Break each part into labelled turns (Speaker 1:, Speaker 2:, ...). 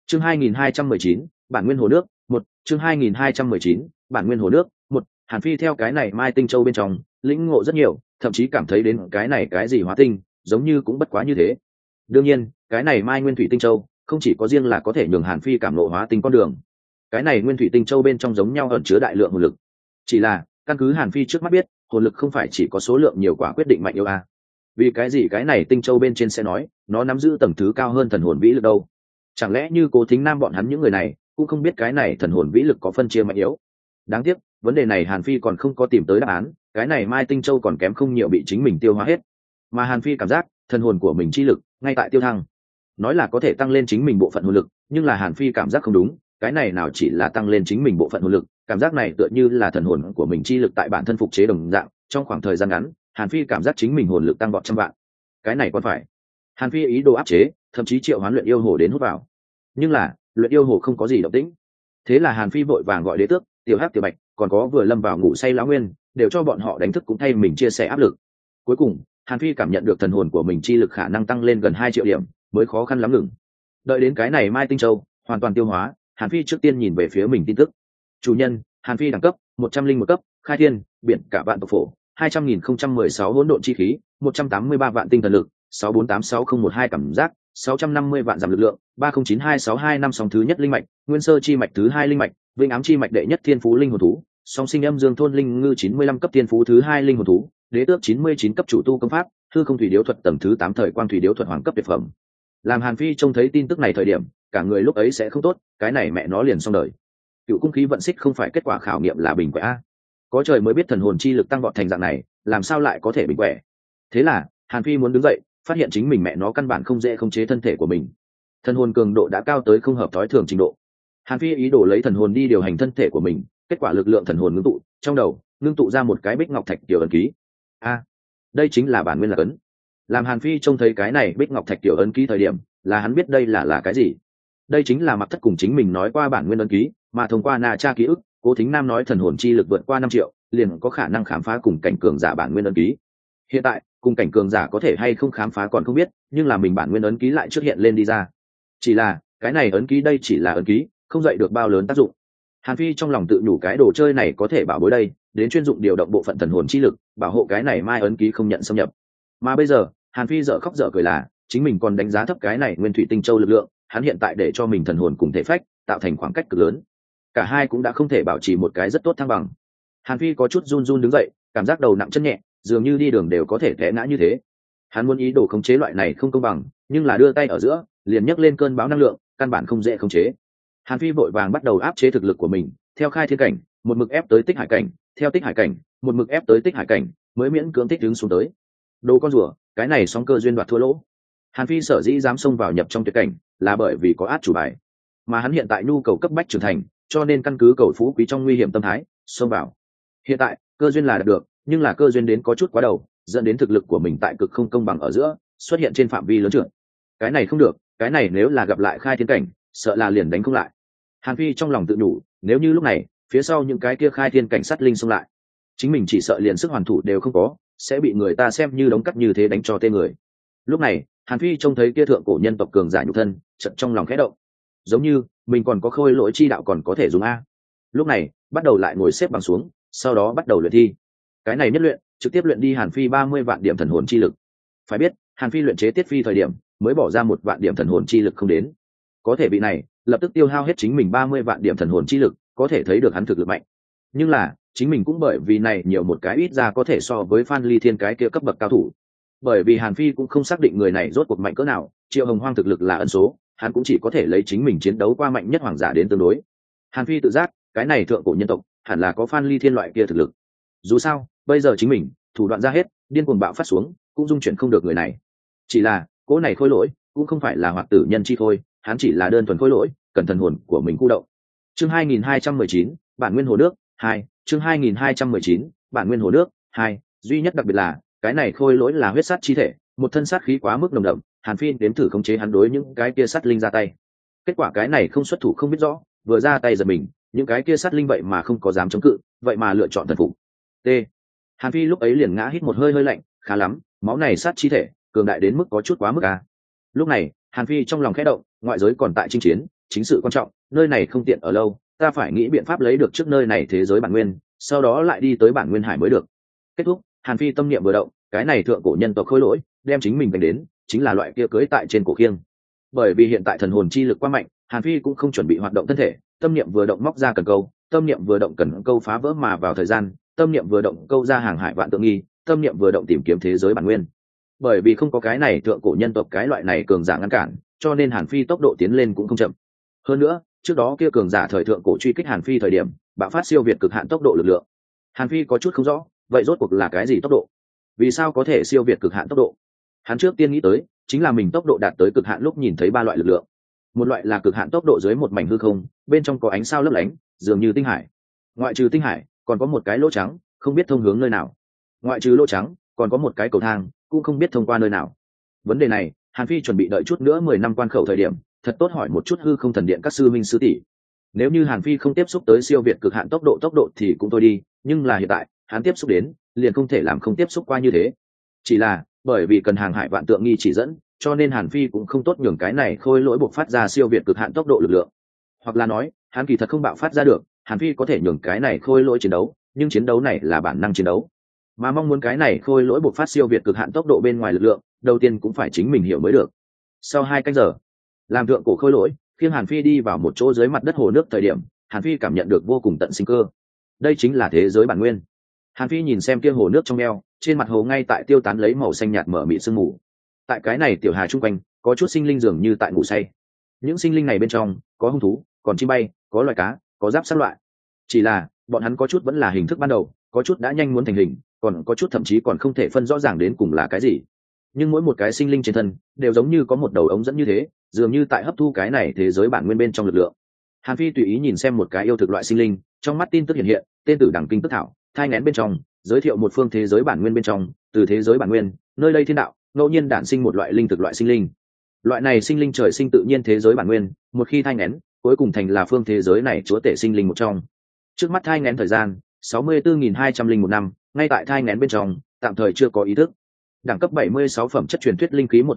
Speaker 1: Chương 2219, bản nguyên hồ nước, một chương 2219, bản nguyên hồ nước, một Hàn Phi theo cái này Mai Tinh Châu bên trong, lĩnh ngộ rất nhiều, thậm chí cảm thấy đến cái này cái gì hóa tinh, giống như cũng bất quá như thế. Đương nhiên, cái này Mai Nguyên Thủy Tinh Châu, không chỉ có riêng là có thể nhường Hàn Phi cảm ngộ hóa tinh con đường. Cái này Nguyên Thủy Tinh Châu bên trong giống nhau ẩn chứa đại lượng hồn lực. Chỉ là, căn cứ Hàn Phi trước mắt biết, hồn lực không phải chỉ có số lượng nhiều quả quyết định mạnh yếu a. Vì cái gì cái này Tinh Châu bên trên sẽ nói, nó nắm giữ tầng thứ cao hơn thần hồn vĩ lực đâu? Chẳng lẽ như Cố Thính Nam bọn hắn những người này cũng không biết cái này thần hồn vĩ lực có phân chia mạnh yếu? Đáng tiếc, vấn đề này Hàn Phi còn không có tìm tới đáp án, cái này Mai Tinh Châu còn kém không nhiều bị chính mình tiêu hóa hết. Mà Hàn Phi cảm giác, thần hồn của mình chi lực ngay tại tiêu thăng. Nói là có thể tăng lên chính mình bộ phận hồn lực, nhưng là Hàn Phi cảm giác không đúng, cái này nào chỉ là tăng lên chính mình bộ phận hồn lực, cảm giác này tựa như là thần hồn của mình chi lực tại bản thân phục chế đồng dạng, trong khoảng thời gian ngắn, Hàn Phi cảm giác chính mình hồn lực tăng vọt trăm vạn. Cái này còn phải. Hàn Phi ý đồ áp chế, thậm chí triệu hoán luyện yêu hồ đến hút vào. Nhưng là, luyện yêu hồ không có gì động tĩnh. Thế là Hàn Phi vội vàng gọi Đế Tước, Tiểu Hắc, Tiểu Bạch, còn có vừa lâm vào ngủ say lão Nguyên, đều cho bọn họ đánh thức cũng thay mình chia sẻ áp lực. Cuối cùng, Hàn Phi cảm nhận được thần hồn của mình chi lực khả năng tăng lên gần 2 triệu điểm, mới khó khăn lắm ngừng. Đợi đến cái này Mai Tinh Châu hoàn toàn tiêu hóa, Hàn Phi trước tiên nhìn về phía mình tin tức. Chủ nhân, Hàn Phi đẳng cấp 101 cấp, khai thiên, biển cả vạn tộc phổ, 200.016 hỗn độn chi khí, 183 vạn tinh thần lực, 6486012 cảm giác, 650 vạn giảm lực lượng, 309262 sóng thứ nhất linh mạch, nguyên sơ chi mạch thứ hai linh mạch, vĩnh ám chi mạch đệ nhất thiên phú linh hồn thú, song sinh âm dương thôn linh ngư 95 cấp thiên phú thứ hai linh hồn thú, Đế Tước 99 cấp chủ tu công pháp, hư không thủy điếu thuật tầng thứ 8 thời quang thủy điếu thuật hoàng cấp tuyệt phẩm. Làm Hàn Phi trông thấy tin tức này thời điểm, cả người lúc ấy sẽ không tốt, cái này mẹ nó liền xong đời. Cựu cung khí vận xích không phải kết quả khảo nghiệm là bình quẻ a. Có trời mới biết thần hồn chi lực tăng vọt thành dạng này, làm sao lại có thể bình quẻ. Thế là, Hàn Phi muốn đứng dậy, phát hiện chính mình mẹ nó căn bản không dễ khống chế thân thể của mình. Thần hồn cường độ đã cao tới không hợp thói thường trình độ. Hàn Phi ý đồ lấy thần hồn đi điều hành thân thể của mình, kết quả lực lượng thần hồn ngưng tụ, trong đầu ngưng tụ ra một cái bích ngọc thạch tiểu ấn ký. Đây chính là bản nguyên lạc ấn. Làm Hàn Phi trông thấy cái này bích ngọc thạch tiểu ấn ký thời điểm, là hắn biết đây là cái gì. Đây chính là Mặc Thất cùng chính mình nói qua bản nguyên ấn ký, mà thông qua Na Cha ký ức, Cố Thính Nam nói thần hồn chi lực vượt qua 5 triệu, liền có khả năng khám phá cùng cảnh cường giả bản nguyên ấn ký. Hiện tại, cùng cảnh cường giả có thể hay không khám phá còn không biết, nhưng là mình bản nguyên ấn ký lại xuất hiện lên đi ra. Chỉ là, cái này ấn ký đây chỉ là ấn ký, không dậy được bao lớn tác dụng. Hàn Phi trong lòng tự nhủ cái đồ chơi này có thể bảo bối đây, đến chuyên dụng điều động bộ phận thần hồn chi lực, bảo hộ cái này Mai ấn ký không nhận xâm nhập. Mà bây giờ, Hàn Phi dở khóc dở cười là, chính mình còn đánh giá thấp cái này Nguyên Thủy Tinh Châu lực lượng, hắn hiện tại để cho mình thần hồn cùng thể phách tạo thành khoảng cách cực lớn. Cả hai cũng đã không thể bảo trì một cái rất tốt thăng bằng. Hàn Phi có chút run run đứng dậy, cảm giác đầu nặng chân nhẹ, dường như đi đường đều có thể té ngã như thế. Hắn muốn ý đồ khống chế loại này không công bằng, nhưng là đưa tay ở giữa, liền nhấc lên cơn bão năng lượng, căn bản không dễ khống chế. Hàn Phi vội vàng bắt đầu áp chế thực lực của mình, theo khai thiên cảnh, một mực ép tới tích hải cảnh, theo tích hải cảnh, một mực ép tới tích hải cảnh, mới miễn cưỡng tích đứng xuống tới. Đồ con rùa, cái này song cơ duyên đoạt thua lỗ. Hàn Phi sở dĩ dám xông vào nhập trong tuyệt cảnh, là bởi vì có át chủ bài, mà hắn hiện tại nhu cầu cấp bách trưởng thành, cho nên căn cứ cầu phú quý trong nguy hiểm tâm thái, xông vào. Hiện tại, cơ duyên là đạt được, nhưng là cơ duyên đến có chút quá đầu, dẫn đến thực lực của mình tại cực không công bằng ở giữa, xuất hiện trên phạm vi lớn trưởng. Cái này không được, cái này nếu là gặp lại khai thiên cảnh, sợ là liền đánh không lại. Hàn Phi trong lòng tự nhủ, nếu như lúc này, phía sau những cái kia khai thiên cảnh sát linh xông lại, chính mình chỉ sợ liền sức hoàn thủ đều không có, sẽ bị người ta xem như đống cắt như thế đánh cho tê người. Lúc này, Hàn Phi trông thấy kia thượng cổ nhân tộc cường giả nhục thân, chợt trong lòng khẽ động. Giống như, mình còn có khôi lỗi chi đạo còn có thể dùng a. Lúc này, bắt đầu lại ngồi xếp bằng xuống, sau đó bắt đầu luyện thi. Cái này nhất luyện, trực tiếp luyện đi Hàn Phi 30 vạn điểm thần hồn chi lực. Phải biết, Hàn Phi luyện chế Tiết Phi thời điểm, mới bỏ ra 1 vạn điểm thần hồn chi lực không đến. Có thể vị này, lập tức tiêu hao hết chính mình 30 vạn điểm thần hồn chi lực, có thể thấy được hắn thực lực mạnh. Nhưng là, chính mình cũng bởi vì này nhiều một cái ít ra có thể so với Phan Ly Thiên cái kia cấp bậc cao thủ. Bởi vì Hàn Phi cũng không xác định người này rốt cuộc mạnh cỡ nào, Triệu Hồng Hoang thực lực là ân số, hắn cũng chỉ có thể lấy chính mình chiến đấu qua mạnh nhất hoàng giả đến tương đối. Hàn Phi tự giác, cái này thượng cổ nhân tộc, hẳn là có Phan Ly Thiên loại kia thực lực. Dù sao, bây giờ chính mình, thủ đoạn ra hết, điên cuồng bạo phát xuống, cũng dung chuyển không được người này. Chỉ là, cỗ này khôi lỗi, cũng không phải là hoạt tử nhân chi thôi, hắn chỉ là đơn thuần khôi lỗi, cần thần hồn của mình khu động. Chương 2219, bản nguyên hồ nước 2, chương 2219, bản nguyên hồ nước 2, duy nhất đặc biệt là, cái này khôi lỗi là huyết sát chi thể, một thân sát khí quá mức nồng đậm, Hàn Phi đếm thử khống chế hắn đối những cái kia sát linh ra tay. Kết quả cái này không xuất thủ không biết rõ, vừa ra tay giật mình, những cái kia sát linh vậy mà không có dám chống cự, vậy mà lựa chọn thần phục. T. Hàn Phi lúc ấy liền ngã hít một hơi hơi lạnh, khá lắm, máu này sát chi thể, cường đại đến mức có chút quá mức à. Lúc này, Hàn Phi trong lòng khẽ động, ngoại giới còn tại chinh chiến, chính sự quan trọng, nơi này không tiện ở lâu, ta phải nghĩ biện pháp lấy được trước nơi này thế giới bản nguyên, sau đó lại đi tới bản nguyên hải mới được. Kết thúc, Hàn Phi tâm niệm vừa động, cái này thượng cổ nhân tộc khôi lỗi đem chính mình đánh đến, chính là loại kia cưới tại trên cổ khiêng. Bởi vì hiện tại thần hồn chi lực quá mạnh, Hàn Phi cũng không chuẩn bị hoạt động thân thể, tâm niệm vừa động móc ra cần câu, tâm niệm vừa động cần câu phá vỡ mà vào thời gian, tâm niệm vừa động câu ra hàng hải vạn tượng nghi, tâm niệm vừa động tìm kiếm thế giới bản nguyên. Bởi vì không có cái này thượng cổ nhân tộc cái loại này cường giả ngăn cản, cho nên Hàn Phi tốc độ tiến lên cũng không chậm. Hơn nữa, trước đó kia cường giả thời thượng cổ truy kích Hàn Phi thời điểm, bạo phát siêu việt cực hạn tốc độ lực lượng. Hàn Phi có chút không rõ, vậy rốt cuộc là cái gì tốc độ? Vì sao có thể siêu việt cực hạn tốc độ? Hắn trước tiên nghĩ tới, chính là mình tốc độ đạt tới cực hạn lúc nhìn thấy ba loại lực lượng. Một loại là cực hạn tốc độ dưới một mảnh hư không, bên trong có ánh sao lấp lánh, dường như tinh hải. Ngoại trừ tinh hải, còn có một cái lỗ trắng, không biết thông hướng nơi nào. Ngoại trừ lỗ trắng, còn có một cái cầu thang, cũng không biết thông qua nơi nào. Vấn đề này, Hàn Phi chuẩn bị đợi chút nữa 10 năm quan khẩu thời điểm, thật tốt hỏi một chút hư không thần điện các sư minh sư tỷ. Nếu như Hàn Phi không tiếp xúc tới siêu việt cực hạn tốc độ thì cũng thôi đi, nhưng là hiện tại, hắn tiếp xúc đến, liền không thể làm không tiếp xúc qua như thế. Chỉ là, bởi vì cần hàng hải vạn tượng nghi chỉ dẫn, cho nên Hàn Phi cũng không tốt nhường cái này khôi lỗi buộc phát ra siêu việt cực hạn tốc độ lực lượng. Hoặc là nói, hắn kỳ thật không bạo phát ra được, Hàn Phi có thể nhường cái này khôi lỗi chiến đấu, nhưng chiến đấu này là bản năng chiến đấu. Mà mong muốn cái này khôi lỗi buộc phát siêu việt cực hạn tốc độ bên ngoài lực lượng, đầu tiên cũng phải chính mình hiểu mới được. Sau 2 canh giờ, làm thượng cổ khôi lỗi, khi Hàn Phi đi vào một chỗ dưới mặt đất hồ nước thời điểm, Hàn Phi cảm nhận được vô cùng tận sinh cơ. Đây chính là thế giới bản nguyên. Hàn Phi nhìn xem kia hồ nước trong eo, trên mặt hồ ngay tại tiêu tán lấy màu xanh nhạt mở mịt sương mù. Tại cái này tiểu hà trung quanh, có chút sinh linh dường như tại ngủ say. Những sinh linh này bên trong, có hung thú, còn chim bay, có loài cá, có giáp sát loại. Chỉ là, bọn hắn có chút vẫn là hình thức ban đầu, có chút đã nhanh muốn thành hình, còn có chút thậm chí còn không thể phân rõ ràng đến cùng là cái gì. Nhưng mỗi một cái sinh linh trên thân đều giống như có một đầu ống dẫn như thế, dường như tại hấp thu cái này thế giới bản nguyên bên trong lực lượng. Hàn Phi tùy ý nhìn xem một cái yêu thực loại sinh linh, trong mắt tin tức hiện hiện, tên tử đẳng kinh tức thảo, thai nghén bên trong, giới thiệu một phương thế giới bản nguyên bên trong, từ thế giới bản nguyên, nơi đây thiên đạo, ngẫu nhiên đản sinh một loại linh thực loại sinh linh. Loại này sinh linh trời sinh tự nhiên thế giới bản nguyên, một khi thai nghén, cuối cùng thành là phương thế giới này chúa tể sinh linh một trong. Trước mắt thai nghén thời gian 64.201 năm, ngay tại thai nghén bên trong, tạm thời chưa có ý thức. Đẳng cấp 76 phẩm chất truyền thuyết linh khí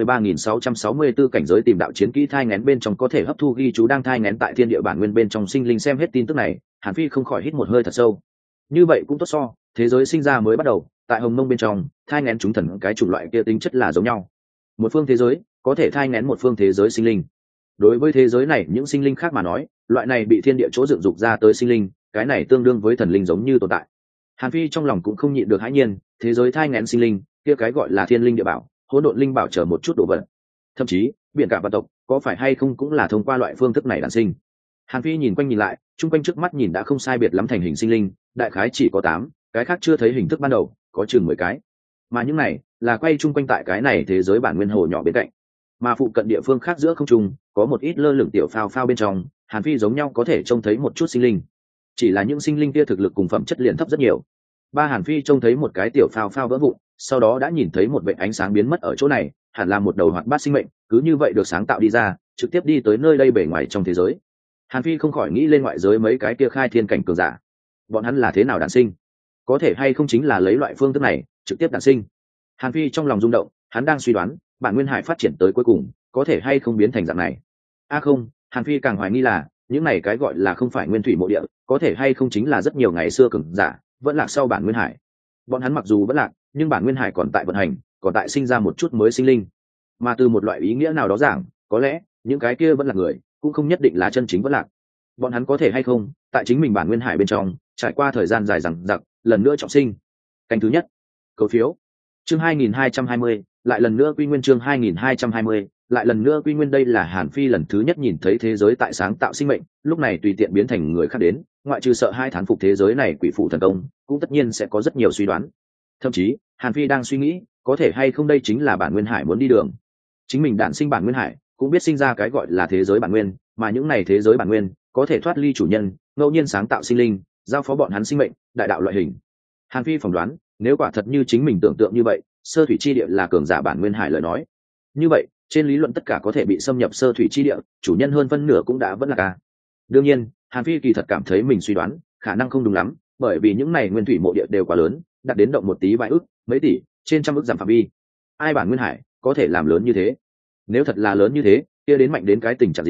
Speaker 1: 153.664 cảnh giới tìm đạo chiến kỹ thai nghén bên trong có thể hấp thu ghi chú đang thai nghén tại thiên địa bản nguyên bên trong sinh linh. Xem hết tin tức này, Hàn Phi không khỏi hít một hơi thật sâu. Như vậy cũng tốt so, thế giới sinh ra mới bắt đầu, tại hồng mông bên trong, thai nghén chúng thần cái chủng loại kia tính chất là giống nhau. Một phương thế giới có thể thai nghén một phương thế giới sinh linh. Đối với thế giới này những sinh linh khác mà nói, loại này bị thiên địa chỗ dựng dục ra tới sinh linh, cái này tương đương với thần linh giống như tồn tại. Hàn Phi trong lòng cũng không nhịn được hãi nhiên, thế giới thai nghén sinh linh, kia cái gọi là thiên linh địa bảo, hỗn độn linh bảo chờ một chút đồ vật. Thậm chí, biển cả vạn tộc, có phải hay không cũng là thông qua loại phương thức này đản sinh. Hàn Phi nhìn quanh nhìn lại, chung quanh trước mắt nhìn đã không sai biệt lắm thành hình sinh linh, đại khái chỉ có 8, cái khác chưa thấy hình thức ban đầu, có chừng 10 cái. Mà những này là quay chung quanh tại cái này thế giới bản nguyên hồ nhỏ bên cạnh. Mà phụ cận địa phương khác giữa không trung, có một ít lơ lửng tiểu phao phao bên trong, Hàn Phi giống nhau có thể trông thấy một chút sinh linh. Chỉ là những sinh linh kia thực lực cùng phẩm chất liền thấp rất nhiều. Hàn Phi trông thấy một cái tiểu phao phao vỡ vụn, sau đó đã nhìn thấy một vệt ánh sáng biến mất ở chỗ này, hẳn là một đầu hoạt bát sinh mệnh, cứ như vậy được sáng tạo đi ra, trực tiếp đi tới nơi đây bề ngoài trong thế giới. Hàn Phi không khỏi nghĩ lên ngoại giới mấy cái kia khai thiên cảnh cường giả, bọn hắn là thế nào đản sinh, có thể hay không chính là lấy loại phương thức này trực tiếp đản sinh. Hàn Phi trong lòng rung động, hắn đang suy đoán bản nguyên hải phát triển tới cuối cùng có thể hay không biến thành dạng này. Không, Hàn Phi càng hoài nghi là những này cái gọi là không phải nguyên thủy mộ địa, có thể hay không chính là rất nhiều ngày xưa cường giả vẫn lạc sau bản nguyên hải. Bọn hắn mặc dù vẫn lạc, nhưng bản nguyên hải còn tại vận hành, còn tại sinh ra một chút mới sinh linh. Mà từ một loại ý nghĩa nào đó giảng, có lẽ những cái kia vẫn là người, cũng không nhất định là chân chính vẫn lạc. Bọn hắn có thể hay không tại chính mình bản nguyên hải bên trong trải qua thời gian dài dằng dặc, lần nữa trọng sinh. Canh thứ nhất, cầu phiếu. Chương 2220, lại lần nữa quy nguyên. Chương 2220, lại lần nữa quy nguyên. Đây là Hàn Phi lần thứ nhất nhìn thấy thế giới tại sáng tạo sinh mệnh, lúc này tùy tiện biến thành người khác đến, ngoại trừ sợ hai thán phục thế giới này quỷ phụ thần công, cũng tất nhiên sẽ có rất nhiều suy đoán. Thậm chí, Hàn Phi đang suy nghĩ, có thể hay không đây chính là bản nguyên hải muốn đi đường. Chính mình đản sinh bản nguyên hải, cũng biết sinh ra cái gọi là thế giới bản nguyên, mà những này thế giới bản nguyên có thể thoát ly chủ nhân, ngẫu nhiên sáng tạo sinh linh, giao phó bọn hắn sinh mệnh, đại đạo loại hình. Hàn Phi phỏng đoán, nếu quả thật như chính mình tưởng tượng như vậy, sơ thủy chi địa là cường giả bản nguyên hải lời nói, như vậy trên lý luận tất cả có thể bị xâm nhập sơ thủy chi địa, chủ nhân hơn phân nửa cũng đã vẫn là ca. Đương nhiên, Hàn Phi kỳ thật cảm thấy mình suy đoán khả năng không đúng lắm, bởi vì những này nguyên thủy mộ địa đều quá lớn, đạt đến động một tí vài ức, mấy tỷ, trên trăm ức giảm phạm vi. Ai bản nguyên hải có thể làm lớn như thế? Nếu thật là lớn như thế, kia đến mạnh đến cái tình trạng gì,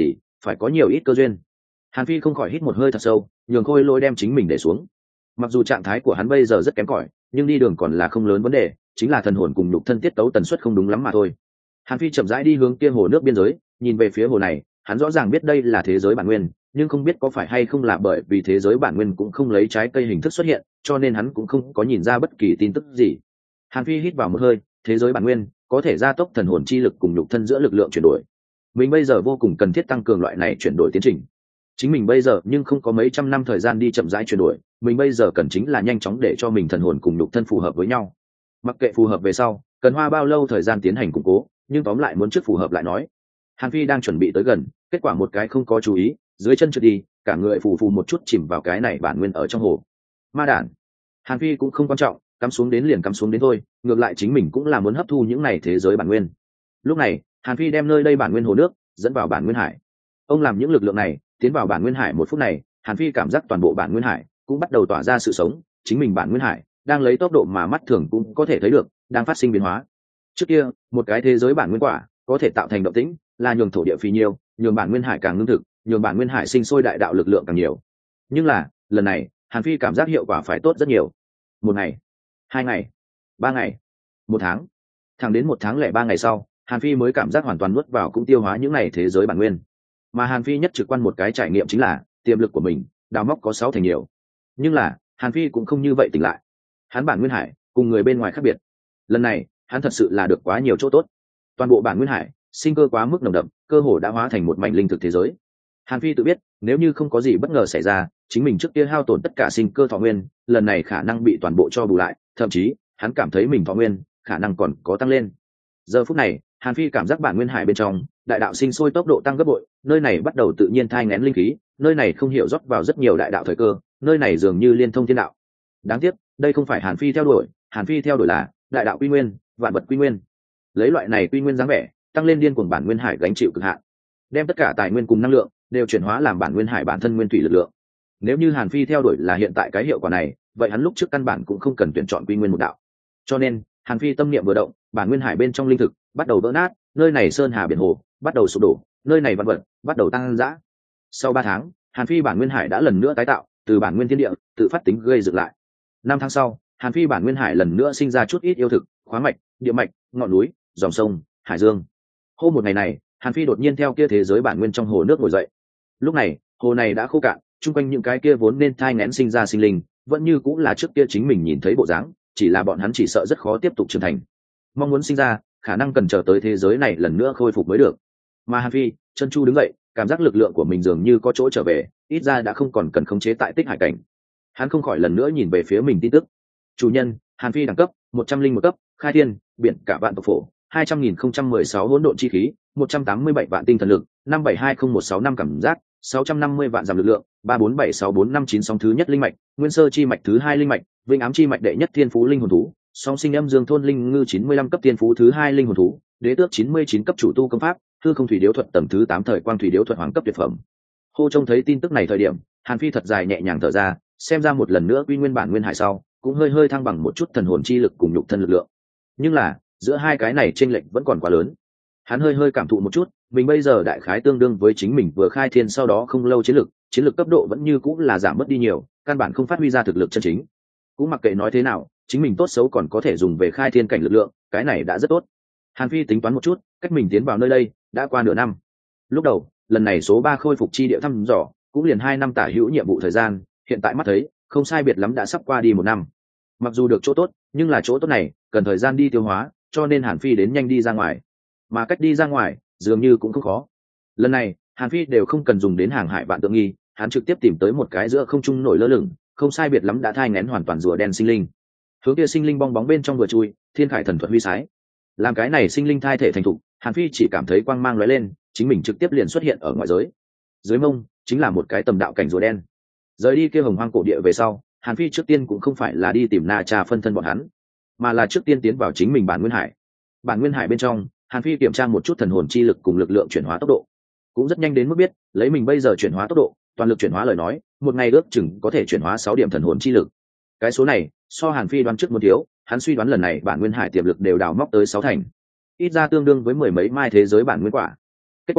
Speaker 1: phải có nhiều ít cơ duyên. Hàn Phi không khỏi hít một hơi thật sâu, nhường Khôi Lỗi đem chính mình để xuống. Mặc dù trạng thái của hắn bây giờ rất kém cỏi, nhưng đi đường còn là không lớn vấn đề, chính là thần hồn cùng nhục thân tiết tấu tần suất không đúng lắm mà thôi. Hàn Phi chậm rãi đi hướng kia hồ nước biên giới, nhìn về phía hồ này, hắn rõ ràng biết đây là thế giới bản nguyên, nhưng không biết có phải hay không là bởi vì thế giới bản nguyên cũng không lấy trái cây hình thức xuất hiện, cho nên hắn cũng không có nhìn ra bất kỳ tin tức gì. Hàn Phi hít vào một hơi, thế giới bản nguyên có thể gia tốc thần hồn chi lực cùng nhục thân giữa lực lượng chuyển đổi. Mình bây giờ vô cùng cần thiết tăng cường loại này chuyển đổi tiến trình. Chính mình bây giờ nhưng không có mấy trăm năm thời gian đi chậm rãi chuyển đổi, mình bây giờ cần chính là nhanh chóng để cho mình thần hồn cùng nhục thân phù hợp với nhau. Mặc kệ phù hợp về sau, cần hoa bao lâu thời gian tiến hành củng cố, nhưng tóm lại muốn trước phù hợp lại nói. Hàn Phi đang chuẩn bị tới gần, kết quả một cái không có chú ý, dưới chân trượt đi, cả người phù phù một chút chìm vào cái này bản nguyên ở trong hồ. Ma đản. Hàn Phi cũng không quan trọng, cắm xuống đến liền cắm xuống đến thôi, ngược lại chính mình cũng là muốn hấp thu những này thế giới bản nguyên. Lúc này, Hàn Phi đem nơi đây bản nguyên hồ nước dẫn vào bản nguyên hải. Ông làm những lực lượng này tiến vào bản nguyên hải một phút này, Hàn Phi cảm giác toàn bộ bản nguyên hải cũng bắt đầu tỏa ra sự sống, chính mình bản nguyên hải đang lấy tốc độ mà mắt thường cũng có thể thấy được, đang phát sinh biến hóa. Trước kia, một cái thế giới bản nguyên quả có thể tạo thành động tĩnh, là nhường thổ địa phì nhiều, nhường bản nguyên hải càng ngưng thực, nhường bản nguyên hải sinh sôi đại đạo lực lượng càng nhiều. Nhưng là, lần này, Hàn Phi cảm giác hiệu quả phải tốt rất nhiều. Một ngày, 2 ngày, 3 ngày, 1 tháng, thẳng đến 1 tháng lẻ 3 ngày sau, Hàn Phi mới cảm giác hoàn toàn nuốt vào cũng tiêu hóa những này thế giới bản nguyên. Mà Hàn Phi nhất trực quan một cái trải nghiệm chính là tiềm lực của mình đào móc có 6 thành nhiều. Nhưng là, Hàn Phi cũng không như vậy tỉnh lại. Hắn bản nguyên hải cùng người bên ngoài khác biệt. Lần này, hắn thật sự là được quá nhiều chỗ tốt. Toàn bộ bản nguyên hải sinh cơ quá mức nồng đậm, cơ hồ đã hóa thành một mảnh linh thực thế giới. Hàn Phi tự biết, nếu như không có gì bất ngờ xảy ra, chính mình trước kia hao tổn tất cả sinh cơ thọ nguyên, lần này khả năng bị toàn bộ cho bù lại, thậm chí, hắn cảm thấy mình thọ nguyên khả năng còn có tăng lên. Giờ phút này, Hàn Phi cảm giác bản nguyên hải bên trong, đại đạo sinh sôi tốc độ tăng gấp bội, nơi này bắt đầu tự nhiên thai nghén linh khí, nơi này không hiểu rót vào rất nhiều đại đạo thời cơ, nơi này dường như liên thông thiên đạo. Đáng tiếc, đây không phải Hàn Phi theo đuổi, Hàn Phi theo đuổi là đại đạo quy nguyên, vạn vật quy nguyên. Lấy loại này quy nguyên dáng vẻ, tăng lên điên cuồng bản nguyên hải gánh chịu cực hạn, đem tất cả tài nguyên cùng năng lượng đều chuyển hóa làm bản nguyên hải bản thân nguyên thủy lực lượng. Nếu như Hàn Phi theo đuổi là hiện tại cái hiệu quả này, vậy hắn lúc trước căn bản cũng không cần tuyển chọn quy nguyên một đạo. Cho nên, Hàn Phi tâm niệm vừa động, bản nguyên hải bên trong linh thực bắt đầu vỡ nát, nơi này sơn hà biển hồ bắt đầu sụp đổ, nơi này vạn vật bắt đầu tăng dã. Sau 3 tháng, Hàn Phi bản nguyên hải đã lần nữa tái tạo, từ bản nguyên thiên địa tự phát tính gây dựng lại. 5 tháng sau, Hàn Phi bản nguyên hải lần nữa sinh ra chút ít yêu thực, khoáng mạch, địa mạch, ngọn núi, dòng sông, hải dương. Hôm một ngày này, Hàn Phi đột nhiên theo kia thế giới bản nguyên trong hồ nước ngồi dậy. Lúc này, hồ này đã khô cạn, chung quanh những cái kia vốn nên thai nghén sinh ra sinh linh, vẫn như cũng là trước kia chính mình nhìn thấy bộ dáng, chỉ là bọn hắn chỉ sợ rất khó tiếp tục trưởng thành. Mong muốn sinh ra, khả năng cần chờ tới thế giới này lần nữa khôi phục mới được. Mà Hàn Phi, chân chu đứng dậy, cảm giác lực lượng của mình dường như có chỗ trở về, ít ra đã không còn cần khống chế tại Tích Hải cảnh. Hắn không khỏi lần nữa nhìn về phía mình tin tức. Chủ nhân, Hàn Phi đẳng cấp 101 cấp, khai thiên, biển cả vạn tộc phổ, 200.016 hỗn độn chi khí, 187 vạn tinh thần lực, 5720165 cảm giác, 650 vạn giảm lực lượng, 3476459 sóng thứ nhất linh mạch, nguyên sơ chi mạch thứ hai linh mạch, vĩnh ám chi mạch đệ nhất thiên phú linh hồn thú, song sinh âm dương thôn linh ngư 95 cấp thiên phú thứ hai linh hồn thú, đế tước 99 cấp chủ tu công pháp, hư không thủy điếu thuật tầng thứ 8 thời quang thủy điếu thuật hoàng cấp tuyệt phẩm. Hô trông thấy tin tức này thời điểm, Hàn Phi thật dài nhẹ nhàng thở ra, xem ra một lần nữa quy nguyên bản nguyên hải sau, cũng hơi hơi thăng bằng một chút thần hồn chi lực cùng nhục thân lực lượng. Nhưng là, giữa hai cái này chênh lệch vẫn còn quá lớn. Hắn hơi hơi cảm thụ một chút, mình bây giờ đại khái tương đương với chính mình vừa khai thiên sau đó không lâu chiến lực cấp độ vẫn như cũng là giảm mất đi nhiều, căn bản không phát huy ra thực lực chân chính. Cũng mặc kệ nói thế nào, chính mình tốt xấu còn có thể dùng về khai thiên cảnh lực lượng, cái này đã rất tốt. Hàn Phi tính toán một chút, cách mình tiến vào nơi đây đã qua nửa năm. Lúc đầu, lần này số 3 khôi phục chi địa thăm dò, cũng liền 2 năm tả hữu nhiệm vụ thời gian, hiện tại mắt thấy, không sai biệt lắm đã sắp qua đi 1 năm. Mặc dù được chỗ tốt, nhưng là chỗ tốt này cần thời gian đi tiêu hóa, cho nên Hàn Phi đến nhanh đi ra ngoài. Mà cách đi ra ngoài, dường như cũng không khó. Lần này, Hàn Phi đều không cần dùng đến hàng hải vạn tượng nghi, hắn trực tiếp tìm tới một cái giữa không trung nổi lơ lửng, không sai biệt lắm đã thai nghén hoàn toàn rùa đen sinh linh. Hướng kia sinh linh bong bóng bên trong vừa chui, thiên khải thần thuật huy sái. Làm cái này sinh linh thai thể thành thục, Hàn Phi chỉ cảm thấy quang mang lóe lên, chính mình trực tiếp liền xuất hiện ở ngoại giới. Dưới mông chính là một cái tầm đạo cảnh rùa đen. Rời đi kia hồng hoang cổ địa về sau, Hàn Phi trước tiên cũng không phải là đi tìm Na Cha phân thân bọn hắn, mà là trước tiên tiến vào chính mình bản nguyên hải. Bản nguyên hải bên trong, Hàn Phi kiểm tra một chút thần hồn chi lực cùng lực lượng chuyển hóa tốc độ, cũng rất nhanh đến mức biết, lấy mình bây giờ chuyển hóa tốc độ, toàn lực chuyển hóa lời nói, một ngày ước chừng có thể chuyển hóa 6 điểm thần hồn chi lực. Cái số này, so Hàn Phi đoán trước một thiếu, hắn suy đoán lần này bản nguyên hải tiềm lực đều đào móc tới 6 thành, ít ra tương đương với 10 mấy mai thế giới bản nguyên quả. Kết quả,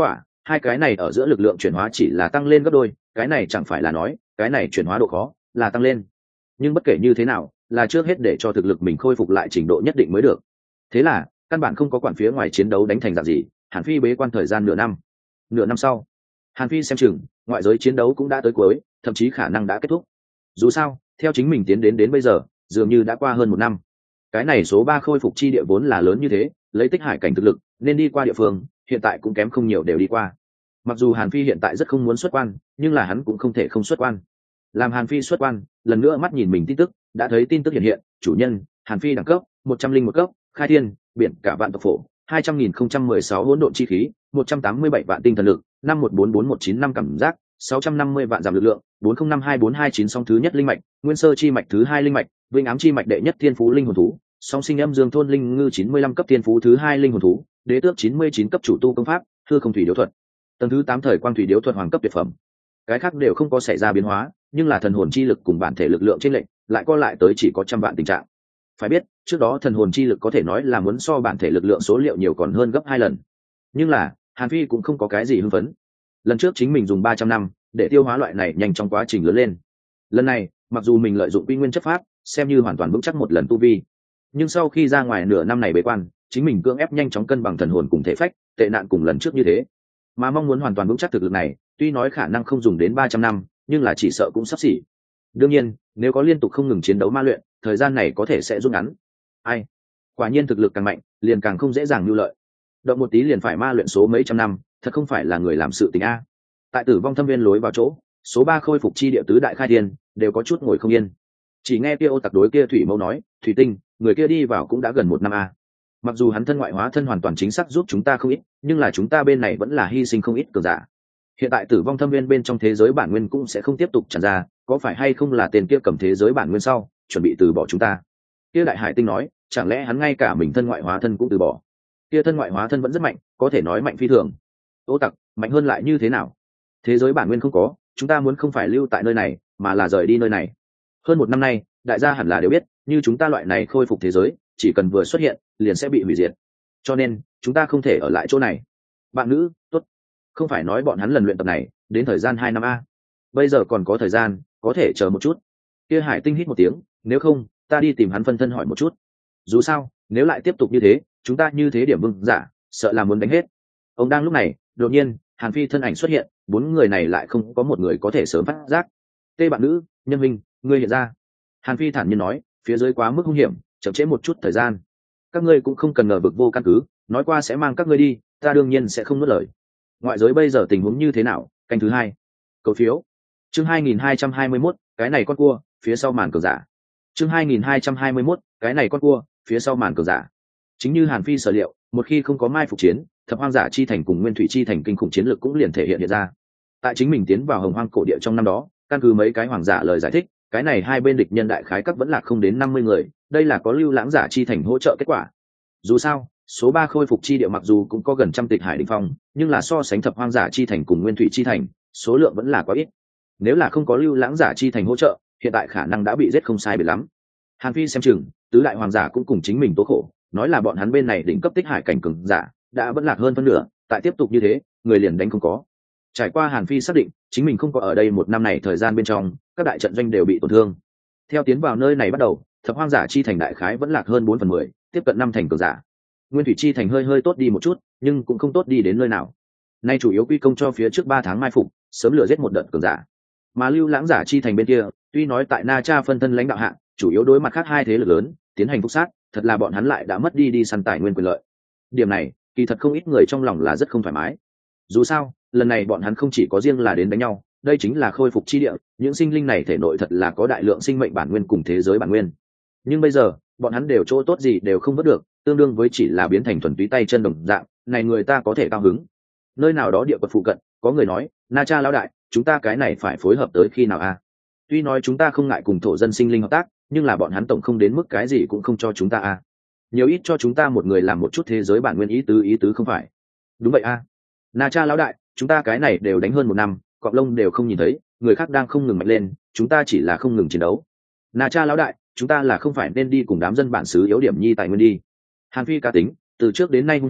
Speaker 1: hai cái này ở giữa lực lượng chuyển hóa chỉ là tăng lên gấp đôi, cái này chẳng phải là nói cái này chuyển hóa độ khó là tăng lên. Nhưng bất kể như thế nào là trước hết để cho thực lực mình khôi phục lại trình độ nhất định mới được. Thế là căn bản không có quản phía ngoài chiến đấu đánh thành dạng gì. Hàn Phi bế quan thời gian nửa năm sau, Hàn Phi xem chừng ngoại giới chiến đấu cũng đã tới cuối, thậm chí khả năng đã kết thúc. Dù sao theo chính mình tiến đến bây giờ dường như đã qua hơn một năm. Cái này số 3 khôi phục chi địa vốn là lớn như thế, lấy Tích Hải cảnh thực lực nên đi qua địa phương hiện tại cũng kém không nhiều đều đi qua. Mặc dù Hàn Phi hiện tại rất không muốn xuất quan, nhưng là hắn cũng không thể không xuất quan. Làm Hàn Phi xuất quan, lần nữa mắt nhìn mình tin tức, đã thấy tin tức hiện chủ nhân Hàn Phi đẳng cấp 101 cấp, khai thiên biển cả vạn tộc phổ 200.016 hỗn độn chi khí, 187 vạn tinh thần lực, 5144195 cảm giác, 650 vạn giảm lực lượng, 40524229 song thứ nhất linh mạch, nguyên sơ chi mạch thứ hai linh mạch, vinh ám chi mạch đệ nhất thiên phú linh hồn thú, song sinh âm dương thôn linh ngư 95 cấp thiên phú thứ hai linh hồn thú, đế tước 99 cấp chủ tu công pháp, hư không thủy điếu thuật, tầng thứ 8 thời quang thủy điếu thuật hoàng cấp tuyệt phẩm. Cái khác đều không có xảy ra biến hóa, nhưng là thần hồn chi lực cùng bản thể lực lượng trên lệnh lại co lại tới chỉ có 100 vạn tình trạng. Phải biết trước đó thần hồn chi lực có thể nói là muốn so bản thể lực lượng số liệu nhiều còn hơn gấp 2 lần. Nhưng là Hàn Phi cũng không có cái gì hưng phấn. Lần trước chính mình dùng 300 năm để tiêu hóa loại này nhanh trong quá trình lớn lên. Lần này mặc dù mình lợi dụng quy nguyên chất pháp xem như hoàn toàn vững chắc một lần tu vi, nhưng sau khi ra ngoài nửa năm này bế quan, chính mình cưỡng ép nhanh chóng cân bằng thần hồn cùng thể phách, tệ nạn cùng lần trước như thế. Mà mong muốn hoàn toàn vững chắc thực lực này, tuy nói khả năng không dùng đến 300 năm, nhưng là chỉ sợ cũng sắp xỉ. Đương nhiên, nếu có liên tục không ngừng chiến đấu ma luyện, thời gian này có thể sẽ rút ngắn. Ai? Quả nhiên thực lực càng mạnh, liền càng không dễ dàng lưu lợi. Động một tí liền phải ma luyện số mấy trăm năm, thật không phải là người làm sự tình a. Tại Tử Vong Thâm Viên lối vào chỗ, số 3 khôi phục chi địa tứ đại khai thiên, đều có chút ngồi không yên. Chỉ nghe kia Ô Tặc đối kia Thủy Mẫu nói, "Thủy Tinh, người kia đi vào cũng đã gần 1 năm a. Mặc dù hắn thân ngoại hóa thân hoàn toàn chính xác giúp chúng ta không ít, nhưng là chúng ta bên này vẫn là hy sinh không ít cường giả. Hiện tại Tử Vong Thâm Viên bên trong thế giới bản nguyên cũng sẽ không tiếp tục tràn ra, có phải hay không là tên kia cầm thế giới bản nguyên sau, chuẩn bị từ bỏ chúng ta?" Kia Đại Hải Tinh nói, "Chẳng lẽ hắn ngay cả mình thân ngoại hóa thân cũng từ bỏ?" Kia thân ngoại hóa thân vẫn rất mạnh, có thể nói mạnh phi thường. Ô Tặc, mạnh hơn lại như thế nào? Thế giới bản nguyên không có, chúng ta muốn không phải lưu tại nơi này, mà là rời đi nơi này. Hơn 1 năm nay, đại gia hẳn là đều biết, như chúng ta loại này khôi phục thế giới, chỉ cần vừa xuất hiện, liền sẽ bị hủy diệt. Cho nên, chúng ta không thể ở lại chỗ này. Bạn nữ, tốt. Không phải nói bọn hắn lần luyện tập này, đến thời gian 2 năm a. Bây giờ còn có thời gian, có thể chờ một chút. Kia Hải Tinh hít một tiếng, nếu không, ta đi tìm hắn phân thân hỏi một chút. Dù sao, nếu lại tiếp tục như thế, chúng ta như thế điểm vương giả, sợ là muốn đánh hết. Ông đang lúc này, đột nhiên, Hàn Phi thân ảnh xuất hiện, 4 người này lại không có một người có thể sớm phát giác. Tê bạn nữ, Nhân Minh, ngươi hiện ra. Hàn Phi thản nhiên nói, phía dưới quá mức hung hiểm, chậm trễ một chút thời gian. Các ngươi cũng không cần ngờ vực vô căn cứ, nói qua sẽ mang các ngươi đi, ta đương nhiên sẽ không nuốt lời. Ngoại giới bây giờ tình huống như thế nào? Canh thứ 2. Cầu phiếu. Chương 2221, cái này con cua, phía sau màn cờ giả. Chương 2221, cái này con cua, phía sau màn cờ giả. Chính như Hàn Phi sở liệu, một khi không có mai phục chiến, Thập Hoang Giả chi thành cùng Nguyên Thủy chi thành kinh khủng chiến lược cũng liền thể hiện ra. Tại chính mình tiến vào Hồng Hoang cổ địa trong năm đó, căn cứ mấy cái hoàng giả lời giải thích, cái này hai bên địch nhân đại khái các vẫn là không đến 50 người, đây là có Lưu Lãng Giả chi thành hỗ trợ kết quả. Dù sao, số 3 khôi phục chi địa mặc dù cũng có gần trăm tịch hải đỉnh phong, nhưng là so sánh Thập Hoang Giả chi thành cùng Nguyên Thủy chi thành, số lượng vẫn là quá ít. Nếu là không có Lưu Lãng Giả chi thành hỗ trợ, hiện tại khả năng đã bị giết không sai biệt lắm. Hàn Phi xem chừng, tứ đại hoàng giả cũng cùng chính mình tố khổ, nói là bọn hắn bên này đỉnh cấp tích hải cảnh cường giả đã vẫn lạc hơn phân nửa, tại tiếp tục như thế, người liền đánh không có. Trải qua Hàn Phi xác định, chính mình không có ở đây 1 năm này thời gian bên trong, các đại trận doanh đều bị tổn thương. Theo tiến vào nơi này bắt đầu, Thập Hoang Giả chi thành đại khái vẫn lạc hơn 4/10, tiếp cận 5 thành cường giả. Nguyên Thủy chi thành hơi tốt đi một chút, nhưng cũng không tốt đi đến nơi nào. Nay chủ yếu quy công cho phía trước 3 tháng mai phục, sớm lừa giết một đợt cường giả. Mà Lưu Lãng Giả chi thành bên kia, tuy nói tại Na Cha phân thân lãnh đạo hạng, chủ yếu đối mặt khác hai thế lực lớn, tiến hành phục sát, thật là bọn hắn lại đã mất đi săn tài nguyên quyền lợi. Điểm này, kỳ thật không ít người trong lòng là rất không thoải mái. Dù sao, lần này bọn hắn không chỉ có riêng là đến đánh nhau, đây chính là khôi phục chi địa, những sinh linh này thể nội thật là có đại lượng sinh mệnh bản nguyên cùng thế giới bản nguyên. Nhưng bây giờ, bọn hắn đều chỗ tốt gì đều không vớt được, tương đương với chỉ là biến thành thuần túy tay chân đồng dạng, này người ta có thể cao hứng. Nơi nào đó địa quật phụ cận, có người nói, Na Cha lão đại, chúng ta cái này phải phối hợp tới khi nào a? Tuy nói chúng ta không ngại cùng thổ dân sinh linh hợp tác, nhưng là bọn hắn tổng không đến mức cái gì cũng không cho chúng ta a. Nhiều ít cho chúng ta một người làm một chút thế giới bản nguyên ý tứ không phải. Đúng vậy a. Na Cha lão đại, chúng ta cái này đều đánh hơn 1 năm, cọp lông đều không nhìn thấy, người khác đang không ngừng mạnh lên, chúng ta chỉ là không ngừng chiến đấu. Na Cha lão đại, chúng ta là không phải nên đi cùng đám dân bản xứ yếu điểm nhi tài nguyên đi. Hàn Phi cá tính, từ trước đến nay hung hăng,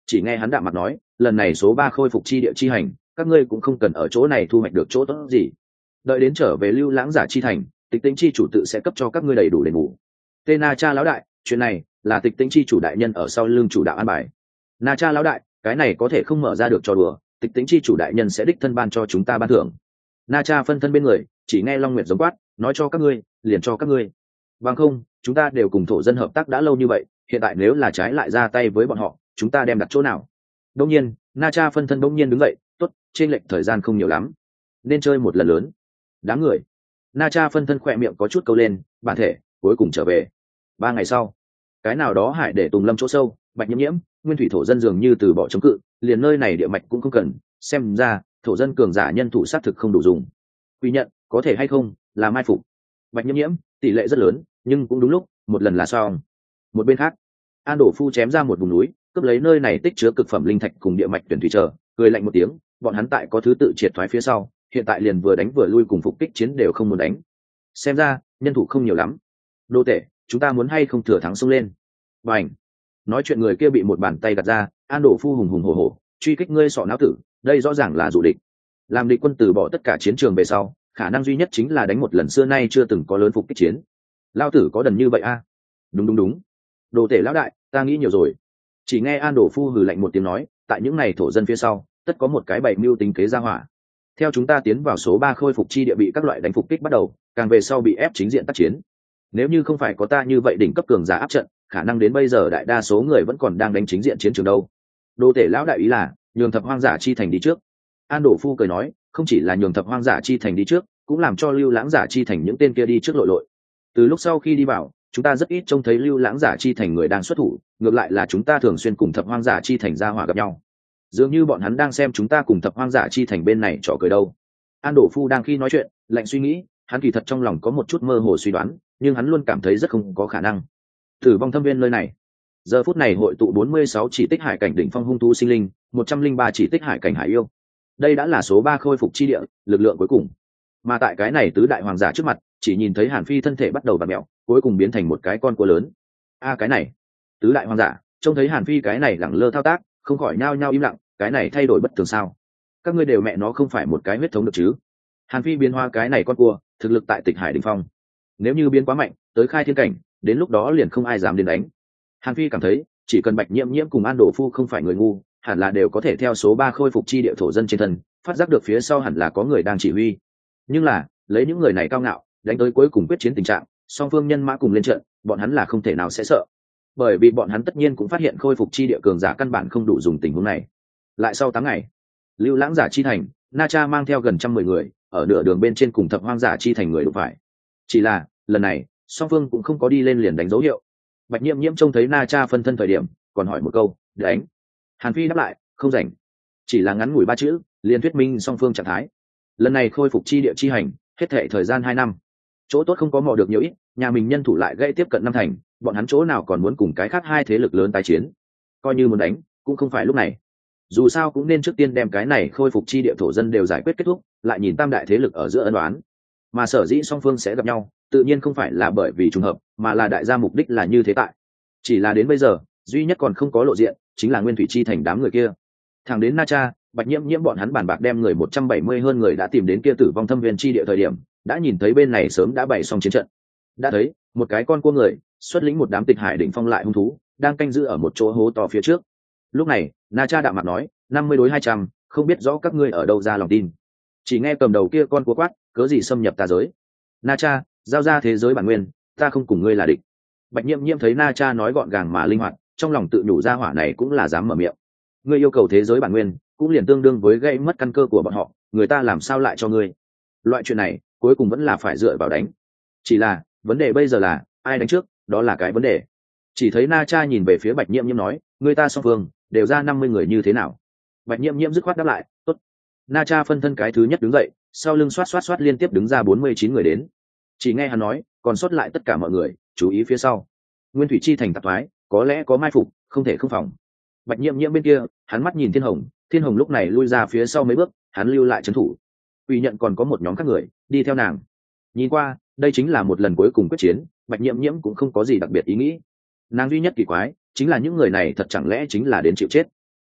Speaker 1: chỉ nghe hắn đạm mặt nói, lần này số 3 khôi phục chi địa chi hành, các ngươi cũng không cần ở chỗ này thu hoạch được chỗ tốt gì, đợi đến trở về Lưu Lãng Giả chi thành, Tịch Tĩnh chi chủ tự sẽ cấp cho các ngươi đầy đủ đền bù. Tên Na Cha lão đại, chuyện này là Tịch Tĩnh chi chủ đại nhân ở sau lưng chủ đạo an bài. Na Cha lão đại, cái này có thể không mở ra được cho đùa, Tịch Tĩnh chi chủ đại nhân sẽ đích thân ban cho chúng ta ban thưởng. Na Cha phân thân bên người, chỉ nghe Long Nguyệt giống quát, nói cho các ngươi, liền cho các ngươi. Bằng không, chúng ta đều cùng thổ dân hợp tác đã lâu như vậy, hiện tại nếu là trái lại ra tay với bọn họ, chúng ta đem đặt chỗ nào? Đông nhiên, Na Cha phân thân đông nhiên đứng dậy, tốt, trên lệch thời gian không nhiều lắm, nên chơi một lần lớn. Đám người. Na Cha phân thân khỏe miệng có chút câu lên, bản thể cuối cùng trở về. 3 ngày sau, cái nào đó hải để Tùng Lâm chỗ sâu, Bạch Nhiễm Nhiễm, nguyên thủy thổ dân dường như từ bỏ chống cự, liền nơi này địa mạch cũng không cần, xem ra thổ dân cường giả nhân thủ sát thực không đủ dùng. Quy nhận, có thể hay không là mai phục. Bạch Nhiễm Nhiễm, tỷ lệ rất lớn, nhưng cũng đúng lúc, một lần là xong. Một bên khác, An Đổ Phu chém ra một vùng núi, cướp lấy nơi này tích chứa cực phẩm linh thạch cùng địa mạch tuyển thủy chờ, cười lạnh một tiếng, bọn hắn tại có thứ tự triệt thoái phía sau, hiện tại liền vừa đánh vừa lui cùng phục kích chiến đều không muốn đánh. Xem ra nhân thủ không nhiều lắm. Đô tể, chúng ta muốn hay không thừa thắng xông lên? Bành! Nói chuyện người kia bị một bàn tay gạt ra, An Đổ Phu hùng hùng hổ hổ, truy kích ngươi sọ não tử, đây rõ ràng là dụ địch. Làm địch quân từ bỏ tất cả chiến trường về sau, khả năng duy nhất chính là đánh một lần xưa nay chưa từng có lớn phục kích chiến. Lao tử có đần như vậy a? Đúng. Đồ tể lão đại, ta nghĩ nhiều rồi. Chỉ nghe An Đổ Phu hừ lạnh một tiếng nói, tại những này thổ dân phía sau, tất có một cái bày mưu tính kế ra hỏa. Theo chúng ta tiến vào số 3 khôi phục chi địa bị các loại đánh phục kích bắt đầu, càng về sau bị ép chính diện tác chiến. Nếu như không phải có ta như vậy đỉnh cấp cường giả áp trận, khả năng đến bây giờ đại đa số người vẫn còn đang đánh chính diện chiến trường đâu. Đồ tể lão đại ý là nhường Thập Hoang Giả chi thành đi trước. An Đổ Phu cười nói, không chỉ là nhường Thập Hoang Giả chi thành đi trước, cũng làm cho Lưu Lãng Giả chi thành những tên kia đi trước lội. Từ lúc sau khi đi vào, chúng ta rất ít trông thấy Lưu Lãng Giả chi thành người đang xuất thủ, ngược lại là chúng ta thường xuyên cùng Thập Hoang Giả chi thành ra hỏa gặp nhau. Dường như bọn hắn đang xem chúng ta cùng Thập Hoang Giả chi thành bên này trò cười đâu. An Đổ Phu đang khi nói chuyện, lạnh suy nghĩ, hắn kỳ thật trong lòng có một chút mơ hồ suy đoán, nhưng hắn luôn cảm thấy rất không có khả năng. Tử vong thâm viên nơi này, giờ phút này hội tụ 46 chỉ tích hải cảnh đỉnh phong hung thú sinh linh, 103 chỉ tích hải cảnh hải yêu. Đây đã là số 3 khôi phục chi địa, lực lượng cuối cùng. Mà tại cái này tứ đại hoàng giả trước mặt, chỉ nhìn thấy Hàn Phi thân thể bắt đầu vặn mèo, cuối cùng biến thành một cái con cua lớn. Cái này, tứ đại hoàng giả trông thấy Hàn Phi cái này lẳng lơ thao tác, không khỏi nhao nhao im lặng, cái này thay đổi bất thường sao? Các ngươi đều mẹ nó không phải một cái huyết thống được chứ? Hàn Phi biến hóa cái này con cua, thực lực tại Tịch Hải đỉnh phong. Nếu như biến quá mạnh, tới khai thiên cảnh, đến lúc đó liền không ai dám đến đánh. Hàn Phi cảm thấy, chỉ cần Bạch Nhiễm Nhiễm cùng An Đổ Phu không phải người ngu, hẳn là đều có thể theo số 3 khôi phục chi địa thổ dân trên thân, phát giác được phía sau hẳn là có người đang chỉ huy. Nhưng là, lấy những người này cao ngạo, đánh tới cuối cùng quyết chiến tình trạng, song phương nhân mã cùng lên trận, bọn hắn là không thể nào sẽ sợ. Bởi vì bọn hắn tất nhiên cũng phát hiện khôi phục chi địa cường giả căn bản không đủ dùng tình huống này. Lại sau 8 ngày, Lưu Lãng Giả chi thành, Na Cha mang theo gần 110 người, ở nửa đường bên trên cùng Thập Hoang Giả chi thành người đụng phải. Chỉ là, lần này, song phương cũng không có đi lên liền đánh dấu hiệu. Bạch Nhiễm Nhiễm trông thấy Na Cha phân thân thời điểm, còn hỏi một câu, đánh. Hàn Phi đáp lại, không rảnh. Chỉ là ngắn ngủi 3 chữ, liền thuyết minh song phương trạng thái. Lần này khôi phục chi địa chi hành, hết thệ thời gian 2 năm. Chỗ tốt không có mò được nhiều ít, nhà mình nhân thủ lại gây tiếp cận 5 thành, bọn hắn chỗ nào còn muốn cùng cái khác hai thế lực lớn tái chiến. Coi như muốn đánh, cũng không phải lúc này. Dù sao cũng nên trước tiên đem cái này khôi phục chi địa thổ dân đều giải quyết kết thúc, lại nhìn tam đại thế lực ở giữa ân đoán. Mà sở dĩ song phương sẽ gặp nhau, tự nhiên không phải là bởi vì trùng hợp, mà là đại gia mục đích là như thế tại. Chỉ là đến bây giờ, duy nhất còn không có lộ diện, chính là Nguyên Thủy chi thành đám người kia. Thẳng đến Na Cha, Bạch Nhiễm Nhiễm bọn hắn bàn bạc đem người 170 hơn người đã tìm đến kia tử vong thâm viên chi địa thời điểm, đã nhìn thấy bên này sớm đã bày xong chiến trận. Đã thấy, một cái con cua người, xuất lĩnh một đám Tịch Hải đỉnh phong lại hung thú, đang canh giữ ở một chỗ hố to phía trước. Lúc này, Na Cha đạm mặt nói, 50 đối 200, không biết rõ các ngươi ở đâu ra lòng tin. Chỉ nghe cầm đầu kia con cua quát, cớ gì xâm nhập ta giới? Na Cha, giao ra thế giới bản nguyên, ta không cùng ngươi là địch. Bạch Nhiễm Nhiễm thấy Na Cha nói gọn gàng mà linh hoạt, trong lòng tự nhủ ra hỏa này cũng là dám mở miệng. Ngươi yêu cầu thế giới bản nguyên, cũng liền tương đương với gây mất căn cơ của bọn họ, người ta làm sao lại cho ngươi? Loại chuyện này, cuối cùng vẫn là phải dựa vào đánh. Chỉ là, vấn đề bây giờ là, ai đánh trước, đó là cái vấn đề. Chỉ thấy Na Cha nhìn về phía Bạch Nhiễm Nhiễm nói, người ta song phương đều ra 50 người như thế nào? Bạch Nhiễm Nhiễm dứt khoát đáp lại, tốt. Na Cha phân thân cái thứ nhất đứng dậy, sau lưng xoát liên tiếp đứng ra 49 người đến. Chỉ nghe hắn nói, còn sót lại tất cả mọi người, chú ý phía sau. Nguyên Thủy chi thành tạp thoái, có lẽ có mai phục, không thể không phòng. Bạch Nhiễm Nhiễm bên kia, hắn mắt nhìn Thiên Hồng lúc này lui ra phía sau mấy bước, hắn lưu lại trấn thủ. Uy nhận còn có một nhóm các người đi theo nàng. Nhìn qua, đây chính là một lần cuối cùng quyết chiến, Bạch Nhiễm Nhiễm cũng không có gì đặc biệt ý nghĩ. Nàng duy nhất kỳ quái, chính là những người này thật chẳng lẽ chính là đến chịu chết.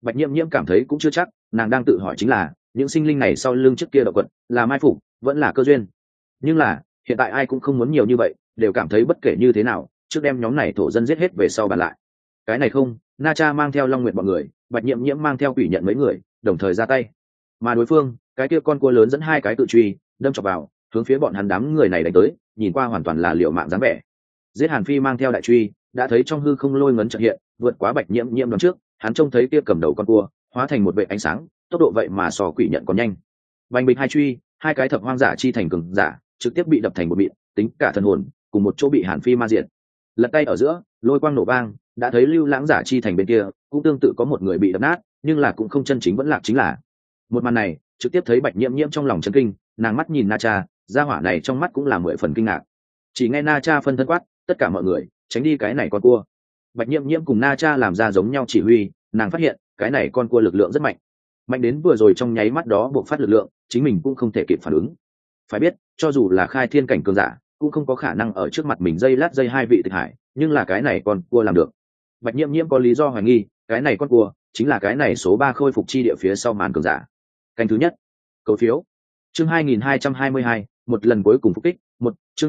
Speaker 1: Bạch Nhiễm Nhiễm cảm thấy cũng chưa chắc, nàng đang tự hỏi chính là những sinh linh này sau lưng trước kia động quật là mai phục vẫn là cơ duyên. Nhưng là hiện tại ai cũng không muốn nhiều như vậy, đều cảm thấy bất kể như thế nào trước đem nhóm này thổ dân giết hết về sau bàn lại. Cái này không, Na Cha mang theo Long Nguyệt bọn người, Bạch Nhiễm Nhiễm mang theo Quỷ Nhận mấy người đồng thời ra tay, mà đối phương cái kia con cua lớn dẫn hai cái cự truy đâm chọc vào, hướng phía bọn hắn đám người này đánh tới, nhìn qua hoàn toàn là liều mạng dáng vẻ. Giết Hàn Phi mang theo đại truy, đã thấy trong hư không lôi ngấn chợt hiện, vượt quá Bạch Nhiễm Nhiễm đón trước, hắn trông thấy kia cầm đầu con cua hóa thành một vệt ánh sáng, tốc độ vậy mà so Quỷ Nhận còn nhanh. Bành bịch hai truy, hai cái thập hoang giả chi thành cường giả trực tiếp bị đập thành một mịn, tính cả thần hồn cùng một chỗ bị Hàn Phi ma diệt. Lật tay ở giữa, lôi quang nổ vang, đã thấy Lưu Lãng giả chi thành bên kia cũng tương tự có một người bị đập nát, nhưng là cũng không chân chính vẫn lạc chính là. Một màn này trực tiếp thấy Bạch Nhiễm Nhiễm trong lòng chấn kinh, nàng mắt nhìn Na Cha, gia hỏa này trong mắt cũng là 10 phần kinh ngạc. Chỉ nghe Na Cha phân thân quát, tất cả mọi người tránh đi cái này con cua. Bạch Nhiễm Nhiễm cùng Na Cha làm ra giống nhau chỉ huy, nàng phát hiện cái này con cua lực lượng rất mạnh, mạnh đến vừa rồi trong nháy mắt đó buộc phát lực lượng chính mình cũng không thể kịp phản ứng. Phải biết cho dù là khai thiên cảnh cường giả cũng không có khả năng ở trước mặt mình dây hai vị tịch hải, nhưng là cái này con cua làm được. Bạch Nhiễm Nhiễm có lý do hoài nghi cái này con cua chính là cái này số 3 khôi phục chi địa phía sau màn cường giả. Canh thứ nhất, cầu phiếu. Chương 2222, một lần cuối cùng phục kích, một chương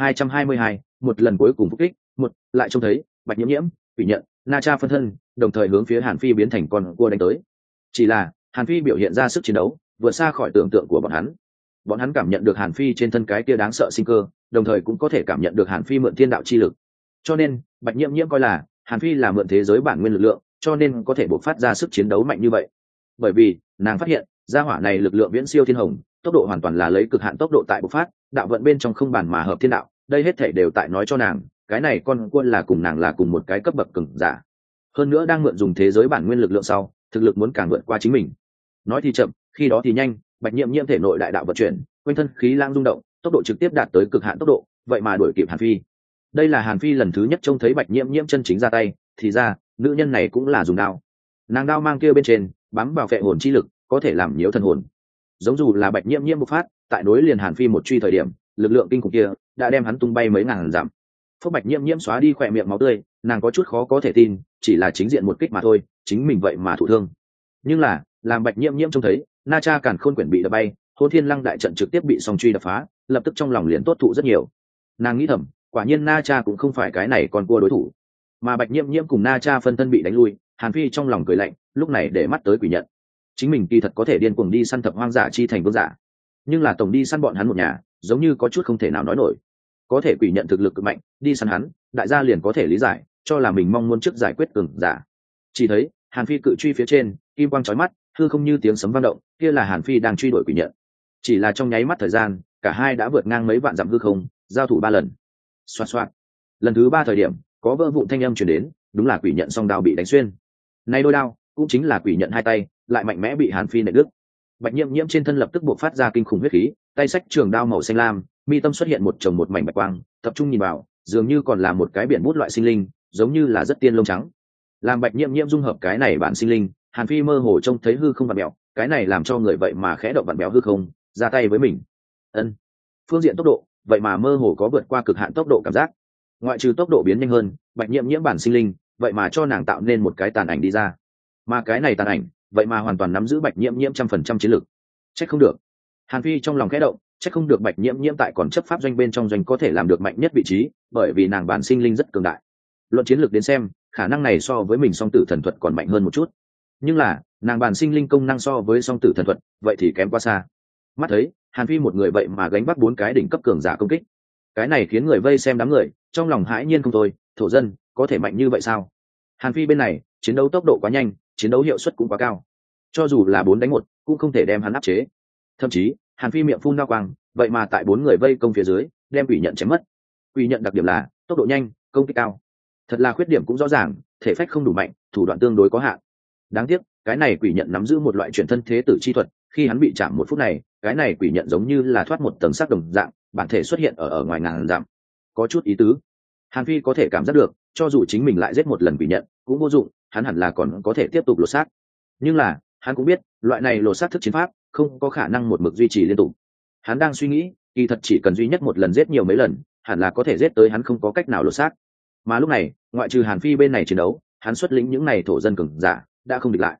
Speaker 1: 2222, một lần cuối cùng phục kích, một lại trông thấy Bạch Nhiễm Nhiễm, Quỷ Nhận, Na Cha phân thân đồng thời hướng phía Hàn Phi biến thành con cua đánh tới. Chỉ là Hàn Phi biểu hiện ra sức chiến đấu vượt xa khỏi tưởng tượng của bọn hắn cảm nhận được Hàn Phi trên thân cái kia đáng sợ sinh cơ, đồng thời cũng có thể cảm nhận được Hàn Phi mượn thiên đạo chi lực. Cho nên Bạch Nhiễm Nhiễm coi là Hàn Phi là mượn thế giới bản nguyên lực lượng, cho nên có thể bộc phát ra sức chiến đấu mạnh như vậy. Bởi vì nàng phát hiện gia hỏa này lực lượng viễn siêu thiên hồng, tốc độ hoàn toàn là lấy cực hạn tốc độ tại bộc phát, đạo vận bên trong không bàn mà hợp thiên đạo, đây hết thảy đều tại nói cho nàng cái này con quân là cùng nàng là cùng một cái cấp bậc cường giả. Hơn nữa đang mượn dùng thế giới bản nguyên lực lượng sau, thực lực muốn càng vượt qua chính mình. Nói thì chậm, khi đó thì nhanh, Bạch Nhiễm Nhiễm thể nội đại đạo vận chuyển, quanh thân khí lang rung động, tốc độ trực tiếp đạt tới cực hạn tốc độ, vậy mà đuổi kịp Hàn Phi. Đây là Hàn Phi lần thứ nhất trông thấy Bạch Nhiễm Nhiễm chân chính ra tay, thì ra nữ nhân này cũng là dùng đao. Nàng đao mang kia bên trên bám vào phệ hồn chi lực, có thể làm nhiễu thần hồn. Giống dù là Bạch Nhiễm Nhiễm bộc phát, tại đối liền Hàn Phi một truy thời điểm, lực lượng kinh khủng kia đã đem hắn tung bay mấy ngàn dặm. Phúc Bạch Nhiễm Nhiễm xóa đi khỏe miệng máu tươi, nàng có chút khó có thể tin, chỉ là chính diện một kích mà thôi, chính mình vậy mà thụ thương. Nhưng là làm Bạch Nhiễm Nhiễm trông thấy Na Cha càn khôn quyển bị đập bay, Hỗn Thiên Lăng đại trận trực tiếp bị song truy đập phá, lập tức trong lòng liền tốt thụ rất nhiều. Nàng nghĩ thầm, quả nhiên Na Cha cũng không phải cái này còn cua đối thủ. Mà Bạch Nhiễm Nhiễm cùng Na Cha phân thân bị đánh lui, Hàn Phi trong lòng cười lạnh, lúc này để mắt tới Quỷ Nhận. Chính mình kỳ thật có thể điên cuồng đi săn thập hoang giả chi thành vương giả, nhưng là tổng đi săn bọn hắn một nhà, giống như có chút không thể nào nói nổi. Có thể Quỷ Nhận thực lực cực mạnh, đi săn hắn, đại gia liền có thể lý giải, cho là mình mong muốn trước giải quyết cường giả. Chỉ thấy Hàn Phi cự truy phía trên, kim quang chói mắt, hư không như tiếng sấm vang động, kia là Hàn Phi đang truy đuổi Quỷ Nhận. Chỉ là trong nháy mắt thời gian, cả hai đã vượt ngang mấy vạn dặm hư không, giao thủ 3 lần. Xoạt xoạt. Lần thứ 3 thời điểm, có vỡ vụn thanh âm truyền đến, đúng là Quỷ Nhận song đao bị đánh xuyên. Nay đôi đao, cũng chính là Quỷ Nhận hai tay, lại mạnh mẽ bị Hàn Phi nện đứt. Bạch Nhiễm Nhiễm trên thân lập tức bộc phát ra kinh khủng huyết khí, tay xách trường đao màu xanh lam, mi tâm xuất hiện một chồng một mảnh bạch quang, tập trung nhìn vào, dường như còn là một cái biển bút loại sinh linh, giống như là rất tiên lông trắng. Làm Bạch Nhiễm Nhiễm dung hợp cái này bản sinh linh, Hàn Phi mơ hồ trông thấy hư không vặn mèo, cái này làm cho người vậy mà khẽ động vặn béo hư không, ra tay với mình. Ân. Phương diện tốc độ, vậy mà mơ hồ có vượt qua cực hạn tốc độ cảm giác. Ngoại trừ tốc độ biến nhanh hơn, Bạch Nhiễm Nhiễm bản sinh linh, vậy mà cho nàng tạo nên một cái tàn ảnh đi ra. Mà cái này tàn ảnh, vậy mà hoàn toàn nắm giữ Bạch Nhiễm Nhiễm 100% chiến lực. Chắc không được. Hàn Phi trong lòng khẽ động, chắc không được Bạch Nhiễm Nhiễm tại còn chấp pháp doanh bên trong doanh có thể làm được mạnh nhất vị trí, bởi vì nàng bản sinh linh rất cường đại. Luận chiến lược đến xem, khả năng này so với mình song tử thần thuật còn mạnh hơn một chút. Nhưng là, nàng bản sinh linh công năng so với song tử thần thuật, vậy thì kém quá xa. Mắt thấy, Hàn Phi một người vậy mà gánh vác 4 cái đỉnh cấp cường giả công kích. Cái này khiến người vây xem đám người, trong lòng hãi nhiên không thôi, thổ dân, có thể mạnh như vậy sao? Hàn Phi bên này, chiến đấu tốc độ quá nhanh, chiến đấu hiệu suất cũng quá cao. Cho dù là 4 đánh 1, cũng không thể đem hắn áp chế. Thậm chí, Hàn Phi miệng phun đao quang, vậy mà tại 4 người vây công phía dưới, đem Quỷ Nhận chém mất. Quỷ Nhận đặc điểm là tốc độ nhanh, công kích cao. Thật là khuyết điểm cũng rõ ràng, thể phách không đủ mạnh, thủ đoạn tương đối có hạn. Đáng tiếc, cái này Quỷ Nhận nắm giữ một loại chuyển thân thế tử chi thuật, khi hắn bị chạm 1 phút này, cái này Quỷ Nhận giống như là thoát một tầng sắc đồng dạng, bản thể xuất hiện ở ngoài ngàn dặm. Có chút ý tứ. Hàn Phi có thể cảm giác được, cho dù chính mình lại giết một lần Quỷ Nhận, cũng vô dụng, hắn hẳn là còn có thể tiếp tục lột xác. Nhưng là, hắn cũng biết, loại này lột xác thức chiến pháp, không có khả năng một mực duy trì liên tục. Hắn đang suy nghĩ, kỳ thật chỉ cần duy nhất một lần giết nhiều mấy lần, hẳn là có thể giết tới hắn không có cách nào lột xác. Mà lúc này, ngoại trừ Hàn Phi bên này chiến đấu, hắn xuất lĩnh những này thổ dân cường giả, đã không địch lại.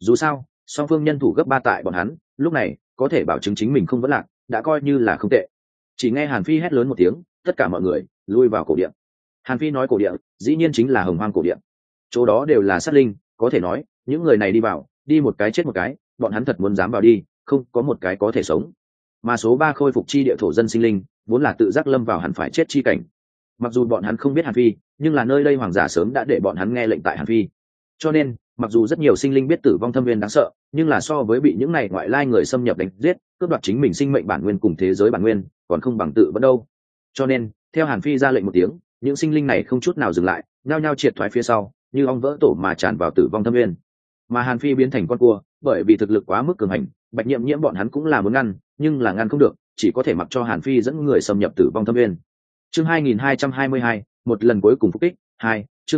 Speaker 1: Dù sao song phương nhân thủ gấp 3 tại bọn hắn, lúc này có thể bảo chứng chính mình không vấn lạc đã coi như là không tệ. Chỉ nghe Hàn Phi hét lớn một tiếng, tất cả mọi người lui vào cổ địa. Hàn Phi nói cổ địa dĩ nhiên chính là Hồng Hoang cổ địa, chỗ đó đều là sát linh, có thể nói những người này đi vào đi một cái chết một cái, bọn hắn thật muốn dám vào đi không có một cái có thể sống. Mà số 3 khôi phục chi địa thổ dân sinh linh vốn là tự giác lâm vào hẳn phải chết chi cảnh. Mặc dù bọn hắn không biết Hàn Phi, nhưng là nơi đây hoàng giả sớm đã để bọn hắn nghe lệnh tại Hàn Phi, cho nên mặc dù rất nhiều sinh linh biết tử vong thâm viên đáng sợ, nhưng là so với bị những này ngoại lai người xâm nhập đánh giết cướp đoạt chính mình sinh mệnh bản nguyên cùng thế giới bản nguyên còn không bằng tự vẫn đâu. Cho nên theo Hàn Phi ra lệnh một tiếng, những sinh linh này không chút nào dừng lại, nhao nhao triệt thoái phía sau, như ong vỡ tổ mà tràn vào tử vong thâm viên. Mà Hàn Phi biến thành con cua, bởi vì thực lực quá mức cường hành, Bạch Nhiễm Nhiễm bọn hắn cũng là muốn ngăn, nhưng là ngăn không được, chỉ có thể mặc cho Hàn Phi dẫn người xâm nhập tử vong thâm viên. Chương 2222, một lần cuối cùng phục kích 2, chương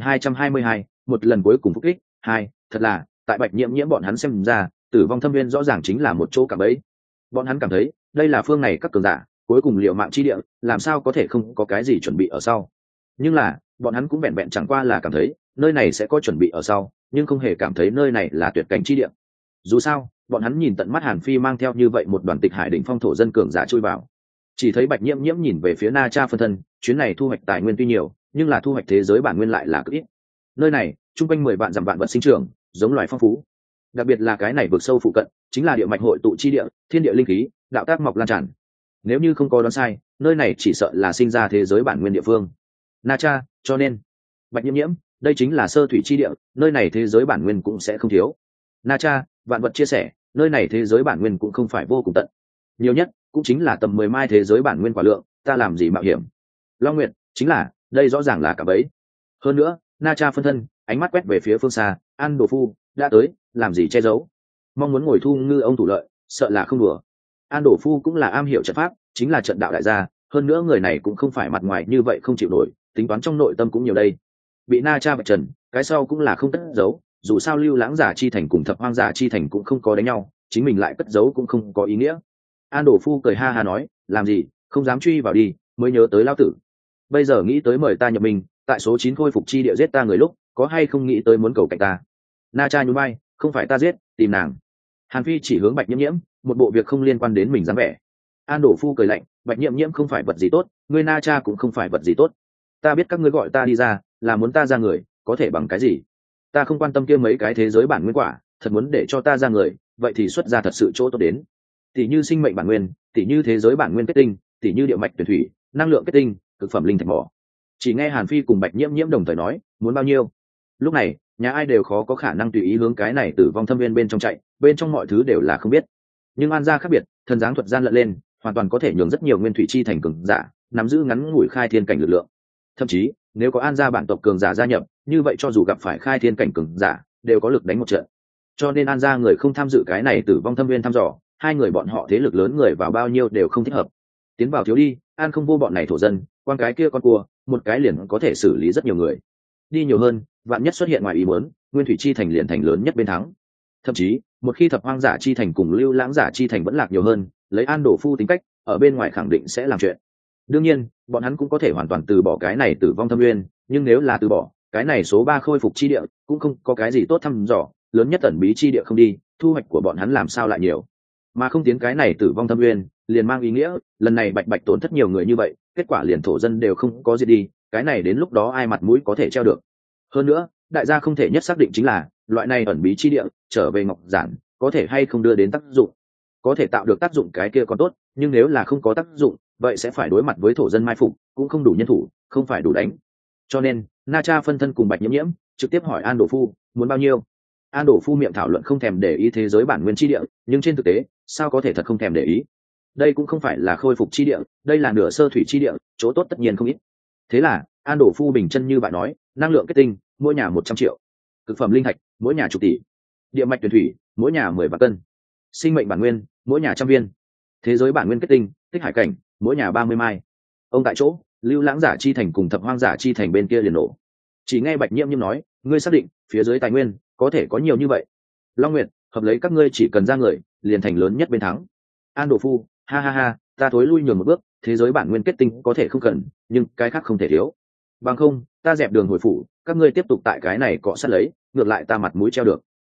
Speaker 1: 2222, một lần cuối cùng phục kích 2, thật là, tại Bạch Nhiễm Nhiễm bọn hắn xem ra, tử vong thâm viên rõ ràng chính là một chỗ cạm bẫy. Bọn hắn cảm thấy, đây là phương này các cường giả, cuối cùng liều mạng chi địa, làm sao có thể không có cái gì chuẩn bị ở sau. Nhưng là, bọn hắn cũng vẹn vẹn chẳng qua là cảm thấy, nơi này sẽ có chuẩn bị ở sau, nhưng không hề cảm thấy nơi này là tuyệt cảnh chi địa. Dù sao, bọn hắn nhìn tận mắt Hàn Phi mang theo như vậy một đoàn tịch hải đỉnh phong thổ dân cường giả chui vào. Chỉ thấy Bạch Nhiễm Nhiễm nhìn về phía Na Cha phân thân, chuyến này thu hoạch tài nguyên tuy nhiều, nhưng là thu hoạch thế giới bản nguyên lại là cực ít. Nơi này, trung quanh 10 vạn dặm vạn vật sinh trưởng, giống loài phong phú. Đặc biệt là cái này vực sâu phụ cận, chính là địa mạch hội tụ chi địa, thiên địa linh khí, đạo tác mọc lan tràn. Nếu như không có đoán sai, nơi này chỉ sợ là sinh ra thế giới bản nguyên địa phương. Na Cha, cho nên Bạch Nhiễm Nhiễm, đây chính là sơ thủy chi địa, nơi này thế giới bản nguyên cũng sẽ không thiếu. Na Cha, vạn vật chia sẻ, nơi này thế giới bản nguyên cũng không phải vô cùng tận, nhiều nhất cũng chính là tầm 10 mai thế giới bản nguyên quả lượng, ta làm gì mạo hiểm. Long Nguyệt, chính là, đây rõ ràng là cả bẫy. Hơn nữa, Na Cha phân thân, ánh mắt quét về phía phương xa, An Đồ Phu đã tới, làm gì che giấu, mong muốn ngồi thu ngư ông thủ lợi, sợ là không đùa. An Đồ Phu cũng là am hiểu trận pháp, chính là trận đạo đại gia, hơn nữa người này cũng không phải mặt ngoài như vậy không chịu nổi, tính toán trong nội tâm cũng nhiều đây. Bị Na Cha vạch trần, cái sau cũng là không cất giấu, dù sao Lưu Lãng giả chi thành cùng Thập Hoang giả chi thành cũng không có đánh nhau, chính mình lại cất giấu cũng không có ý nghĩa. An Đồ Phu cười ha ha nói, làm gì, không dám truy vào đi, mới nhớ tới lao tử. Bây giờ nghĩ tới mời ta nhập mình, tại số 9 khôi phục chi địa giết ta người lúc, có hay không nghĩ tới muốn cầu cạnh ta. Na Cha nhún vai, không phải ta giết, tìm nàng. Hàn Phi chỉ hướng Bạch Nhiễm Nhiễm, một bộ việc không liên quan đến mình dáng vẻ. An Đồ Phu cười lạnh, Bạch Nhiễm Nhiễm không phải vật gì tốt, ngươi Na Cha cũng không phải vật gì tốt. Ta biết các ngươi gọi ta đi ra, là muốn ta ra người, có thể bằng cái gì? Ta không quan tâm kia mấy cái thế giới bản nguyên quả, thật muốn để cho ta ra người, vậy thì xuất ra thật sự chỗ tốt đến. Tỷ như sinh mệnh bản nguyên, tỷ như thế giới bản nguyên kết tinh, tỷ như địa mạch tuyển thủy, năng lượng kết tinh, cực phẩm linh thạch mỏ. Chỉ nghe Hàn Phi cùng Bạch Nhiễm Nhiễm đồng thời nói, muốn bao nhiêu? Lúc này, nhà ai đều khó có khả năng tùy ý hướng cái này tử vong thâm viên bên trong chạy, bên trong mọi thứ đều là không biết. Nhưng An gia khác biệt, thần dáng thuật gian lận lên, hoàn toàn có thể nhường rất nhiều nguyên thủy chi thành cường giả, nắm giữ ngắn ngủi khai thiên cảnh lực lượng. Thậm chí, nếu có An gia bản tộc cường giả gia nhập, như vậy cho dù gặp phải khai thiên cảnh cường giả, đều có lực đánh một trận. Cho nên An gia người không tham dự cái này tử vong thâm viên thăm dò, hai người bọn họ thế lực lớn người vào bao nhiêu đều không thích hợp. Tiến vào thiếu đi, An không vô bọn này thổ dân, quan cái kia con cua, một cái liền có thể xử lý rất nhiều người. Đi nhiều hơn, vạn nhất xuất hiện ngoài ý muốn, nguyên thủy chi thành liền thành lớn nhất bên thắng. Thậm chí, một khi Thập Hoang giả chi thành cùng Lưu Lãng giả chi thành vẫn lạc nhiều hơn, lấy An Đồ Phu tính cách, ở bên ngoài khẳng định sẽ làm chuyện. Đương nhiên, bọn hắn cũng có thể hoàn toàn từ bỏ cái này tử vong thâm nguyên, nhưng nếu là từ bỏ, cái này số 3 khôi phục chi địa cũng không có cái gì tốt thăm dò, lớn nhất tẩn bí chi địa không đi, thu hoạch của bọn hắn làm sao lại nhiều. Mà không tiến cái này tử vong thâm nguyên, liền mang ý nghĩa, lần này bạch bạch tổn thất nhiều người như vậy, kết quả liền thổ dân đều không có gì đi, cái này đến lúc đó ai mặt mũi có thể treo được. Hơn nữa, đại gia không thể nhất xác định chính là, loại này ẩn bí chi địa, trở về ngọc giản, có thể hay không đưa đến tác dụng. Có thể tạo được tác dụng cái kia còn tốt, nhưng nếu là không có tác dụng, vậy sẽ phải đối mặt với thổ dân mai phục, cũng không đủ nhân thủ, không phải đủ đánh. Cho nên, Na Cha phân thân cùng Bạch Nhiễm Nhiễm trực tiếp hỏi An Đổ Phu, muốn bao nhiêu? An Đổ Phu miệng thảo luận không thèm để ý thế giới bản nguyên chi địa, nhưng trên thực tế, sao có thể thật không thèm để ý? Đây cũng không phải là khôi phục chi địa, đây là nửa sơ thủy chi địa, chỗ tốt tất nhiên không ít. Thế là, An Đổ Phu bình chân như bạn nói, năng lượng kết tinh, mỗi nhà 100 triệu. Cực phẩm linh thạch, mỗi nhà chục tỷ. Địa mạch tuyển thủy, mỗi nhà 10 vạn cân. Sinh mệnh bản nguyên, mỗi nhà 100 viên. Thế giới bản nguyên kết tinh, tích hải cảnh, mỗi nhà 30 mai. Ông tại chỗ, Lưu Lãng giả chi thành cùng Thập Hoang giả chi thành bên kia liền nổ. Chỉ nghe Bạch Nhiễm Nhiễm nói, ngươi xác định phía dưới tài nguyên có thể có nhiều như vậy? Long Nguyệt, hợp lấy các ngươi chỉ cần ra người, liền thành lớn nhất bên thắng. An Đổ Phu, ha ha ha, ta thối lui nhường một bước, thế giới bản nguyên kết tinh có thể không cần, nhưng cái khác không thể thiếu. Bằng không, ta dẹp đường hồi phủ, các ngươi tiếp tục tại cái này cọ sát lấy, ngược lại ta mặt mũi treo được.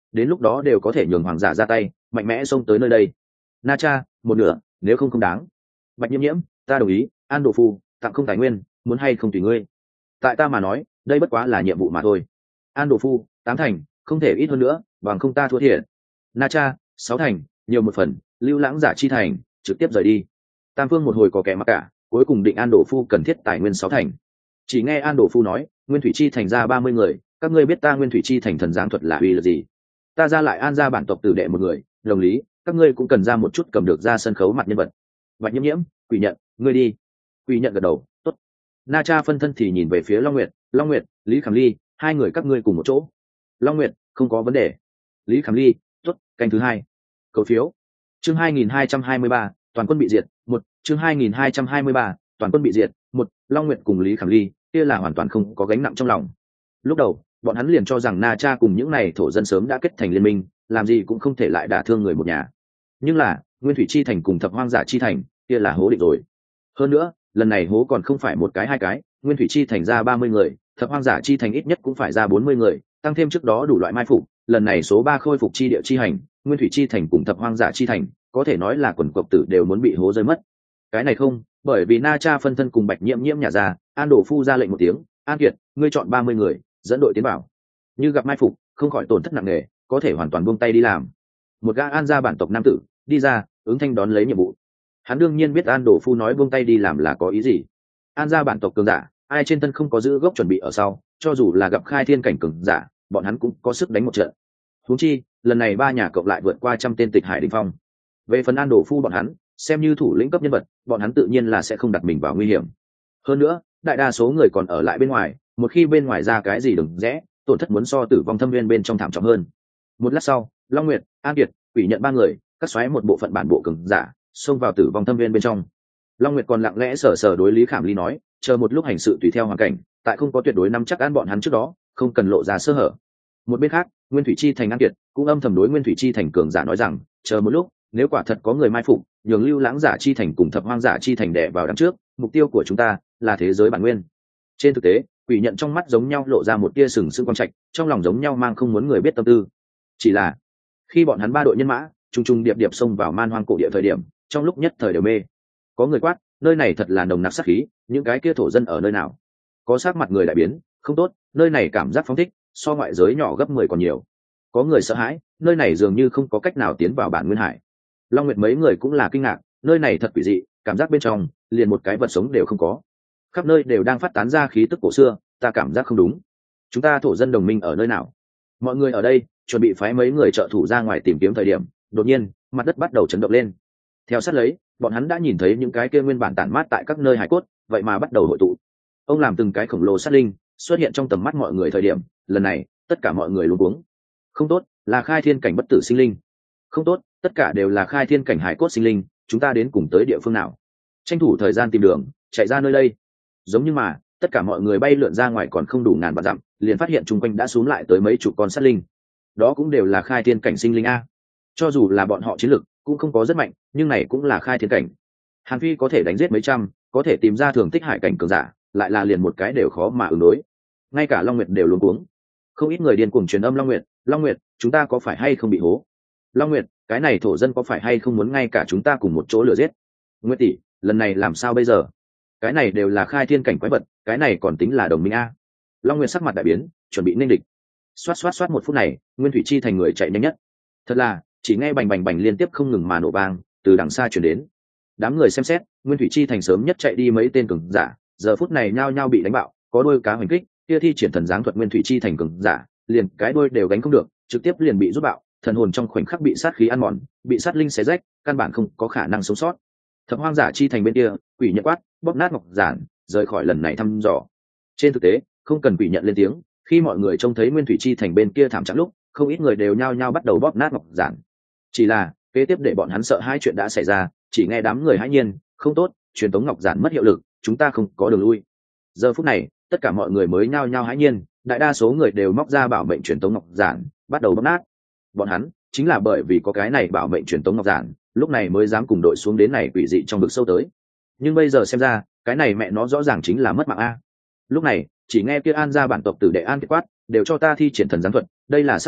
Speaker 1: đến lúc đó đều có thể nhường hoàng giả ra tay mạnh mẽ xông tới nơi đây. Na Cha, một nửa, nếu không đáng. Bạch Nhiễm Nhiễm, ta đồng ý. An Đồ Phu, tặng không tài nguyên, muốn hay không tùy ngươi. Tại ta mà nói, đây bất quá là nhiệm vụ mà thôi. An Đồ Phu, 8 thành, không thể ít hơn nữa, bằng không ta thua thiệt. Na Cha, 6 thành, nhiều một phần. Lưu Lãng Giả chi thành, trực tiếp rời đi. Tam Phương một hồi có kẻ mặc cả, cuối cùng định An Đồ Phu cần thiết tài nguyên 6 thành. Chỉ nghe An Đồ Phu nói, Nguyên Thủy chi thành ra 30 người, các ngươi biết ta Nguyên Thủy chi thành thần giáng thuật là uy là gì? Ta ra lại an ra bản tộc tử đệ một người, đồng lý, các ngươi cũng cần ra một chút cầm được ra sân khấu mặt nhân vật. Bạch Nhiễm Nhiễm, Quỷ Nhận, ngươi đi. Quỷ Nhận gật đầu, tốt. Na Cha phân thân thì nhìn về phía Long Nguyệt, Lý Khảm Ly, hai người các ngươi cùng một chỗ. Long Nguyệt, không có vấn đề. Lý Khảm Ly, tốt. Canh thứ 2. Cầu phiếu. Chương 2223, toàn quân bị diệt. 1. Chương 2223, toàn quân bị diệt. 1. Long Nguyệt cùng Lý Khảm Ly, kia là hoàn toàn không có gánh nặng trong lòng. Lúc đầu, bọn hắn liền cho rằng Na Cha cùng những này thổ dân sớm đã kết thành liên minh, làm gì cũng không thể lại đả thương người một nhà. Nhưng là, Nguyên Thủy chi thành cùng Thập Hoang Giả chi thành, kia là hố định rồi. Hơn nữa, lần này hố còn không phải một cái hai cái, Nguyên Thủy chi thành ra 30 người, Thập Hoang Giả chi thành ít nhất cũng phải ra 40 người, tăng thêm trước đó đủ loại mai phục, lần này số 3 khôi phục chi địa chi hành, Nguyên Thủy chi thành cùng Thập Hoang Giả chi thành, có thể nói là quần cộc tử đều muốn bị hố rơi mất. Cái này không, bởi vì Na Cha phân thân cùng Bạch Nhiễm Nhiễm nhà ra, An Đồ Phu ra lệnh một tiếng, An Kiệt, ngươi chọn 30 người, dẫn đội tiến vào. Như gặp mai phục, không khỏi tổn thất nặng nề, có thể hoàn toàn buông tay đi làm. Một gã An gia bản tộc nam tử đi ra, ứng thanh đón lấy nhiệm vụ. Hắn đương nhiên biết An Đồ Phu nói buông tay đi làm là có ý gì. An gia bản tộc cường giả, ai trên thân không có giữ gốc chuẩn bị ở sau, cho dù là gặp khai thiên cảnh cường giả, bọn hắn cũng có sức đánh một trận. Huống chi, lần này ba nhà cộng lại vượt qua 100 tên tịch hải đỉnh phong. Về phần An Đồ Phu bọn hắn, xem như thủ lĩnh cấp nhân vật, bọn hắn tự nhiên là sẽ không đặt mình vào nguy hiểm. Hơn nữa, đại đa số người còn ở lại bên ngoài, một khi bên ngoài ra cái gì đừng rẽ, tổn thất muốn so tử vong thâm viên bên trong thảm trọng hơn. Một lát sau, Long Nguyệt, An Kiệt, Quỷ Nhận ba người cắt xoáy một bộ phận bản bộ cường giả xông vào tử vong thâm viên bên trong. Long Nguyệt còn lặng lẽ sờ đối Lý Khảm Ly nói, chờ một lúc hành sự tùy theo hoàn cảnh, tại không có tuyệt đối nắm chắc ăn bọn hắn trước đó, không cần lộ ra sơ hở. Một bên khác, Nguyên Thủy chi thành An Kiệt cũng âm thầm đối Nguyên Thủy chi thành cường giả nói rằng, chờ một lúc, nếu quả thật có người mai phục, nhường Lưu Lãng Giả chi thành cùng Thập Hoang Giả chi thành đè vào đằng trước, mục tiêu của chúng ta là thế giới bản nguyên. Trên thực tế, Quỷ Nhận trong mắt giống nhau lộ ra một tia sừng sững quang trạch, trong lòng giống nhau mang không muốn người biết tâm tư. Chỉ là khi bọn hắn ba đội nhân mã trung trung điệp điệp xông vào man hoang cổ địa thời điểm, trong lúc nhất thời đều mê. Có người quát, nơi này thật là nồng nặc sát khí, những cái kia thổ dân ở nơi nào? Có sắc mặt người đại biến, không tốt, nơi này cảm giác phóng thích, so ngoại giới nhỏ gấp 10 còn nhiều. Có người sợ hãi, nơi này dường như không có cách nào tiến vào bản nguyên hải. Long Nguyệt mấy người cũng là kinh ngạc, nơi này thật quỷ dị, cảm giác bên trong liền một cái vật sống đều không có, khắp nơi đều đang phát tán ra khí tức cổ xưa, ta cảm giác không đúng. Chúng ta thổ dân đồng minh ở nơi nào? Mọi người ở đây chuẩn bị phái mấy người trợ thủ ra ngoài tìm kiếm thời điểm, đột nhiên mặt đất bắt đầu chấn động lên. Theo sát lấy, bọn hắn đã nhìn thấy những cái kia nguyên bản tản mát tại các nơi hải cốt, vậy mà bắt đầu hội tụ. Ông làm từng cái khổng lồ sát linh xuất hiện trong tầm mắt mọi người thời điểm, lần này tất cả mọi người luống cuống. Không tốt, là khai thiên cảnh bất tử sinh linh. Không tốt, tất cả đều là khai thiên cảnh hải cốt sinh linh, chúng ta đến cùng tới địa phương nào? Tranh thủ thời gian tìm đường, chạy ra nơi đây. Giống như mà tất cả mọi người bay lượn ra ngoài còn không đủ ngàn vạn dặm, liền phát hiện chung quanh đã xuống lại tới mấy chục con sát linh. Đó cũng đều là khai thiên cảnh sinh linh a. Cho dù là bọn họ chiến lực cũng không có rất mạnh, nhưng này cũng là khai thiên cảnh. Hàn Phi có thể đánh giết mấy trăm, có thể tìm ra thường tích hải cảnh cường giả, lại là liền một cái đều khó mà ứng đối. Ngay cả Long Nguyệt đều luống cuống. Không ít người điên cuồng truyền âm Long Nguyệt, chúng ta có phải hay không bị hố? Long Nguyệt, cái này thổ dân có phải hay không muốn ngay cả chúng ta cùng một chỗ lừa giết? Nguyệt tỷ, lần này làm sao bây giờ? Cái này đều là khai thiên cảnh quái vật, cái này còn tính là đồng minh a. Long Nguyệt sắc mặt đại biến, chuẩn bị nên địch. Xoát một phút này, Nguyên Thủy chi thành người chạy nhanh nhất. Thật là, chỉ nghe bành bành bành liên tiếp không ngừng mà nổ vang, từ đằng xa truyền đến. Đám người xem xét, Nguyên Thủy chi thành sớm nhất chạy đi mấy tên cường giả, giờ phút này nhao nhao bị đánh bạo, có đôi cá hoành kích, kia thi triển thần giáng thuật Nguyên Thủy chi thành cường giả, liền cái đôi đều gánh không được, trực tiếp liền bị rút bạo, thần hồn trong khoảnh khắc bị sát khí ăn mòn, bị sát linh xé rách, căn bản không có khả năng sống sót. Thập Hoang Giả chi thành bên kia, Quỷ Nhận quát, bóp nát ngọc giản, rời khỏi lần này thăm dò. Trên thực tế, không cần Quỷ Nhận lên tiếng, khi mọi người trông thấy Nguyên Thủy chi thành bên kia thảm trạng lúc, không ít người đều nhao nhao bắt đầu bóp nát ngọc giản. Chỉ là kế tiếp để bọn hắn sợ hai chuyện đã xảy ra, chỉ nghe đám người hãi nhiên, không tốt, truyền tống ngọc giản mất hiệu lực, chúng ta không có đường lui. Giờ phút này, tất cả mọi người mới nhao nhao hãi nhiên, đại đa số người đều móc ra bảo mệnh truyền tống ngọc giản, bắt đầu bóp nát. Bọn hắn chính là bởi vì có cái này bảo mệnh truyền tống ngọc giản, lúc này mới dám cùng đội xuống đến này quỷ dị trong vực sâu tới. Nhưng bây giờ xem ra, cái này mẹ nó rõ ràng chính là mất mạng a. Lúc này, chỉ nghe kia An gia bản tộc tử đệ An Kiệt quát, đều cho ta thi triển thần giáng thuật, đây là sát linh,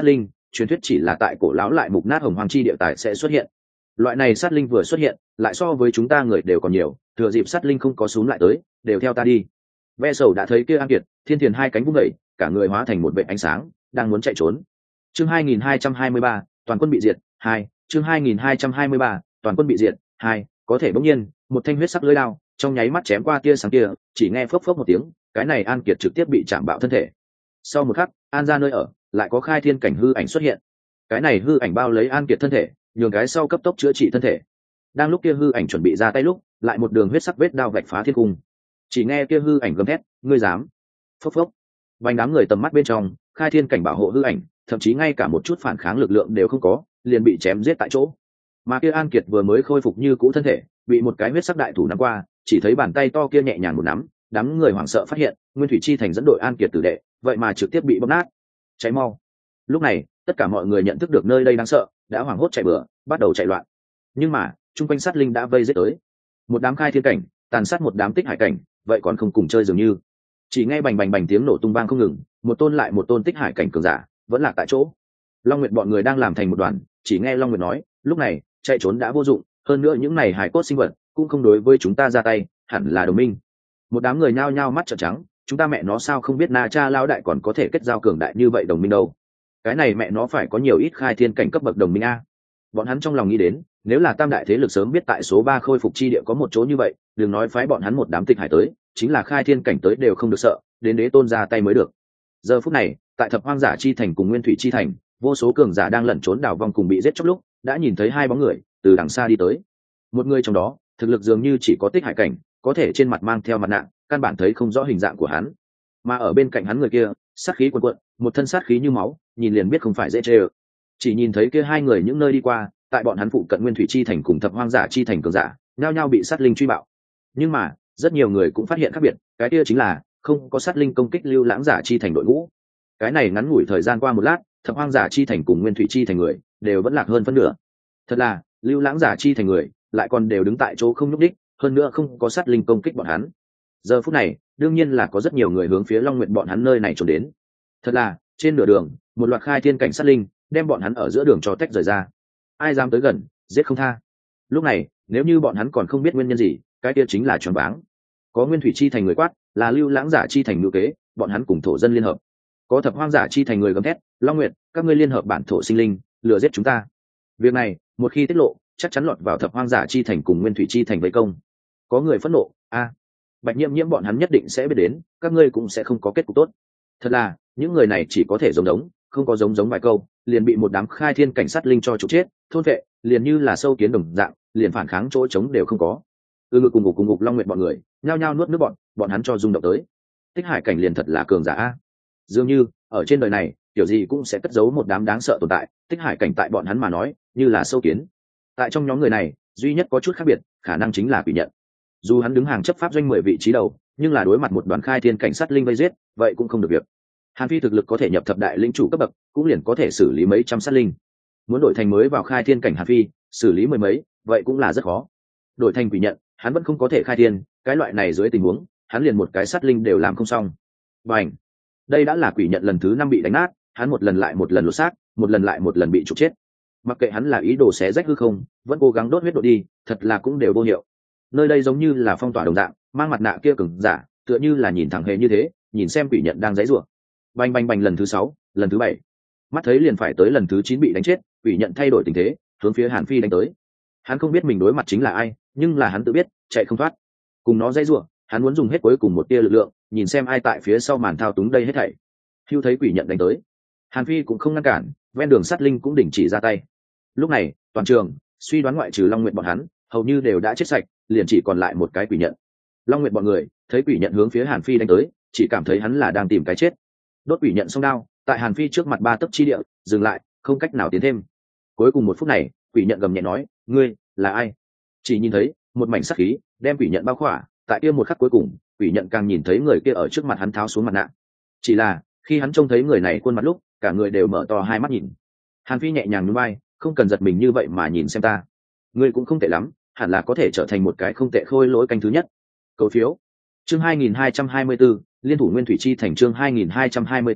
Speaker 1: truyền thuyết chỉ là tại cổ lão lại mục nát hồng hoang chi địa tài sẽ xuất hiện. Loại này sát linh vừa xuất hiện lại so với chúng ta người đều còn nhiều, thừa dịp sát linh không có xuống lại tới, đều theo ta đi. Ve Sầu đã thấy kia An Kiệt, Thiên Thiền hai cánh vung dậy, cả người hóa thành một vệt ánh sáng, đang muốn chạy trốn. Chương 2223, toàn quân bị diệt 2. Chương 2223, toàn quân bị diệt 2. Có thể bỗng nhiên, một thanh huyết sắc lưỡi đao trong nháy mắt chém qua tia sáng kia, chỉ nghe phốc phốc một tiếng, cái này An Kiệt trực tiếp bị chạm bạo thân thể. Sau một khắc, An ra nơi ở, lại có khai thiên cảnh hư ảnh xuất hiện. Cái này hư ảnh bao lấy An Kiệt thân thể, nhường cái sau cấp tốc chữa trị thân thể. Đang lúc kia hư ảnh chuẩn bị ra tay lúc, lại một đường huyết sắc vết đao vạch phá thiên cung. Chỉ nghe kia hư ảnh gầm thét, ngươi dám? Phốc phốc. Vành đám người tầm mắt bên trong, khai thiên cảnh bảo hộ hư ảnh, thậm chí ngay cả một chút phản kháng lực lượng đều không có, liền bị chém giết tại chỗ. Mà kia An Kiệt vừa mới khôi phục như cũ thân thể, bị một cái huyết sắc đại thủ nắm qua, chỉ thấy bàn tay to kia nhẹ nhàng một nắm, đám người hoảng sợ phát hiện, Nguyên Thủy Chi Thành dẫn đội An Kiệt tử đệ, vậy mà trực tiếp bị bóp nát. Cháy mau. Lúc này, tất cả mọi người nhận thức được nơi đây đáng sợ, đã hoảng hốt chạy bừa, bắt đầu chạy loạn. Nhưng mà, trung quanh sát linh đã vây giết tới. Một đám khai thiên cảnh, tàn sát một đám tích hải cảnh, vậy còn không cùng chơi dường như. Chỉ nghe bành bành bành tiếng nổ tung vang không ngừng, một tôn lại một tôn tích hải cảnh cường giả, vẫn lạc tại chỗ. Long Nguyệt bọn người đang làm thành một đoàn, chỉ nghe Long Nguyệt nói, lúc này, chạy trốn đã vô dụng, hơn nữa những này hải cốt sinh vật cũng không đối với chúng ta ra tay, hẳn là đồng minh. Một đám người nhao nhao mắt trợn trắng, chúng ta mẹ nó sao không biết Na Cha lão đại còn có thể kết giao cường đại như vậy đồng minh đâu? Cái này mẹ nó phải có nhiều ít khai thiên cảnh cấp bậc đồng minh a. Bọn hắn trong lòng nghĩ đến, nếu là tam đại thế lực sớm biết tại số 3 khôi phục chi địa có một chỗ như vậy, đừng nói phái bọn hắn một đám tịch hải tới, chính là khai thiên cảnh tới đều không được sợ, đến đế tôn ra tay mới được. Giờ phút này, tại Thập Hoang Giả Chi Thành cùng Nguyên Thủy Chi Thành, vô số cường giả đang lẩn trốn đảo vong cùng bị giết chóc lúc, đã nhìn thấy hai bóng người từ đằng xa đi tới. Một người trong đó, thực lực dường như chỉ có tích hải cảnh, có thể trên mặt mang theo mặt nạ, căn bản thấy không rõ hình dạng của hắn. Mà ở bên cạnh hắn người kia, sát khí cuồn cuộn, một thân sát khí như máu, nhìn liền biết không phải dễ chơi. Chỉ nhìn thấy kia hai người những nơi đi qua, tại bọn hắn phụ cận Nguyên Thủy Chi Thành cùng Thập Hoang Giả Chi Thành cường giả, nhao nhao bị sát linh truy bạo. Nhưng mà, rất nhiều người cũng phát hiện khác biệt, cái kia chính là không có sát linh công kích Lưu Lãng Giả Chi Thành đội ngũ. Cái này ngắn ngủi thời gian qua một lát, Thập Hoang Giả Chi Thành cùng Nguyên Thủy Chi Thành người đều vẫn lạc hơn phân nửa. Thật là, Lưu Lãng Giả Chi Thành người lại còn đều đứng tại chỗ không nhúc đích, hơn nữa không có sát linh công kích bọn hắn. Giờ phút này, đương nhiên là có rất nhiều người hướng phía Long Nguyệt bọn hắn nơi này trốn đến. Thật là, trên nửa đường, một loạt khai thiên cảnh sát linh đem bọn hắn ở giữa đường cho tách rời ra. Ai dám tới gần, giết không tha. Lúc này, nếu như bọn hắn còn không biết nguyên nhân gì, cái kia chính là choáng váng. Có Nguyên Thủy Chi Thành người quát, là Lưu Lãng Giả Chi Thành ngữ kế, bọn hắn cùng thổ dân liên hợp. Có Thập Hoang Giả Chi Thành người gầm thét, Long Nguyệt, các ngươi liên hợp bản thổ sinh linh, lừa giết chúng ta. Việc này, một khi tiết lộ, chắc chắn lọt vào Thập Hoang Giả Chi Thành cùng Nguyên Thủy Chi Thành vây công. Có người phẫn nộ, Bạch Nhiễm Nhiễm bọn hắn nhất định sẽ biết đến, các ngươi cũng sẽ không có kết cục tốt. Thật là, những người này chỉ có thể giống đống, không có giống vài câu, liền bị một đám khai thiên cảnh sát linh cho trục chết, thôn vệ, liền như là sâu kiến đồng dạng, liền phản kháng chỗ trống đều không có. Ngực cùng ngục Long Nguyệt bọn người, nhao nhao nuốt nước bọn hắn cho rung động tới. Tích hải cảnh liền thật là cường giả a. Dường như, ở trên đời này, kiểu gì cũng sẽ cất giấu một đám đáng sợ tồn tại, tích hải cảnh tại bọn hắn mà nói, như là sâu kiến. Tại trong nhóm người này, duy nhất có chút khác biệt, khả năng chính là Quỷ Nhận. Dù hắn đứng hàng chấp pháp doanh 10 vị trí đầu, nhưng là đối mặt một đoàn khai thiên cảnh sát linh vây giết, vậy cũng không được việc. Hàn Phi thực lực có thể nhập thập đại lĩnh chủ cấp bậc, cũng liền có thể xử lý mấy trăm sát linh. Muốn đổi thành mới vào khai thiên cảnh Hàn Phi, xử lý mười mấy, vậy cũng là rất khó. Đổi thành Quỷ Nhận, hắn vẫn không có thể khai thiên, cái loại này dưới tình huống, hắn liền một cái sát linh đều làm không xong. Bành! Đây đã là Quỷ Nhận lần thứ 5 bị đánh nát, hắn một lần lại một lần lột xác, một lần lại một lần bị trục chết. Mặc kệ hắn là ý đồ xé rách hư không, vẫn cố gắng đốt huyết độ đi, thật là cũng đều vô hiệu. Nơi đây giống như là phong tỏa đồng dạng, mang mặt nạ kia cường giả, tựa như là nhìn thẳng hề như thế, nhìn xem Quỷ Nhận đang giãy giụa. Bành bành bành lần thứ 6, lần thứ 7. Mắt thấy liền phải tới lần thứ 9 bị đánh chết, Quỷ Nhận thay đổi tình thế, hướng phía Hàn Phi đánh tới. Hắn không biết mình đối mặt chính là ai, nhưng là hắn tự biết, chạy không thoát. Cùng nó giãy giụa, hắn muốn dùng hết cuối cùng một tia lực lượng, nhìn xem ai tại phía sau màn thao túng đây hết thảy. Hưu thấy Quỷ Nhận đánh tới, Hàn Phi cũng không ngăn cản, ven đường sát linh cũng đình chỉ ra tay. Lúc này, toàn trường, suy đoán ngoại trừ Long Nguyệt bọn hắn, hầu như đều đã chết sạch, liền chỉ còn lại một cái Quỷ Nhận. Long Nguyệt bọn người thấy Quỷ Nhận hướng phía Hàn Phi đánh tới, chỉ cảm thấy hắn là đang tìm cái chết. Đốt Quỷ Nhận song đao, tại Hàn Phi trước mặt 3 tấc chi địa, dừng lại, không cách nào tiến thêm. Cuối cùng một phút này, Quỷ Nhận gầm nhẹ nói, ngươi là ai? Chỉ nhìn thấy một mảnh sát khí đem Quỷ Nhận bao khỏa, tại kia một khắc cuối cùng, Quỷ Nhận càng nhìn thấy người kia ở trước mặt hắn tháo xuống mặt nạ. Chỉ là khi hắn trông thấy người này khuôn mặt lúc, cả người đều mở to hai mắt nhìn. Hàn Phi nhẹ nhàng nhún vai, không cần giật mình như vậy mà nhìn xem ta. Ngươi cũng không tệ lắm, hẳn là có thể trở thành một cái không tệ khôi lỗi canh thứ nhất. Cầu phiếu. Chương 2224, liên thủ Nguyên Thủy Chi Thành chương 2224,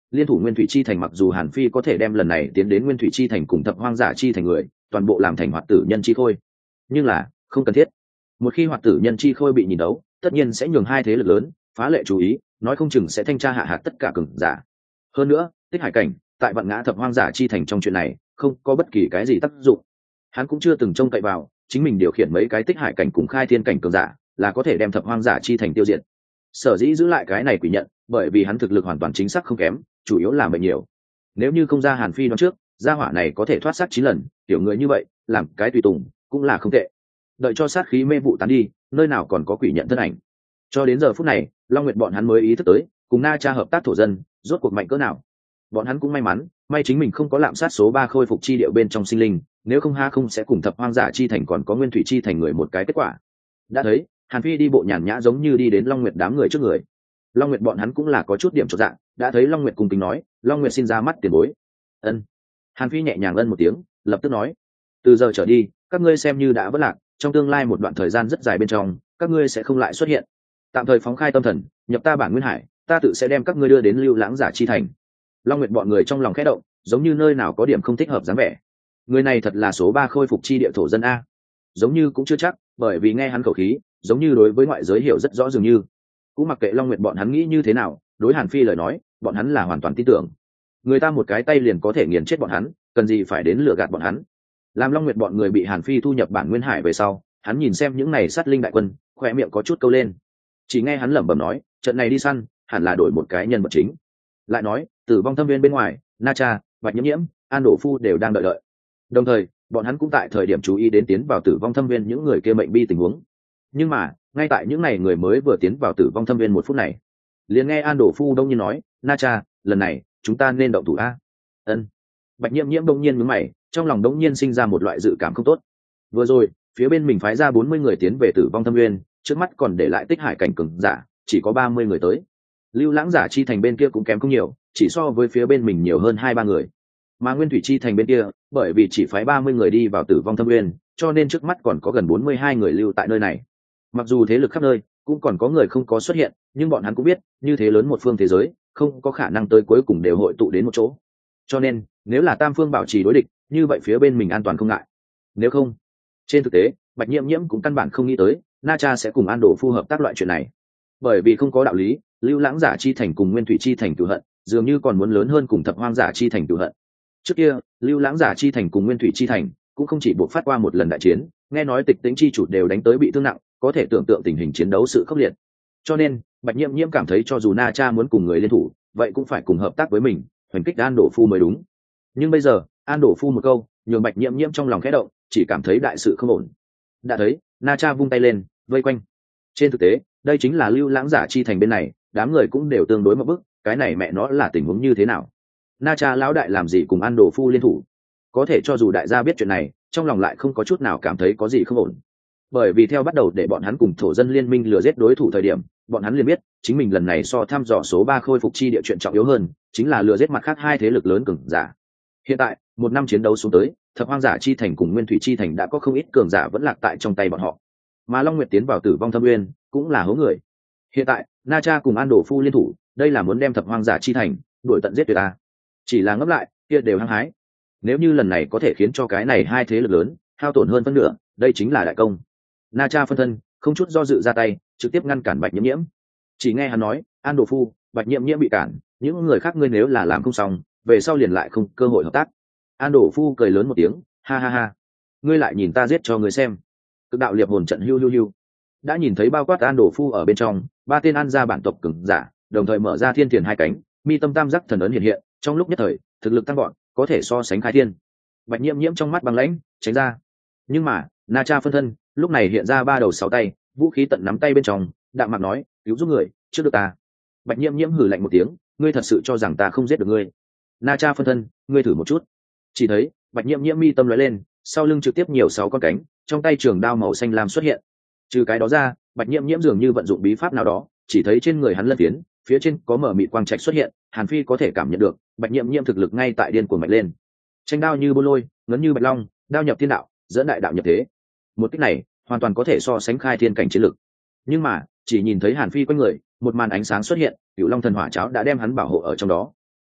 Speaker 1: liên thủ nguyên thủy chi thành, mặc dù hàn phi có thể đem lần này tiến đến nguyên thủy chi thành cùng thập hoang giả chi thành người toàn bộ làm thành hoạt tử nhân chi khôi, nhưng là không cần thiết. Một khi hoạt tử nhân chi khôi bị nhìn đấu, tất nhiên sẽ nhường hai thế lực lớn phá lệ chú ý, nói không chừng sẽ thanh tra hạ hạt tất cả cường giả. Hơn nữa Tích Hải Cảnh tại vạn ngã thập hoang giả chi thành trong chuyện này không có bất kỳ cái gì tác dụng, hắn cũng chưa từng trông cậy vào chính mình điều khiển mấy cái Tích Hải Cảnh cùng khai thiên cảnh cường giả là có thể đem thập hoang giả chi thành tiêu diệt. Sở dĩ giữ lại cái này quỷ nhận, bởi vì hắn thực lực hoàn toàn chính xác không kém, chủ yếu là mệnh nhiều. Nếu như không ra hàn phi đoán trước, gia hỏa này có thể thoát sát 9 lần, tiểu người như vậy làm cái tùy tùng cũng là không tệ. Đợi cho sát khí mê vụ tán đi, nơi nào còn có quỷ nhận thân ảnh. Cho đến giờ phút này, Long Nguyệt bọn hắn mới ý thức tới cùng Na Cha hợp tác thổ dân rốt cuộc mạnh cỡ nào. Bọn hắn cũng may mắn, may chính mình không có lạm sát số 3 khôi phục chi điệu bên trong sinh linh, nếu không ha không sẽ cùng thập hoang giả chi thành còn có nguyên thủy chi thành người một cái kết quả. Đã thấy hàn phi đi bộ nhàn nhã giống như đi đến Long Nguyệt đám người trước người. Long Nguyệt bọn hắn cũng là có chút điểm chột dạ, đã thấy Long Nguyệt cung kính nói, Long Nguyệt xin ra mắt tiền bối. Ân. Hàn phi nhẹ nhàng ân một tiếng, lập tức nói, từ giờ trở đi các ngươi xem như đã vất lạc, trong tương lai một đoạn thời gian rất dài bên trong các ngươi sẽ không lại xuất hiện, tạm thời phóng khai tâm thần, nhập ta bản nguyên hải, ta tự sẽ đem các ngươi đưa đến lưu lãng giả chi thành. Long Nguyệt bọn người trong lòng khẽ động, giống như nơi nào có điểm không thích hợp dáng vẻ. Người này thật là số 3 khôi phục chi địa thổ dân a? Giống như cũng chưa chắc, bởi vì nghe hắn khẩu khí giống như đối với ngoại giới hiểu rất rõ dường như. Cũng mặc kệ Long Nguyệt bọn hắn nghĩ như thế nào, đối Hàn Phi lời nói bọn hắn là hoàn toàn tin tưởng. Người ta một cái tay liền có thể nghiền chết bọn hắn, cần gì phải đến lừa gạt bọn hắn. Làm Long Nguyệt bọn người bị Hàn Phi thu nhập bản nguyên hải về sau, hắn nhìn xem những này sát linh đại quân, khoe miệng có chút câu lên. Chỉ nghe hắn lẩm bẩm nói, trận này đi săn hẳn là đổi một cái nhân vật chính. Lại nói Tử Vong Thâm Viên bên ngoài, Na Cha, Bạch Nhiễm Nhiễm, An Đổ Phu đều đang đợi đợi. Đồng thời bọn hắn cũng tại thời điểm chú ý đến tiến vào Tử Vong Thâm Viên những người kia mệnh bi tình huống. Nhưng mà ngay tại những ngày người mới vừa tiến vào Tử Vong Thâm Viên một phút này, liền nghe An Đổ Phu đông nhiên nói, Na Cha, lần này chúng ta nên động thủ a. Ân. Bạch Nhiễm Nhiễm đông nhiên nhướng mày, trong lòng đông nhiên sinh ra một loại dự cảm không tốt. Vừa rồi phía bên mình phái ra 40 người tiến về Tử Vong Thâm Viên, trước mắt còn để lại Tích Hải Cảnh cường giả chỉ có 30 người tới. Lưu lãng giả chi thành bên kia cũng kém không nhiều, chỉ so với phía bên mình nhiều hơn 2-3 người. Mà Nguyên thủy chi thành bên kia, bởi vì chỉ phái 30 người đi vào Tử Vong Thâm Nguyên, cho nên trước mắt còn có gần 42 người lưu tại nơi này. Mặc dù thế lực khắp nơi cũng còn có người không có xuất hiện, nhưng bọn hắn cũng biết, như thế lớn một phương thế giới, không có khả năng tới cuối cùng đều hội tụ đến một chỗ. Cho nên, nếu là tam phương bảo trì đối địch, như vậy phía bên mình an toàn không ngại. Nếu không, trên thực tế, Bạch Nhiễm Nhiễm cũng căn bản không nghĩ tới, Na Cha sẽ cùng An Đổ Phu hợp tác loại chuyện này. Bởi vì không có đạo lý, lưu lãng giả chi thành cùng nguyên thủy chi thành cửu hận, dường như còn muốn lớn hơn cùng thập hoang giả chi thành cửu hận. Trước kia, lưu lãng giả chi thành cùng nguyên thủy chi thành cũng không chỉ buộc phát qua một lần đại chiến, nghe nói Tịch Tĩnh chi chủ đều đánh tới bị thương nặng, có thể tưởng tượng tình hình chiến đấu sự khốc liệt. Cho nên, Bạch Nhiễm Nhiễm cảm thấy cho dù Na Cha muốn cùng người liên thủ, vậy cũng phải cùng hợp tác với mình, hoành kích An Đổ Phu mới đúng. Nhưng bây giờ, An Đổ Phu một câu, nhường Bạch Nhiễm Nhiễm trong lòng khẽ động, chỉ cảm thấy đại sự không ổn. Đã thấy, Na Cha vung tay lên, vây quanh. Trên thực tế, đây chính là lưu lãng giả chi thành bên này, đám người cũng đều tương đối một bức, cái này mẹ nó là tình huống như thế nào? Na Cha lão đại làm gì cùng An Đổ Phu liên thủ? Có thể cho dù đại gia biết chuyện này, trong lòng lại không có chút nào cảm thấy có gì không ổn. Bởi vì theo bắt đầu để bọn hắn cùng thổ dân liên minh lừa giết đối thủ thời điểm, bọn hắn liền biết, chính mình lần này so thăm dò số 3 khôi phục chi địa chuyện trọng yếu hơn, chính là lừa giết mặt khác hai thế lực lớn cường giả. Hiện tại, một năm chiến đấu xuống tới, thập hoang giả chi thành cùng nguyên thủy chi thành đã có không ít cường giả vẫn lạc tại trong tay bọn họ. Mà Long Nguyệt tiến vào Tử Vong Thâm Nguyên, cũng là hố người. Hiện tại, Na Cha cùng An Đổ Phu liên thủ, đây là muốn đem thập hoang giả chi thành đuổi tận giết tuyệt ta. Chỉ là ngấp lại, kia đều hăng hái. Nếu như lần này có thể khiến cho cái này hai thế lực lớn hao tổn hơn phân nửa, đây chính là đại công. Na Cha phân thân không chút do dự ra tay, trực tiếp ngăn cản Bạch Nhiễm Nhiễm. Chỉ nghe hắn nói, An Đổ Phu, Bạch Nhiễm Nhiễm bị cản, những người khác ngươi nếu là làm không xong, về sau liền lại không cơ hội hợp tác. An Đổ Phu cười lớn một tiếng, ha ha ha, ngươi lại nhìn ta giết cho ngươi xem. Cực đạo liệp hồn trận hưu hưu hưu. Đã nhìn thấy bao quát An Đổ Phu ở bên trong, ba tên An gia bản tộc cường giả, đồng thời mở ra thiên tiền hai cánh, mi tâm tam giác thần ấn hiện hiện, trong lúc nhất thời, thực lực tăng gọn, có thể so sánh khai thiên. Bạch Nhiễm Nhiễm trong mắt băng lãnh, tránh ra. Nhưng mà, Na Cha phân thân, lúc này hiện ra 3 đầu 6 tay, vũ khí tận nắm tay bên trong, đạm mạc nói, cứu giúp người, trước được ta. Bạch Nhiễm Nhiễm hừ lạnh một tiếng, ngươi thật sự cho rằng ta không giết được ngươi? Na Cha phân thân, ngươi thử một chút. Chỉ thấy, Bạch Nhiễm Nhiễm mi tâm lóe lên, sau lưng trực tiếp nhiều 6 con cánh, trong tay trường đao màu xanh lam xuất hiện. Trừ cái đó ra, Bạch Nhiễm Nhiễm dường như vận dụng bí pháp nào đó, chỉ thấy trên người hắn lân phiến, phía trên có mở mịt quang trạch xuất hiện, Hàn Phi có thể cảm nhận được, Bạch Nhiễm Nhiễm thực lực ngay tại điên cuồng mạnh lên. Tranh đao như bôn lôi, ngấn như bạch long, đao nhập thiên đạo, dẫn đại đạo nhập thế. Một kích này, hoàn toàn có thể so sánh khai thiên cảnh chiến lực. Nhưng mà, chỉ nhìn thấy Hàn Phi quanh người, một màn ánh sáng xuất hiện, Cửu Long thần hỏa cháo đã đem hắn bảo hộ ở trong đó.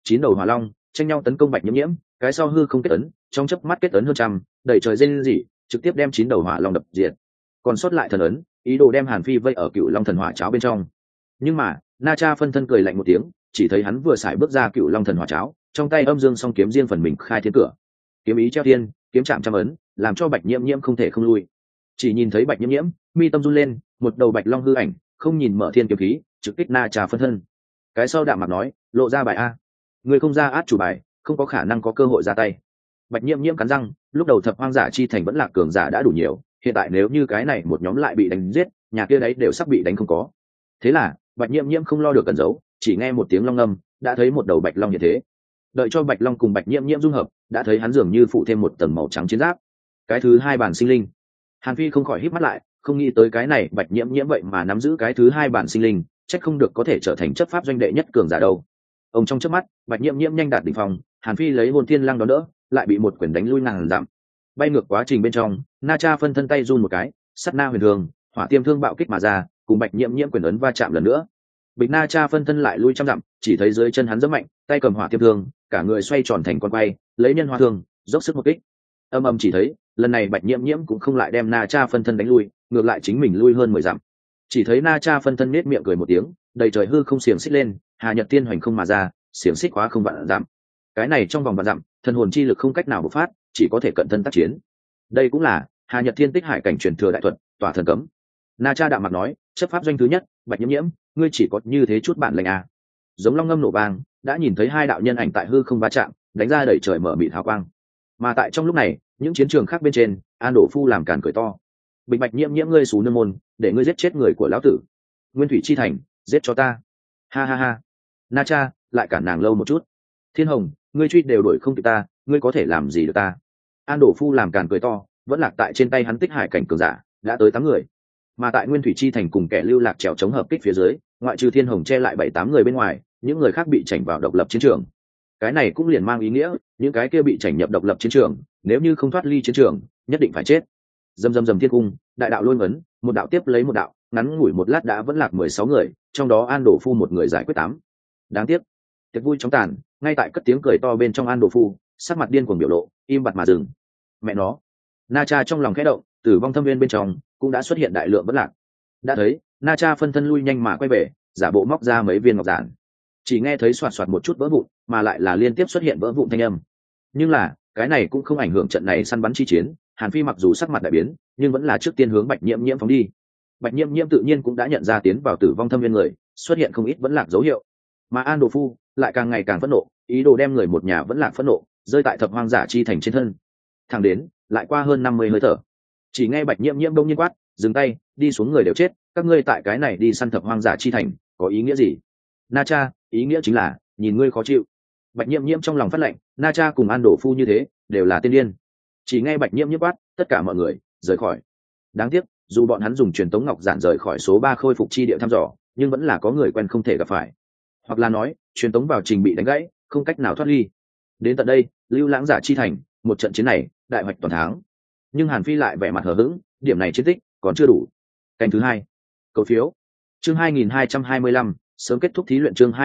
Speaker 1: chín đầu hỏa long tranh nhau tấn công bạch nhiễm nhiễm, cái sau hư không kết ấn, trong chớp mắt kết ấn hơn trăm, đẩy trời rên rỉ, trực tiếp đem chín đầu hỏa long đập diệt. Còn sót lại thần ấn, ý đồ đem Hàn Phi vây ở Cựu Long thần hỏa cháo bên trong. Nhưng mà, Na Cha phân thân cười lạnh một tiếng, chỉ thấy hắn vừa xài bước ra Cựu Long thần hỏa cháo, trong tay âm dương song kiếm riêng phần mình khai thiên cửa. Kiếm ý treo thiên, kiếm chạm trăm ấn, làm cho Bạch Nhiễm Nhiễm không thể không lui. Chỉ nhìn thấy Bạch Nhiễm Nhiễm, mi tâm run lên, một đầu bạch long hư ảnh, không nhìn mở thiên kiếm khí, trực kích Na Cha phân thân. Cái sau đạm mặt nói, lộ ra bài a. Người không ra át chủ bài, không có khả năng có cơ hội ra tay. Bạch Nhiễm Nhiễm cắn răng, lúc đầu thập hoang giả chi thành vẫn là cường giả đã đủ nhiều, hiện tại nếu như cái này một nhóm lại bị đánh giết, nhà kia đấy đều sắp bị đánh không có. Thế là Bạch Nhiễm Nhiễm không lo được cẩn giấu, chỉ nghe một tiếng long ngâm, đã thấy một đầu bạch long như thế. Đợi cho bạch long cùng Bạch Nhiễm Nhiễm dung hợp, đã thấy hắn dường như phụ thêm một tầng màu trắng chiến giáp. Cái thứ hai bản sinh linh. Hàn Phi không khỏi híp mắt lại, không nghĩ tới cái này Bạch Nhiễm Nhiễm vậy mà nắm giữ cái thứ hai bản sinh linh, chắc không được có thể trở thành chấp pháp doanh đệ nhất cường giả đâu. Ông trong chớp mắt, Bạch Nhiễm Nhiễm nhanh đạt đỉnh phong, Hàn Phi lấy hồn thiên lăng đón đỡ, lại bị một quyền đánh lui ngàn dặm. Bay ngược quá trình bên trong, Na Cha phân thân tay run một cái, sắt na huyền thường, hỏa tiêm thương bạo kích mà ra, cùng Bạch Nhiễm Nhiễm quyền ấn va chạm lần nữa. Bịch Na Cha phân thân lại lui trăm dặm, chỉ thấy dưới chân hắn rất mạnh, tay cầm hỏa tiêm thương, cả người xoay tròn thành con quay, lấy nhân hoa thương, dốc sức một kích. Âm âm chỉ thấy, lần này Bạch Nhiễm Nhiễm cũng không lại đem Na Cha phân thân đánh lui, ngược lại chính mình lui hơn 10 dặm. Chỉ thấy Na Cha phân thân nết miệng cười một tiếng, đầy trời hư không xiềng xích lên, Hà Nhật Tiên hoành không mà ra, xiềng xích quá không vạn dặm. Cái này trong vòng vạn dặm, thần hồn chi lực không cách nào bộc phát, chỉ có thể cận thân tác chiến. Đây cũng là Hà Nhật Thiên tích hải cảnh truyền thừa đại thuật, tỏa thần cấm. Na Cha đạm mặt nói, chấp pháp doanh thứ nhất, Bạch Nhiễm Nhiễm, ngươi chỉ có như thế chút bản lĩnh à? Giống long ngâm nổ vang, đã nhìn thấy hai đạo nhân ảnh tại hư không va chạm, đánh ra đẩy trời mở mịt hào quang. Mà tại trong lúc này, những chiến trường khác bên trên, An Đổ Phu làm càn cười to. Bịch Bạch Nhiễm Nhiễm ngươi xú nương môn, để ngươi giết chết người của lão tử. Nguyên Thủy chi thành, giết cho ta. Ha ha ha. Na Cha lại cản nàng lâu một chút. Thiên Hồng, ngươi truy đều đuổi không kịp ta, ngươi có thể làm gì được ta? An Đổ Phu làm càn cười to, vẫn lạc tại trên tay hắn tích hải cảnh cường giả, đã tới 8 người. Mà tại Nguyên Thủy chi thành cùng kẻ lưu lạc trèo chống hợp kích phía dưới, ngoại trừ Thiên Hồng che lại 7-8 người bên ngoài, những người khác bị chảnh vào độc lập chiến trường. Cái này cũng liền mang ý nghĩa, những cái kia bị chảnh nhập độc lập chiến trường, nếu như không thoát ly chiến trường, nhất định phải chết. Dầm dầm dầm thiên cung, đại đạo lôi ngấn, một đạo tiếp lấy một đạo, ngắn ngủi một lát đã vẫn lạc 16 người, trong đó An Đổ Phu một người giải quyết 8. Đáng tiếc, tiệc vui chóng tàn, ngay tại cất tiếng cười to bên trong An Đổ Phu, sắc mặt điên cuồng biểu lộ, im bặt mà dừng. Mẹ nó. Na Cha trong lòng khẽ động, tử vong thâm viên bên trong cũng đã xuất hiện đại lượng vẫn lạc. Đã thấy, Na Cha phân thân lui nhanh mà quay về, giả bộ móc ra mấy viên ngọc giản. Chỉ nghe thấy xoạt xoạt một chút vỡ vụn, mà lại là liên tiếp xuất hiện vỡ vụn thanh âm. Nhưng là, cái này cũng không ảnh hưởng trận này săn bắn chi chiến, Hàn Phi mặc dù sắc mặt đại biến, nhưng vẫn là trước tiên hướng Bạch Nhiễm Nhiễm phóng đi. Bạch Nhiễm Nhiễm tự nhiên cũng đã nhận ra tiến vào tử vong thâm viên người, xuất hiện không ít vẫn lạc dấu hiệu. Mà An Đồ Phu lại càng ngày càng phẫn nộ, ý đồ đem người một nhà vẫn lạc phẫn nộ, rơi tại thập hoang giả chi thành trên thân. Thẳng đến, lại qua hơn 50 hơi thở. Chỉ nghe Bạch Nhiễm Nhiễm đông nhiên quát, dừng tay, đi xuống người đều chết, các ngươi tại cái này đi săn thập hoang giả chi thành, có ý nghĩa gì? Na Cha, ý nghĩa chính là, nhìn ngươi khó chịu. Bạch Nhiễm Nhiễm trong lòng phát lệnh, Na Cha cùng An Đổ Phu như thế, đều là tiên điên. Chỉ nghe Bạch Nhiễm Nhiễm quát, tất cả mọi người rời khỏi. Đáng tiếc, dù bọn hắn dùng truyền tống ngọc giản rời khỏi số 3 khôi phục chi địa thăm dò, nhưng vẫn là có người quen không thể gặp phải. Hoặc là nói, truyền tống vào trình bị đánh gãy, không cách nào thoát ly. Đến tận đây, Lưu Lãng giả chi thành, một trận chiến này, đại hoạch toàn thắng. Nhưng Hàn Phi lại vẻ mặt hờ hững, điểm này chiến tích còn chưa đủ. Canh thứ 2. Cầu phiếu. Chương 2225, sớm kết thúc thí luyện chương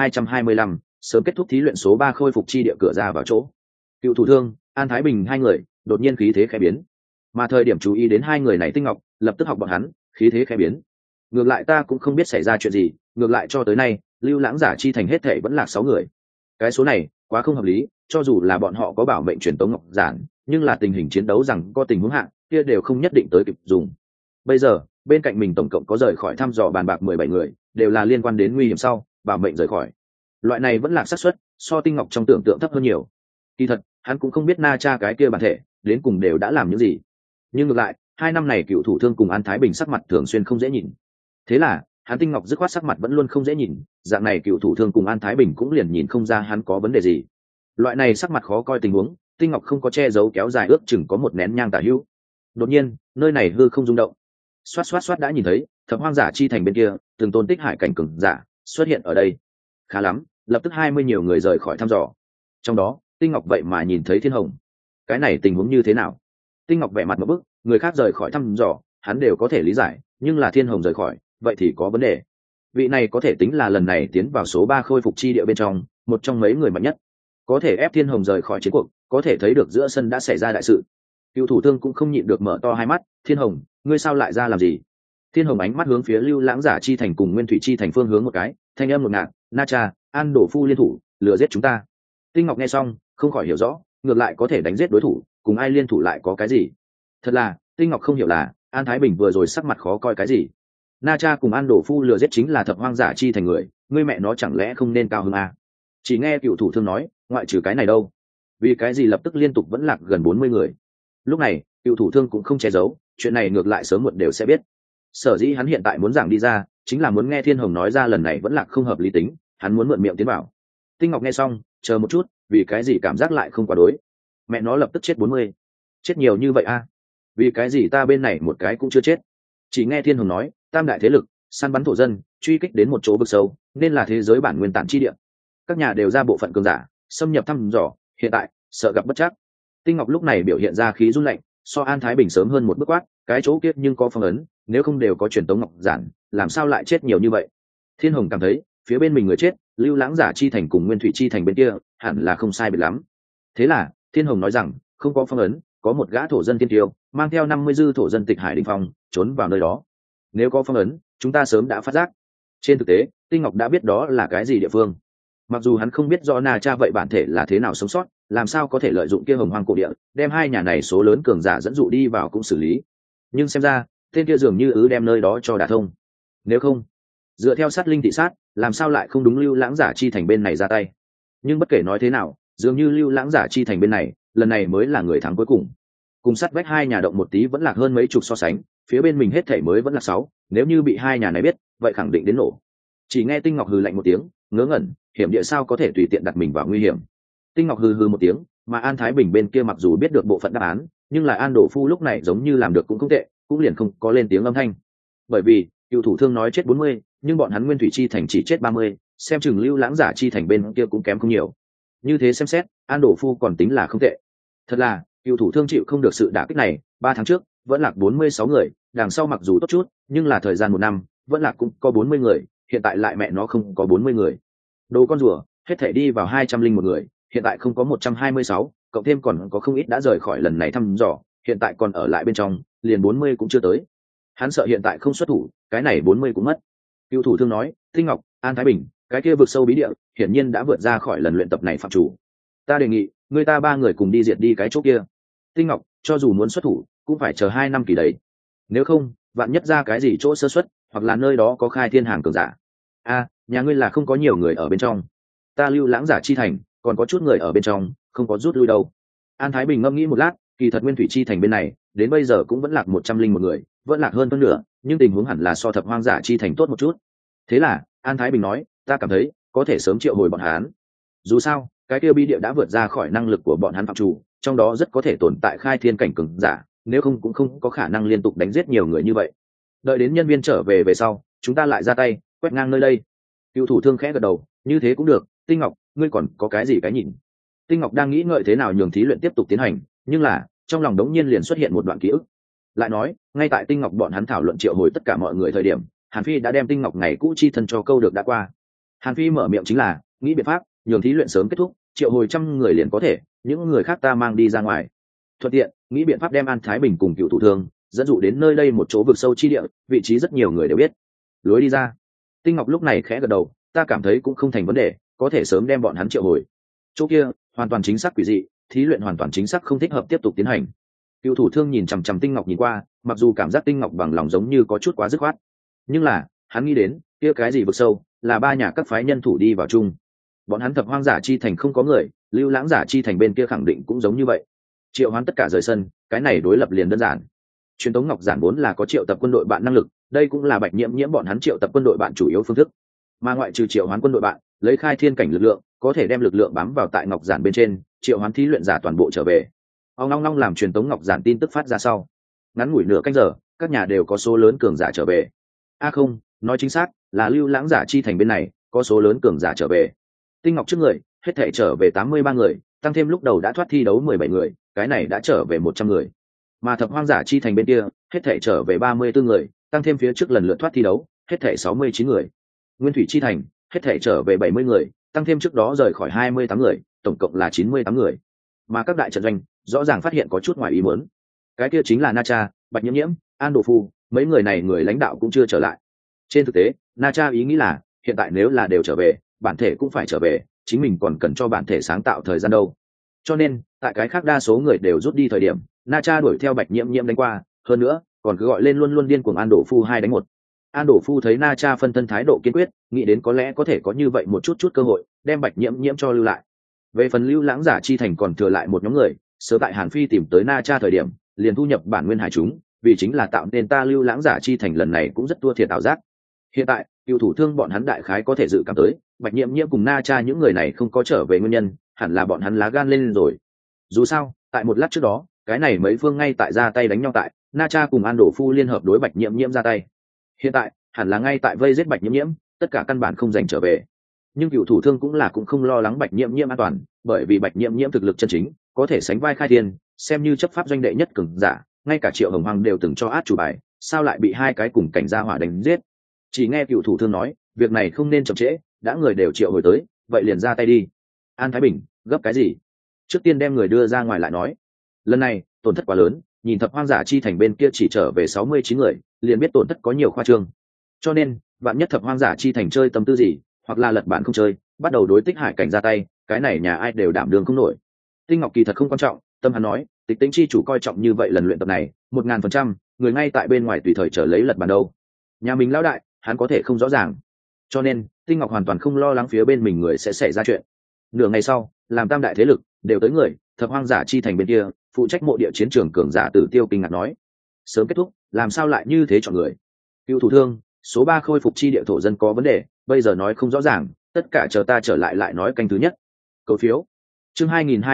Speaker 1: 2225, sớm kết thúc thí luyện số 3 khôi phục chi địa cửa ra vào chỗ. Cựu Thủ Thương, An Thái Bình hai người, đột nhiên khí thế khẽ biến. Mà thời điểm chú ý đến hai người này tinh ngọc, lập tức học bọn hắn, khí thế khẽ biến. Ngược lại ta cũng không biết xảy ra chuyện gì, ngược lại cho tới nay, Lưu Lãng giả chi thành hết thảy vẫn là 6 người. Cái số này, quá không hợp lý, cho dù là bọn họ có bảo mệnh truyền tống ngọc giản, nhưng là tình hình chiến đấu rằng có tình huống hạn, kia đều không nhất định tới kịp dùng. Bây giờ, bên cạnh mình tổng cộng có rời khỏi thăm dò bàn bạc 17 người, đều là liên quan đến nguy hiểm sau, bảo mệnh rời khỏi. Loại này vẫn là xác suất, so tinh ngọc trong tưởng tượng thấp hơn nhiều. Kỳ thật, hắn cũng không biết Na Cha cái kia bản thể, đến cùng đều đã làm những gì. Nhưng ngược lại, 2 năm này Cựu Thủ Thương cùng An Thái Bình sắc mặt thường xuyên không dễ nhìn. Thế là, hắn tinh ngọc dứt khoát sắc mặt vẫn luôn không dễ nhìn, dạng này Cựu Thủ Thương cùng An Thái Bình cũng liền nhìn không ra hắn có vấn đề gì. Loại này sắc mặt khó coi tình huống, tinh ngọc không có che giấu kéo dài ước chừng có một nén nhang tả hữu. Đột nhiên, nơi này hư không rung động. Xoát xoát xoát đã nhìn thấy, thập hoang giả chi thành bên kia, từng tôn tích hải cảnh cường giả xuất hiện ở đây. Khá lắm, lập tức 20 nhiều người rời khỏi thăm dò. Trong đó, tinh ngọc vậy mà nhìn thấy Thiên Hồng. Cái này tình huống như thế nào? Tinh ngọc vẻ mặt một bức, người khác rời khỏi thăm dò, hắn đều có thể lý giải, nhưng là Thiên Hồng rời khỏi, vậy thì có vấn đề. Vị này có thể tính là lần này tiến vào số 3 khôi phục chi địa bên trong, một trong mấy người mạnh nhất, có thể ép Thiên Hồng rời khỏi chiến cuộc, có thể thấy được giữa sân đã xảy ra đại sự. Cựu thủ thương cũng không nhịn được mở to hai mắt. Thiên Hồng, ngươi sao lại ra làm gì? Thiên Hồng ánh mắt hướng phía Lưu Lãng Giả Chi Thành cùng Nguyên Thủy Chi Thành phương hướng một cái, thanh âm ngột ngạt, Na Cha, An Đổ Phu liên thủ lừa giết chúng ta. Tinh Ngọc nghe xong không khỏi hiểu rõ, ngược lại có thể đánh giết đối thủ, cùng ai liên thủ lại có cái gì? Thật là Tinh Ngọc không hiểu là An Thái Bình vừa rồi sắc mặt khó coi cái gì. Na Cha cùng An Đổ Phu lừa giết chính là Thập Hoang Giả Chi Thành người, ngươi mẹ nó chẳng lẽ không nên cao hơn à? Chỉ nghe cựu thủ thương nói, ngoại trừ cái này đâu, vì cái gì lập tức liên tục vẫn lạc gần 40 người. Lúc này cựu thủ thương cũng không che giấu, chuyện này ngược lại sớm muộn đều sẽ biết. Sở dĩ hắn hiện tại muốn giảng đi ra, chính là muốn nghe Thiên Hồng nói ra lần này vẫn lạc không hợp lý tính, hắn muốn mượn miệng tiến vào. Tinh Ngọc nghe xong chờ một chút, vì cái gì cảm giác lại không quá đối. Mẹ nó lập tức chết 40, chết nhiều như vậy a? Vì cái gì ta bên này một cái cũng chưa chết? Chỉ nghe Thiên Hồng nói, tam đại thế lực săn bắn thổ dân, truy kích đến một chỗ vực sâu, nên là thế giới bản nguyên tản chi địa. Các nhà đều ra bộ phận cường giả xâm nhập thăm dò, hiện tại sợ gặp bất chắc. Tinh Ngọc lúc này biểu hiện ra khí run lạnh, so An Thái Bình sớm hơn một bước quát, cái chỗ kiếp nhưng có phong ấn, nếu không đều có truyền tống ngọc giản, làm sao lại chết nhiều như vậy? Thiên Hồng cảm thấy phía bên mình người chết, Lưu Lãng Giả Chi Thành cùng Nguyên Thủy Chi Thành bên kia hẳn là không sai biệt lắm. Thế là Thiên Hồng nói rằng không có phong ấn, có một gã thổ dân tiên tiêu mang theo 50 dư thổ dân tịch hải đình phong trốn vào nơi đó. Nếu có phong ấn, chúng ta sớm đã phát giác. Trên thực tế Tinh Ngọc đã biết đó là cái gì địa phương, mặc dù hắn không biết rõ Na Cha vậy bản thể là thế nào sống sót, làm sao có thể lợi dụng kia hồng hoang cổ địa đem hai nhà này số lớn cường giả dẫn dụ đi vào cũng xử lý, nhưng xem ra tên kia dường như đem nơi đó cho đả thông. Nếu không, dựa theo sát linh thị sát, làm sao lại không đúng Lưu Lãng Giả Chi Thành bên này ra tay. Nhưng bất kể nói thế nào, dường như Lưu Lãng Giả Chi Thành bên này lần này mới là người thắng cuối cùng. Cùng sát vách hai nhà động một tí vẫn lạc hơn mấy chục so sánh, phía bên mình hết thảy mới vẫn là 6, nếu như bị hai nhà này biết, vậy khẳng định đến nổ. Chỉ nghe Tinh Ngọc hừ lạnh một tiếng, ngớ ngẩn, hiểm địa sao có thể tùy tiện đặt mình vào nguy hiểm. Tinh Ngọc hừ hừ một tiếng, mà An Thái Bình bên kia mặc dù biết được bộ phận đáp án, nhưng lại An Đổ Phu lúc này giống như làm được cũng không tệ, cũng liền không có lên tiếng âm thanh. Bởi vì cựu thủ thương nói chết 40, nhưng bọn hắn Nguyên Thủy Chi Thành chỉ chết 30, xem chừng Lưu Lãng Giả Chi Thành bên kia cũng kém không nhiều. Như thế xem xét, An Đổ Phu còn tính là không tệ. Thật là cựu thủ thương chịu không được sự đả kích này, 3 tháng trước vẫn lạc 46 người, đằng sau mặc dù tốt chút, nhưng là thời gian 1 năm vẫn lạc cũng có 40 người, hiện tại lại mẹ nó không có 40 người. Đồ con rùa, hết thể đi vào 201 người, hiện tại không có 126, cộng thêm còn có không ít đã rời khỏi lần này thăm dò, hiện tại còn ở lại bên trong, liền 40 cũng chưa tới. Hắn sợ hiện tại không xuất thủ, cái này 40 cũng mất. Cựu thủ thương nói, Tinh Ngọc, An Thái Bình, cái kia vực sâu bí địa, hiển nhiên đã vượt ra khỏi lần luyện tập này phạm chủ. Ta đề nghị, người ta 3 người cùng đi diệt đi cái chỗ kia. Tinh Ngọc, cho dù muốn xuất thủ, cũng phải chờ 2 năm kỳ đấy. Nếu không, vạn nhất ra cái gì chỗ sơ suất, hoặc là nơi đó có khai thiên hàng cường giả. Nhà ngươi là không có nhiều người ở bên trong. Ta Lưu Lãng Giả Chi Thành còn có chút người ở bên trong, không có rút lui đâu. An Thái Bình ngẫm nghĩ một lát, kỳ thật Nguyên Thủy Chi Thành bên này đến bây giờ cũng vẫn lạc 101 người, vẫn lạc hơn phân nửa, nhưng tình huống hẳn là so Thập Hoang Giả Chi Thành tốt một chút. Thế là An Thái Bình nói, ta cảm thấy có thể sớm triệu hồi bọn hắn. Dù sao cái kia bi địa đã vượt ra khỏi năng lực của bọn hắn phạm chủ, trong đó rất có thể tồn tại khai thiên cảnh cường giả, nếu không cũng không có khả năng liên tục đánh giết nhiều người như vậy. Đợi đến nhân viên trở về sau, chúng ta lại ra tay quét ngang nơi đây. Cựu thủ thương khẽ gật đầu, như thế cũng được. Tinh Ngọc, ngươi còn có cái gì cái nhìn? Tinh Ngọc đang nghĩ ngợi thế nào nhường thí luyện tiếp tục tiến hành, nhưng là trong lòng đống nhiên liền xuất hiện một đoạn ký ức. Lại nói, ngay tại Tinh Ngọc bọn hắn thảo luận triệu hồi tất cả mọi người thời điểm, Hàn Phi đã đem Tinh Ngọc ngày cũ chi thân cho câu được đã qua. Hàn Phi mở miệng chính là, nghĩ biện pháp nhường thí luyện sớm kết thúc, triệu hồi 100 người liền có thể, những người khác ta mang đi ra ngoài. Thuận tiện, nghĩ biện pháp đem An Thái Bình cùng cựu thủ thương dẫn dụ đến nơi đây một chỗ vực sâu chi địa, vị trí rất nhiều người đều biết. Lối đi ra. Tinh Ngọc lúc này khẽ gật đầu, ta cảm thấy cũng không thành vấn đề, có thể sớm đem bọn hắn triệu hồi. Chỗ kia hoàn toàn chính xác quỷ dị, thí luyện hoàn toàn chính xác không thích hợp tiếp tục tiến hành. Cựu thủ thương nhìn chằm chằm Tinh Ngọc nhìn qua, mặc dù cảm giác Tinh Ngọc bằng lòng giống như có chút quá dứt khoát, nhưng là hắn nghĩ đến kia cái gì vực sâu là 3 nhà các phái nhân thủ đi vào chung, bọn hắn Thập Hoang Giả Chi Thành không có người, Lưu Lãng Giả Chi Thành bên kia khẳng định cũng giống như vậy. Triệu hoán tất cả rời sân, cái này đối lập liền đơn giản. Truyền tống ngọc giản vốn là có triệu tập quân đội bạn năng lực, đây cũng là Bạch Nhiễm bọn hắn triệu tập quân đội bạn chủ yếu phương thức. Mà ngoại trừ triệu hoán quân đội bạn, lấy khai thiên cảnh lực lượng, có thể đem lực lượng bám vào tại ngọc giản bên trên, triệu hoán thí luyện giả toàn bộ trở về. Ông long long làm truyền tống ngọc giản tin tức phát ra sau, ngắn ngủi nửa canh giờ, các nhà đều có số lớn cường giả trở về. Không, nói chính xác là Lưu Lãng Giả Chi Thành bên này có số lớn cường giả trở về. Tinh Ngọc trước người hết thảy trở về 83 người, tăng thêm lúc đầu đã thoát thi đấu 17 người, cái này đã trở về 100 người. Mà Thập Hoang Giả Chi Thành bên kia hết thảy trở về 34 người, tăng thêm phía trước lần lượt thoát thi đấu hết thảy 69 người. Nguyên Thủy Chi Thành hết thảy trở về 70 người, tăng thêm trước đó rời khỏi 28 người, tổng cộng là 98 người. Mà các đại trận doanh rõ ràng phát hiện có chút ngoài ý muốn. Cái kia chính là Na Cha, Bạch Nhiễm Nhiễm, An Đồ Phu, mấy người này người lãnh đạo cũng chưa trở lại. Trên thực tế, Na Cha ý nghĩ là hiện tại nếu là đều trở về, bản thể cũng phải trở về, chính mình còn cần cho bản thể sáng tạo thời gian đâu. Cho nên, tại cái khác đa số người đều rút đi thời điểm, Na Cha đuổi theo Bạch Nhiễm Nhiễm đánh qua, hơn nữa, còn cứ gọi lên luôn luôn điên cuồng An Đổ Phu 2 đánh 1. An Đổ Phu thấy Na Cha phân thân thái độ kiên quyết, nghĩ đến có lẽ có thể có như vậy một chút cơ hội, đem Bạch Nhiễm Nhiễm cho lưu lại. Về phần Lưu Lãng Giả chi thành còn thừa lại một nhóm người, sớm tại Hàn Phi tìm tới Na Cha thời điểm, liền thu nhập bản nguyên hải chúng, vì chính là tạo nên ta Lưu Lãng Giả chi thành lần này cũng rất thua thiệt ảo giác. Hiện tại, cựu thủ thương bọn hắn đại khái có thể dự cảm tới, Bạch Nhiễm Nhiễm cùng Na Cha những người này không có trở về nguyên nhân, hẳn là bọn hắn lá gan lên rồi. Dù sao, tại một lát trước đó, cái này mấy phương ngay tại ra tay đánh nhau tại, Na Cha cùng An Đổ Phu liên hợp đối Bạch Nhiễm Nhiễm ra tay. Hiện tại, hẳn là ngay tại vây giết Bạch Nhiễm Nhiễm, tất cả căn bản không giành trở về. Nhưng cựu thủ thương cũng không lo lắng Bạch Nhiễm Nhiễm an toàn, bởi vì Bạch Nhiễm Nhiễm thực lực chân chính, có thể sánh vai khai thiên, xem như chấp pháp doanh đệ nhất cường giả, ngay cả Triệu Hồng Hoàng đều từng cho át chủ bài, sao lại bị hai cái cùng cảnh gia hỏa đánh giết. Chỉ nghe cựu thủ thương nói, việc này không nên chậm trễ, đã người đều triệu hồi tới, vậy liền ra tay đi. An Thái Bình, gấp cái gì? Trước tiên đem người đưa ra ngoài lại nói. Lần này, tổn thất quá lớn, nhìn Thập Hoang Giả chi thành bên kia chỉ trở về 69 người, liền biết tổn thất có nhiều khoa trương. Cho nên, vạn nhất Thập Hoang Giả chi thành chơi tâm tư gì, hoặc là lật bản không chơi, bắt đầu đối Tích Hải cảnh ra tay, cái này nhà ai đều đảm đương không nổi. Tinh Ngọc kỳ thật không quan trọng, tâm hắn nói, Tịch Tĩnh chi chủ coi trọng như vậy lần luyện tập này, 1000%, người ngay tại bên ngoài tùy thời trở lấy lật bản đâu. Nhà mình lão đại, hắn có thể không rõ ràng. Cho nên, Tinh Ngọc hoàn toàn không lo lắng phía bên mình người sẽ xảy ra chuyện. Nửa ngày sau, làm tam đại thế lực đều tới người, Thập Hoang Giả chi thành bên kia, phụ trách mộ địa chiến trường cường giả Tử Tiêu kinh ngạc nói: sớm kết thúc, làm sao lại như thế chọn người? Cựu thủ thương, số 3 khôi phục chi địa thổ dân có vấn đề, bây giờ nói không rõ ràng, tất cả chờ ta trở lại nói canh thứ nhất. Cầu phiếu. Chương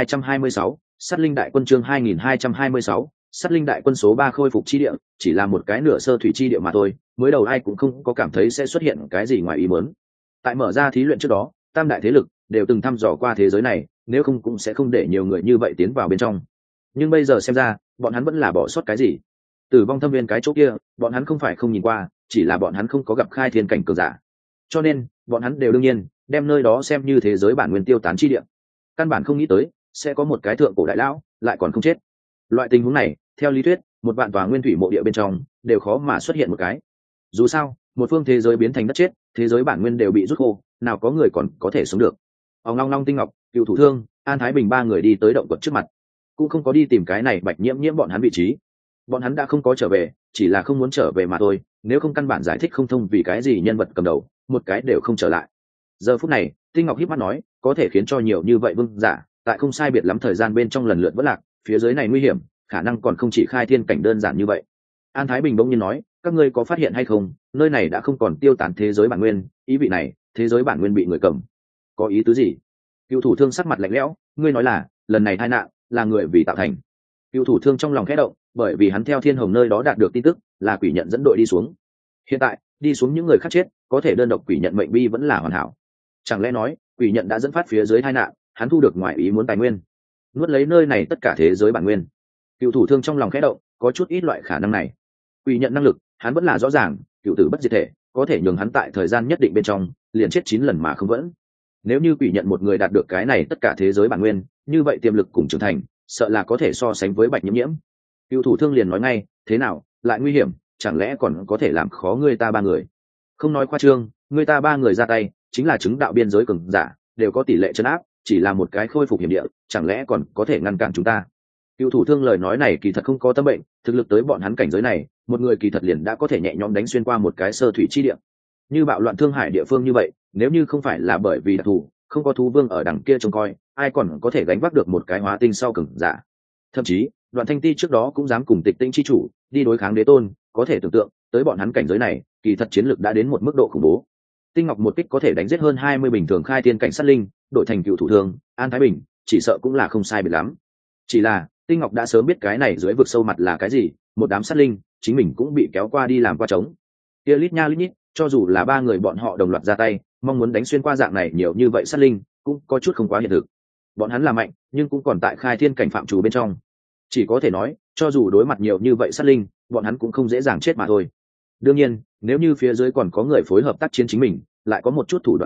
Speaker 1: 2226, Sát Linh đại quân chương 2226, Sát Linh đại quân số 3 khôi phục chi địa, chỉ là một cái nửa sơ thủy chi địa mà thôi, mới đầu ai cũng không có cảm thấy sẽ xuất hiện cái gì ngoài ý muốn. Tại mở ra thí luyện trước đó, tam đại thế lực đều từng thăm dò qua thế giới này, nếu không cũng sẽ không để nhiều người như vậy tiến vào bên trong. Nhưng bây giờ xem ra, bọn hắn vẫn là bỏ sót cái gì. Tử vong thâm viên cái chỗ kia, bọn hắn không phải không nhìn qua, chỉ là bọn hắn không có gặp khai thiên cảnh cường giả. Cho nên, bọn hắn đều đương nhiên đem nơi đó xem như thế giới bản nguyên tiêu tán chi địa. Căn bản không nghĩ tới sẽ có một cái thượng cổ đại lão lại còn không chết. Loại tình huống này, theo lý thuyết, một vạn tòa nguyên thủy mộ địa bên trong đều khó mà xuất hiện một cái. Dù sao, một phương thế giới biến thành đất chết, thế giới bản nguyên đều bị rút khô, nào có người còn có thể sống được. Ông Long Long Tinh Ngọc, Cựu Thủ Thương, An Thái Bình ba người đi tới động quật trước mặt, cũng không có đi tìm cái này Bạch Nhiễm Nhiễm bọn hắn vị trí. Bọn hắn đã không có trở về, chỉ là không muốn trở về mà thôi, nếu không căn bản giải thích không thông vì cái gì nhân vật cầm đầu một cái đều không trở lại. Giờ phút này, Tinh Ngọc híp mắt nói, có thể khiến cho nhiều như vậy vương giả tại không sai biệt lắm thời gian bên trong lần lượt vỡ lạc, phía dưới này nguy hiểm, khả năng còn không chỉ khai thiên cảnh đơn giản như vậy. An Thái Bình bỗng nhiên nói, các ngươi có phát hiện hay không, nơi này đã không còn tiêu tán thế giới bản nguyên, ý vị này, thế giới bản nguyên bị người cầm. Có ý tứ gì? Cựu Thủ Thương sắc mặt lạnh lẽo, ngươi nói là, lần này tai nạn là người vì tạo thành. Cựu Thủ Thương trong lòng khẽ động, bởi vì hắn theo Thiên Hồng nơi đó đạt được tin tức, là quỷ nhận dẫn đội đi xuống. Hiện tại, đi xuống những người khác chết, có thể đơn độc quỷ nhận mệnh bi vẫn là hoàn hảo. Chẳng lẽ nói, quỷ nhận đã dẫn phát phía dưới tai nạn, hắn thu được ngoại ý muốn tài nguyên, nuốt lấy nơi này tất cả thế giới bản nguyên. Cựu Thủ Thương trong lòng khẽ động, có chút ít loại khả năng này. Quỷ nhận năng lực, hắn vẫn là rõ ràng, cựu tử bất diệt thể, có thể nhường hắn tại thời gian nhất định bên trong liền chết 9 lần mà không vẫn. Nếu như quỷ nhận một người đạt được cái này tất cả thế giới bản nguyên, như vậy tiềm lực cùng trưởng thành, sợ là có thể so sánh với Bạch Nhiễm Nhiễm. Cựu Thủ Thương liền nói ngay, thế nào, lại nguy hiểm, chẳng lẽ còn có thể làm khó ngươi ta ba người? Không nói khoa trương, ngươi ta ba người ra tay, chính là chứng đạo biên giới cường giả, đều có tỷ lệ trấn áp, chỉ là một cái khôi phục hiểm địa, chẳng lẽ còn có thể ngăn cản chúng ta? Cựu Thủ Thương lời nói này kỳ thật không có tâm bệnh, thực lực tới bọn hắn cảnh giới này, một người kỳ thật liền đã có thể nhẹ nhõm đánh xuyên qua một cái sơ thủy chi địa. Như bạo loạn thương hải địa phương như vậy, nếu như không phải là bởi vì đặc thù, không có thú vương ở đằng kia trông coi, ai còn có thể gánh vác được một cái hóa tinh sau cường giả? Thậm chí, Đoạn Thanh Ti trước đó cũng dám cùng Tịch Tĩnh chi chủ đi đối kháng đế tôn, có thể tưởng tượng, tới bọn hắn cảnh giới này, kỳ thật chiến lực đã đến một mức độ khủng bố. Tinh Ngọc một kích có thể đánh giết hơn 20 bình thường khai thiên cảnh sát linh, đội thành Cựu Thủ Thương, An Thái Bình, chỉ sợ cũng là không sai biệt lắm. Chỉ là, Tinh Ngọc đã sớm biết cái này dưới vực sâu mặt là cái gì, một đám sát linh, chính mình cũng bị kéo qua đi làm qua trống. Kia lít nha lít nhít, cho dù là ba người bọn họ đồng loạt ra tay, mong muốn đánh xuyên qua dạng này nhiều như vậy sát linh, cũng có chút không quá hiện thực. Bọn hắn là mạnh, nhưng cũng còn tại khai thiên cảnh phạm trù bên trong. Chỉ có thể nói, cho dù đối mặt nhiều như vậy sát linh, bọn hắn cũng không dễ dàng chết mà thôi. Đương nhiên, nếu như phía dưới còn có người phối hợp tác chiến chính mình, lại có một chút thủ đoạn khác,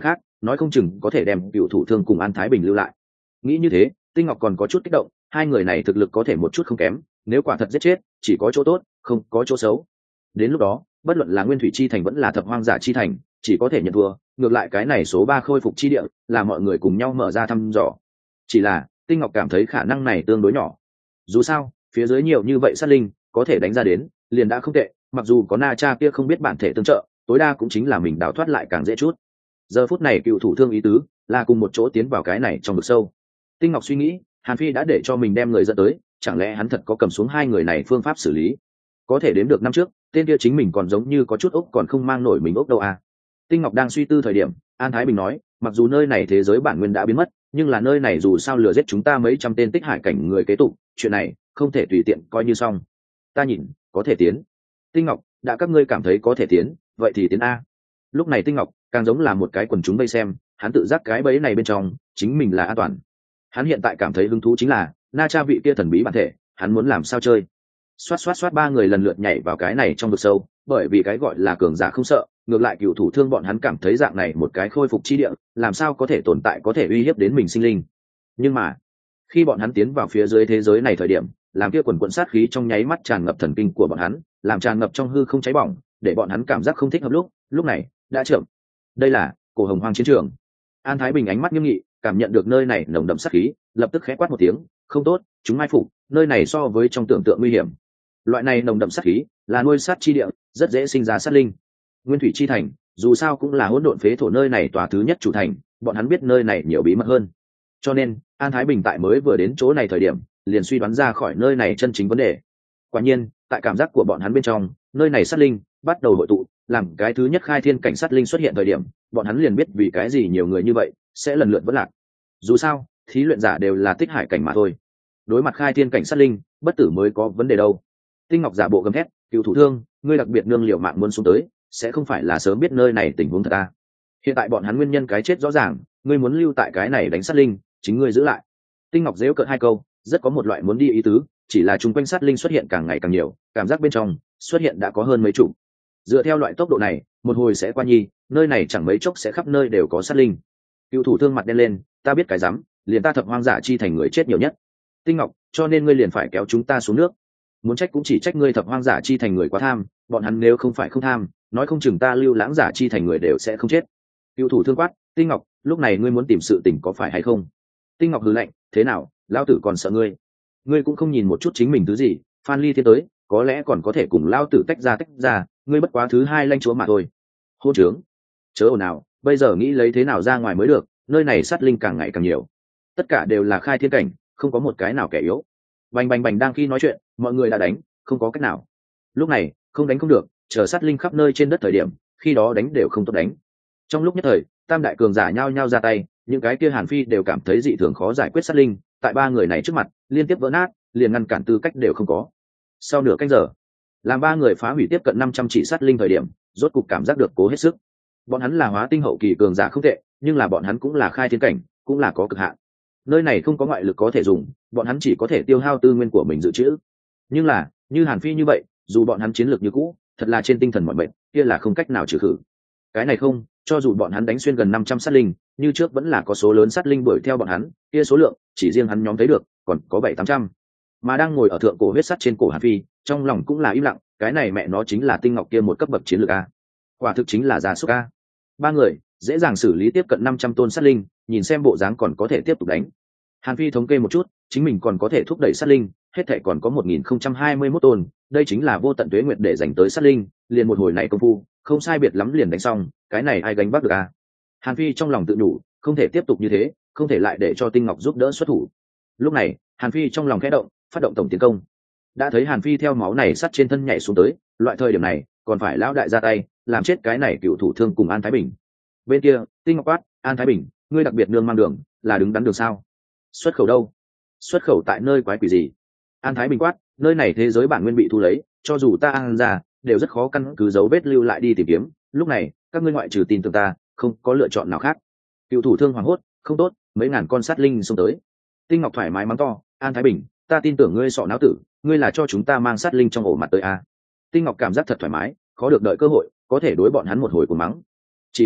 Speaker 1: nói không chừng có thể đem cựu thủ thương cùng An Thái Bình lưu lại. Nghĩ như thế, Tinh Ngọc còn có chút kích động, hai người này thực lực có thể một chút không kém, nếu quả thật giết chết, chỉ có chỗ tốt, không có chỗ xấu. Đến lúc đó, bất luận là Nguyên Thủy chi thành vẫn là Thập Hoang Giả chi thành, chỉ có thể nhận thua, ngược lại cái này số 3 khôi phục chi địa, là mọi người cùng nhau mở ra thăm dò. Chỉ là, Tinh Ngọc cảm thấy khả năng này tương đối nhỏ. Dù sao, phía dưới nhiều như vậy sát linh, có thể đánh ra đến, liền đã không tệ, mặc dù có Na Cha kia không biết bản thể tương trợ, tối đa cũng chính là mình đào thoát lại càng dễ chút. Giờ phút này cựu thủ thương ý tứ là cùng một chỗ tiến vào cái này trong vực sâu. Tinh Ngọc suy nghĩ, Hàn Phi đã để cho mình đem người dẫn tới, chẳng lẽ hắn thật có cầm xuống hai người này phương pháp xử lý? Có thể đếm được năm trước, tên kia chính mình còn giống như có chút ốc còn không mang nổi mình ốc đâu à. Tinh Ngọc đang suy tư thời điểm, An Thái Bình nói, mặc dù nơi này thế giới bản nguyên đã biến mất, nhưng là nơi này dù sao lừa giết chúng ta mấy trăm tên tích hải cảnh người kế tục, chuyện này không thể tùy tiện coi như xong. Ta nhìn, có thể tiến. Tinh Ngọc, đã các ngươi cảm thấy có thể tiến, vậy thì tiến a. Lúc này Tinh Ngọc càng giống là một cái quần chúng vây xem, hắn tự giác cái bẫy này bên trong chính mình là an toàn. Hắn hiện tại cảm thấy hứng thú chính là Na Cha vị kia thần bí bản thể, hắn muốn làm sao chơi. Xoát xoát xoát, ba người lần lượt nhảy vào cái này trong vực sâu, bởi vì cái gọi là cường giả không sợ, ngược lại cựu thủ thương bọn hắn cảm thấy dạng này một cái khôi phục chi địa, làm sao có thể tồn tại có thể uy hiếp đến mình sinh linh. Nhưng mà khi bọn hắn tiến vào phía dưới thế giới này thời điểm, làm kia quần quần sát khí trong nháy mắt tràn ngập thần kinh của bọn hắn, làm tràn ngập trong hư không cháy bỏng, để bọn hắn cảm giác không thích hợp. Lúc này đã chậm. Đây là cổ hồng hoang chiến trường. An Thái Bình ánh mắt nghiêm nghị, cảm nhận được nơi này nồng đậm sát khí, lập tức khẽ quát một tiếng, không tốt, chúng mai phục, nơi này so với trong tưởng tượng nguy hiểm. Loại này nồng đậm sát khí là nuôi sát chi địa, rất dễ sinh ra sát linh. Nguyên Thủy chi thành dù sao cũng là hỗn độn phế thổ, nơi này tòa thứ nhất chủ thành, bọn hắn biết nơi này nhiều bí mật hơn, cho nên An Thái Bình tại mới vừa đến chỗ này thời điểm liền suy đoán ra khỏi nơi này chân chính vấn đề. Quả nhiên, tại cảm giác của bọn hắn bên trong, nơi này sát linh bắt đầu hội tụ, làm cái thứ nhất khai thiên cảnh sát linh xuất hiện thời điểm, bọn hắn liền biết vì cái gì nhiều người như vậy sẽ lần lượt vỡ lạc. Dù sao, thí luyện giả đều là tích hải cảnh mà thôi, đối mặt khai thiên cảnh sát linh, bất tử mới có vấn đề đâu. Tinh Ngọc giả bộ gầm thét, cựu thủ thương, ngươi đặc biệt nương liều mạng muốn xuống tới, sẽ không phải là sớm biết nơi này tình huống thật à? Hiện tại bọn hắn nguyên nhân cái chết rõ ràng, ngươi muốn lưu tại cái này đánh sát linh, chính ngươi giữ lại. Tinh Ngọc giễu cợt hai câu, rất có một loại muốn đi ý tứ, chỉ là chung quanh sát linh xuất hiện càng ngày càng nhiều, cảm giác bên trong xuất hiện đã có hơn mấy chục. Dựa theo loại tốc độ này, một hồi sẽ qua nhi, nơi này chẳng mấy chốc sẽ khắp nơi đều có sát linh. Cựu thủ thương mặt đen lên, ta biết cái rắm, liền ta Thập Hoang Giả chi thành người chết nhiều nhất. Tinh Ngọc, cho nên ngươi liền phải kéo chúng ta xuống nước. Muốn trách cũng chỉ trách ngươi Thập Hoang Giả chi thành người quá tham, bọn hắn nếu không phải không tham, nói không chừng ta Lưu Lãng Giả chi thành người đều sẽ không chết. Cựu thủ thương quát, Tinh Ngọc, lúc này ngươi muốn tìm sự tình có phải hay không? Tinh Ngọc hừ lạnh, thế nào, lão tử còn sợ ngươi? Ngươi cũng không nhìn một chút chính mình thứ gì, Phan Ly thiên tới, có lẽ còn có thể cùng lão tử tách ra, ngươi bất quá thứ hai lãnh chúa mà thôi. Hôn trướng, chớ ồn nào, bây giờ nghĩ lấy thế nào ra ngoài mới được, nơi này sát linh càng ngày càng nhiều, tất cả đều là khai thiên cảnh, không có một cái nào kẻ yếu. Bành bành bành, đang khi nói chuyện, mọi người đã đánh, không có cách nào. Lúc này không đánh không được, chờ sát linh khắp nơi trên đất thời điểm, khi đó đánh đều không tốt đánh. Trong lúc nhất thời, tam đại cường giả nhao nhao ra tay, những cái kia Hàn Phi đều cảm thấy dị thường khó giải quyết sát linh, tại ba người này trước mặt liên tiếp vỡ nát, liền ngăn cản tư cách đều không có. Sau nửa canh giờ, làm ba người phá hủy tiếp cận 500 chỉ sát linh thời điểm, rốt cục cảm giác được cố hết sức. Bọn hắn là hóa tinh hậu kỳ cường giả không tệ, nhưng là bọn hắn cũng là khai thiên cảnh, cũng là có cực hạn. Nơi này không có ngoại lực có thể dùng, bọn hắn chỉ có thể tiêu hao tư nguyên của mình dự trữ. Nhưng là như Hàn Phi như vậy, dù bọn hắn chiến lược như cũ, thật là trên tinh thần mọi bệnh, kia là không cách nào trừ khử. Cái này không, cho dù bọn hắn đánh xuyên gần 500 sát linh, như trước vẫn là có số lớn sát linh đuổi theo bọn hắn, kia số lượng chỉ riêng hắn nhóm thấy được còn có 700-800. Mà đang ngồi ở thượng cổ huyết sắt trên cổ Hàn Phi, trong lòng cũng là im lặng, cái này mẹ nó chính là Tinh Ngọc kia một cấp bậc chiến lược a. Quả thực chính là gia súc a. Ba người dễ dàng xử lý tiếp cận 500 tôn sát linh, nhìn xem bộ dáng còn có thể tiếp tục đánh. Hàn Phi thống kê một chút, chính mình còn có thể thúc đẩy sát linh, hết thảy còn có 1021 tôn, đây chính là vô tận tuế nguyệt để dành tới sát linh, liền một hồi này công phu, không sai biệt lắm liền đánh xong, cái này ai gánh vác được a. Hàn Phi trong lòng tự nhủ, không thể tiếp tục như thế, không thể lại để cho Tinh Ngọc giúp đỡ xuất thủ. Lúc này, Hàn Phi trong lòng khẽ động, phát động tổng tiến công. Đã thấy Hàn Phi theo máu này sắt trên thân nhảy xuống tới, loại thời điểm này, còn phải lão đại ra tay, làm chết cái này cựu thủ thương cùng An Thái Bình. Bên kia, Tinh Ngọc quát, An Thái Bình, ngươi đặc biệt nương mang đường, là đứng đắn đường sao? Xuất khẩu đâu? Xuất khẩu tại nơi quái quỷ gì? An Thái Bình quát, nơi này thế giới bản nguyên bị thu lấy, cho dù ta An ra, đều rất khó căn cứ dấu vết lưu lại đi tìm kiếm, lúc này, các ngươi ngoại trừ tin tưởng ta, không có lựa chọn nào khác. Cựu thủ thương hoảng hốt, không tốt, mấy ngàn con sát linh xông tới. Tinh Ngọc thoải mái mắng to, An Thái Bình, ta tin tưởng ngươi sọ não tử, ngươi là cho chúng ta mang sát linh trong ổ mặt tới a. Tinh Ngọc cảm giác thật thoải mái, khó được đợi cơ hội, có thể đối bọn hắn một hồi của mắng. Chỉ là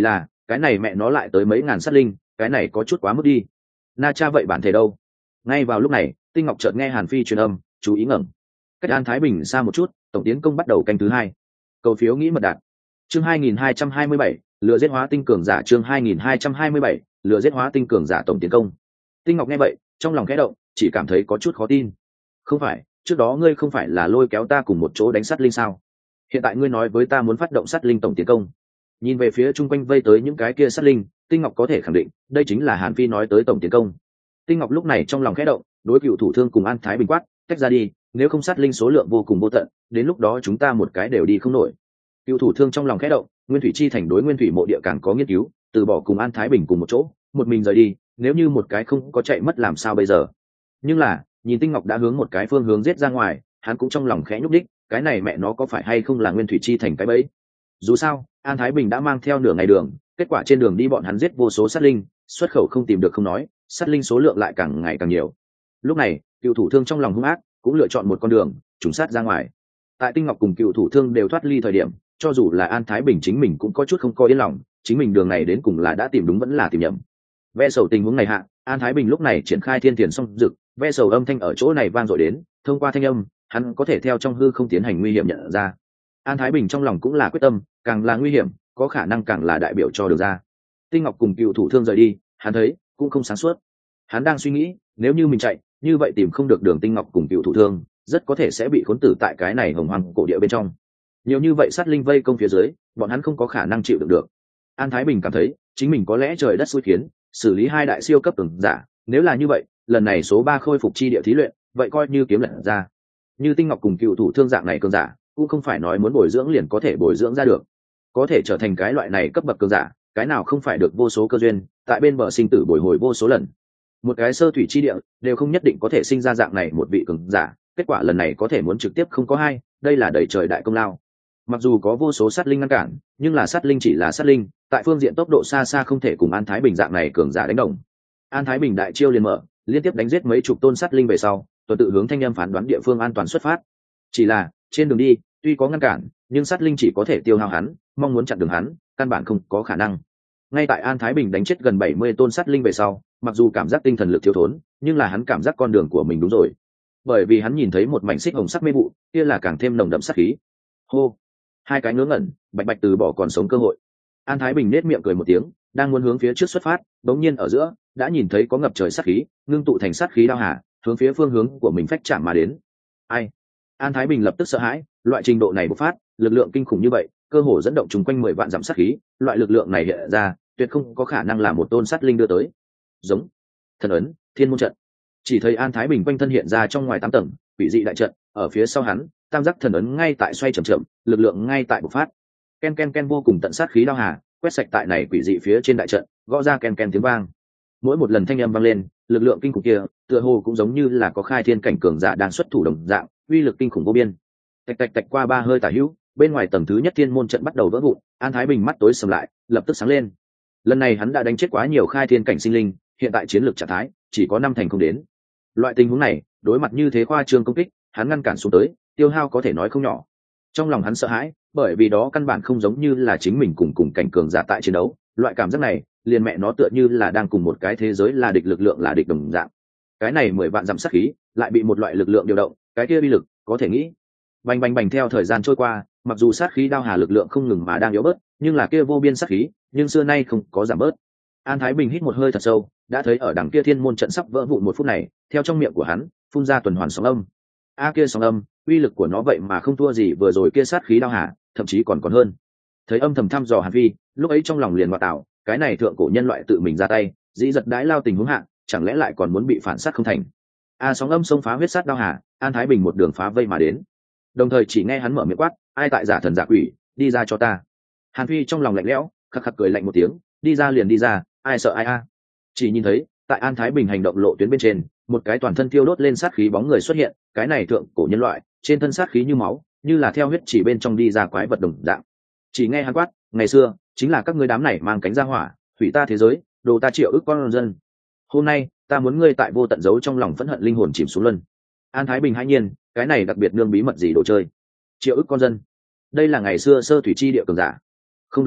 Speaker 1: cái này mẹ nó lại tới mấy ngàn sát linh, cái này có chút quá mức đi. Na Cha vậy bản thể đâu? Ngay vào lúc này, Tinh Ngọc chợt nghe Hàn Phi truyền âm, chú ý ngẩng. Cách An Thái Bình xa một chút, tổng tiến công bắt đầu canh thứ 2. Cầu phiếu nghĩ mật đạt. Chương 2227, lừa giết hóa tinh cường giả. Chương 2227, lừa giết hóa tinh cường giả tổng tiến công. Tinh Ngọc nghe vậy, trong lòng khẽ động, chỉ cảm thấy có chút khó tin. Không phải, trước đó ngươi không phải là lôi kéo ta cùng một chỗ đánh sát linh sao? Hiện tại ngươi nói với ta muốn phát động sát linh tổng tiến công. Nhìn về phía chung quanh vây tới những cái kia sát linh, Tinh Ngọc có thể khẳng định, đây chính là Hàn Phi nói tới tổng tiến công. Tinh Ngọc lúc này trong lòng khẽ động, đối Cựu Thủ Thương cùng An Thái Bình quát, tách ra đi, nếu không sát linh số lượng vô cùng vô tận, đến lúc đó chúng ta một cái đều đi không nổi. Cựu Thủ Thương trong lòng khẽ động, Nguyên Thủy Chi thành đối Nguyên Thủy mộ địa càng có nghiên cứu, từ bỏ cùng An Thái Bình cùng một chỗ, một mình rời đi, nếu như một cái không có chạy mất làm sao bây giờ? Nhưng là, nhìn Tinh Ngọc đã hướng một cái phương hướng giết ra ngoài, hắn cũng trong lòng khẽ nhúc đích, cái này mẹ nó có phải hay không là Nguyên Thủy Chi thành cái bẫy? Dù sao, An Thái Bình đã mang theo nửa ngày đường, kết quả trên đường đi bọn hắn giết vô số sát linh, xuất khẩu không tìm được không nói, sát linh số lượng lại càng ngày càng nhiều. Lúc này, Cựu Thủ Thương trong lòng hung ác, cũng lựa chọn một con đường, trùng sát ra ngoài. Tại Tinh Ngọc cùng Cựu Thủ Thương đều thoát ly thời điểm, cho dù là An Thái Bình chính mình cũng có chút không coi yên lòng, chính mình đường này đến cùng là đã tìm đúng vẫn là tìm nhầm. Ve sầu tình huống này hạ, An Thái Bình lúc này triển khai Thiên Tiền Song Dực, ve sầu âm thanh ở chỗ này vang dội đến, thông qua thanh âm, hắn có thể theo trong hư không tiến hành nguy hiểm nhận ra. An Thái Bình trong lòng cũng là quyết tâm, càng là nguy hiểm, có khả năng càng là đại biểu cho đường ra. Tinh Ngọc cùng Cựu Thủ Thương rời đi, hắn thấy cũng không sáng suốt. Hắn đang suy nghĩ, nếu như mình chạy, như vậy tìm không được đường Tinh Ngọc cùng Cựu Thủ Thương, rất có thể sẽ bị khốn tử tại cái này hồng hoang cổ địa bên trong. Nhiều như vậy sát linh vây công phía dưới, bọn hắn không có khả năng chịu đựng được. An Thái Bình cảm thấy, chính mình có lẽ trời đất xui khiến, xử lý 2 đại siêu cấp cường giả, nếu là như vậy, lần này số 3 khôi phục chi địa thí luyện, vậy coi như kiếm lật ra. Như Tinh Ngọc cùng Cựu Thủ Thương dạng này cường giả, cũng không phải nói muốn bồi dưỡng liền có thể bồi dưỡng ra được. Có thể trở thành cái loại này cấp bậc cường giả, cái nào không phải được vô số cơ duyên, tại bên bờ sinh tử bồi hồi vô số lần. Một cái sơ thủy chi địa đều không nhất định có thể sinh ra dạng này một vị cường giả, kết quả lần này có thể muốn trực tiếp không có 2, đây là đẩy trời đại công lao. Mặc dù có vô số sát linh ngăn cản, nhưng là sát linh chỉ là sát linh, tại phương diện tốc độ xa xa không thể cùng An Thái Bình dạng này cường giả đánh đồng. An Thái Bình đại chiêu liền mở, liên tiếp đánh giết mấy chục tôn sát linh về sau, tuần tự hướng thanh em phán đoán địa phương an toàn xuất phát. Chỉ là trên đường đi, tuy có ngăn cản, nhưng sát linh chỉ có thể tiêu hao hắn, mong muốn chặn đường hắn, căn bản không có khả năng. Ngay tại An Thái Bình đánh chết gần 70 tôn sát linh về sau, mặc dù cảm giác tinh thần lực thiếu thốn, nhưng là hắn cảm giác con đường của mình đúng rồi. Bởi vì hắn nhìn thấy một mảnh xích hồng sắc mê vụ, kia là càng thêm nồng đậm sát khí. Hô, 2 cái ngớ ngẩn, bạch bạch từ bỏ còn sống cơ hội. An Thái Bình nết miệng cười một tiếng, đang muốn hướng phía trước xuất phát, bỗng nhiên ở giữa đã nhìn thấy có ngập trời sát khí, ngưng tụ thành sát khí đao hà, hướng phía phương hướng của mình phách chạm mà đến. Ai? An Thái Bình lập tức sợ hãi, loại trình độ này bộc phát, lực lượng kinh khủng như vậy, cơ hồ dẫn động chung quanh 10 vạn dặm sát khí, loại lực lượng này hiện ra, tuyệt không có khả năng là một tôn sát linh đưa tới. Giống thần ấn, thiên môn trận. Chỉ thấy An Thái Bình quanh thân hiện ra trong ngoài 8 tầng, quỷ dị đại trận, ở phía sau hắn, tam giác thần ấn ngay tại xoay chậm chậm, lực lượng ngay tại bộc phát. Ken ken ken vô cùng tận sát khí đao hà, quét sạch tại này quỷ dị phía trên đại trận, gõ ra ken ken tiếng vang. Mỗi một lần thanh âm vang lên, lực lượng kinh khủng kia, tựa hồ cũng giống như là có khai thiên cảnh cường giả đang xuất thủ đồng dạng, uy lực kinh khủng vô biên. Tạch tạch tạch qua 3 hơi tả hữu, bên ngoài tầng thứ nhất thiên môn trận bắt đầu vỡ vụn, An Thái Bình mắt tối sầm lại, lập tức sáng lên. Lần này hắn đã đánh chết quá nhiều khai thiên cảnh sinh linh, hiện tại chiến lược trạng thái chỉ có 5 thành không đến. Loại tình huống này, đối mặt như thế khoa trương công kích, hắn ngăn cản xuống tới, tiêu hao có thể nói không nhỏ. Trong lòng hắn sợ hãi, bởi vì đó căn bản không giống như là chính mình cùng cảnh cường giả tại chiến đấu, loại cảm giác này, liền mẹ nó tựa như là đang cùng một cái thế giới là địch, lực lượng là địch đồng dạng. Cái này 10 vạn dặm sát khí, lại bị một loại lực lượng điều động, cái kia uy lực, có thể nghĩ. Bành bành bành theo thời gian trôi qua, mặc dù sát khí đao hà lực lượng không ngừng mà đang yếu bớt, nhưng là kia vô biên sát khí, nhưng xưa nay không có giảm bớt. An Thái Bình hít một hơi thật sâu, đã thấy ở đằng kia thiên môn trận sắp vỡ vụn một phút này, theo trong miệng của hắn phun ra tuần hoàn sóng âm. Kia sóng âm, uy lực của nó vậy mà không thua gì vừa rồi kia sát khí đao hà, thậm chí còn hơn. Thấy âm thầm thăm dò Hàn Phi, lúc ấy trong lòng liền ngoại tạo, cái này thượng cổ nhân loại tự mình ra tay, dĩ giật đãi lao tình huống hạ, chẳng lẽ lại còn muốn bị phản sát không thành. Sóng âm xông phá huyết sát đao hà, An Thái Bình một đường phá vây mà đến. Đồng thời chỉ nghe hắn mở miệng quát, ai tại giả thần giả quỷ, đi ra cho ta. Hàn Phi trong lòng lạnh lẽo, khắc khắc cười lạnh một tiếng, đi ra liền đi ra, ai sợ ai a. Chỉ nhìn thấy tại An Thái Bình hành động lộ tuyến bên trên, một cái toàn thân thiêu đốt lên sát khí bóng người xuất hiện, cái này thượng cổ nhân loại, trên thân sát khí như máu, như là theo huyết chỉ bên trong đi ra quái vật đồng dạng. Chỉ nghe hắn quát, ngày xưa chính là các ngươi đám này mang cánh ra hỏa, hủy ta thế giới, đồ ta triệu ức con dân. Hôm nay ta muốn ngươi tại vô tận giấu trong lòng phẫn hận linh hồn chìm xuống luân. An Thái Bình hãi nhiên, cái này đặc biệt nương bí mật gì đồ chơi? Triệu ức con dân, đây là ngày xưa sơ thủy chi địa cường giả. Không đúng,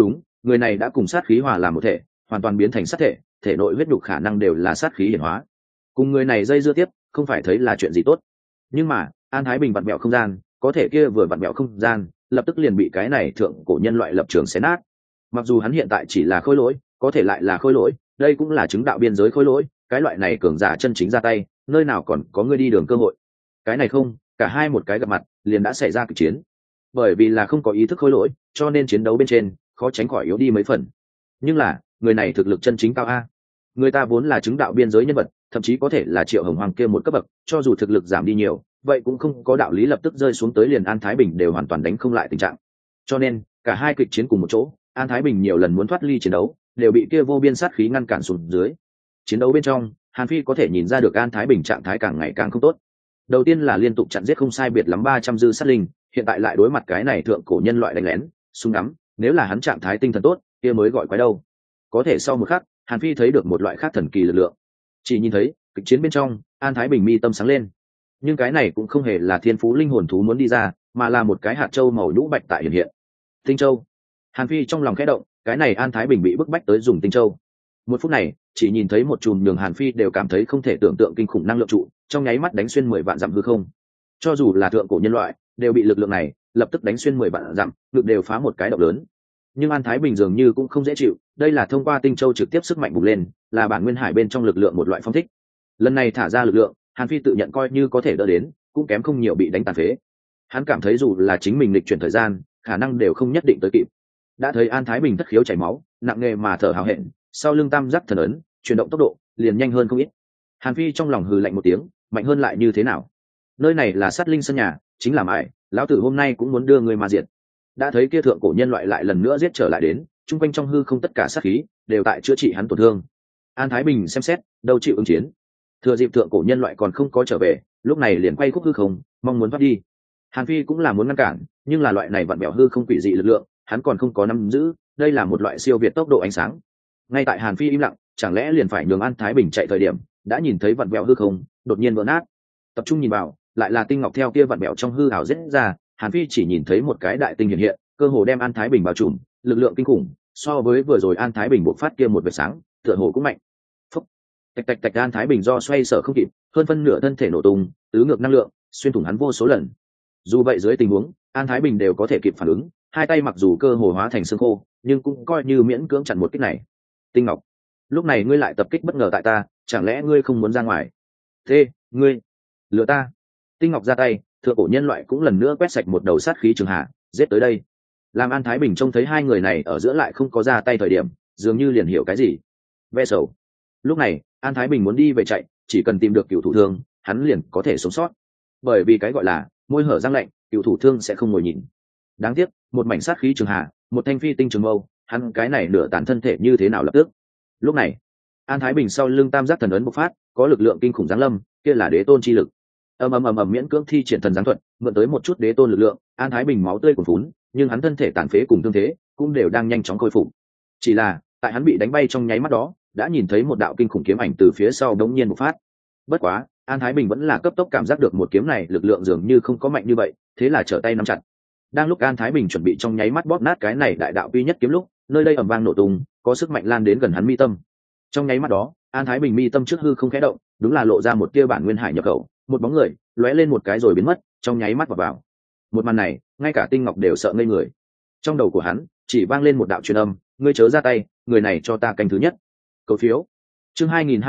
Speaker 1: người này đã cùng sát khí hòa làm một thể, hoàn toàn biến thành sát thể, thể nội huyết nhục khả năng đều là sát khí hiển hóa. Cùng người này dây dưa tiếp không phải thấy là chuyện gì tốt. Nhưng mà An Thái Bình vặn vẹo không gian, có thể kia vừa vặn vẹo không gian lập tức liền bị cái này thượng cổ nhân loại lập trường xé nát. Mặc dù hắn hiện tại chỉ là khôi lỗi, có thể lại là khôi lỗi, đây cũng là chứng đạo biên giới khôi lỗi, cái loại này cường giả chân chính ra tay, nơi nào còn có người đi đường cơ hội. Cái này không, cả hai một cái gặp mặt liền đã xảy ra kịch chiến. Bởi vì là không có ý thức khôi lỗi, cho nên chiến đấu bên trên khó tránh khỏi yếu đi mấy phần. Nhưng là người này thực lực chân chính cao a, người ta vốn là chứng đạo biên giới nhân vật, thậm chí có thể là Triệu Hồng Hoàng kia một cấp bậc, cho dù thực lực giảm đi nhiều, vậy cũng không có đạo lý lập tức rơi xuống tới liền An Thái Bình đều hoàn toàn đánh không lại tình trạng. Cho nên cả hai kịch chiến cùng một chỗ, An Thái Bình nhiều lần muốn thoát ly chiến đấu, đều bị kia vô biên sát khí ngăn cản xuống dưới. Chiến đấu bên trong, Hàn Phi có thể nhìn ra được An Thái Bình trạng thái càng ngày càng không tốt. Đầu tiên là liên tục chặn giết không sai biệt lắm 300 dư sát linh, hiện tại lại đối mặt cái này thượng cổ nhân loại đánh lén, súng ngắm, nếu là hắn trạng thái tinh thần tốt, kia mới gọi quái đâu. Có thể sau một khắc, Hàn Phi thấy được một loại khác thần kỳ lực lượng. Chỉ nhìn thấy, kịch chiến bên trong, An Thái Bình mi tâm sáng lên. Nhưng cái này cũng không hề là thiên phú linh hồn thú muốn đi ra, mà là một cái hạt châu màu nhũ bạch tại hiện hiện. Tinh châu. Hàn Phi trong lòng khẽ động, cái này An Thái Bình bị bức bách tới dùng tinh châu. Một phút này, chỉ nhìn thấy một chùm nhường Hàn Phi đều cảm thấy không thể tưởng tượng kinh khủng năng lượng trụ, trong nháy mắt đánh xuyên 10 vạn dặm hư không. Cho dù là thượng cổ nhân loại, đều bị lực lượng này lập tức đánh xuyên 10 vạn dặm, ngực đều phá một cái động lớn. Nhưng An Thái Bình dường như cũng không dễ chịu, đây là thông qua tinh châu trực tiếp sức mạnh bùng lên, là bản nguyên hải bên trong lực lượng một loại phong thích. Lần này thả ra lực lượng, Hàn Phi tự nhận coi như có thể đỡ đến, cũng kém không nhiều bị đánh tàn phế. Hắn cảm thấy dù là chính mình lịch chuyển thời gian, khả năng đều không nhất định tới kịp. Đã thấy An Thái Bình thất khiếu chảy máu, nặng nề mà thở hào hẹn, sau lưng tam giác thần ấn, chuyển động tốc độ liền nhanh hơn không ít. Hàn Phi trong lòng hừ lạnh một tiếng, mạnh hơn lại như thế nào? Nơi này là sát linh sân nhà, chính là mãi, lão tử hôm nay cũng muốn đưa người mà diệt. Đã thấy kia thượng cổ nhân loại lại lần nữa giết trở lại đến, trung quanh trong hư không tất cả sát khí đều tại chữa trị hắn tổn thương. An Thái Bình xem xét, đâu chịu ứng chiến. Thừa dịp thượng cổ nhân loại còn không có trở về, lúc này liền quay khúc hư không, mong muốn thoát đi. Hàn Phi cũng là muốn ngăn cản, nhưng là loại này vặn bẹo hư không quỷ dị lực lượng, hắn còn không có nắm giữ, đây là một loại siêu việt tốc độ ánh sáng. Ngay tại Hàn Phi im lặng, chẳng lẽ liền phải nhường An Thái Bình chạy thời điểm, đã nhìn thấy vặn bẹo hư không đột nhiên vỡ nát. Tập trung nhìn vào, lại là tinh ngọc theo kia vặn bẹo trong hư ảo rết ra, Hàn Phi chỉ nhìn thấy một cái đại tinh hiện hiện, cơ hồ đem An Thái Bình bao trùm, lực lượng kinh khủng, so với vừa rồi An Thái Bình bộc phát kia một vệt sáng, tựa hồ cũng mạnh. Phúc. Tạch tạch tạch, An Thái Bình do xoay sở không kịp, hơn phân nửa thân thể nổ tung, tứ ngược năng lượng xuyên thủng hắn vô số lần. Dù vậy dưới tình huống, An Thái Bình đều có thể kịp phản ứng, hai tay mặc dù cơ hồ hóa thành xương khô, nhưng cũng coi như miễn cưỡng chặn một kích này. Tinh Ngọc, lúc này ngươi lại tập kích bất ngờ tại ta, chẳng lẽ ngươi không muốn ra ngoài? Thế, ngươi lừa ta? Tinh Ngọc ra tay, thượng cổ nhân loại cũng lần nữa quét sạch một đầu sát khí trường hạ, giết tới đây. Làm An Thái Bình trông thấy hai người này ở giữa lại không có ra tay thời điểm, dường như liền hiểu cái gì. Ve sầu. Lúc này, An Thái Bình muốn đi về chạy, chỉ cần tìm được cựu thủ thương, hắn liền có thể sống sót. Bởi vì cái gọi là môi hở răng lạnh, cựu thủ thương sẽ không ngồi nhìn. Đáng tiếc, một mảnh sát khí trường hạ, một thanh phi tinh trường mâu, hắn cái này nửa tàn thân thể như thế nào lập tức. Lúc này, An Thái Bình sau lưng tam giác thần ấn bộc phát, có lực lượng kinh khủng giáng lâm, kia là đế tôn chi lực. Ầm miễn cưỡng thi triển thần giáng thuật, mượn tới một chút đế tôn lực lượng, An Thái Bình máu tươi cuồn phún, nhưng hắn thân thể tàn phế cùng thương thế cũng đều đang nhanh chóng khôi phục. Chỉ là, tại hắn bị đánh bay trong nháy mắt đó, đã nhìn thấy một đạo kinh khủng kiếm ảnh từ phía sau đống nhiên bộc phát. Bất quá, An Thái Bình vẫn là cấp tốc cảm giác được một kiếm này lực lượng dường như không có mạnh như vậy, thế là trở tay nắm chặt. Đang lúc An Thái Bình chuẩn bị trong nháy mắt bóp nát cái này đại đạo duy nhất kiếm lúc, nơi đây ầm vang nổ tung, có sức mạnh lan đến gần hắn mi tâm. Trong nháy mắt đó, An Thái Bình mi tâm trước hư không khẽ động, đúng là lộ ra một tia bản nguyên hải nhập khẩu, một bóng người lóe lên một cái rồi biến mất, trong nháy mắt vào. Một màn này, ngay cả Tinh Ngọc đều sợ ngây người. Trong đầu của hắn chỉ vang lên một đạo truyền âm, ngươi chớ ra tay, người này cho ta canh thứ nhất. Cầu phiếu. Chương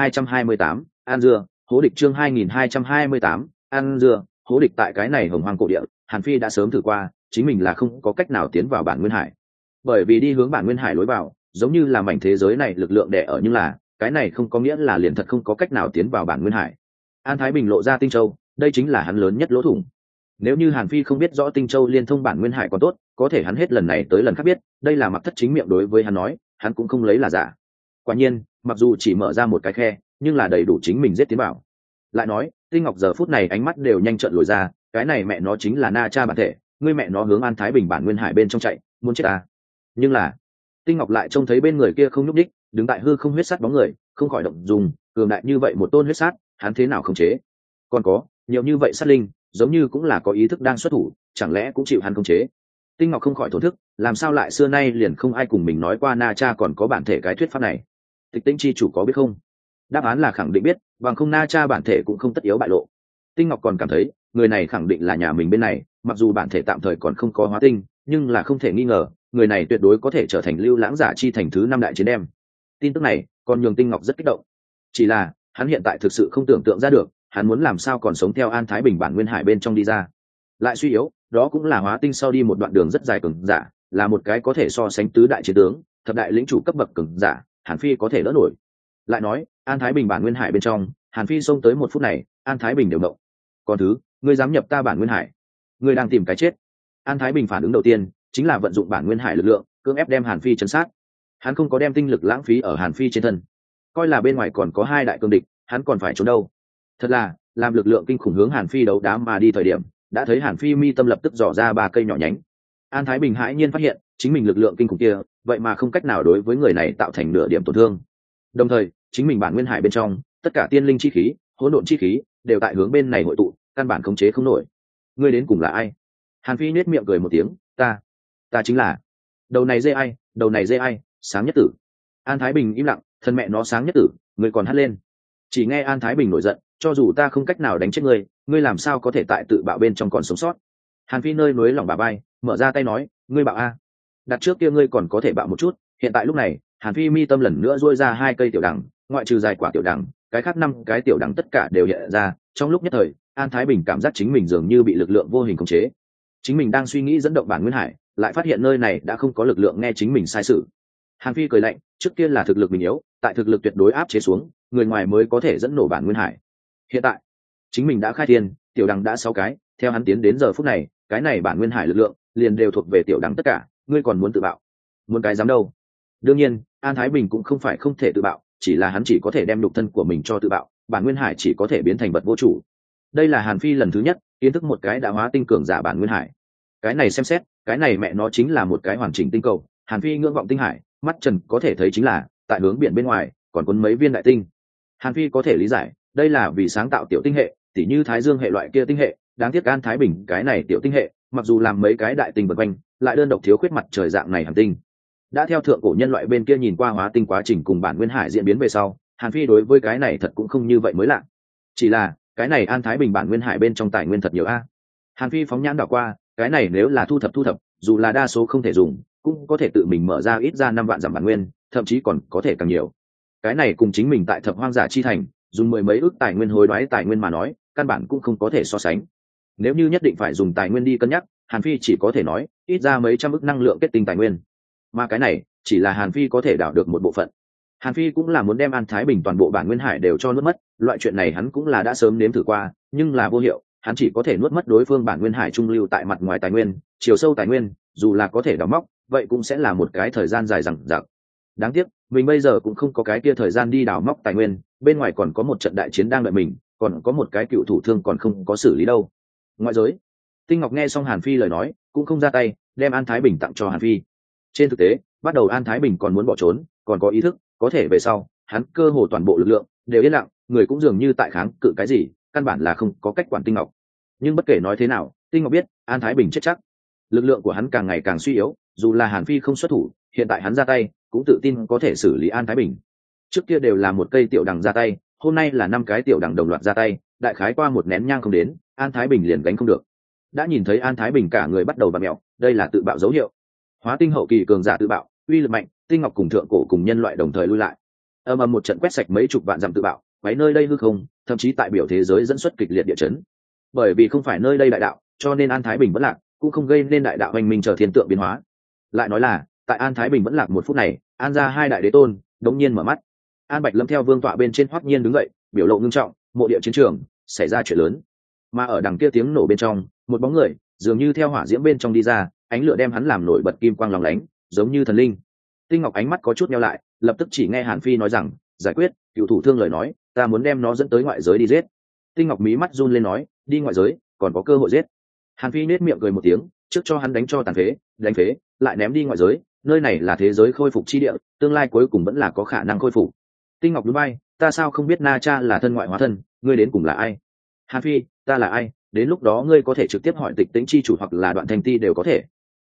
Speaker 1: 2228, An Dưa, hố địch. Chương 2228, An Dưa, hố địch. Tại cái này hồng hoang cổ địa, Hàn Phi đã sớm thử qua, chính mình là không có cách nào tiến vào bản nguyên hải. Bởi vì đi hướng bản nguyên hải lối vào, giống như là mảnh thế giới này lực lượng đè ở, nhưng là cái này không có nghĩa là liền thật không có cách nào tiến vào bản nguyên hải. An Thái Bình lộ ra Tinh Châu, đây chính là hắn lớn nhất lỗ thủng. Nếu như Hàn Phi không biết rõ Tinh Châu liên thông bản nguyên hải còn tốt, có thể hắn hết lần này tới lần khác biết, đây là Mặc Thất chính miệng đối với hắn nói, hắn cũng không lấy là giả. Quả nhiên, mặc dù chỉ mở ra một cái khe, nhưng là đầy đủ chính mình giết tiến vào. Lại nói, Tinh Ngọc giờ phút này ánh mắt đều nhanh trợn lồi ra, cái này mẹ nó chính là Na Cha bản thể, ngươi mẹ nó hướng An Thái Bình bản nguyên hải bên trong chạy, muốn chết à? Nhưng là, Tinh Ngọc lại trông thấy bên người kia không nhúc nhích, đứng tại hư không huyết sát bóng người, không khỏi động dùng, cường đại như vậy một tôn huyết sát, hắn thế nào khống chế? Còn có, nhiều như vậy sát linh, giống như cũng là có ý thức đang xuất thủ, chẳng lẽ cũng chịu hắn khống chế? Tinh Ngọc không khỏi thổ thức, làm sao lại xưa nay liền không ai cùng mình nói qua Na Cha còn có bản thể cái thuyết pháp này. Tịch Tĩnh chi chủ có biết không? Đáp án là khẳng định biết, bằng không Na Cha bản thể cũng không tất yếu bại lộ. Tinh Ngọc còn cảm thấy người này khẳng định là nhà mình bên này, mặc dù bản thể tạm thời còn không có hóa tinh, nhưng là không thể nghi ngờ người này tuyệt đối có thể trở thành Lưu Lãng Giả chi thành thứ 5 đại chiến đem. Tin tức này còn nhường Tinh Ngọc rất kích động. Chỉ là hắn hiện tại thực sự không tưởng tượng ra được hắn muốn làm sao còn sống theo An Thái Bình bản nguyên hải bên trong đi ra. Lại suy yếu, đó cũng là hóa tinh sau đi một đoạn đường rất dài cường giả, là một cái có thể so sánh tứ đại chiến tướng, thập đại lĩnh chủ cấp bậc cường giả, Hàn Phi có thể đỡ nổi. Lại nói, An Thái Bình bản nguyên hải bên trong, Hàn Phi xông tới 1 phút này, An Thái Bình đều động. Còn thứ, ngươi dám nhập ta bản nguyên hải, ngươi đang tìm cái chết. An Thái Bình phản ứng đầu tiên chính là vận dụng bản nguyên hải lực lượng, cưỡng ép đem Hàn Phi chấn sát. Hắn không có đem tinh lực lãng phí ở Hàn Phi trên thân, coi là bên ngoài còn có 2 đại cương địch, hắn còn phải trốn đâu. Thật là, làm lực lượng kinh khủng hướng Hàn Phi đấu đá mà đi thời điểm, đã thấy Hàn Phi mi tâm lập tức dò ra 3 cây nhỏ nhánh. An Thái Bình hãi nhiên phát hiện chính mình lực lượng kinh khủng kia vậy mà không cách nào đối với người này tạo thành nửa điểm tổn thương. Đồng thời chính mình bản nguyên hải bên trong tất cả tiên linh chi khí, hỗn độn chi khí đều tại hướng bên này hội tụ, căn bản khống chế không nổi. Ngươi đến cùng là ai? Hàn Phi nhếch miệng cười một tiếng, ta chính là đầu này dê ai, đầu này dê ai, sáng nhất tử. An Thái Bình im lặng, thân mẹ nó sáng nhất tử, ngươi còn hắt lên. Chỉ nghe An Thái Bình nổi giận, cho dù ta không cách nào đánh chết ngươi làm sao có thể tại tự bạo bên trong còn sống sót. Hàn Phi nơi núi lòng bà bay, mở ra tay nói, ngươi bạo a. Đặt trước kia ngươi còn có thể bạo một chút, hiện tại lúc này Hàn Phi mi tâm lần nữa duỗi ra 2 cây tiểu đằng, ngoại trừ dài quả tiểu đằng, cái khác 5 cái tiểu đằng tất cả đều hiện ra. Trong lúc nhất thời, An Thái Bình cảm giác chính mình dường như bị lực lượng vô hình khống chế. Chính mình đang suy nghĩ dẫn động bản nguyên hải, lại phát hiện nơi này đã không có lực lượng nghe chính mình sai sự. Hàn Phi cười lạnh, trước kia là thực lực mình yếu, tại thực lực tuyệt đối áp chế xuống, người ngoài mới có thể dẫn nổ bản nguyên hải. Hiện tại, chính mình đã khai thiên, tiểu đằng đã 6 cái, theo hắn tiến đến giờ phút này, cái này bản nguyên hải lực lượng liền đều thuộc về tiểu đằng tất cả, ngươi còn muốn tự bạo? Muốn cái dám đâu. Đương nhiên, An Thái Bình cũng không phải không thể tự bạo, chỉ là hắn chỉ có thể đem nhục thân của mình cho tự bạo, bản nguyên hải chỉ có thể biến thành vật vô chủ. Đây là Hàn Phi lần thứ nhất kiến thức một cái đã hóa tinh cường giả bản nguyên hải. Cái này xem xét, cái này mẹ nó chính là một cái hoàn chỉnh tinh cầu. Hàn Phi ngưỡng vọng tinh hải, mắt trần có thể thấy chính là tại hướng biển bên ngoài còn cuốn mấy viên đại tinh. Hàn Phi có thể lý giải, đây là vì sáng tạo tiểu tinh hệ, tỉ như Thái Dương hệ loại kia tinh hệ. Đáng tiếc An Thái Bình cái này tiểu tinh hệ, mặc dù làm mấy cái đại tinh vần quanh, lại đơn độc thiếu khuyết mặt trời dạng này hành tinh. Đã theo thượng cổ nhân loại bên kia nhìn qua hóa tinh quá trình cùng bản nguyên hải diễn biến về sau, Hàn Phi đối với cái này thật cũng không như vậy mới lạ. Chỉ là cái này An Thái Bình bản nguyên hải bên trong tài nguyên thật nhiều a. Hàn Phi phóng nhãn đảo qua, cái này nếu là thu thập, dù là đa số không thể dùng, cũng có thể tự mình mở ra ít ra 5 vạn giảm bản nguyên, thậm chí còn có thể càng nhiều. Cái này cùng chính mình tại Thập Hoang Giả chi thành dùng 10 mấy ước tài nguyên hối đoái tài nguyên mà nói, căn bản cũng không có thể so sánh. Nếu như nhất định phải dùng tài nguyên đi cân nhắc, Hàn Phi chỉ có thể nói ít ra mấy trăm ức năng lượng kết tinh tài nguyên, mà cái này chỉ là Hàn Phi có thể đảo được một bộ phận. Hàn Phi cũng là muốn đem An Thái Bình toàn bộ bản nguyên hải đều cho nuốt mất, loại chuyện này hắn cũng là đã sớm nếm thử qua, nhưng là vô hiệu, hắn chỉ có thể nuốt mất đối phương bản nguyên hải trung lưu tại mặt ngoài tài nguyên, chiều sâu tài nguyên, dù là có thể đào móc, vậy cũng sẽ là một cái thời gian dài dằng dặc. Đáng tiếc, mình bây giờ cũng không có cái kia thời gian đi đào móc tài nguyên, bên ngoài còn có một trận đại chiến đang đợi mình, còn có một cái cựu thủ thương còn không có xử lý đâu. Ngoại giới, Tinh Ngọc nghe xong Hàn Phi lời nói, cũng không ra tay, đem An Thái Bình tặng cho Hàn Phi. Trên thực tế, bắt đầu An Thái Bình còn muốn bỏ trốn, còn có ý thức, có thể về sau, hắn cơ hồ toàn bộ lực lượng đều yên lặng, người cũng dường như tại kháng cự cái gì, căn bản là không có cách quản Tinh Ngọc. Nhưng bất kể nói thế nào, Tinh Ngọc biết, An Thái Bình chết chắc. Lực lượng của hắn càng ngày càng suy yếu, dù là Hàn Phi không xuất thủ, hiện tại hắn ra tay, cũng tự tin có thể xử lý An Thái Bình. Trước kia đều là một cây tiểu đằng ra tay, hôm nay là 5 cái tiểu đằng đồng loạt ra tay, đại khái qua một nén nhang không đến, An Thái Bình liền gánh không được. Đã nhìn thấy An Thái Bình cả người bắt đầu vặn mèo, đây là tự bạo dấu hiệu. Hóa tinh hậu kỳ cường giả tự bạo, uy lực mạnh, Tinh Ngọc cùng thượng cổ cùng nhân loại đồng thời lui lại. Ầm ầm một trận quét sạch mấy chục vạn dặm tự bạo, quấy nơi đây hư không, thậm chí tại biểu thế giới dẫn xuất kịch liệt địa chấn. Bởi vì không phải nơi đây đại đạo, cho nên An Thái Bình vẫn lạc, cũng không gây nên đại đạo hoành minh chờ thiên tượng biến hóa. Lại nói là, tại An Thái Bình vẫn lạc 1 phút này, An gia 2 đại đế tôn đống nhiên mở mắt. An Bạch Lâm theo vương tọa bên trên hoắc nhiên đứng dậy, biểu lộ ngưng trọng, mộ địa chiến trường xảy ra chuyện lớn. Mà ở đằng kia tiếng nổ bên trong, một bóng người dường như theo hỏa diễm bên trong đi ra, ánh lửa đem hắn làm nổi bật kim quang lóng lánh, giống như thần linh. Tinh Ngọc ánh mắt có chút nheo lại, lập tức chỉ nghe Hàn Phi nói rằng, giải quyết cựu thủ thương lời nói, ta muốn đem nó dẫn tới ngoại giới đi giết. Tinh Ngọc mí mắt run lên nói, đi ngoại giới còn có cơ hội giết. Hàn Phi nết miệng cười một tiếng, trước cho hắn đánh cho tàn phế, đánh phế lại ném đi ngoại giới, nơi này là thế giới khôi phục chi địa, tương lai cuối cùng vẫn là có khả năng khôi phục. Tinh Ngọc núi bay, ta sao không biết Na Cha là thân ngoại hóa thân, ngươi đến cùng là ai? Hàn Phi, ta là ai, đến lúc đó ngươi có thể trực tiếp hỏi Tịch Tĩnh chi chủ hoặc là Đoạn Thanh Ti đều có thể.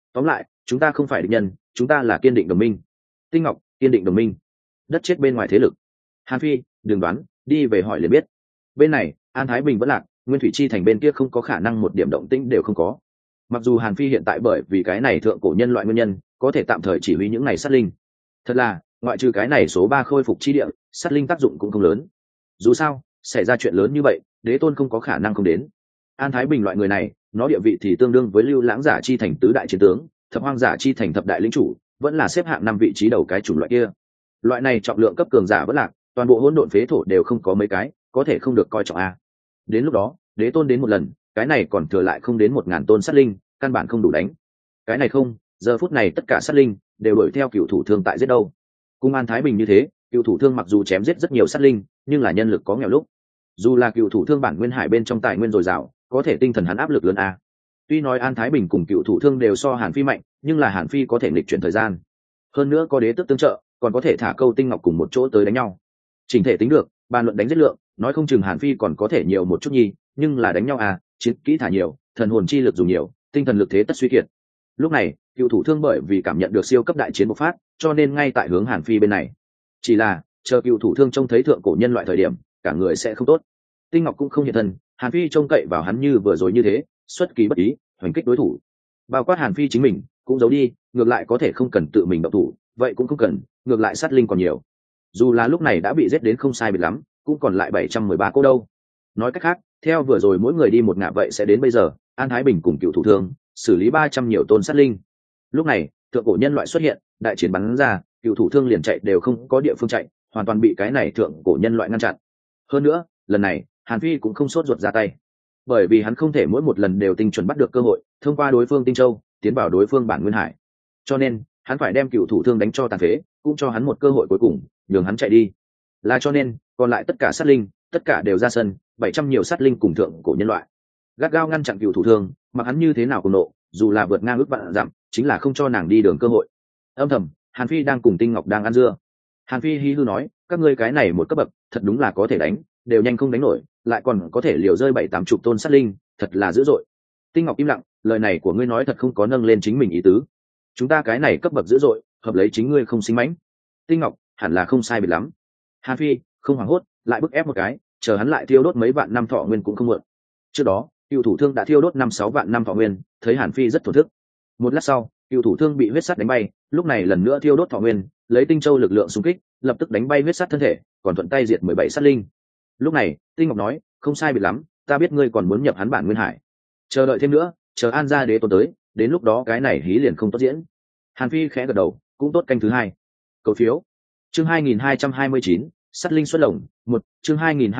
Speaker 1: tóm lại chúng ta không phải địch nhân, chúng ta là kiên định đồng minh. Tinh Ngọc, kiên định đồng minh. Đất chết bên ngoài thế lực. Hàn Phi, đừng đoán, đi về hỏi liền biết. Bên này An Thái Bình vẫn lạc, Nguyên Thủy Chi thành bên kia không có khả năng một điểm động tĩnh đều không có. Mặc dù Hàn Phi hiện tại bởi vì cái này thượng cổ nhân loại nguyên nhân có thể tạm thời chỉ huy những này sát linh, thật là ngoại trừ cái này số 3 khôi phục chi địa, sát linh tác dụng cũng không lớn. Dù sao xảy ra chuyện lớn như vậy, đế tôn không có khả năng không đến. An Thái Bình loại người này, nó địa vị thì tương đương với Lưu Lãng giả chi thành tứ đại chiến tướng, Thập Hoang giả chi thành thập đại lĩnh chủ, vẫn là xếp hạng 5 vị trí đầu cái chủng loại kia. Loại này trọng lượng cấp cường giả vẫn lạc, toàn bộ hỗn độn phế thổ đều không có mấy cái, có thể không được coi trọng a. Đến lúc đó đế tôn đến một lần, cái này còn thừa lại không đến 1000 tôn sát linh, căn bản không đủ đánh. Cái này không, giờ phút này tất cả sát linh đều đuổi theo cựu thủ thương tại giết đâu. Cung An Thái Bình như thế, cựu thủ thương mặc dù chém giết rất nhiều sát linh, nhưng là nhân lực có nghèo lúc. Dù là cựu thủ thương bản nguyên hải bên trong tài nguyên dồi dào, có thể tinh thần hắn áp lực lớn a. Tuy nói An Thái Bình cùng cựu thủ thương đều so Hàn Phi mạnh, nhưng là Hàn Phi có thể nghịch chuyển thời gian, hơn nữa có đế tước tương trợ, còn có thể thả câu tinh ngọc cùng một chỗ tới đánh nhau. Chỉnh thể tính được, bàn luận đánh giết lượng, nói không chừng Hàn Phi còn có thể nhiều một chút nhi, nhưng là đánh nhau à, chiến kỹ thả nhiều, thần hồn chi lực dùng nhiều, tinh thần lực thế tất suy kiệt. Lúc này cựu thủ thương bởi vì cảm nhận được siêu cấp đại chiến bộc phát, cho nên ngay tại hướng Hàn Phi bên này. Chỉ là chờ cựu thủ thương trông thấy thượng cổ nhân loại thời điểm, cả người sẽ không tốt. Tinh ngọc cũng không hiện thân, Hàn Phi trông cậy vào hắn như vừa rồi như thế, xuất kỳ bất ý hoành kích đối thủ. Bao quát Hàn Phi chính mình cũng giấu đi, ngược lại có thể không cần tự mình động thủ, vậy cũng không cần, ngược lại sát linh còn nhiều. Dù là lúc này đã bị giết đến không sai biệt lắm, cũng còn lại 713 cô đâu. Nói cách khác, theo vừa rồi mỗi người đi một ngả, vậy sẽ đến bây giờ An Thái Bình cùng cựu thủ thương xử lý 300 nhiều tôn sát linh. Lúc này thượng cổ nhân loại xuất hiện, đại chiến bắn ra, cựu thủ thương liền chạy đều không có địa phương chạy, hoàn toàn bị cái này thượng cổ nhân loại ngăn chặn. Hơn nữa lần này Hàn Phi cũng không sốt ruột ra tay, bởi vì hắn không thể mỗi một lần đều tinh chuẩn bắt được cơ hội thông qua đối phương tinh châu tiến vào đối phương bản nguyên hải, cho nên hắn phải đem cựu thủ thương đánh cho tàn phế, cũng cho hắn một cơ hội cuối cùng nhường hắn chạy đi. Là cho nên còn lại tất cả sát linh tất cả đều ra sân, 700 nhiều sát linh cùng thượng cổ nhân loại gắt gao ngăn chặn cựu thủ thương, mặc hắn như thế nào cùng nộ, dù là vượt ngang ước vạn dặm, chính là không cho nàng đi đường cơ hội. Âm thầm Hàn Phi đang cùng Tinh Ngọc đang ăn dưa. Hàn Phi hí hư nói, các ngươi cái này một cấp bậc thật đúng là có thể đánh, đều nhanh không đánh nổi, lại còn có thể liều rơi 7-80 tôn sát linh, thật là dữ dội. Tinh Ngọc im lặng, lời này của ngươi nói thật không có nâng lên chính mình ý tứ. Chúng ta cái này cấp bậc dữ dội, hợp lấy chính ngươi không xinh mãnh. Tinh Ngọc hẳn là không sai biệt lắm. Hàn Phi không hoảng hốt, lại bức ép một cái, chờ hắn lại thiêu đốt mấy vạn năm thọ nguyên cũng không muộn. Trước đó cựu thủ thương đã thiêu đốt 5-6 vạn năm thọ nguyên, thấy Hàn Phi rất thổ thức. Một lát sau cựu thủ thương bị huyết sắt đánh bay, lúc này lần nữa thiêu đốt thọ nguyên, lấy tinh châu lực lượng xung kích, lập tức đánh bay huyết sắt thân thể, còn thuận tay diệt 17 sát linh. Lúc này Tinh Ngọc nói, không sai biệt lắm, ta biết ngươi còn muốn nhập hắn bản nguyên hải, chờ đợi thêm nữa, chờ An gia đế tôn tới, đến lúc đó cái này hí liền không tốt diễn. Hàn Phi khẽ gật đầu, cũng tốt. Canh thứ 2. Cầu phiếu. Chương 2229, sát linh xuất lồng, 1, chương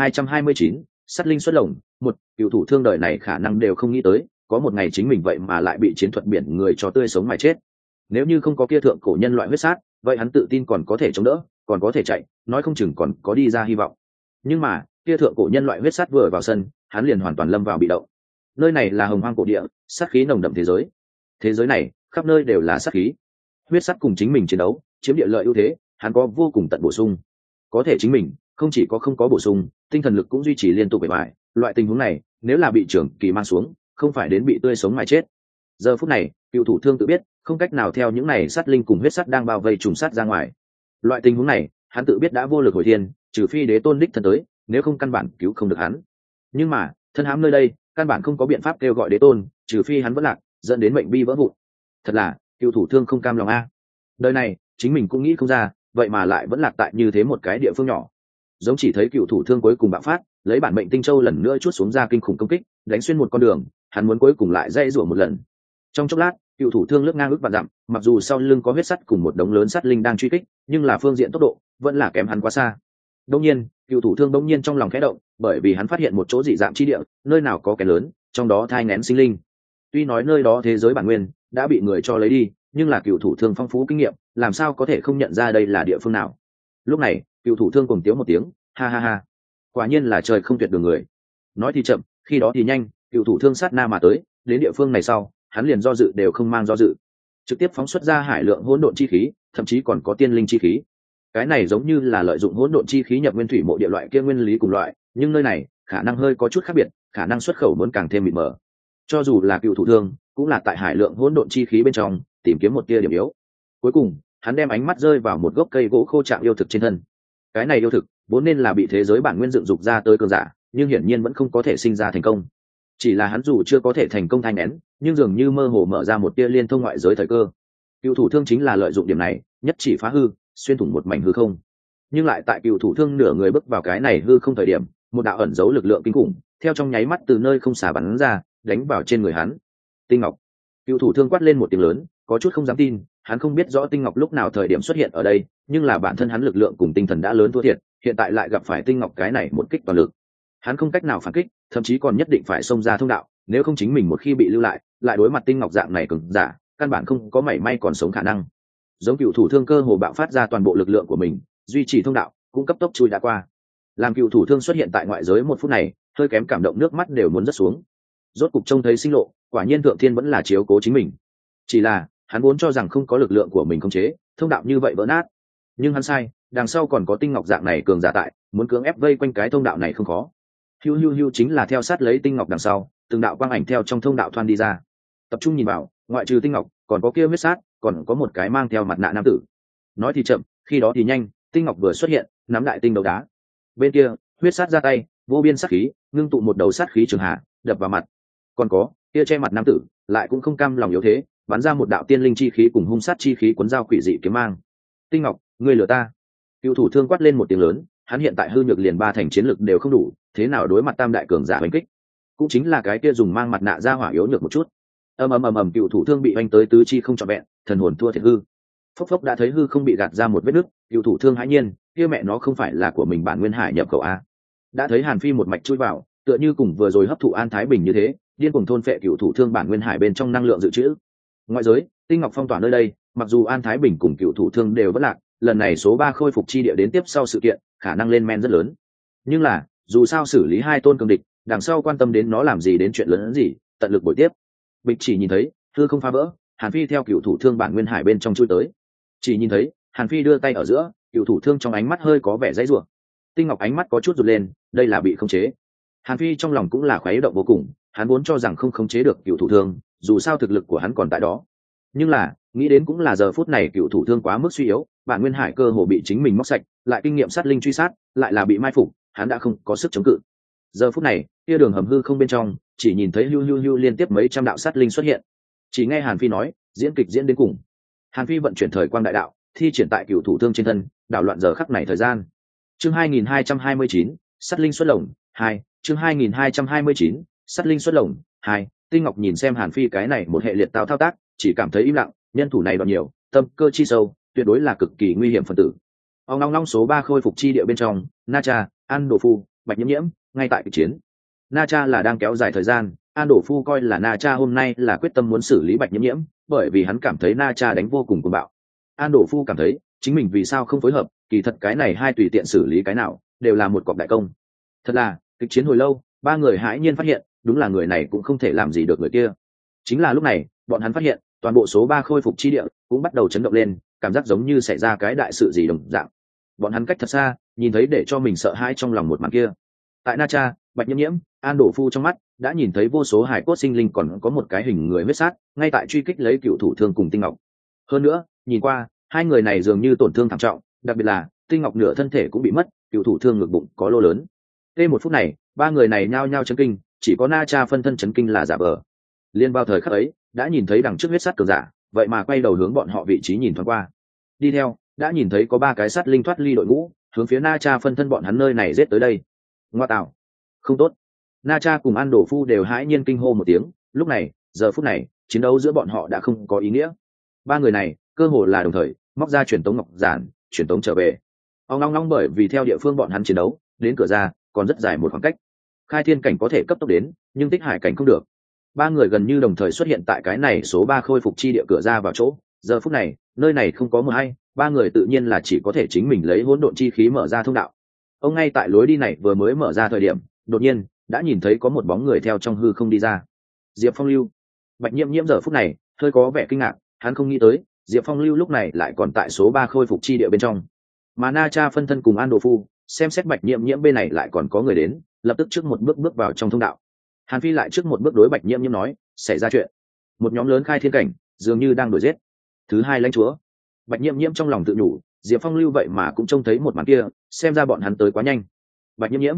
Speaker 1: 2229, sát linh xuất lồng, 1, cựu thủ thương đời này khả năng đều không nghĩ tới, có một ngày chính mình vậy mà lại bị chiến thuật biển người cho tươi sống mà chết. Nếu như không có kia thượng cổ nhân loại huyết sát, vậy hắn tự tin còn có thể chống đỡ, còn có thể chạy, nói không chừng còn có đi ra hy vọng. Nhưng mà kia thượng cổ nhân loại huyết sát vừa vào sân, hắn liền hoàn toàn lâm vào bị động. Nơi này là hồng hoang cổ địa, sát khí nồng đậm thế giới. Thế giới này khắp nơi đều là sát khí. Huyết sát cùng chính mình chiến đấu, chiếm địa lợi ưu thế, hắn có vô cùng tận bổ sung. Có thể chính mình không chỉ có không có bổ sung, tinh thần lực cũng duy trì liên tục bề bài. Loại tình huống này nếu là bị trưởng kỳ mang xuống, không phải đến bị tươi sống mà chết. Giờ phút này cựu thủ thương tự biết không cách nào theo những này sát linh cùng huyết sát đang bao vây trùng sát ra ngoài. Loại tình huống này hắn tự biết đã vô lực hồi thiên, trừ phi đế tôn đích thân tới, nếu không căn bản cứu không được hắn. Nhưng mà thân hãm nơi đây, căn bản không có biện pháp kêu gọi đế tôn, trừ phi hắn vẫn lạc, dẫn đến mệnh bi vỡ vụn. Thật là cựu thủ thương không cam lòng a. Đời này chính mình cũng nghĩ không ra, vậy mà lại vẫn lạc tại như thế một cái địa phương nhỏ. Giống chỉ thấy cựu thủ thương cuối cùng bạo phát, lấy bản mệnh tinh châu lần nữa chuốt xuống ra kinh khủng công kích, đánh xuyên một con đường, hắn muốn cuối cùng lại dây rủa một lần. Trong chốc lát cựu thủ thương lướt ngang ước vạn dặm, mặc dù sau lưng có huyết sắt cùng một đống lớn sắt linh đang truy kích, nhưng là phương diện tốc độ vẫn là kém hắn quá xa. Đông nhiên cựu thủ thương bỗng nhiên trong lòng khẽ động, bởi vì hắn phát hiện một chỗ dị dạng chi địa, nơi nào có cái lớn, trong đó thai nghén sinh linh. Tuy nói nơi đó thế giới bản nguyên đã bị người cho lấy đi, nhưng là cựu thủ thương phong phú kinh nghiệm, làm sao có thể không nhận ra đây là địa phương nào. Lúc này cựu thủ thương cùng tiếng một tiếng, ha ha ha, quả nhiên là trời không tuyệt đường người. Nói thì chậm, khi đó thì nhanh, cựu thủ thương sát na mà tới, đến địa phương này sau, hắn liền do dự đều không mang do dự, trực tiếp phóng xuất ra hải lượng hỗn độn chi khí, thậm chí còn có tiên linh chi khí. Cái này giống như là lợi dụng hỗn độn chi khí nhập nguyên thủy mộ địa loại kia nguyên lý cùng loại, nhưng nơi này khả năng hơi có chút khác biệt, khả năng xuất khẩu muốn càng thêm mịt mờ. Cho dù là cựu thủ thương cũng là tại hải lượng hỗn độn chi khí bên trong tìm kiếm một tia điểm yếu. Cuối cùng hắn đem ánh mắt rơi vào một gốc cây gỗ khô trạng yêu thực trên thân. Cái này yêu thực vốn nên là bị thế giới bản nguyên dựng dục ra tới cường giả, nhưng hiển nhiên vẫn không có thể sinh ra thành công. Chỉ là hắn dù chưa có thể thành công thai nén, nhưng dường như mơ hồ mở ra một tia liên thông ngoại giới thời cơ. Cựu thủ thương chính là lợi dụng điểm này, nhất chỉ phá hư, xuyên thủng một mảnh hư không. Nhưng lại tại cựu thủ thương nửa người bước vào cái này hư không thời điểm, một đạo ẩn giấu lực lượng kinh khủng theo trong nháy mắt từ nơi không xả bắn ra, đánh vào trên người hắn. Tinh ngọc. Cựu thủ thương quát lên một tiếng lớn, có chút không dám tin, hắn không biết rõ tinh ngọc lúc nào thời điểm xuất hiện ở đây, nhưng là bản thân hắn lực lượng cùng tinh thần đã lớn thua thiệt, hiện tại lại gặp phải tinh ngọc cái này một kích toàn lực. Hắn không cách nào phản kích, thậm chí còn nhất định phải xông ra thông đạo, nếu không chính mình một khi bị lưu lại, lại đối mặt tinh ngọc dạng này cường giả, căn bản không có mảy may còn sống khả năng. Giống cựu thủ thương cơ hồ bạo phát ra toàn bộ lực lượng của mình, duy trì thông đạo, cũng cấp tốc chui đã qua. Làm cựu thủ thương xuất hiện tại ngoại giới một phút này, hơi kém cảm động nước mắt đều muốn rớt xuống. Rốt cục trông thấy sinh lộ, quả nhiên thượng thiên vẫn là chiếu cố chính mình. Chỉ là hắn vốn cho rằng không có lực lượng của mình khống chế, thông đạo như vậy vỡ nát. Nhưng hắn sai, đằng sau còn có tinh ngọc dạng này cường giả tại, muốn cưỡng ép vây quanh cái thông đạo này không khó. Hiu hiu hiu chính là theo sát lấy tinh ngọc đằng sau, từng đạo quang ảnh theo trong thông đạo thoăn đi ra. Tập trung nhìn vào, ngoại trừ tinh ngọc, còn có kia huyết sát, còn có một cái mang theo mặt nạ nam tử. Nói thì chậm, khi đó thì nhanh, tinh ngọc vừa xuất hiện, nắm đại tinh đấu đá. Bên kia, huyết sát ra tay, vô biên sát khí, ngưng tụ một đầu sát khí trường hạ, đập vào mặt. Còn có, kia che mặt nam tử, lại cũng không cam lòng yếu thế, bắn ra một đạo tiên linh chi khí cùng hung sát chi khí cuốn dao quỷ dị kiếm mang. Tinh ngọc, ngươi lừa ta! Cựu thủ thương quát lên một tiếng lớn, hắn hiện tại hư nhược liền ba thành chiến lực đều không đủ, thế nào đối mặt tam đại cường giả đánh kích? Cũng chính là cái kia dùng mang mặt nạ ra hỏa yếu nhược một chút. Ầm, cựu thủ thương bị oanh tới tứ chi không trọn vẹn, thần hồn thua thiệt hư. Phốc phốc đã thấy hư không bị gạt ra một vết nứt, cựu thủ thương hãi nhiên, kia mẹ nó không phải là của mình bản nguyên hải nhập khẩu a. Đã thấy Hàn Phi một mạch chui vào, tựa như cùng vừa rồi hấp thụ An Thái Bình như thế, điên cuồng thôn phệ cựu thủ thương bản nguyên hải bên trong năng lượng dự trữ. Ngoại giới, tinh ngọc phong tỏa nơi đây, mặc dù An Thái Bình cùng cựu thủ thương đều bất lạc, lần này số 3 khôi phục chi địa đến tiếp sau sự kiện, khả năng lên men rất lớn. Nhưng là, dù sao xử lý hai tôn cường địch, đằng sau quan tâm đến nó làm gì đến chuyện lớn hơn gì, tận lực bồi tiếp. Bịch chỉ nhìn thấy, hư không phá vỡ, Hàn Phi theo cựu thủ thương bản nguyên hải bên trong chui tới. Chỉ nhìn thấy, Hàn Phi đưa tay ở giữa, cựu thủ thương trong ánh mắt hơi có vẻ dãy rủa. Tinh ngọc ánh mắt có chút rụt lên, đây là bị khống chế. Hàn Phi trong lòng cũng là khoái động vô cùng, hắn vốn cho rằng không khống chế được cựu thủ thương, dù sao thực lực của hắn còn tại đó. Nhưng là, nghĩ đến cũng là giờ phút này cựu thủ thương quá mức suy yếu, bản nguyên hải cơ hồ bị chính mình móc sạch, lại kinh nghiệm sát linh truy sát, lại là bị mai phục, hắn đã không có sức chống cự. Giờ phút này, kia đường hầm hư không bên trong, chỉ nhìn thấy hưu hưu hưu liên tiếp mấy trăm đạo sát linh xuất hiện. Chỉ nghe Hàn Phi nói, diễn kịch diễn đến cùng. Hàn Phi vận chuyển thời quang đại đạo, thi triển tại cựu thủ thương trên thân, đảo loạn giờ khắc này thời gian. Chương 2229, sát linh xuất lồng 2, chương 2229, sát linh xuất lồng 2. Tinh Ngọc nhìn xem Hàn Phi cái này một hệ liệt tao thao tác, chỉ cảm thấy im lặng, nhân thủ này đoạn nhiều, tâm cơ chi sâu, tuyệt đối là cực kỳ nguy hiểm phần tử. Ông long long số 3 khôi phục chi địa bên trong, Na Cha, An Đồ Phu, Bạch Nhiễm Nhiễm, ngay tại cuộc chiến. Na Cha là đang kéo dài thời gian, An Đồ Phu coi là Na Cha hôm nay là quyết tâm muốn xử lý Bạch Nhiễm Nhiễm, bởi vì hắn cảm thấy Na Cha đánh vô cùng cuồng bạo. An Đồ Phu cảm thấy, chính mình vì sao không phối hợp, kỳ thật cái này hai tùy tiện xử lý cái nào, đều là một cọc đại công. Thật là, kịch chiến hồi lâu, ba người hãi nhiên phát hiện, đúng là người này cũng không thể làm gì được người kia. Chính là lúc này, bọn hắn phát hiện, toàn bộ số 3 khôi phục chi địa cũng bắt đầu chấn động lên, cảm giác giống như xảy ra cái đại sự gì đồng dạng. Bọn hắn cách thật xa, nhìn thấy để cho mình sợ hãi trong lòng một màn kia. Tại Na Cha, Bạch Nhiễm Nhiễm, An Đổ Phu trong mắt đã nhìn thấy vô số hải cốt sinh linh, còn có một cái hình người huyết sát ngay tại truy kích lấy cựu thủ thương cùng Tinh Ngọc. Hơn nữa, nhìn qua, hai người này dường như tổn thương thảm trọng, đặc biệt là Tinh Ngọc nửa thân thể cũng bị mất, cựu thủ thương ngực bụng có lỗ lớn. Một phút này, ba người này nhao nhao chấn kinh, chỉ có Na Cha phân thân chấn kinh là giả vờ. Liên bao thời khắc ấy, đã nhìn thấy đằng trước huyết sát cường giả, vậy mà quay đầu hướng bọn họ vị trí nhìn thoáng qua. Đi theo, đã nhìn thấy có ba cái sát linh thoát ly đội ngũ, hướng phía Na Cha phân thân bọn hắn nơi này giết tới đây. Ngoa tạo, không tốt! Na Cha cùng An Đổ Phu đều hãi nhiên kinh hô một tiếng. Lúc này, giờ phút này, chiến đấu giữa bọn họ đã không có ý nghĩa. Ba người này, cơ hồ là đồng thời móc ra truyền tống ngọc giản, truyền tống trở về. Ông long long bởi vì theo địa phương bọn hắn chiến đấu, đến cửa ra còn rất dài một khoảng cách. Khai thiên cảnh có thể cấp tốc đến, nhưng tích hải cảnh không được. Ba người gần như đồng thời xuất hiện tại cái này số 3 khôi phục chi địa cửa ra vào chỗ. Giờ phút này, nơi này không có mờ hay, ba người tự nhiên là chỉ có thể chính mình lấy hỗn độn chi khí mở ra thông đạo. Ông ngay tại lối đi này vừa mới mở ra thời điểm, đột nhiên đã nhìn thấy có một bóng người theo trong hư không đi ra. Diệp Phong Lưu. Bạch Nhiễm Nhiễm giờ phút này hơi có vẻ kinh ngạc, hắn không nghĩ tới Diệp Phong Lưu lúc này lại còn tại số 3 khôi phục chi địa bên trong. Mà Na Cha phân thân cùng An Đồ Phu xem xét Bạch Nhiễm Nhiễm bên này lại còn có người đến, lập tức trước một bước bước vào trong thông đạo. Hàn Phi lại trước một bước đối Bạch Nhiễm Nhiễm nói, xảy ra chuyện. một nhóm lớn khai thiên cảnh dường như đang đuổi giết thứ hai lãnh chúa. Bạch Nhiễm Nhiễm trong lòng tự nhủ, Diệp Phong lưu vậy mà cũng trông thấy một màn kia, xem ra bọn hắn tới quá nhanh. Bạch Nhiễm Nhiễm,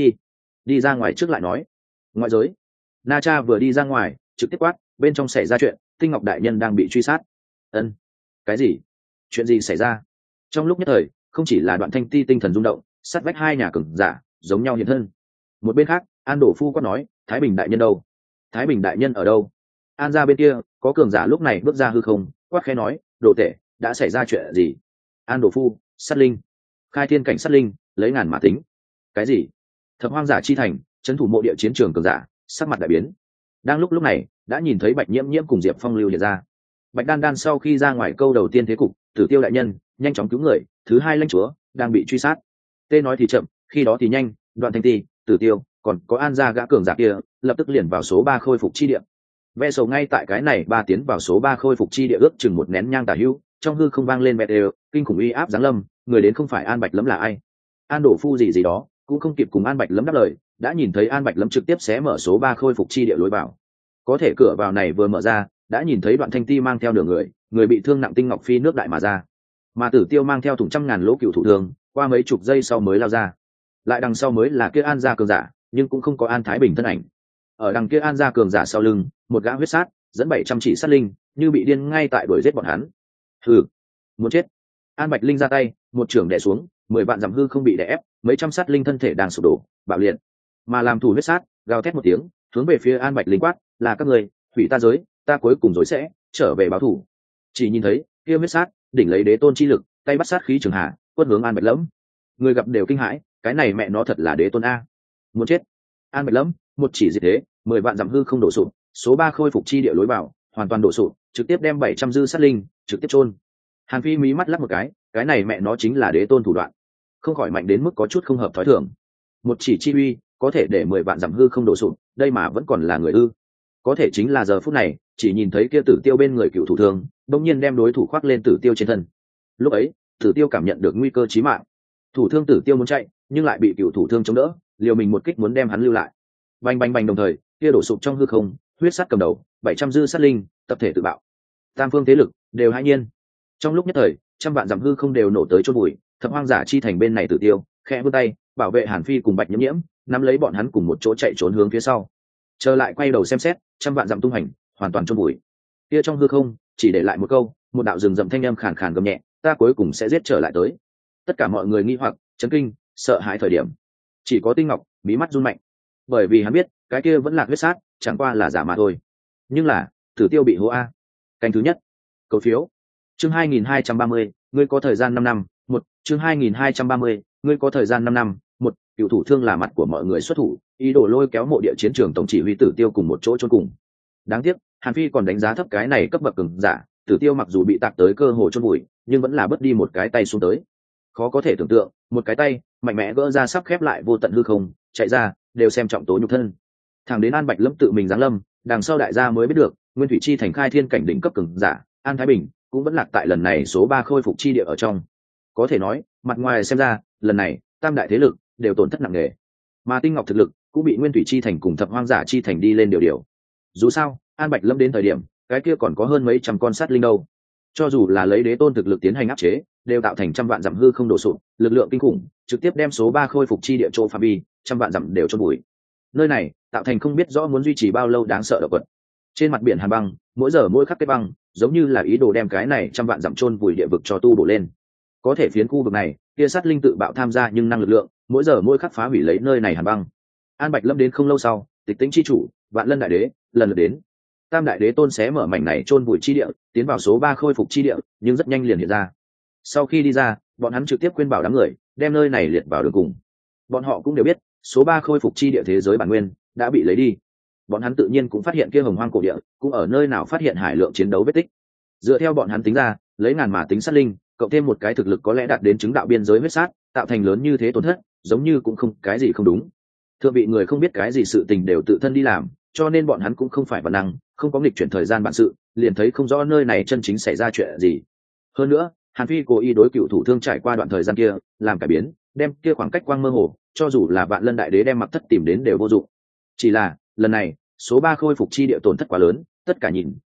Speaker 1: đi ra ngoài trước lại nói. Ngoại giới. Na Cha vừa đi ra ngoài trực tiếp quát, bên trong xảy ra chuyện, Tinh Ngọc đại nhân đang bị truy sát. Ân. Cái gì? Chuyện gì xảy ra? Trong lúc nhất thời, không chỉ là Đoạn Thanh Ti tinh thần rung động, sát vách hai nhà cường giả giống nhau hiện thân. Một bên khác, An Đổ Phu quát nói, Thái Bình đại nhân đâu? Thái Bình đại nhân ở đâu? An gia bên kia có cường giả lúc này bước ra hư không, quát khẽ nói, Đồ Tể, đã xảy ra chuyện gì? An Đổ Phu, sát linh, khai thiên cảnh sát linh, lấy ngàn mà tính. Cái gì? Thập Hoang giả chi thành, trấn thủ mộ địa chiến trường cường giả, sắc mặt đại biến. Đang lúc này, đã nhìn thấy Bạch Nhiễm Nhiễm cùng Diệp Phong lưu hiện ra. Bạch Đan Đan sau khi ra ngoài câu đầu tiên thế cục, Tử Tiêu đại nhân nhanh chóng cứu người, thứ hai lãnh chúa đang bị truy sát. Tê nói thì chậm, khi đó thì nhanh, Đoạn Thanh Ti, Tử Tiêu, còn có An gia gã cường giả kia, lập tức liền vào số 3 khôi phục chi địa. Ve sầu ngay tại cái này ba tiến vào số 3 khôi phục chi địa ước chừng một nén nhang tả hữu, trong hư không vang lên mẹ đều, kinh khủng uy áp giáng lâm, người đến không phải An Bạch Lẫm là ai? An Đổ Phu gì đó, cũng không kịp cùng An Bạch Lẫm đáp lời, đã nhìn thấy An Bạch Lẫm trực tiếp xé mở số 3 khôi phục chi địa lối vào. Có thể cửa vào này vừa mở ra, đã nhìn thấy Đoạn Thanh Ti mang theo nửa người bị thương nặng Tinh Ngọc phi nước đại mà ra. Mà Tử Tiêu mang theo thủng trăm ngàn lỗ cựu thủ thương, qua mấy chục giây sau mới lao ra. Lại đằng sau mới là kia An gia cường giả, nhưng cũng không có An Thái Bình thân ảnh. Ở đằng kia An gia cường giả sau lưng, một gã huyết sát, dẫn 700 chỉ sát linh, như bị điên ngay tại đuổi giết bọn hắn. Hừ, muốn chết. An Bạch Linh ra tay, một trường đè xuống, 10 vạn dặm hư không bị đè ép, mấy trăm sát linh thân thể đang sụp đổ, bạo liệt. Mà làm thủ huyết sát, gào thét một tiếng, hướng về phía An Bạch Linh quát, là các người, hủy ta giới, ta cuối cùng rồi sẽ trở về báo thù. Chỉ nhìn thấy, kia huyết sát, đỉnh lấy đế tôn chi lực, tay bắt sát khí trường hạ, quất hướng An Bạch Lẫm. Người gặp đều kinh hãi, cái này mẹ nó thật là đế tôn a. Muốn chết. An Bạch Lẫm, một chỉ diệt thế, 10 vạn dặm hư không đổ sụp, số 3 khôi phục chi địa lối vào, hoàn toàn đổ sụp, trực tiếp đem 700 dư sát linh trực tiếp chôn. Hàn Phi mí mắt lắc một cái này mẹ nó chính là đế tôn thủ đoạn, không khỏi mạnh đến mức có chút không hợp thói thường. Một chỉ chi uy có thể để 10 vạn dặm hư không đổ sụp, đây mà vẫn còn là người ư? Có thể chính là giờ phút này, chỉ nhìn thấy kia Tử Tiêu bên người cựu thủ thương, đột nhiên đem đối thủ khoác lên Tử Tiêu trên thân. Lúc ấy, Tử Tiêu cảm nhận được nguy cơ chí mạng. Thủ thương Tử Tiêu muốn chạy, nhưng lại bị cựu thủ thương chống đỡ, liều mình một kích muốn đem hắn lưu lại. Bành bành bành đồng thời, kia đổ sụp trong hư không, huyết sát cầm đầu, 700 dư sát linh, tập thể tự bạo. Tam phương thế lực đều hãi nhiên. Trong lúc nhất thời, trăm vạn dặm hư không đều nổ tới chôn bụi, Thập Hoang giả chi thành bên này Tử Tiêu, khẽ vươn tay, bảo vệ Hàn Phi cùng Bạch Nhiễm Nhiễm, nắm lấy bọn hắn cùng một chỗ chạy trốn hướng phía sau. Trở lại quay đầu xem xét, trăm vạn dặm tung hành, hoàn toàn chôn bụi. Kia trong hư không, chỉ để lại một câu, một đạo rừng rậm thanh âm khàn khàn gầm nhẹ, ta cuối cùng sẽ giết trở lại tới. Tất cả mọi người nghi hoặc, chấn kinh, sợ hãi thời điểm. Chỉ có Tinh Ngọc, mí mắt run mạnh. Bởi vì hắn biết, cái kia vẫn là huyết sát, chẳng qua là giả mà thôi. Nhưng là, Tử Tiêu bị hố a. Canh thứ nhất. Cầu phiếu. Chương 2230, ngươi có thời gian 5 năm, một chương 2230, ngươi có thời gian 5 năm, một cựu thủ thương là mặt của mọi người xuất thủ, ý đồ lôi kéo mộ địa chiến trường tổng chỉ huy Tử Tiêu cùng một chỗ chôn cùng. Đáng tiếc, Hàn Phi còn đánh giá thấp cái này cấp bậc cường giả, Tử Tiêu mặc dù bị tạc tới cơ hồ chôn bụi, nhưng vẫn là bớt đi một cái tay xuống tới. Khó có thể tưởng tượng, một cái tay mạnh mẽ gỡ ra sắp khép lại vô tận hư không, chạy ra, đều xem trọng tố nhục thân. Thẳng đến An Bạch Lẫm tự mình giáng lâm, đằng sau đại gia mới biết được, Nguyên Thủy Chi thành khai thiên cảnh đỉnh cấp cường giả, An Thái Bình cũng vẫn lạc tại lần này số 3 khôi phục chi địa ở trong. Có thể nói, mặt ngoài xem ra, lần này tam đại thế lực đều tổn thất nặng nề, mà Tinh Ngọc thực lực cũng bị Nguyên Thủy Chi thành cùng Thập Hoang giả chi thành đi lên điều. Dù sao, An Bạch Lâm đến thời điểm, cái kia còn có hơn mấy trăm con sát linh đâu. Cho dù là lấy đế tôn thực lực tiến hành áp chế, đều tạo thành trăm vạn dặm hư không đổ sụp, lực lượng kinh khủng, trực tiếp đem số 3 khôi phục chi địa chỗ phạm vi, trăm vạn dặm đều chôn bụi. Nơi này tạo thành không biết rõ muốn duy trì bao lâu đáng sợ động vật. Trên mặt biển hàn băng, mỗi giờ mỗi khắc kết băng, giống như là ý đồ đem cái này trăm vạn dặm chôn vùi địa vực cho tu bổ lên. Có thể phiến khu vực này, kia sát linh tự bạo tham gia nhưng năng lực lượng, mỗi giờ mỗi khắc phá hủy lấy nơi này hàn băng. An Bạch Lâm đến không lâu sau, Tịch Tĩnh chi chủ, Vạn Lân đại đế, lần lượt đến. Tam đại đế tôn xé mở mảnh này chôn vùi chi địa, tiến vào số 3 khôi phục chi địa, nhưng rất nhanh liền hiện ra. Sau khi đi ra, bọn hắn trực tiếp khuyên bảo đám người, đem nơi này liệt vào đường cùng. Bọn họ cũng đều biết, số 3 khôi phục chi địa thế giới bản nguyên đã bị lấy đi. Bọn hắn tự nhiên cũng phát hiện kia hồng hoang cổ địa, cũng ở nơi nào phát hiện hải lượng chiến đấu vết tích. Dựa theo bọn hắn tính ra, lấy ngàn mà tính sát linh, cộng thêm một cái thực lực có lẽ đạt đến chứng đạo biên giới huyết sát, tạo thành lớn như thế tổn thất, giống như cũng không cái gì không đúng. Thượng vị người không biết cái gì sự tình đều tự thân đi làm, cho nên bọn hắn cũng không phải bản năng, không có nghịch chuyển thời gian bản sự, liền thấy không rõ nơi này chân chính xảy ra chuyện gì. Hơn nữa, Hàn Phi cố ý đối cựu thủ thương trải qua đoạn thời gian kia, làm cải biến, đem kia khoảng cách quang mơ hồ, cho dù là Vạn Lân đại đế đem mặc thất tìm đến đều vô dụng. Chỉ là lần này, số 3 khôi phục chi địa tổn thất quá lớn, tất cả nhìn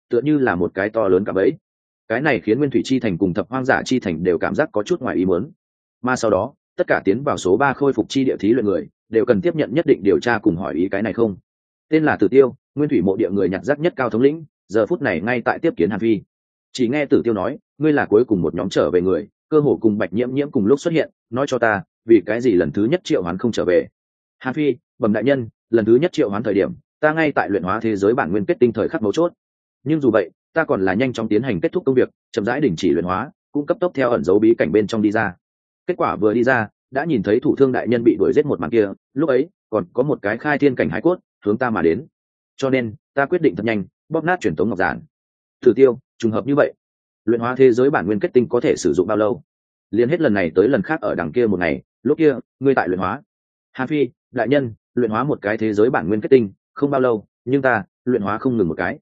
Speaker 1: tựa như là một cái to lớn cả bẫy. Cái này khiến Nguyên Thủy Chi Thành cùng Thập Hoang Giả Chi Thành đều cảm giác có chút ngoài ý muốn. Mà sau đó, tất cả tiến vào số 3 khôi phục chi địa thí luyện người, đều cần tiếp nhận nhất định điều tra cùng hỏi ý cái này không. Tên là Tử Tiêu, Nguyên Thủy mộ địa người nhặt rác nhất cao thống lĩnh, giờ phút này ngay tại tiếp kiến Hàn Phi. Chỉ nghe Tử Tiêu nói, ngươi là cuối cùng một nhóm trở về người, cơ hồ cùng Bạch Nhiễm Nhiễm cùng lúc xuất hiện, nói cho ta, vì cái gì lần thứ nhất triệu hoán không trở về. Hàn Phi, bẩm đại nhân, lần thứ nhất triệu hoán thời điểm, ta ngay tại luyện hóa thế giới bản nguyên kết tinh thời khắc mấu chốt. Nhưng dù vậy, ta còn là nhanh chóng tiến hành kết thúc công việc, chậm rãi đình chỉ luyện hóa, cũng cấp tốc theo ẩn dấu bí cảnh bên trong đi ra. Kết quả vừa đi ra, đã nhìn thấy thủ thương đại nhân bị đuổi giết một màn kia, lúc ấy còn có một cái khai thiên cảnh hải cốt hướng ta mà đến, cho nên ta quyết định thật nhanh bóp nát truyền tống ngọc giản. Tử Tiêu, trùng hợp như vậy, luyện hóa thế giới bản nguyên kết tinh có thể sử dụng bao lâu? Liên hết lần này tới lần khác ở đằng kia một ngày, lúc kia ngươi tại luyện hóa. Hàn Phi, đại nhân, luyện hóa một cái thế giới bản nguyên kết tinh không bao lâu, nhưng ta luyện hóa không ngừng một cái.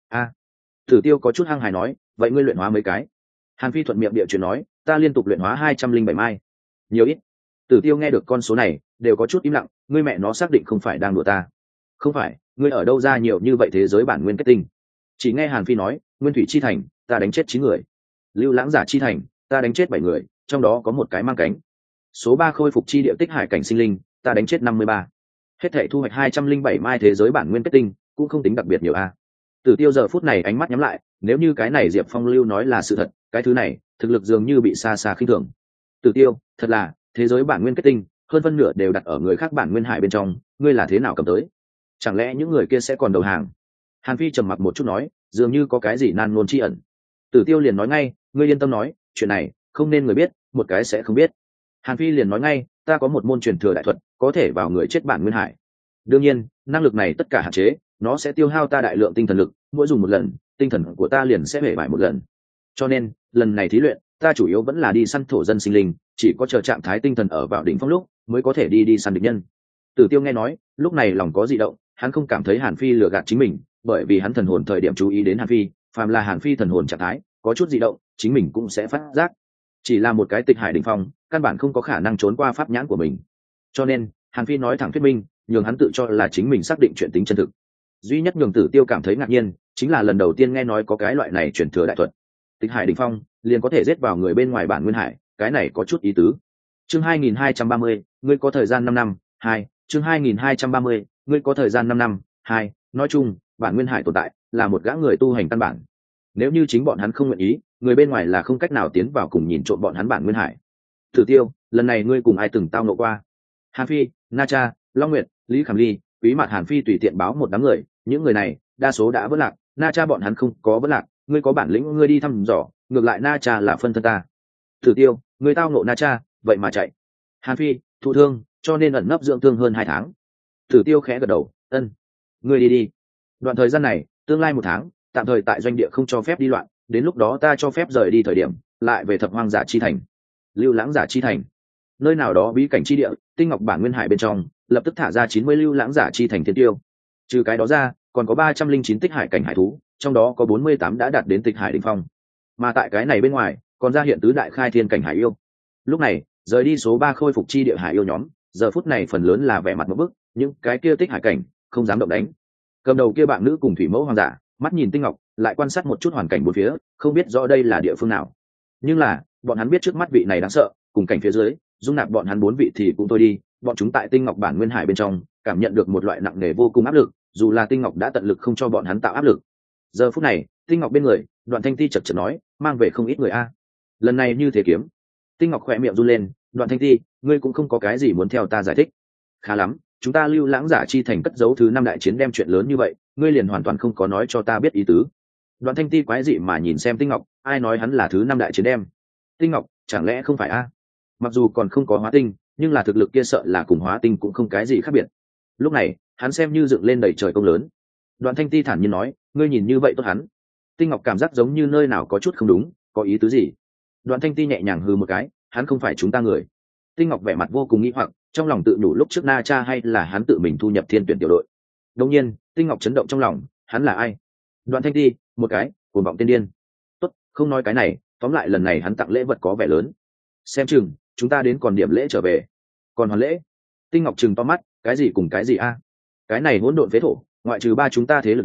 Speaker 1: Tử Tiêu có chút hăng hài nói, vậy ngươi luyện hóa mấy cái? Hàn Phi thuận miệng địa chuyển nói, ta liên tục luyện hóa 207 mai. Nhiều ít? Tử Tiêu nghe được con số này đều có chút im lặng, ngươi mẹ nó xác định không phải đang đùa ta? Không phải, ngươi ở đâu ra nhiều như vậy thế giới bản nguyên kết tinh? Chỉ nghe Hàn Phi nói, Nguyên Thủy Chi Thành ta đánh chết 9 người, Lưu Lãng Giả Chi Thành ta đánh chết 7 người, trong đó có một cái mang cánh. Số 3 khôi phục chi địa tích hải cảnh sinh linh ta đánh chết 53. Hết thảy thu hoạch 207 mai thế giới bản nguyên kết tinh, cũng không tính đặc biệt nhiều a. Tử Tiêu giờ phút này ánh mắt nhắm lại, nếu như cái này Diệp Phong lưu nói là sự thật, cái thứ này thực lực dường như bị xa xa khinh thường. Tử Tiêu, thật là thế giới bản nguyên kết tinh hơn phân nửa đều đặt ở người khác bản nguyên hải bên trong, ngươi là thế nào cầm tới? Chẳng lẽ những người kia sẽ còn đầu hàng? Hàn Phi trầm mặc một chút nói, dường như có cái gì nan ngôn chi ẩn. Tử Tiêu liền nói ngay, ngươi yên tâm nói, chuyện này không nên người biết, một cái sẽ không biết. Hàn Phi liền nói ngay, ta có một môn truyền thừa đại thuật, có thể vào người chết bản nguyên hải. Đương nhiên, năng lực này tất cả hạn chế, nó sẽ tiêu hao ta đại lượng tinh thần lực, mỗi dùng một lần, tinh thần của ta liền sẽ hể bại một lần. Cho nên, lần này thí luyện, ta chủ yếu vẫn là đi săn thổ dân sinh linh, chỉ có chờ trạng thái tinh thần ở vào đỉnh phong lúc, mới có thể đi săn địch nhân. Tử Tiêu nghe nói, lúc này lòng có dị động, hắn không cảm thấy Hàn Phi lừa gạt chính mình, bởi vì hắn thần hồn thời điểm chú ý đến Hàn Phi, phàm là Hàn Phi thần hồn trạng thái có chút dị động, chính mình cũng sẽ phát giác. Chỉ là một cái tịch hải đỉnh phong, căn bản không có khả năng trốn qua pháp nhãn của mình. Cho nên, Hàn Phi nói thẳng thuyết minh, nhường hắn tự cho là chính mình xác định chuyện tính chân thực. Duy nhất nhường Tử Tiêu cảm thấy ngạc nhiên, chính là lần đầu tiên nghe nói có cái loại này truyền thừa đại thuật. Tịch hải đỉnh phong, liền có thể giết vào người bên ngoài bản nguyên hải, cái này có chút ý tứ. Chương 2230, ngươi có thời gian 5 năm, 2, chương 2230, ngươi có thời gian 5 năm, 2, nói chung, bản nguyên hải tồn tại là một gã người tu hành căn bản. Nếu như chính bọn hắn không nguyện ý, người bên ngoài là không cách nào tiến vào cùng nhìn trộm bọn hắn bản nguyên hải. Tử Tiêu, lần này ngươi cùng ai từng tao ngộ qua? Hàn Phi, Na Cha, Long Nguyệt, Lý Khảm Ly, Quý Mạt. Hàn Phi tùy tiện báo một đám người, những người này đa số đã vỡ lạc, Na Cha bọn hắn không có vỡ lạc, ngươi có bản lĩnh ngươi đi thăm dò, ngược lại Na Cha là phân thân ta. Tử Tiêu, ngươi tao ngộ Na Cha, vậy mà chạy. Hàn Phi, thụ thương, cho nên ẩn nấp dưỡng thương hơn 2 tháng. Tử Tiêu khẽ gật đầu, ân, ngươi đi. Đoạn thời gian này, tương lai 1 tháng, tạm thời tại doanh địa không cho phép đi loạn, đến lúc đó ta cho phép rời đi thời điểm, lại về Thập Hoang Giả Chi Thành, Lưu Lãng Giả Chi Thành, nơi nào đó bí cảnh chi địa, tinh ngọc bản nguyên hải bên trong, lập tức thả ra 90 Lưu Lãng Giả Chi Thành thiên tiêu. Trừ cái đó ra, còn có 309 tích hải cảnh hải thú, trong đó có 48 đã đạt đến tịch hải đỉnh phong. Mà tại cái này bên ngoài, còn ra hiện tứ đại khai thiên cảnh hải yêu. Lúc này, rời đi số 3 khôi phục chi địa hải yêu nhóm, giờ phút này phần lớn là vẻ mặt một bức, những cái kia tích hải cảnh không dám động đánh. Cầm đầu kia bạn nữ cùng thủy mẫu hoàng giả, mắt nhìn tinh ngọc, lại quan sát một chút hoàn cảnh bốn phía, không biết rõ đây là địa phương nào. Nhưng là, bọn hắn biết trước mắt vị này đáng sợ, cùng cảnh phía dưới, dung nạp bọn hắn 4 vị thì cũng thôi đi, bọn chúng tại tinh ngọc bản nguyên hải bên trong, cảm nhận được một loại nặng nề vô cùng áp lực, dù là tinh ngọc đã tận lực không cho bọn hắn tạo áp lực. Giờ phút này, tinh ngọc bên người, Đoạn Thanh Ti chật chật nói, mang về không ít người a. Lần này như thế kiếm. Tinh ngọc khỏe miệng run lên, Đoạn Thanh Ti, ngươi cũng không có cái gì muốn theo ta giải thích. Khá lắm, chúng ta Lưu Lãng Giả Chi Thành cất giấu thứ 5 đại chiến đem chuyện lớn như vậy, ngươi liền hoàn toàn không có nói cho ta biết ý tứ. Đoạn Thanh Ti quái dị mà nhìn xem Tinh Ngọc, ai nói hắn là thứ 5 đại chiến đem? Tinh Ngọc, chẳng lẽ không phải a? Mặc dù còn không có hóa tinh, nhưng là thực lực kia sợ là cùng hóa tinh cũng không cái gì khác biệt. Lúc này, hắn xem như dựng lên đầy trời công lớn. Đoạn Thanh Ti thản nhiên nói, ngươi nhìn như vậy tốt hắn. Tinh Ngọc cảm giác giống như nơi nào có chút không đúng, có ý tứ gì? Đoạn Thanh Ti nhẹ nhàng hừ một cái, hắn không phải chúng ta người. Tinh Ngọc vẻ mặt vô cùng nghi hoặc, trong lòng tự nhủ lúc trước Na Cha hay là hắn tự mình thu nhập thiên tuyển tiểu đội. Đương nhiên, Tinh Ngọc chấn động trong lòng, hắn là ai? Đoạn Thanh Ti, một cái cuồng vọng tiên điên. Tốt, không nói cái này, tóm lại lần này hắn tặng lễ vật có vẻ lớn. Xem chừng chúng ta đến còn điểm lễ trở về. Còn hoàn lễ? Tinh Ngọc chừng to mắt, cái gì cùng cái gì a? Cái này hỗn độn phế thổ, ngoại trừ 3 chúng ta thế lực lớn,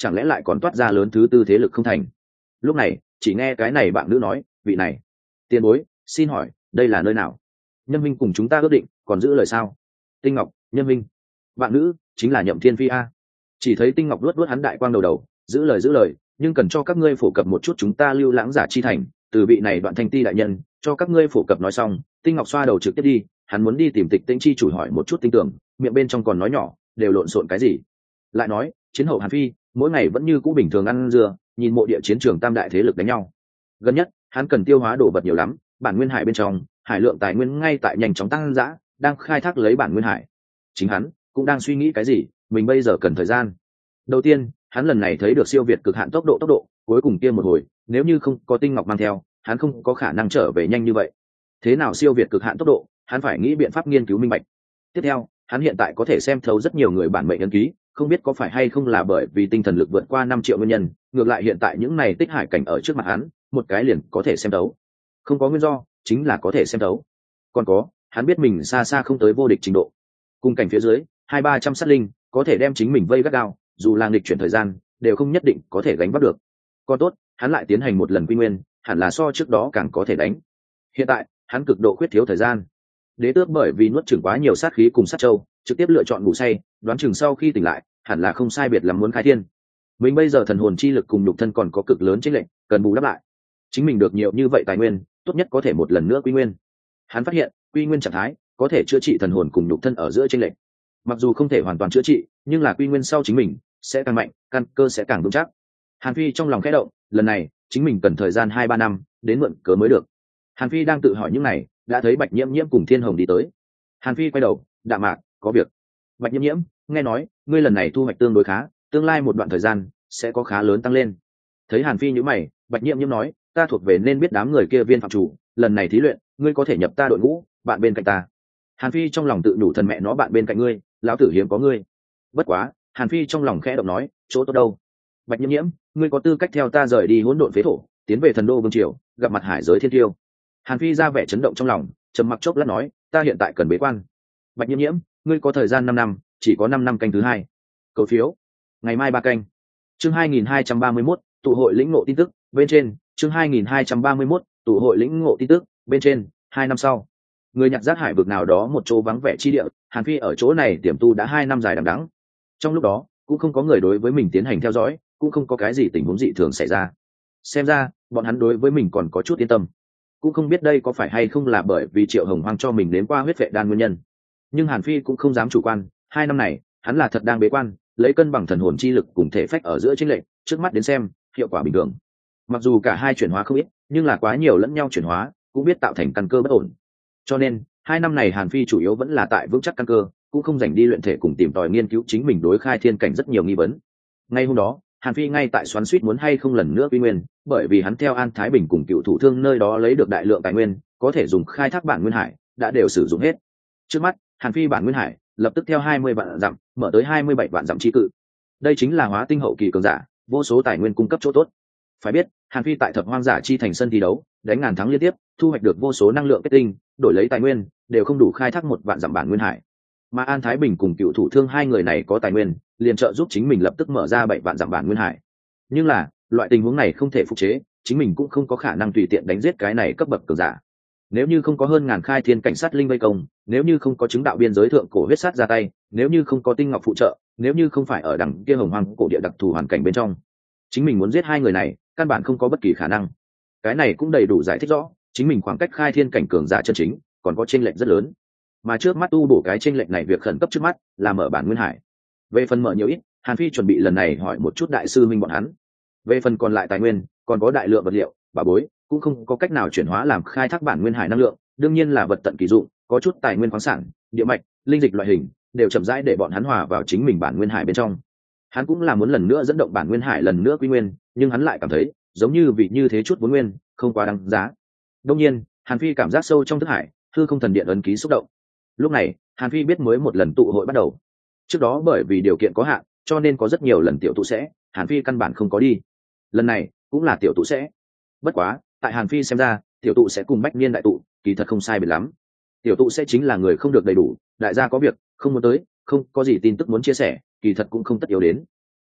Speaker 1: chẳng lẽ lại còn toát ra lớn thứ tư thế lực không thành. Lúc này chỉ nghe cái này bạn nữ nói, vị này tiền bối, xin hỏi đây là nơi nào? Nhân minh cùng chúng ta ước định còn giữ lời sao? Tinh Ngọc, Nhân minh, bạn nữ chính là Nhậm Thiên Phi a. Chỉ thấy Tinh Ngọc luốt luốt hắn đại quang đầu, giữ lời, nhưng cần cho các ngươi phổ cập một chút chúng ta Lưu Lãng Giả chi thành, từ vị này Đoạn Thanh Ti đại nhân cho các ngươi phổ cập. Nói xong, Tinh Ngọc xoa đầu trực tiếp đi, hắn muốn đi tìm Tịch Tĩnh chi chủ hỏi một chút tinh tưởng, miệng bên trong còn nói nhỏ, đều lộn xộn cái gì. Lại nói, chiến hậu Hàn Phi mỗi ngày vẫn như cũ bình thường ăn dưa, nhìn mộ địa chiến trường tam đại thế lực đánh nhau. Gần nhất, hắn cần tiêu hóa đồ vật nhiều lắm, bản nguyên hải bên trong, hải lượng tài nguyên ngay tại nhanh chóng tăng dã, đang khai thác lấy bản nguyên hải. Chính hắn cũng đang suy nghĩ cái gì, mình bây giờ cần thời gian. Đầu tiên, hắn lần này thấy được siêu việt cực hạn tốc độ, cuối cùng kia một hồi, nếu như không có Tinh Ngọc mang theo, hắn không có khả năng trở về nhanh như vậy. Thế nào siêu việt cực hạn tốc độ, hắn phải nghĩ biện pháp nghiên cứu minh bạch. Tiếp theo, hắn hiện tại có thể xem thấu rất nhiều người bản mệnh ấn ký, không biết có phải hay không là bởi vì tinh thần lực vượt qua 5 triệu nguyên nhân, ngược lại hiện tại những này tích hải cảnh ở trước mặt hắn, một cái liền có thể xem thấu. Không có nguyên do, chính là có thể xem thấu. Còn có, hắn biết mình xa xa không tới vô địch trình độ. Cùng cảnh phía dưới, 200-300 sát linh, có thể đem chính mình vây gắt gao, dù là nghịch chuyển thời gian, đều không nhất định có thể gánh vác được. Còn tốt, hắn lại tiến hành một lần quy nguyên, hẳn là so trước đó càng có thể đánh. Hiện tại, hắn cực độ khuyết thiếu thời gian. Đế tước bởi vì nuốt chửng quá nhiều sát khí cùng sát châu, trực tiếp lựa chọn ngủ say, đoán chừng sau khi tỉnh lại, hẳn là không sai biệt lắm muốn khai thiên. Mình bây giờ thần hồn chi lực cùng nhục thân còn có cực lớn chênh lệch, cần bù đắp lại. Chính mình được nhiều như vậy tài nguyên, tốt nhất có thể một lần nữa quy nguyên. Hắn phát hiện, quy nguyên trạng thái có thể chữa trị thần hồn cùng nhục thân ở giữa chênh lệch. Mặc dù không thể hoàn toàn chữa trị, nhưng là quy nguyên sau chính mình sẽ càng mạnh, căn cơ sẽ càng vững chắc. Hàn Phi trong lòng khẽ động, lần này chính mình cần thời gian 2-3 năm đến mượn cớ mới được. Hàn Phi đang tự hỏi những này, đã thấy Bạch Nhiễm Nhiễm cùng Thiên Hồng đi tới. Hàn Phi quay đầu, đạm mạc, có việc. Bạch Nhiễm Nhiễm, nghe nói ngươi lần này thu hoạch tương đối khá, tương lai một đoạn thời gian sẽ có khá lớn tăng lên. Thấy Hàn Phi nhíu mày, Bạch Nhiễm Nhiễm nói, ta thuộc về nên biết đám người kia viên phạm chủ, lần này thí luyện, ngươi có thể nhập ta đội ngũ, bạn bên cạnh ta. Hàn Phi trong lòng tự nhủ, thần mẹ nó bạn bên cạnh ngươi, lão tử hiếm có ngươi. Bất quá, Hàn Phi trong lòng khẽ động nói, chỗ tốt đâu? Bạch Nhiễm Nhiễm, ngươi có tư cách theo ta rời đi hỗn độn phế thổ, tiến về thần đô vương triều, gặp mặt hải giới thiên tiêu. Hàn Phi ra vẻ chấn động trong lòng, trầm mặc chốc lát nói, ta hiện tại cần bế quan. Bạch Nhiễm Nhiễm, ngươi có thời gian 5 năm, chỉ có 5 năm canh thứ hai. Cầu phiếu, ngày mai 3 canh. Chương 2231, tụ hội lĩnh ngộ tin tức, bên trên, chương 2231, tụ hội lĩnh ngộ tin tức, bên trên, 2 năm sau. Người nhặt rác hải vực nào đó một chỗ vắng vẻ chi địa, Hàn Phi ở chỗ này tiềm tu đã 2 năm dài đằng đẵng. Trong lúc đó, cũng không có người đối với mình tiến hành theo dõi, cũng không có cái gì tình huống dị thường xảy ra. Xem ra, bọn hắn đối với mình còn có chút yên tâm. Cũng không biết đây có phải hay không là bởi vì Triệu Hồng Hoang cho mình đến qua huyết vệ đan nguyên nhân. Nhưng Hàn Phi cũng không dám chủ quan, 2 năm này, hắn là thật đang bế quan, lấy cân bằng thần hồn chi lực cùng thể phách ở giữa chênh lệch, trước mắt đến xem, hiệu quả bình thường. Mặc dù cả hai chuyển hóa không ít, nhưng là quá nhiều lẫn nhau chuyển hóa, cũng biết tạo thành căn cơ bất ổn. Cho nên, 2 năm này Hàn Phi chủ yếu vẫn là tại vững chắc căn cơ, cũng không dành đi luyện thể cùng tìm tòi nghiên cứu chính mình đối khai thiên cảnh rất nhiều nghi vấn. Ngay hôm đó, Hàn Phi ngay tại xoắn xuýt muốn hay không lần nữa quy nguyên, bởi vì hắn theo An Thái Bình cùng Cựu Thủ Thương nơi đó lấy được đại lượng tài nguyên, có thể dùng khai thác bản nguyên hải, đã đều sử dụng hết. Trước mắt, Hàn Phi bản nguyên hải lập tức theo 20 vạn dặm mở tới 27 vạn dặm chi cự. Đây chính là hóa tinh hậu kỳ cường giả, vô số tài nguyên cung cấp chỗ tốt. Phải biết, Hàn Phi tại Thập Hoang Giả chi thành sân thi đấu, đánh ngàn thắng liên tiếp, thu hoạch được vô số năng lượng kết tinh, đổi lấy tài nguyên, đều không đủ khai thác 1 vạn dặm bản nguyên hải. Mà An Thái Bình cùng Cựu Thủ Thương hai người này có tài nguyên, liền trợ giúp chính mình lập tức mở ra 7 vạn dặm bản nguyên hải. Nhưng là, loại tình huống này không thể phục chế, chính mình cũng không có khả năng tùy tiện đánh giết cái này cấp bậc cường giả. Nếu như không có hơn ngàn khai thiên cảnh sát linh vây công, nếu như không có chứng đạo biên giới thượng cổ huyết sát ra tay, nếu như không có tinh ngọc phụ trợ, nếu như không phải ở đằng kia hồng hoang cổ địa đặc thù hoàn cảnh bên trong, chính mình muốn giết hai người này, căn bản không có bất kỳ khả năng. Cái này cũng đầy đủ giải thích rõ, chính mình khoảng cách khai thiên cảnh cường giả chân chính còn có chênh lệch rất lớn. Mà trước mắt tu bổ cái chênh lệch này, việc khẩn cấp trước mắt là mở bản nguyên hải. Về phần mở nhiều ít, Hàn Phi chuẩn bị lần này hỏi một chút đại sư minh bọn hắn. Về phần còn lại tài nguyên, còn có đại lượng vật liệu, bảo bối, cũng không có cách nào chuyển hóa làm khai thác bản nguyên hải năng lượng, đương nhiên là vật tận kỳ dụng, có chút tài nguyên khoáng sản, địa mạch, linh dịch loại hình, đều chậm rãi để bọn hắn hòa vào chính mình bản nguyên hải bên trong. Hắn cũng là muốn lần nữa dẫn động bản nguyên hải lần nữa quy nguyên, nhưng hắn lại cảm thấy, giống như vì như thế chút vốn nguyên, không quá đáng giá. Đương nhiên, Hàn Phi cảm giác sâu trong thức hải, hư không thần điện ấn ký xúc động. Lúc này, Hàn Phi biết mới một lần tụ hội bắt đầu. Trước đó bởi vì điều kiện có hạn, cho nên có rất nhiều lần tiểu tụ sẽ, Hàn Phi căn bản không có đi. Lần này cũng là tiểu tụ sẽ. Bất quá, tại Hàn Phi xem ra, tiểu tụ sẽ cùng bách niên đại tụ, kỳ thật không sai biệt lắm. Tiểu tụ sẽ chính là người không được đầy đủ, đại gia có việc không muốn tới, không có gì tin tức muốn chia sẻ, kỳ thật cũng không tất yếu đến.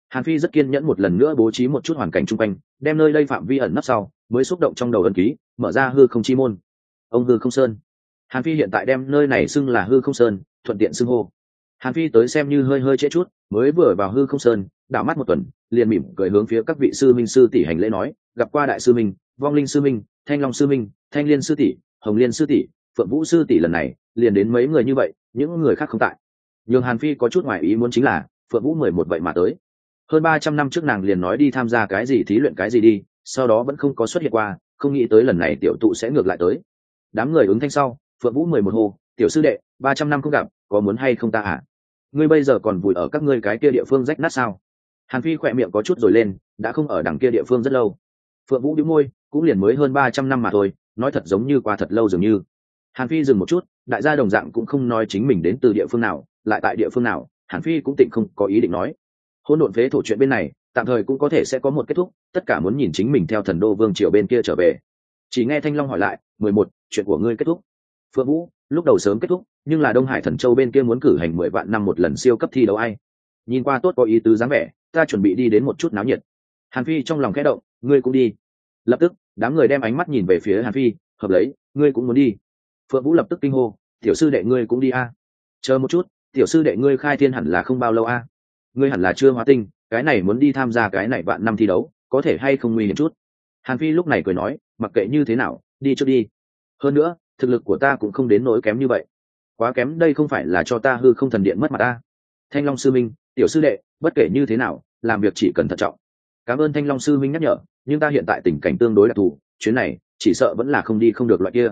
Speaker 1: Hàn Phi rất kiên nhẫn một lần nữa bố trí một chút hoàn cảnh chung quanh, đem nơi đây phạm vi ẩn nấp sau mới xúc động trong đầu ấn ký, mở ra hư không chi môn. Ông hư không sơn. Hàn Phi hiện tại đem nơi này xưng là hư không sơn, thuận tiện xưng hô. Hàn Phi tới xem như hơi trễ chút, mới vừa vào hư không sơn, đảo mắt một tuần, liền mỉm cười hướng phía các vị sư minh sư tỷ hành lễ nói, gặp qua đại sư minh, vong linh sư minh, thanh long sư minh, thanh liên sư tỷ, hồng liên sư tỷ, phượng vũ sư tỷ, lần này liền đến mấy người như vậy, những người khác không tại. Nhưng Hàn Phi có chút ngoài ý muốn chính là phượng vũ 11 vậy mà tới. Hơn 300 năm trước nàng liền nói đi tham gia cái gì thí luyện cái gì đi, sau đó vẫn không có xuất hiện qua, không nghĩ tới lần này tiểu tụ sẽ ngược lại tới. Đám người ứng thanh sau, phượng vũ 11 hô, tiểu sư đệ, 300 năm không gặp, có muốn hay không ta à? Ngươi bây giờ còn vùi ở các ngươi cái kia địa phương rách nát sao? Hàn Phi khỏe miệng có chút rồi lên, đã không ở đằng kia địa phương rất lâu. Phượng Vũ bĩu môi, cũng liền mới hơn 300 năm mà thôi, nói thật giống như qua thật lâu dường như. Hàn Phi dừng một chút, đại gia đồng dạng cũng không nói chính mình đến từ địa phương nào, lại tại địa phương nào, Hàn Phi cũng tịnh không có ý định nói. Hỗn độn phế thổ chuyện bên này, tạm thời cũng có thể sẽ có một kết thúc, tất cả muốn nhìn chính mình theo thần đô vương triều bên kia trở về. Chỉ nghe Thanh Long hỏi lại, 11, chuyện của ngươi kết thúc. Phượng Vũ, lúc đầu sớm kết thúc, nhưng là Đông Hải Thần Châu bên kia muốn cử hành 10 vạn năm một lần siêu cấp thi đấu ai. Nhìn qua tốt có ý tứ dáng vẻ, ta chuẩn bị đi đến một chút náo nhiệt. Hàn Phi trong lòng khẽ động, ngươi cũng đi. Lập tức, đám người đem ánh mắt nhìn về phía Hàn Phi, hợp lấy, ngươi cũng muốn đi. Phượng Vũ lập tức kinh hô, tiểu sư đệ ngươi cũng đi a? Chờ một chút, tiểu sư đệ ngươi khai thiên hẳn là không bao lâu a? Ngươi hẳn là chưa hóa tinh, cái này muốn đi tham gia cái này vạn năm thi đấu, có thể hay không nguy hiểm chút. Hàn Phi lúc này cười nói, mặc kệ như thế nào, đi trước đi. Hơn nữa, thực lực của ta cũng không đến nỗi kém như vậy. Quá kém đây không phải là cho ta hư không thần điện mất mặt ta. Thanh Long sư minh, tiểu sư đệ, bất kể như thế nào, làm việc chỉ cần thận trọng. Cảm ơn Thanh Long sư minh nhắc nhở, nhưng ta hiện tại tình cảnh tương đối đặc thù, chuyến này chỉ sợ vẫn là không đi không được loại kia.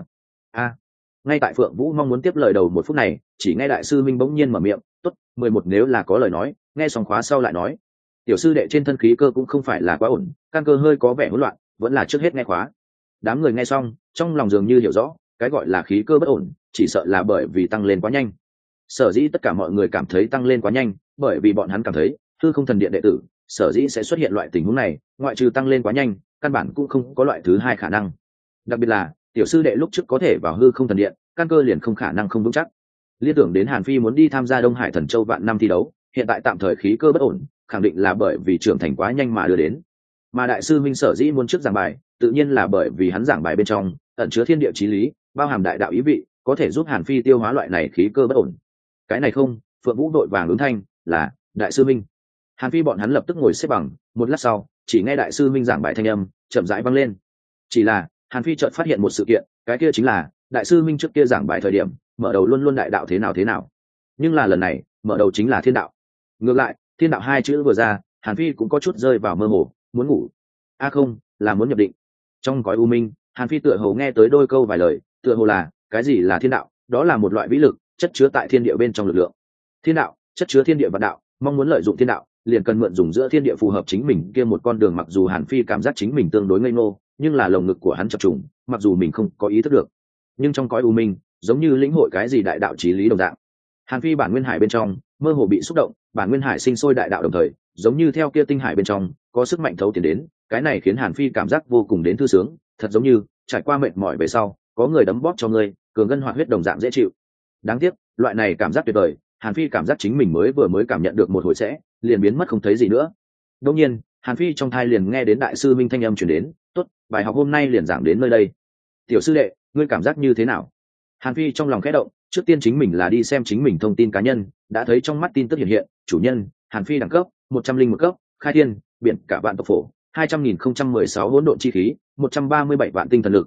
Speaker 1: Ngay tại Phượng Vũ mong muốn tiếp lời đầu một phút này, chỉ nghe đại sư minh bỗng nhiên mở miệng, tốt, 11 nếu là có lời nói, nghe xong khóa sau lại nói. Tiểu sư đệ trên thân khí cơ cũng không phải là quá ổn, căn cơ hơi có vẻ hỗn loạn, vẫn là trước hết nghe khóa. Đám người nghe xong, trong lòng dường như hiểu rõ, cái gọi là khí cơ bất ổn, chỉ sợ là bởi vì tăng lên quá nhanh. Sở dĩ tất cả mọi người cảm thấy tăng lên quá nhanh, bởi vì bọn hắn cảm thấy, hư không thần điện đệ tử, sở dĩ sẽ xuất hiện loại tình huống này, ngoại trừ tăng lên quá nhanh, căn bản cũng không có loại thứ hai khả năng. Đặc biệt là, tiểu sư đệ lúc trước có thể vào hư không thần điện, căn cơ liền không khả năng không vững chắc. Liên tưởng đến Hàn Phi muốn đi tham gia Đông Hải Thần Châu vạn năm thi đấu, hiện tại tạm thời khí cơ bất ổn, khẳng định là bởi vì trưởng thành quá nhanh mà đưa đến. Mà đại sư minh sở dĩ muốn trước giảng bài, tự nhiên là bởi vì hắn giảng bài bên trong ẩn chứa thiên địa chí lý, bao hàm đại đạo ý vị, có thể giúp Hàn Phi tiêu hóa loại này khí cơ bất ổn. Cái này không, Phượng Vũ đội vàng ứng thanh, là đại sư minh. Hàn Phi bọn hắn lập tức ngồi xếp bằng, một lát sau, chỉ nghe đại sư minh giảng bài thanh âm chậm rãi vang lên. Chỉ là Hàn Phi chợt phát hiện một sự kiện, cái kia chính là đại sư minh trước kia giảng bài thời điểm mở đầu luôn luôn đại đạo thế nào, nhưng là lần này mở đầu chính là thiên đạo. Ngược lại, thiên đạo hai chữ vừa ra, Hàn Phi cũng có chút rơi vào mơ hồ, muốn ngủ. Không, là muốn nhập định. Trong cõi u minh, Hàn Phi tựa hồ nghe tới đôi câu vài lời, tựa hồ là cái gì là thiên đạo, đó là một loại vĩ lực chất chứa tại thiên địa bên trong lực lượng. Thiên đạo chất chứa thiên địa vạn đạo, mong muốn lợi dụng thiên đạo liền cần mượn dùng giữa thiên địa phù hợp chính mình kia một con đường. Mặc dù Hàn Phi cảm giác chính mình tương đối ngây ngô, nhưng là lồng ngực của hắn chập trùng, mặc dù mình không có ý thức được, nhưng trong cõi u minh giống như lĩnh hội cái gì đại đạo chí lý đồng dạng. Hàn Phi bản nguyên hải bên trong mơ hồ bị xúc động, bản nguyên hải sinh sôi đại đạo đồng thời, giống như theo kia tinh hải bên trong có sức mạnh thấu tiến đến, cái này khiến Hàn Phi cảm giác vô cùng đến thư sướng, thật giống như trải qua mệt mỏi về sau, có người đấm bóp cho ngươi, cường ngân hoạt huyết đồng dạng dễ chịu. Đáng tiếc, loại này cảm giác tuyệt vời, Hàn Phi cảm giác chính mình mới cảm nhận được một hồi sẽ liền biến mất không thấy gì nữa. Đột nhiên, Hàn Phi trong thai liền nghe đến đại sư minh thanh âm truyền đến, "Tốt, bài học hôm nay liền giảng đến nơi đây. Tiểu sư đệ, ngươi cảm giác như thế nào?" Hàn Phi trong lòng khẽ động, trước tiên chính mình là đi xem chính mình thông tin cá nhân, đã thấy trong mắt tin tức hiện hiện, chủ nhân, Hàn Phi đẳng cấp 101 cấp, khai thiên, biển cả vạn tộc phổ, 200.016 hỗn độn chi khí, 137 vạn tinh thần lực,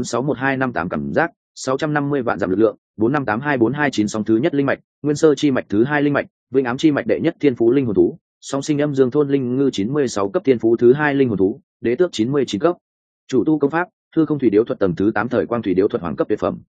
Speaker 1: 5461258 cảm giác, 650 vạn giảm lực lượng, 4582429 sóng thứ nhất linh mạch, nguyên sơ chi mạch thứ hai linh mạch, vĩnh ám chi mạch đệ nhất thiên phú linh hồn thú, song sinh âm dương thôn linh ngư 96 cấp thiên phú thứ hai linh hồn thú, đế tước 99 cấp. Chủ tu công pháp, hư không thủy điếu thuật tầng thứ 8 thời quang thủy điếu thuật hoàng cấp tuyệt phẩm.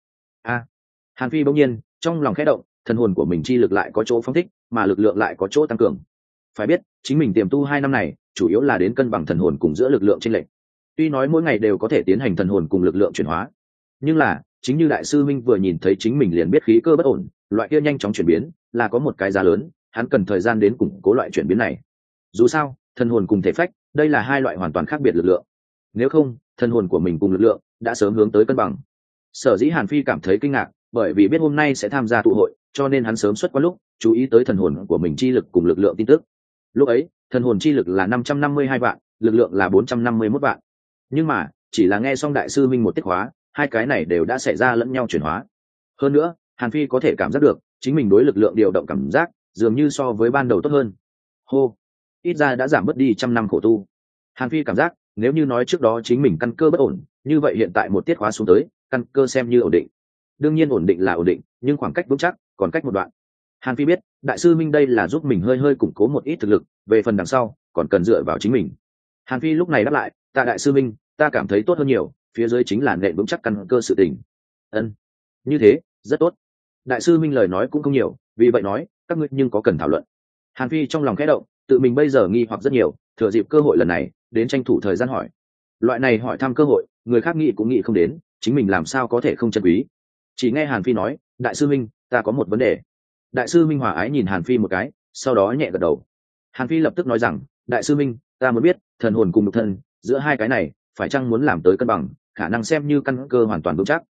Speaker 1: Hàn Phi bỗng nhiên trong lòng khẽ động, thần hồn của mình chi lực lại có chỗ phóng thích, mà lực lượng lại có chỗ tăng cường. Phải biết, chính mình tiềm tu 2 năm này, chủ yếu là đến cân bằng thần hồn cùng giữa lực lượng chênh lệch. Tuy nói mỗi ngày đều có thể tiến hành thần hồn cùng lực lượng chuyển hóa, nhưng là chính như đại sư minh vừa nhìn thấy chính mình liền biết khí cơ bất ổn, loại kia nhanh chóng chuyển biến là có một cái giá lớn, hắn cần thời gian đến củng cố loại chuyển biến này. Dù sao, thần hồn cùng thể phách, đây là hai loại hoàn toàn khác biệt lực lượng. Nếu không, thần hồn của mình cùng lực lượng đã sớm hướng tới cân bằng. Sở dĩ Hàn Phi cảm thấy kinh ngạc, bởi vì biết hôm nay sẽ tham gia tụ hội, cho nên hắn sớm xuất qua lúc chú ý tới thần hồn của mình chi lực cùng lực lượng tin tức. lúc ấy thần hồn chi lực là 552 vạn, lực lượng là 451 vạn. Nhưng mà chỉ là nghe xong đại sư minh một tiết hóa, hai cái này đều đã xảy ra lẫn nhau chuyển hóa. Hơn nữa Hàn Phi có thể cảm giác được chính mình đối lực lượng điều động cảm giác dường như so với ban đầu tốt hơn. Hô, ít ra đã giảm bớt đi 100 năm khổ tu. Hàn Phi cảm giác nếu như nói trước đó chính mình căn cơ bất ổn, như vậy hiện tại một tiết hóa xuống tới, căn cơ xem như ổn định. Đương nhiên ổn định là ổn định, nhưng khoảng cách vững chắc còn cách một đoạn. Hàn Phi biết đại sư minh đây là giúp mình hơi hơi củng cố một ít thực lực, về phần đằng sau còn cần dựa vào chính mình. Hàn Phi lúc này đáp lại, tạ đại sư minh, ta cảm thấy tốt hơn nhiều, phía dưới chính là nền vững chắc căn cơ sự tình. Ân, như thế rất tốt. Đại sư minh lời nói cũng không nhiều, vì vậy nói các ngươi nhưng có cần thảo luận. Hàn Phi trong lòng khẽ động, tự mình bây giờ nghi hoặc rất nhiều, thừa dịp cơ hội lần này đến tranh thủ thời gian hỏi. Loại này hỏi thăm cơ hội người khác nghĩ cũng nghĩ không đến, chính mình làm sao có thể không trân quý. Chỉ nghe Hàn Phi nói, đại sư minh, ta có một vấn đề. Đại sư minh hòa ái nhìn Hàn Phi một cái, sau đó nhẹ gật đầu. Hàn Phi lập tức nói rằng, đại sư minh, ta muốn biết thần hồn cùng nhục thân giữa hai cái này phải chăng muốn làm tới cân bằng, khả năng xem như căn cơ hoàn toàn vững chắc.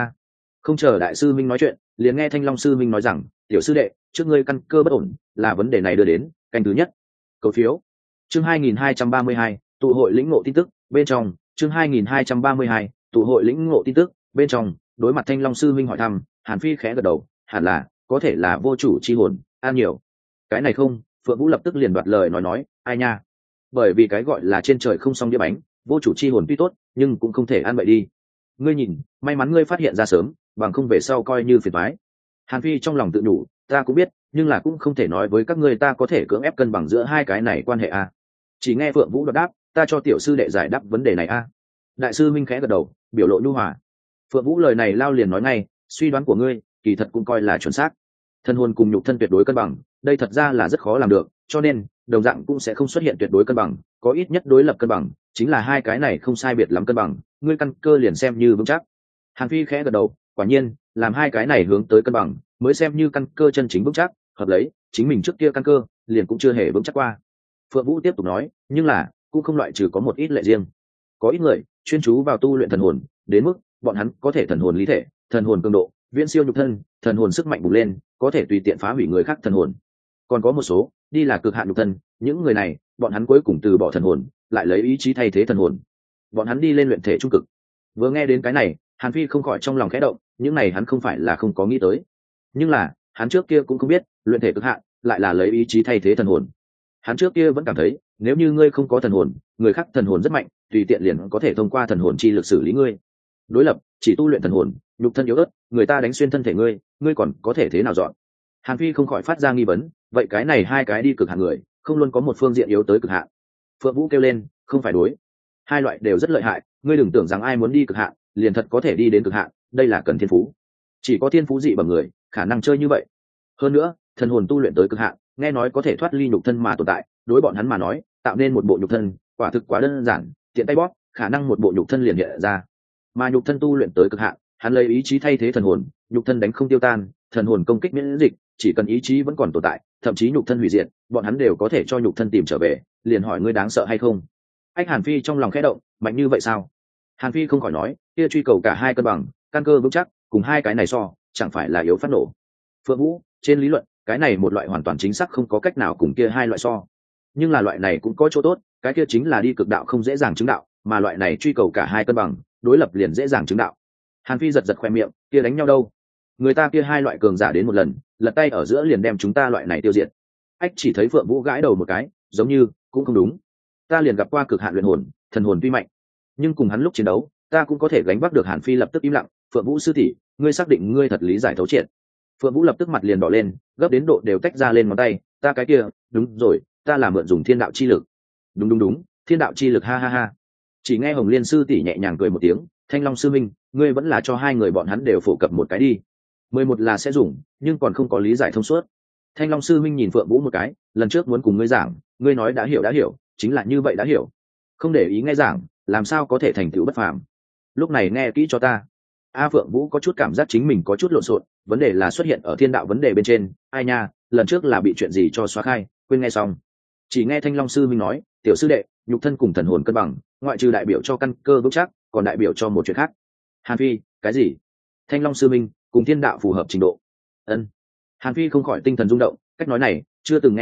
Speaker 1: Không chờ đại sư minh nói chuyện, liền nghe Thanh Long sư minh nói rằng, tiểu sư đệ, trước ngươi căn cơ bất ổn là vấn đề này đưa đến canh thứ nhất. Cầu phiếu chương 2232, tụ hội lĩnh ngộ tin tức bên trong. Chương 2232, tụ hội lĩnh ngộ tin tức bên trong. Đối mặt Thanh Long sư minh hỏi thăm, Hàn Phi khẽ gật đầu, hẳn là có thể là vô chủ chi hồn ăn nhiều. Cái này không, Phượng Vũ lập tức liền đoạt lời nói, ai nha, bởi vì cái gọi là trên trời không xong đĩa bánh, vô chủ chi hồn tuy tốt nhưng cũng không thể ăn vậy đi. Ngươi nhìn, may mắn ngươi phát hiện ra sớm, bằng không về sau coi như phiền toái. Hàn Phi trong lòng tự nhủ, ta cũng biết, nhưng là cũng không thể nói với các ngươi ta có thể cưỡng ép cân bằng giữa hai cái này quan hệ a. Chỉ nghe Phượng Vũ đáp, ta cho tiểu sư đệ giải đáp vấn đề này a. Đại sư minh khẽ gật đầu, biểu lộ nhu hòa. Phượng Vũ lời này lao liền nói ngay, suy đoán của ngươi kỳ thật cũng coi là chuẩn xác. Thân hồn cùng nhục thân tuyệt đối cân bằng, đây thật ra là rất khó làm được, cho nên đồng dạng cũng sẽ không xuất hiện tuyệt đối cân bằng, có ít nhất đối lập cân bằng, chính là hai cái này không sai biệt lắm cân bằng, ngươi căn cơ liền xem như vững chắc. Hàn Phi khẽ gật đầu, quả nhiên, làm hai cái này hướng tới cân bằng, mới xem như căn cơ chân chính vững chắc, hợp lấy, chính mình trước kia căn cơ liền cũng chưa hề vững chắc qua. Phượng Vũ tiếp tục nói, nhưng là cũng không loại trừ có một ít lệ riêng. Có ít người chuyên chú vào tu luyện thần hồn, đến mức bọn hắn có thể thần hồn lý thể, thần hồn cường độ viễn siêu nhục thân, thần hồn sức mạnh bùng lên, có thể tùy tiện phá hủy người khác thần hồn. Còn có một số đi là cực hạn nhục thân, những người này, bọn hắn cuối cùng từ bỏ thần hồn, lại lấy ý chí thay thế thần hồn. Bọn hắn đi lên luyện thể trung cực. Vừa nghe đến cái này, Hàn Phi không khỏi trong lòng khẽ động, những này hắn không phải là không có nghĩ tới, nhưng là hắn trước kia cũng không biết luyện thể cực hạn lại là lấy ý chí thay thế thần hồn. Hắn trước kia vẫn cảm thấy nếu như ngươi không có thần hồn, người khác thần hồn rất mạnh, tùy tiện liền có thể thông qua thần hồn chi lực xử lý ngươi. Đối lập, chỉ tu luyện thần hồn, nhục thân yếu ớt, người ta đánh xuyên thân thể ngươi, ngươi còn có thể thế nào dọn? Hàn Phi không khỏi phát ra nghi vấn, vậy cái này hai cái đi cực hạn người, không luôn có một phương diện yếu tới cực hạn? Phượng Vũ kêu lên, không phải đối, hai loại đều rất lợi hại, ngươi đừng tưởng rằng ai muốn đi cực hạn liền thật có thể đi đến cực hạn, đây là cần thiên phú, chỉ có thiên phú dị bằng người khả năng chơi như vậy. Hơn nữa, thần hồn tu luyện tới cực hạn, nghe nói có thể thoát ly nhục thân mà tồn tại, đối bọn hắn mà nói, tạo nên một bộ nhục thân quả thực quá đơn giản, tiện tay bóp, khả năng một bộ nhục thân liền hiện ra. Mà nhục thân tu luyện tới cực hạn, hắn lấy ý chí thay thế thần hồn, nhục thân đánh không tiêu tan, thần hồn công kích miễn dịch, chỉ cần ý chí vẫn còn tồn tại, thậm chí nhục thân hủy diệt, bọn hắn đều có thể cho nhục thân tìm trở về. Liền hỏi ngươi đáng sợ hay không? Anh Hàn Phi trong lòng khẽ động, mạnh như vậy sao? Hàn Phi không khỏi nói, kia truy cầu cả hai cân bằng, căn cơ vững chắc, cùng hai cái này so, chẳng phải là yếu phát nổ. Phượng Vũ, trên lý luận, cái này một loại hoàn toàn chính xác không có cách nào cùng kia hai loại so. Nhưng là loại này cũng có chỗ tốt, cái kia chính là đi cực đạo không dễ dàng chứng đạo, mà loại này truy cầu cả hai cân bằng, đối lập liền dễ dàng chứng đạo. Hàn Phi giật giật khoe miệng, kia đánh nhau đâu? Người ta kia hai loại cường giả đến một lần, lật tay ở giữa liền đem chúng ta loại này tiêu diệt. Ách chỉ thấy Phượng Vũ gãi đầu một cái, giống như cũng không đúng. Ta liền gặp qua cực hạn luyện hồn, thần hồn tuy mạnh, nhưng cùng hắn lúc chiến đấu, ta cũng có thể gánh vác được. Hàn Phi lập tức im lặng, Phượng Vũ sư tỷ, ngươi xác định ngươi thật lý giải thấu triệt? Phượng Vũ lập tức mặt liền đỏ lên, gấp đến độ đều tách ra lên ngón tay, ta cái kia, đúng rồi, ta là mượn dùng thiên đạo chi lực. Đúng, thiên đạo chi lực, ha ha ha. Chỉ nghe Hồng Liên sư tỷ nhẹ nhàng cười một tiếng, Thanh Long sư minh, ngươi vẫn là cho hai người bọn hắn đều phổ cập một cái đi. 11 là sẽ dùng, nhưng còn không có lý giải thông suốt. Thanh Long sư minh nhìn Phượng Vũ một cái, lần trước muốn cùng ngươi giảng, ngươi nói đã hiểu, chính là như vậy đã hiểu. Không để ý nghe giảng, làm sao có thể thành tựu bất phàm? Lúc này nghe kỹ cho ta. Phượng Vũ có chút cảm giác chính mình có chút lộn xộn, vấn đề là xuất hiện ở thiên đạo vấn đề bên trên, ai nha, lần trước là bị chuyện gì cho xóa khai, quên nghe xong. Chỉ nghe Thanh Long sư minh nói, tiểu sư đệ, nhục thân cùng thần hồn cân bằng, ngoại trừ đại biểu cho căn cơ vững chắc, còn đại biểu cho một chuyện khác. Hàn Phi, cái gì? Thanh Long sư minh, cùng thiên đạo phù hợp trình độ. Ân. Hàn Phi không khỏi tinh thần rung động, cách nói này chưa từng nghe thấy,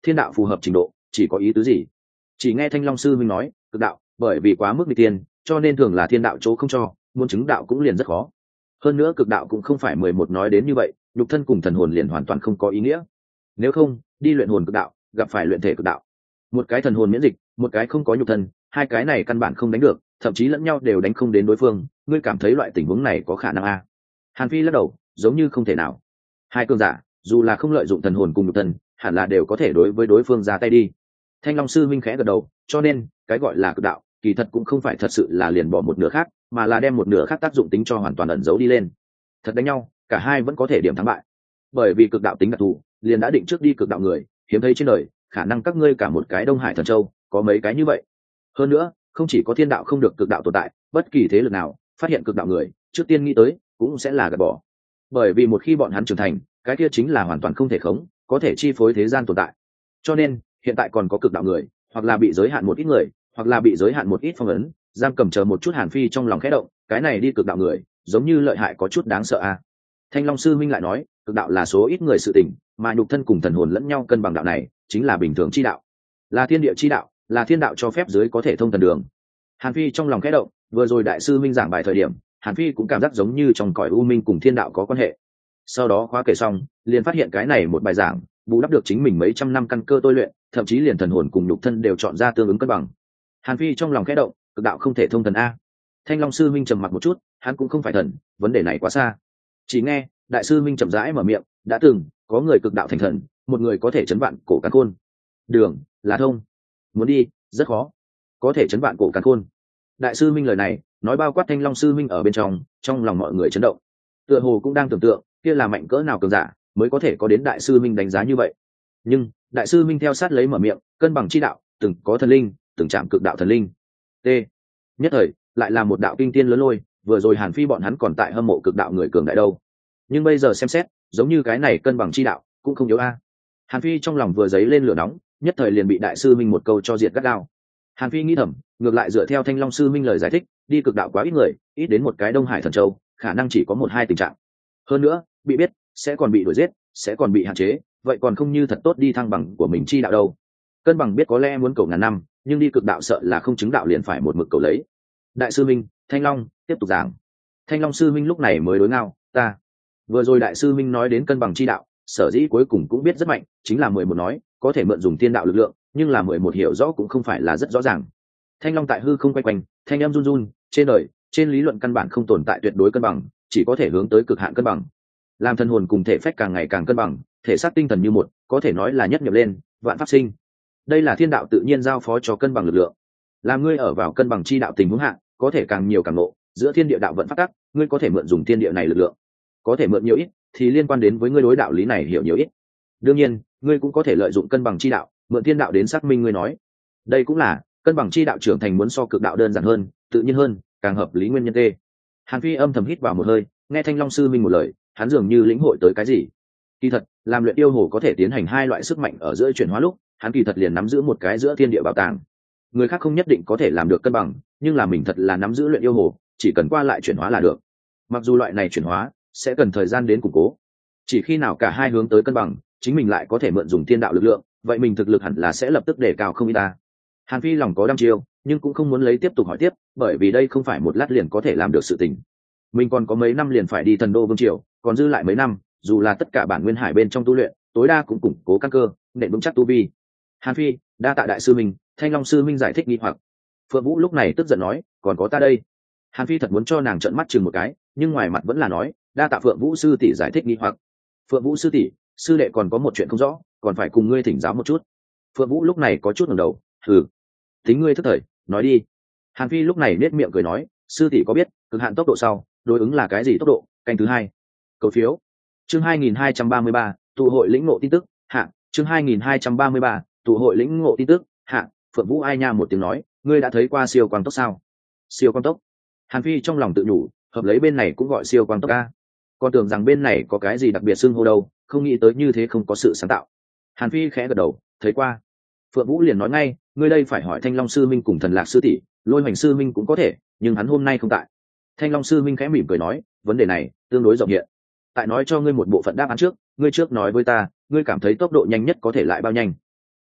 Speaker 1: thiên đạo phù hợp trình độ chỉ có ý tứ gì? Chỉ nghe Thanh Long sư minh nói, cực đạo bởi vì quá mức nghịch tiên, cho nên thường là thiên đạo chỗ không cho, muốn chứng đạo cũng liền rất khó. Hơn nữa cực đạo cũng không phải 11 nói đến như vậy, nhục thân cùng thần hồn liền hoàn toàn không có ý nghĩa. Nếu không, đi luyện hồn cực đạo, gặp phải luyện thể cực đạo. Một cái thần hồn miễn dịch, một cái không có nhục thân, hai cái này căn bản không đánh được, thậm chí lẫn nhau đều đánh không đến đối phương. Ngươi cảm thấy loại tình huống này có khả năng a? Hàn Phi lắc đầu, giống như không thể nào. Hai cường giả, dù là không lợi dụng thần hồn cùng nhục thân, hẳn là đều có thể đối với đối phương ra tay đi. Thanh Long sư minh khẽ gật đầu, cho nên cái gọi là cực đạo, kỳ thật cũng không phải thật sự là liền bỏ một nửa khác, mà là đem một nửa khác tác dụng tính cho hoàn toàn ẩn giấu đi lên. Thật đánh nhau, cả hai vẫn có thể điểm thắng bại. Bởi vì cực đạo tính đặc thù, liền đã định trước đi cực đạo người, hiếm thấy trên đời, khả năng các ngươi cả một cái Đông Hải Thần Châu, có mấy cái như vậy. Hơn nữa, không chỉ có thiên đạo không được cực đạo tồn tại, bất kỳ thế lực nào phát hiện cực đạo người, trước tiên nghĩ tới cũng sẽ là gạt bỏ. Bởi vì một khi bọn hắn trưởng thành, cái kia chính là hoàn toàn không thể khống, có thể chi phối thế gian tồn tại. Cho nên, hiện tại còn có cực đạo người, hoặc là bị giới hạn một ít người, hoặc là bị giới hạn một ít phong ấn, giam cầm chờ một chút. Hàn Phi trong lòng khẽ động, cái này đi cực đạo người, giống như lợi hại có chút đáng sợ a. Thanh Long sư minh lại nói, cực đạo là số ít người sự tình, mà nhục thân cùng thần hồn lẫn nhau cân bằng đạo này, chính là bình thường chi đạo, là thiên địa chi đạo, là thiên đạo cho phép dưới có thể thông thần đường. Hàn Phi trong lòng khẽ động, vừa rồi đại sư minh giảng bài thời điểm, Hàn Phi cũng cảm giác giống như trong cõi u minh cùng thiên đạo có quan hệ. Sau đó khóa kể xong, liền phát hiện cái này một bài giảng bù đắp được chính mình mấy trăm năm căn cơ tôi luyện, thậm chí liền thần hồn cùng nhục thân đều chọn ra tương ứng cân bằng. Hàn Phi trong lòng khẽ động, cực đạo không thể thông thần a. Thanh Long sư minh trầm mặc một chút, hắn cũng không phải thần, vấn đề này quá xa. Chỉ nghe đại sư minh chậm rãi mở miệng, đã từng có người cực đạo thành thần, một người có thể chấn vạn cổ càn khôn. Đường là thông, muốn đi rất khó, có thể chấn vạn cổ càn khôn. Đại sư minh lời này nói bao quát Thanh Long sư minh ở bên trong lòng mọi người chấn động. Tựa hồ cũng đang tưởng tượng, kia là mạnh cỡ nào cường giả mới có thể có đến đại sư minh đánh giá như vậy. Nhưng đại sư minh theo sát lấy mở miệng, cân bằng chi đạo, từng có thần linh, từng chạm cực đạo thần linh. T. Nhất thời lại là một đạo kinh tiên lớn lôi, vừa rồi Hàn Phi bọn hắn còn tại hâm mộ cực đạo người cường đại đâu, nhưng bây giờ xem xét, giống như cái này cân bằng chi đạo cũng không yếu a. Hàn Phi trong lòng vừa dấy lên lửa nóng, nhất thời liền bị đại sư minh một câu cho diệt gắt gao. Hàn Phi nghĩ thầm, ngược lại dựa theo Thanh Long sư minh lời giải thích, đi cực đạo quá ít người, ít đến một cái Đông Hải Thần Châu, khả năng chỉ có một hai tình trạng. Hơn nữa, bị biết sẽ còn bị đuổi giết, sẽ còn bị hạn chế, vậy còn không như thật tốt đi thăng bằng của mình chi đạo đâu. Cân bằng biết có lẽ muốn cầu ngàn năm, nhưng đi cực đạo sợ là không chứng đạo liền phải một mực cầu lấy. Đại sư minh, Thanh Long tiếp tục giảng. Thanh Long sư minh lúc này mới đối ngao, ta vừa rồi đại sư minh nói đến cân bằng chi đạo, sở dĩ cuối cùng cũng biết rất mạnh, chính là 11 nói có thể mượn dùng thiên đạo lực lượng, nhưng là 11 hiểu rõ cũng không phải là rất rõ ràng. Thanh Long tại hư không quay quanh, thanh em run run, trên đời trên lý luận căn bản không tồn tại tuyệt đối cân bằng, chỉ có thể hướng tới cực hạn cân bằng. Làm thần hồn cùng thể phách càng ngày càng cân bằng, thể xác tinh thần như một, có thể nói là nhất nhập lên, vạn pháp sinh. Đây là thiên đạo tự nhiên giao phó cho cân bằng lực lượng. Làm ngươi ở vào cân bằng chi đạo tình huống hạn, có thể càng nhiều càng ngộ, giữa thiên địa đạo vận phát tác, ngươi có thể mượn dùng thiên địa này lực lượng. Có thể mượn nhiều ít thì liên quan đến với ngươi đối đạo lý này hiểu nhiều ít. Đương nhiên, ngươi cũng có thể lợi dụng cân bằng chi đạo, mượn thiên đạo đến xác minh ngươi nói. Đây cũng là cân bằng chi đạo trưởng thành muốn so cực đạo đơn giản hơn, tự nhiên hơn, càng hợp lý nguyên nhân tê. Hàn Phi âm thầm hít vào một hơi, nghe Thanh Long sư minh một lời, hắn dường như lĩnh hội tới cái gì. Kỳ thật, làm luyện yêu hồ có thể tiến hành hai loại sức mạnh ở giữa chuyển hóa lúc, hắn kỳ thật liền nắm giữ một cái giữa thiên địa bảo tàng. Người khác không nhất định có thể làm được cân bằng, nhưng là mình thật là nắm giữ luyện yêu hồ, chỉ cần qua lại chuyển hóa là được. Mặc dù loại này chuyển hóa sẽ cần thời gian đến củng cố, chỉ khi nào cả hai hướng tới cân bằng, chính mình lại có thể mượn dùng thiên đạo lực lượng, vậy mình thực lực hẳn là sẽ lập tức đề cao không ít ta. Hàn Phi lòng có đăm chiêu, nhưng cũng không muốn lấy tiếp tục hỏi tiếp, bởi vì đây không phải một lát liền có thể làm được sự tình. Mình còn có mấy năm liền phải đi Thần Đô Vương triều, còn dư lại mấy năm, dù là tất cả bản nguyên hải bên trong tu luyện, tối đa cũng củng cố căn cơ, nền vững chắc tu vi. Hàn Phi, đa tạ đại sư mình, Thanh Long sư minh giải thích nghi hoặc. Phượng Vũ lúc này tức giận nói, còn có ta đây. Hàn Phi thật muốn cho nàng trợn mắt chừng một cái, nhưng ngoài mặt vẫn là nói, đa tạ Phượng Vũ sư tỷ giải thích nghi hoặc. Phượng Vũ sư tỷ, sư đệ còn có một chuyện không rõ, còn phải cùng ngươi thỉnh giáo một chút. Phượng Vũ lúc này có chút ngẩng đầu, thử, tính ngươi thất thời, nói đi. Hàn Phi lúc này nết miệng cười nói, sư tỷ có biết cực hạn tốc độ sau đối ứng là cái gì tốc độ? Canh thứ hai. Cầu phiếu. Chương 2233, tụ hội lĩnh ngộ tin tức, hạ. Chương 2233, tụ hội lĩnh ngộ tin tức, hạ. Phượng Vũ ai nha một tiếng nói, ngươi đã thấy qua siêu quang tốc sao? Siêu quang tốc. Hàn Phi trong lòng tự nhủ, hợp lấy bên này cũng gọi siêu quang tốc a. Còn tưởng rằng bên này có cái gì đặc biệt xưng hô đâu, không nghĩ tới như thế không có sự sáng tạo. Hàn Phi khẽ gật đầu, thấy qua. Phượng Vũ liền nói ngay, ngươi đây phải hỏi Thanh Long sư minh cùng Thần Lạc sư tỷ, Lôi Hoành sư minh cũng có thể, nhưng hắn hôm nay không tại. Thanh Long sư minh khẽ mỉm cười nói, vấn đề này tương đối rộng hiện. Tại nói cho ngươi một bộ phận đáp án trước, ngươi trước nói với ta, ngươi cảm thấy tốc độ nhanh nhất có thể lại bao nhanh?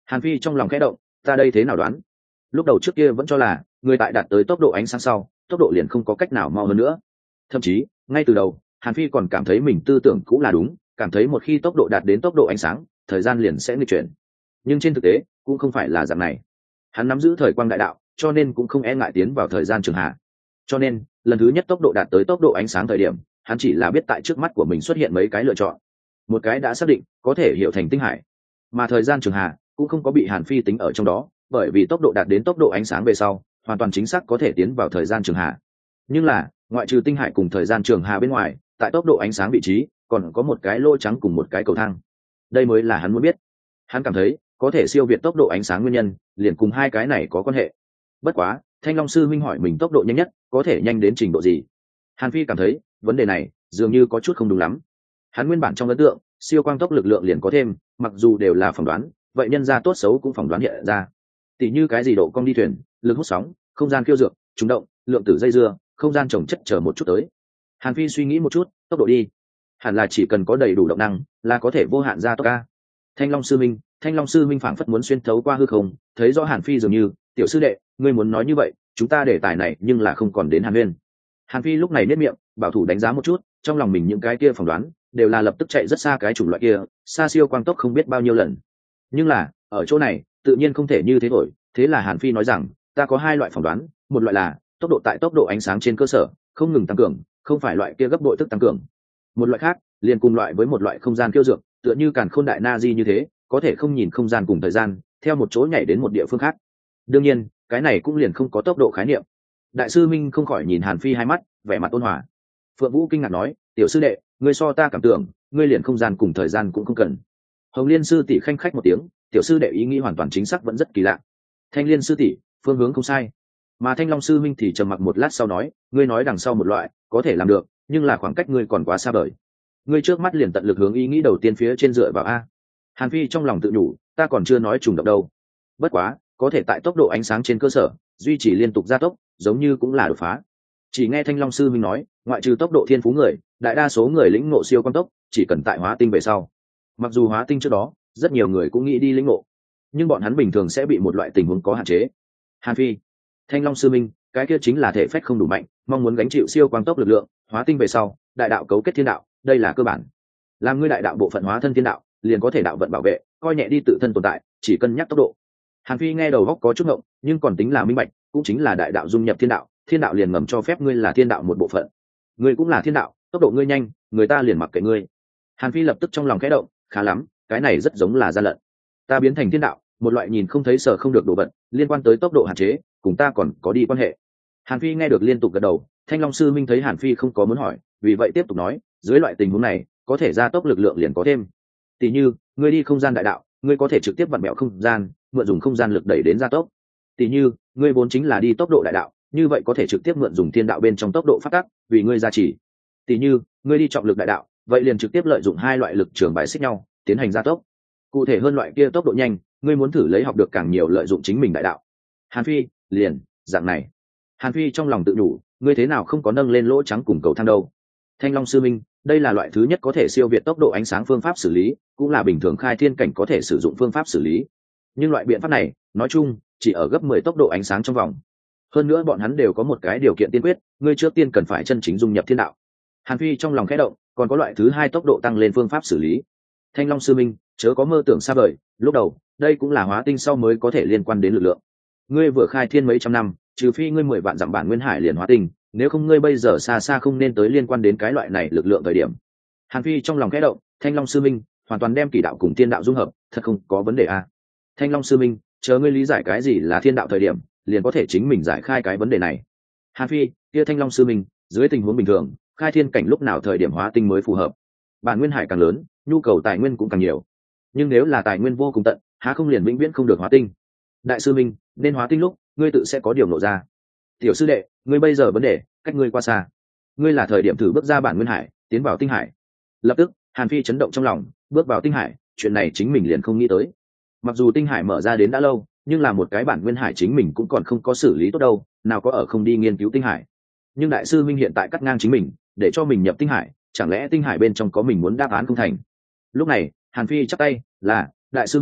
Speaker 1: Hàn Phi trong lòng khẽ động, ta đây thế nào đoán? Lúc đầu trước kia vẫn cho là người tại đạt tới tốc độ ánh sáng sau, tốc độ liền không có cách nào mau hơn nữa. Thậm chí ngay từ đầu Hàn Phi còn cảm thấy mình tư tưởng cũng là đúng, cảm thấy một khi tốc độ đạt đến tốc độ ánh sáng, thời gian liền sẽ nghịch chuyển. Nhưng trên thực tế cũng không phải là dạng này. Hắn nắm giữ thời quang đại đạo, cho nên cũng không e ngại tiến vào thời gian trường hạ. Cho nên lần thứ nhất tốc độ đạt tới tốc độ ánh sáng thời điểm, hắn chỉ là biết tại trước mắt của mình xuất hiện mấy cái lựa chọn. Một cái đã xác định có thể hiểu thành tinh hải, mà thời gian trường hạ cũng không có bị Hàn Phi tính ở trong đó, bởi vì tốc độ đạt đến tốc độ ánh sáng về sau hoàn toàn chính xác có thể tiến vào thời gian trường hạ. Nhưng là ngoại trừ tinh hải cùng thời gian trường hà bên ngoài, tại tốc độ ánh sáng vị trí còn có một cái lỗ trắng cùng một cái cầu thang. Đây mới là hắn muốn biết. Hắn cảm thấy có thể siêu việt tốc độ ánh sáng nguyên nhân liền cùng hai cái này có quan hệ. Bất quá Thanh Long sư minh hỏi mình tốc độ nhanh nhất có thể nhanh đến trình độ gì, Hàn Phi cảm thấy vấn đề này dường như có chút không đúng lắm. Hắn nguyên bản trong ấn tượng siêu quang tốc lực lượng liền có thêm, mặc dù đều là phỏng đoán, vậy nhân ra tốt xấu cũng phỏng đoán hiện ra. Tỷ như cái gì độ cong đi thuyền, lực hút sóng, không gian khiêu dược, trùng động, lượng tử dây dưa, không gian trồng chất chờ một chút tới. Hàn Phi suy nghĩ một chút, tốc độ đi hẳn là chỉ cần có đầy đủ động năng là có thể vô hạn gia tốc ca. Thanh Long sư minh phảng phất muốn xuyên thấu qua hư không, thấy rõ Hàn Phi dường như, tiểu sư đệ, ngươi muốn nói như vậy chúng ta để tài này nhưng là không còn đến Hàn Nguyên. Hàn Phi lúc này nết miệng bảo thủ đánh giá một chút, trong lòng mình những cái kia phỏng đoán đều là lập tức chạy rất xa cái chủng loại kia, xa siêu quang tốc không biết bao nhiêu lần. Nhưng là ở chỗ này tự nhiên không thể như thế thổi. Thế là Hàn Phi nói rằng ta có hai loại phỏng đoán, một loại là tốc độ tại tốc độ ánh sáng trên cơ sở không ngừng tăng cường, không phải loại kia gấp bội thức tăng cường. Một loại khác liền cùng loại với một loại không gian kiêu dược, tựa như càn khôn đại na di như thế, có thể không nhìn không gian cùng thời gian, theo một chỗ nhảy đến một địa phương khác. Đương nhiên cái này cũng liền không có tốc độ khái niệm. Đại sư Minh không khỏi nhìn Hàn Phi hai mắt, vẻ mặt ôn hòa. Phượng Vũ kinh ngạc nói, tiểu sư đệ, ngươi so ta cảm tưởng, ngươi liền không gian cùng thời gian cũng không cần. Hồng Liên sư tỷ khanh khách một tiếng, tiểu sư đệ ý nghĩ hoàn toàn chính xác vẫn rất kỳ lạ. Thanh Liên sư tỷ, phương hướng không sai. Mà Thanh Long sư minh thì trầm mặc một lát sau nói, ngươi nói đằng sau một loại có thể làm được, nhưng là khoảng cách ngươi còn quá xa vời. Ngươi trước mắt liền tận lực hướng ý nghĩ đầu tiên phía trên dựa vào a. Hàn Phi trong lòng tự nhủ, ta còn chưa nói trùng động đâu. Bất quá có thể tại tốc độ ánh sáng trên cơ sở duy trì liên tục gia tốc, giống như cũng là đột phá. Chỉ nghe Thanh Long sư minh nói, ngoại trừ tốc độ thiên phú người, đại đa số người lĩnh ngộ siêu quang tốc chỉ cần tại hóa tinh về sau. Mặc dù hóa tinh trước đó rất nhiều người cũng nghĩ đi lĩnh ngộ, nhưng bọn hắn bình thường sẽ bị một loại tình huống có hạn chế. Hàn Phi, Thanh Long sư minh, cái kia chính là thể phách không đủ mạnh, mong muốn gánh chịu siêu quang tốc lực lượng, hóa tinh về sau đại đạo cấu kết thiên đạo, đây là cơ bản. Làm ngươi đại đạo bộ phận hóa thân thiên đạo, liền có thể đạo vận bảo vệ, coi nhẹ đi tự thân tồn tại, chỉ cân nhắc tốc độ. Hàn Phi nghe đầu góc có chút ngộng, nhưng còn tính là minh bạch, cũng chính là đại đạo dung nhập thiên đạo, thiên đạo liền ngầm cho phép ngươi là thiên đạo một bộ phận. Ngươi cũng là thiên đạo, tốc độ ngươi nhanh, người ta liền mặc kệ ngươi. Hàn Phi lập tức trong lòng khẽ động, khá lắm, cái này rất giống là gian lận. Ta biến thành thiên đạo, một loại nhìn không thấy sở không được đồ vật, liên quan tới tốc độ hạn chế, cùng ta còn có đi quan hệ. Hàn Phi nghe được liên tục gật đầu. Thanh Long sư minh thấy Hàn Phi không có muốn hỏi, vì vậy tiếp tục nói, dưới loại tình huống này có thể gia tốc lực lượng liền có thêm. Tỷ như ngươi đi không gian đại đạo, ngươi có thể trực tiếp vặn bẹo không gian, mượn dùng không gian lực đẩy đến gia tốc. Tỷ như ngươi vốn chính là đi tốc độ đại đạo, như vậy có thể trực tiếp mượn dùng thiên đạo bên trong tốc độ phát tắc, vì ngươi gia trì. Tỷ như ngươi đi trọng lực đại đạo, vậy liền trực tiếp lợi dụng hai loại lực trường bài xích nhau tiến hành gia tốc. Cụ thể hơn loại kia tốc độ nhanh, ngươi muốn thử lấy học được càng nhiều lợi dụng chính mình đại đạo. Hàn Phi liền dạng này. Hàn Phi trong lòng tự nhủ, ngươi thế nào không có nâng lên lỗ trắng cùng cầu thang đâu. Thanh Long sư minh, đây là loại thứ nhất có thể siêu việt tốc độ ánh sáng phương pháp xử lý, cũng là bình thường khai thiên cảnh có thể sử dụng phương pháp xử lý. Nhưng loại biện pháp này nói chung chỉ ở gấp 10 tốc độ ánh sáng trong vòng. Hơn nữa bọn hắn đều có một cái điều kiện tiên quyết, ngươi trước tiên cần phải chân chính dung nhập thiên đạo. Hàn Phi trong lòng khẽ động, còn có loại thứ hai tốc độ tăng lên phương pháp xử lý. Thanh Long sư minh, chớ có mơ tưởng xa vời, lúc đầu đây cũng là hóa tinh sau mới có thể liên quan đến lực lượng. Ngươi vừa khai thiên mấy trăm năm, trừ phi ngươi 10 vạn dặm bản nguyên hải liền hóa tinh, nếu không ngươi bây giờ xa xa không nên tới liên quan đến cái loại này lực lượng thời điểm. Hàn Phi trong lòng khẽ động, Thanh Long sư minh hoàn toàn đem kỷ đạo cùng thiên đạo dung hợp, thật không có vấn đề à. Thanh Long sư minh, chờ ngươi lý giải cái gì là thiên đạo thời điểm, liền có thể chính mình giải khai cái vấn đề này. Hàn Phi, kia Thanh Long sư minh, dưới tình huống bình thường, khai thiên cảnh lúc nào thời điểm hóa tinh mới phù hợp? Bản nguyên hải càng lớn, nhu cầu tài nguyên cũng càng nhiều. Nhưng nếu là tài nguyên vô cùng tận, há không liền vĩnh viễn không được hóa tinh? Đại sư minh, nên hóa tinh lúc, ngươi tự sẽ có điều nộ ra. Tiểu sư đệ, ngươi bây giờ vấn đề cách ngươi qua xa, ngươi là thời điểm thử bước ra bản nguyên hải, tiến vào tinh hải. Lập tức Hàn Phi chấn động trong lòng, bước vào tinh hải, chuyện này chính mình liền không nghĩ tới. Mặc dù tinh hải mở ra đến đã lâu, nhưng là một cái bản nguyên hải chính mình cũng còn không có xử lý tốt đâu, nào có ở không đi nghiên cứu tinh hải. Nhưng đại sư minh hiện tại cắt ngang chính mình, để cho mình nhập tinh hải, chẳng lẽ tinh hải bên trong có mình muốn đáp án không thành? Lúc này Hàn Phi chắp tay, là đại sư minh,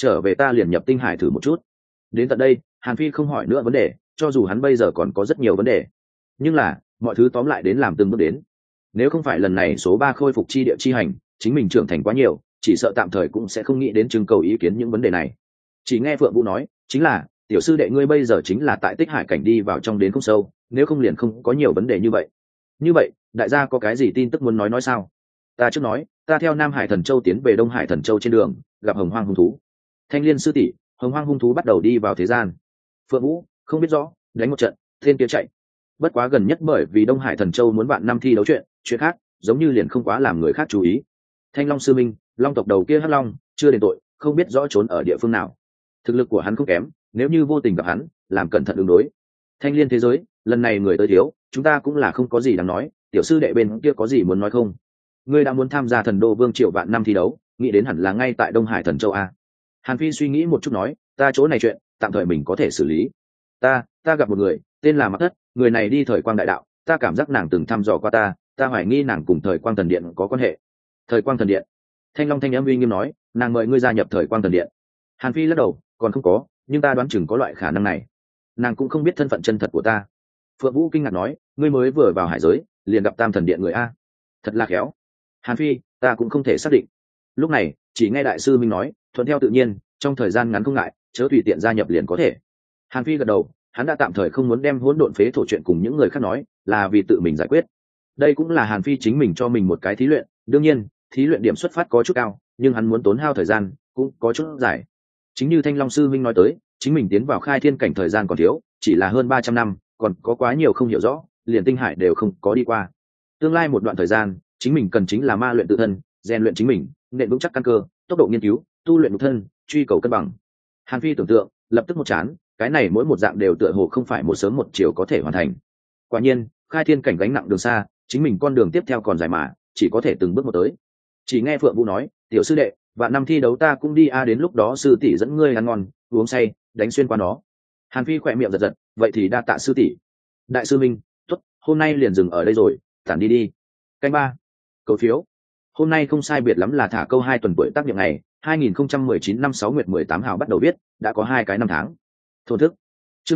Speaker 1: trở về ta liền nhập tinh hải thử một chút. Đến tận đây Hàn Phi không hỏi nữa vấn đề, cho dù hắn bây giờ còn có rất nhiều vấn đề, nhưng là mọi thứ tóm lại đến làm từng bước đến. Nếu không phải lần này số 3 khôi phục chi địa chi hành chính mình trưởng thành quá nhiều, chỉ sợ tạm thời cũng sẽ không nghĩ đến trưng cầu ý kiến những vấn đề này. Chỉ nghe Phượng Vũ nói, chính là tiểu sư đệ ngươi bây giờ chính là tại Tích Hải cảnh đi vào trong đến không sâu, nếu không liền không có nhiều vấn đề như vậy. Như vậy đại gia có cái gì tin tức muốn nói sao? Ta trước nói, ta theo Nam Hải Thần Châu tiến về Đông Hải Thần Châu trên đường gặp Hồng Hoang hung thú. Thanh Liên sư tỷ, Hồng Hoang hung thú bắt đầu đi vào thế gian. Phượng Vũ không biết rõ, đánh một trận tên kia chạy. Bất quá gần nhất bởi vì Đông Hải Thần Châu muốn bạn năm thi đấu chuyện khác giống như liền không quá làm người khác chú ý. Thanh Long sư minh, long tộc đầu kia hắc long chưa đền tội, không biết rõ trốn ở địa phương nào. Thực lực của hắn không kém, nếu như vô tình gặp hắn làm cẩn thận ứng đối. Thanh Liên thế giới lần này người tới thiếu, chúng ta cũng là không có gì đáng nói. Tiểu sư đệ bên kia có gì muốn nói không? Ngươi đã muốn tham gia Thần Đô Vương Triệu vạn năm thi đấu, nghĩ đến hẳn là ngay tại Đông Hải Thần Châu a. Hàn Phi suy nghĩ một chút nói, ta chỗ này chuyện tạm thời mình có thể xử lý. Ta gặp một người tên là Mạc Thất, người này đi Thời Quang đại đạo, ta cảm giác nàng từng thăm dò qua ta hoài nghi nàng cùng Thời Quang thần điện có quan hệ. Thời Quang thần điện? Thanh Long thanh âm uy nghiêm nói, nàng mời ngươi gia nhập Thời Quang thần điện. Hàn Phi lắc đầu, còn không có, nhưng ta đoán chừng có loại khả năng này. Nàng cũng không biết thân phận chân thật của ta. Phượng Vũ kinh ngạc nói, ngươi mới vừa vào hải giới liền gặp Tam thần điện người a, thật là khéo. Hàn Phi, ta cũng không thể xác định. Lúc này chỉ nghe đại sư minh nói, thuận theo tự nhiên, trong thời gian ngắn không ngại, chớ tùy tiện gia nhập liền có thể. Hàn Phi gật đầu, hắn đã tạm thời không muốn đem hỗn độn phế thổ chuyện cùng những người khác nói, là vì tự mình giải quyết. Đây cũng là Hàn Phi chính mình cho mình một cái thí luyện, đương nhiên thí luyện điểm xuất phát có chút cao, nhưng hắn muốn tốn hao thời gian cũng có chút dài. Chính như Thanh Long sư minh nói tới, chính mình tiến vào khai thiên cảnh thời gian còn thiếu, chỉ là hơn 300 năm, còn có quá nhiều không hiểu rõ, liền tinh hải đều không có đi qua. Tương lai một đoạn thời gian, chính mình cần chính là ma luyện tự thân, rèn luyện chính mình, nền vững chắc căn cơ, tốc độ nghiên cứu, tu luyện nhục thân, truy cầu cân bằng. Hàn Phi tưởng tượng, lập tức một chán, cái này mỗi một dạng đều tựa hồ không phải một sớm một chiều có thể hoàn thành. Quả nhiên, khai thiên cảnh gánh nặng đường xa, chính mình con đường tiếp theo còn dài mà, chỉ có thể từng bước một tới. Chỉ nghe Phượng Vũ nói, tiểu sư đệ, vạn năm thi đấu ta cũng đi đến lúc đó sư tỷ dẫn ngươi ăn ngon uống say đánh xuyên qua nó. Hàn Phi khỏe miệng giật giật, vậy thì đa tạ sư tỷ. Đại sư minh, tốt, hôm nay liền dừng ở đây rồi, tản đi. Canh ba, cầu phiếu. Hôm nay không sai biệt lắm là thả câu 2 tuần tuổi tác miệng ngày 2019 năm 6 nguyệt 18 hào bắt đầu viết, đã có 2 cái năm tháng. Thổ thức. Chương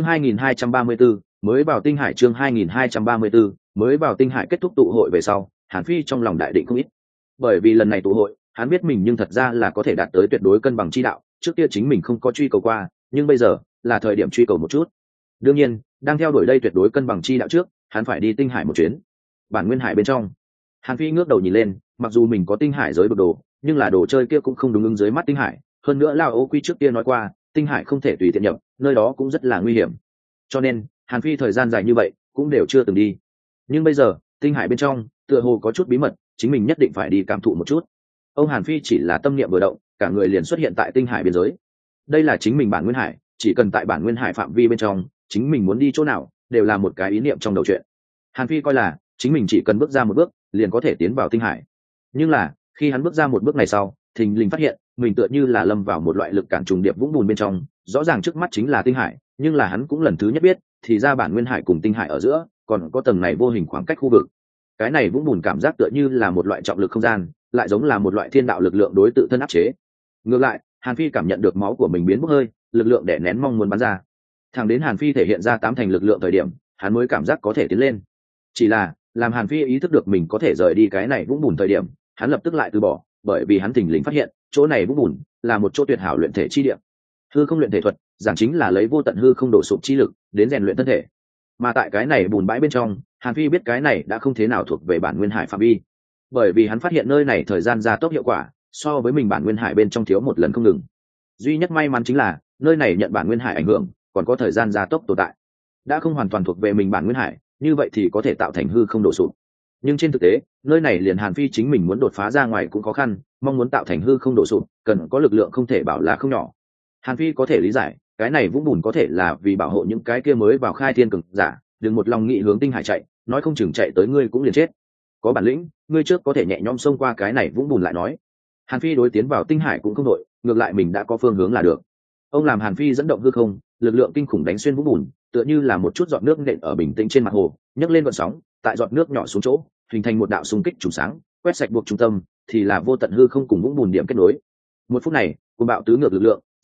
Speaker 1: 2234, mới vào tinh hải. Chương 2234, mới vào tinh hải kết thúc tụ hội về sau, Hàn Phi trong lòng đại định không ít. Bởi vì lần này tụ hội, hắn biết mình nhưng thật ra là có thể đạt tới tuyệt đối cân bằng chi đạo, trước kia chính mình không có truy cầu qua, nhưng bây giờ là thời điểm truy cầu một chút. Đương nhiên, đang theo đuổi đây tuyệt đối cân bằng chi đạo trước, hắn phải đi tinh hải một chuyến. Bản nguyên hải bên trong, Hàn Phi ngước đầu nhìn lên, mặc dù mình có tinh hải giới bực đồ, nhưng là đồ chơi kia cũng không đúng ứng dưới mắt tinh hải, hơn nữa Lão Ô Quy trước kia nói qua, tinh hải không thể tùy tiện nhập, nơi đó cũng rất là nguy hiểm. Cho nên, Hàn Phi thời gian dài như vậy cũng đều chưa từng đi. Nhưng bây giờ, tinh hải bên trong tựa hồ có chút bí mật, chính mình nhất định phải đi cảm thụ một chút. Ông Hàn Phi chỉ là tâm niệm vừa động, cả người liền xuất hiện tại tinh hải biên giới. Đây là chính mình bản nguyên hải, chỉ cần tại bản nguyên hải phạm vi bên trong, chính mình muốn đi chỗ nào đều là một cái ý niệm trong đầu chuyện. Hàn Phi coi là chính mình chỉ cần bước ra một bước liền có thể tiến vào tinh hải. Nhưng là khi hắn bước ra một bước này sau, thình lình phát hiện mình tựa như là lâm vào một loại lực cản trùng điệp vũng bùn bên trong. Rõ ràng trước mắt chính là tinh hải, nhưng là hắn cũng lần thứ nhất biết, thì ra bản nguyên hải cùng tinh hải ở giữa còn có tầng này vô hình khoảng cách khu vực. Cái này vũng bùn cảm giác tựa như là một loại trọng lực không gian, lại giống là một loại thiên đạo lực lượng đối tự thân áp chế. Ngược lại, Hàn Phi cảm nhận được máu của mình biến bốc hơi, lực lượng đè nén mong muốn bắn ra. Thẳng đến Hàn Phi thể hiện ra 8 thành lực lượng thời điểm, hắn mới cảm giác có thể tiến lên. Chỉ là làm Hàn Phi ý thức được mình có thể rời đi cái này vũng bùn thời điểm, hắn lập tức lại từ bỏ, bởi vì hắn thình lình phát hiện chỗ này vũng bùn là một chỗ tuyệt hảo luyện thể chi địa. Hư không luyện thể thuật giảng chính là lấy vô tận hư không đổ sụp chi lực đến rèn luyện thân thể, mà tại cái này bùn bãi bên trong, Hàn Phi biết cái này đã không thế nào thuộc về bản nguyên hải phạm vi, bởi vì hắn phát hiện nơi này thời gian gia tốc hiệu quả so với mình bản nguyên hải bên trong thiếu một lần không ngừng. Duy nhất may mắn chính là nơi này nhận bản nguyên hải ảnh hưởng, còn có thời gian gia tốc tồn tại. Đã không hoàn toàn thuộc về mình bản nguyên hải, như vậy thì có thể tạo thành hư không đổ sụp. Nhưng trên thực tế, nơi này liền Hàn Phi chính mình muốn đột phá ra ngoài cũng khó khăn, mong muốn tạo thành hư không đổ sụp, cần có lực lượng không thể bảo là không nhỏ. Hàn Phi có thể lý giải, cái này vũng bùn có thể là vì bảo hộ những cái kia mới vào khai thiên cường giả, đừng một lòng nghị hướng tinh hải chạy, nói không chừng chạy tới ngươi cũng liền chết. Có bản lĩnh, ngươi trước có thể nhẹ nhõm xông qua cái này vũng bùn lại nói. Hàn Phi đối tiến vào tinh hải cũng không đội, ngược lại mình đã có phương hướng là được. Ông làm Hàn Phi dẫn động hư không, lực lượng kinh khủng đánh xuyên vũng bùn, tựa như là một chút giọt nước nện ở bình tĩnh trên mặt hồ, nhấc lên gợn sóng, tại giọt nước nhỏ xuống chỗ, hình thành một đạo xung kích trùng sáng, quét sạch buộc trung tâm, thì là vô tận hư không cùng vũng bùn điểm kết nối. Một phút này, cuồng bạo tứ ngược lực lượng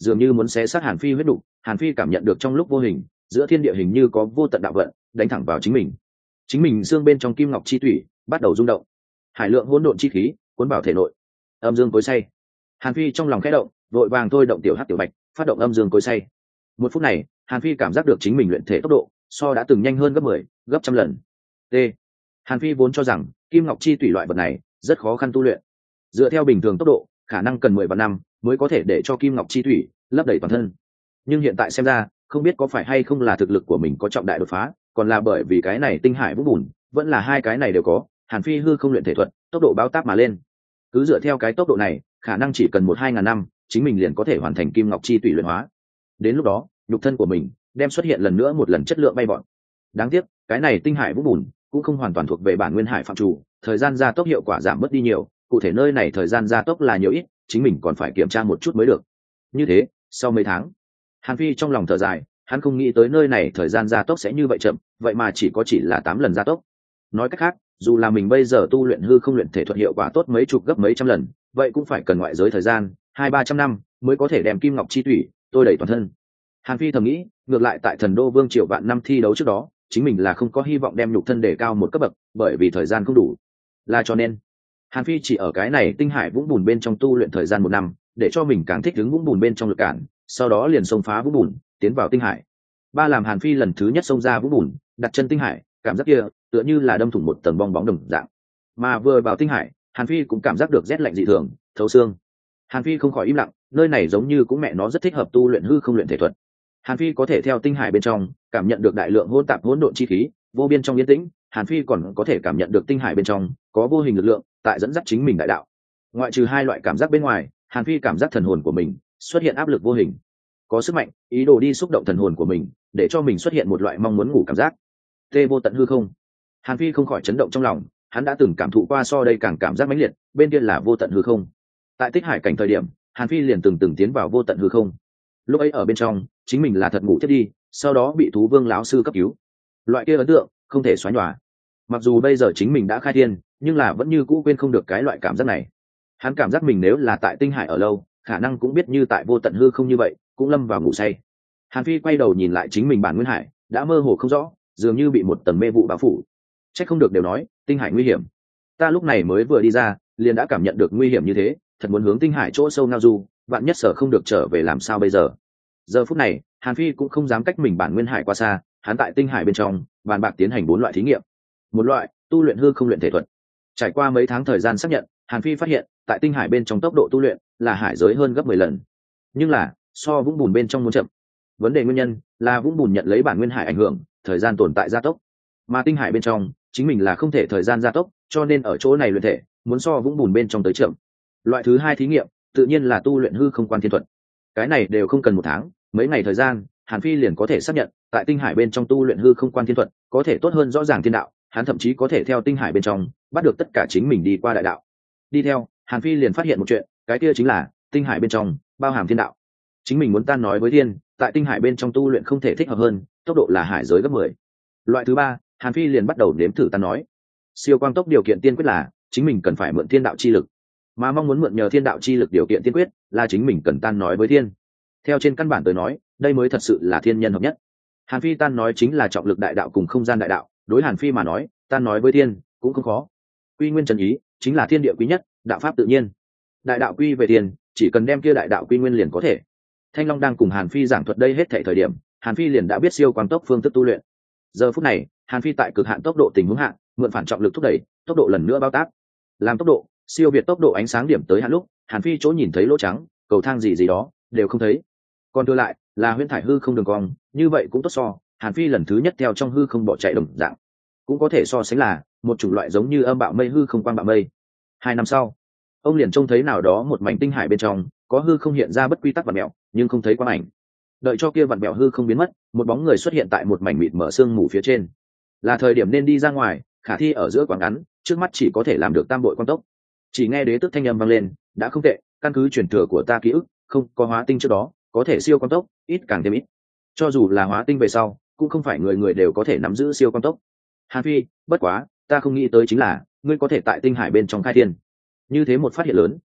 Speaker 1: dường như muốn xé xác Hàn Phi huyết đục. Hàn Phi cảm nhận được trong lúc vô hình, giữa thiên địa hình như có vô tận đạo vận đánh thẳng vào chính mình. Chính mình xương bên trong kim ngọc chi thủy bắt đầu rung động, hải lượng hỗn độn chi khí cuốn vào thể nội. Âm dương cối xay. Hàn Phi trong lòng khẽ động, vội vàng thôi động tiểu hắc tiểu bạch, phát động âm dương cối xay. Một phút này, Hàn Phi cảm giác được chính mình luyện thể tốc độ so đã từng nhanh hơn gấp 10, gấp trăm lần. T. Hàn Phi vốn cho rằng kim ngọc chi tủy loại vật này rất khó khăn tu luyện. Dựa theo bình thường tốc độ, khả năng cần 10 vạn năm mới có thể để cho kim ngọc chi thủy lấp đầy toàn thân. Nhưng hiện tại xem ra, không biết có phải hay không là thực lực của mình có trọng đại đột phá, còn là bởi vì cái này tinh hải vũng bùn, vẫn là hai cái này đều có. Hàn Phi hư không luyện thể thuật, tốc độ báo táp mà lên. Cứ dựa theo cái tốc độ này, khả năng chỉ cần 1-2 ngàn năm, chính mình liền có thể hoàn thành kim ngọc chi tủy luyện hóa. Đến lúc đó, nhục thân của mình đem xuất hiện lần nữa một lần chất lượng bay vọt. Đáng tiếc, cái này tinh hải vũng bùn cũng không hoàn toàn thuộc về bản nguyên hải phạm chủ, thời gian gia tốc hiệu quả giảm mất đi nhiều, cụ thể nơi này thời gian gia tốc là nhiều ít, chính mình còn phải kiểm tra một chút mới được. Như thế, sau mấy tháng, Hàn Phi trong lòng thở dài, hắn không nghĩ tới nơi này thời gian gia tốc sẽ như vậy chậm, vậy mà chỉ là 8 lần gia tốc. Nói cách khác, dù là mình bây giờ tu luyện hư không luyện thể thuật hiệu quả tốt mấy chục gấp mấy trăm lần, vậy cũng phải cần ngoại giới thời gian 200-300 năm mới có thể đem kim ngọc chi thủy tôi đẩy toàn thân. Hàn Phi thầm nghĩ, ngược lại tại Thần Đô Vương Triều vạn năm thi đấu trước đó, chính mình là không có hy vọng đem nhục thân đề cao một cấp bậc, bởi vì thời gian không đủ. Là cho nên, Hàn Phi chỉ ở cái này tinh hải vũng bùn bên trong tu luyện thời gian 1 năm, để cho mình càng thích ứng vũng bùn bên trong lực cản, sau đó liền xông phá vũng bùn, tiến vào tinh hải. Làm Hàn Phi lần thứ nhất xông ra vũng bùn, đặt chân tinh hải, cảm giác kia tựa như là đâm thủng một tầng bong bóng đồng dạng. Mà vừa vào tinh hải, Hàn Phi cũng cảm giác được rét lạnh dị thường, thấu xương. Hàn Phi không khỏi im lặng, nơi này giống như cũng mẹ nó rất thích hợp tu luyện hư không luyện thể thuật. Hàn Phi có thể theo tinh hải bên trong cảm nhận được đại lượng hỗn tạp hỗn độn chi khí, vô biên trong yên tĩnh, Hàn Phi còn có thể cảm nhận được tinh hải bên trong có vô hình lực lượng tại dẫn dắt chính mình đại đạo. Ngoại trừ hai loại cảm giác bên ngoài, Hàn Phi cảm giác thần hồn của mình xuất hiện áp lực vô hình, có sức mạnh, ý đồ đi xúc động thần hồn của mình, để cho mình xuất hiện một loại mong muốn ngủ cảm giác. Tê vô tận hư không. Hàn Phi không khỏi chấn động trong lòng, hắn đã từng cảm thụ qua so đây càng cảm giác mãnh liệt, bên kia là vô tận hư không. Tại tích hải cảnh thời điểm, Hàn Phi liền từng tiến vào vô tận hư không. Lúc ấy ở bên trong, chính mình là thật ngủ thiết đi, sau đó bị thú vương lão sư cấp cứu. Loại kia ấn tượng không thể xóa nhòa. Mặc dù bây giờ chính mình đã khai thiên, nhưng là vẫn như cũ quên không được cái loại cảm giác này. Hắn cảm giác mình nếu là tại tinh hải ở lâu, khả năng cũng biết như tại vô tận hư không như vậy, cũng lâm vào ngủ say. Hàn Phi quay đầu nhìn lại chính mình bản nguyên hải, đã mơ hồ không rõ, dường như bị một tầng mê vụ bao phủ. Trách không được đều nói, tinh hải nguy hiểm. Ta lúc này mới vừa đi ra, liền đã cảm nhận được nguy hiểm như thế, thật muốn hướng tinh hải chỗ sâu ngao du, vạn nhất sở không được trở về làm sao bây giờ. Giờ phút này, Hàn Phi cũng không dám cách mình bản nguyên hải quá xa, hắn tại tinh hải bên trong, bàn bạc tiến hành 4 loại thí nghiệm. Một loại, tu luyện hư không luyện thể thuật. Trải qua mấy tháng thời gian xác nhận, Hàn Phi phát hiện, tại tinh hải bên trong tốc độ tu luyện là hải giới hơn gấp 10 lần. Nhưng là, so vũng bùn bên trong muốn chậm. Vấn đề nguyên nhân là vũng bùn nhận lấy bản nguyên hải ảnh hưởng, thời gian tồn tại gia tốc. Mà tinh hải bên trong, chính mình là không thể thời gian gia tốc, cho nên ở chỗ này luyện thể, muốn so vũng bùn bên trong tới chậm. Loại thứ 2 thí nghiệm, tự nhiên là tu luyện hư không quan thiên thuật. Cái này đều không cần 1 tháng, mấy ngày thời gian, Hàn Phi liền có thể xác nhận, tại tinh hải bên trong tu luyện hư không quan thiên thuật, có thể tốt hơn rõ ràng thiên đạo, hắn thậm chí có thể theo tinh hải bên trong, bắt được tất cả chính mình đi qua đại đạo. Đi theo, Hàn Phi liền phát hiện một chuyện, cái kia chính là tinh hải bên trong bao hàm thiên đạo. Chính mình muốn tan nói với thiên, tại tinh hải bên trong tu luyện không thể thích hợp hơn, tốc độ là hải giới gấp 10. Loại thứ 3, Hàn Phi liền bắt đầu nếm thử tan nói. Siêu quang tốc điều kiện tiên quyết là chính mình cần phải mượn thiên đạo chi lực, mà mong muốn mượn nhờ thiên đạo chi lực điều kiện tiên quyết là chính mình cần tan nói với thiên. Theo trên căn bản tới nói, đây mới thật sự là thiên nhân hợp nhất. Hàn Phi tan nói chính là trọng lực đại đạo cùng không gian đại đạo, đối Hàn Phi mà nói, tan nói với thiên cũng không khó. Quy nguyên trần ý chính là thiên địa quý nhất, đạo pháp tự nhiên. Đại đạo quy về thiên, chỉ cần đem kia đại đạo quy nguyên liền có thể. Thanh Long đang cùng Hàn Phi giảng thuật đây hết thảy thời điểm, Hàn Phi liền đã biết siêu quang tốc phương thức tu luyện. Giờ phút này, Hàn Phi tại cực hạn tốc độ tình huống hạn, mượn phản trọng lực thúc đẩy, tốc độ lần nữa bao tác. Làm tốc độ siêu việt tốc độ ánh sáng điểm tới hạn lúc, Hàn Phi chỗ nhìn thấy lỗ trắng, cầu thang gì đó đều không thấy. Còn thừa lại là huyễn thải hư không đường cong, như vậy cũng tốt so, Hàn Phi lần thứ nhất theo trong hư không bỏ chạy đồng dạng. Cũng có thể so sánh là một chủng loại giống như âm bạo mây hư không quang bạo mây. 2 năm sau, ông liền trông thấy nào đó một mảnh tinh hải bên trong, có hư không hiện ra bất quy tắc vặn mèo, nhưng không thấy quang ảnh. Đợi cho kia vặn mèo hư không biến mất, một bóng người xuất hiện tại một mảnh mịt mở sương mù phía trên. Là thời điểm nên đi ra ngoài, khả thi ở giữa quãng ngắn, trước mắt chỉ có thể làm được tam bội quang tốc. Chỉ nghe đế tức thanh âm vang lên, đã không tệ, căn cứ truyền thừa của ta ký ức, không có hóa tinh trước đó, có thể siêu quang tốc, ít càng thêm ít. Cho dù là hóa tinh về sau, cũng không phải người người đều có thể nắm giữ siêu quang tốc. Hàn Phi, bất quá, ta không nghĩ tới chính là, ngươi có thể tại tinh hải bên trong khai thiên. Như thế một phát hiện lớn,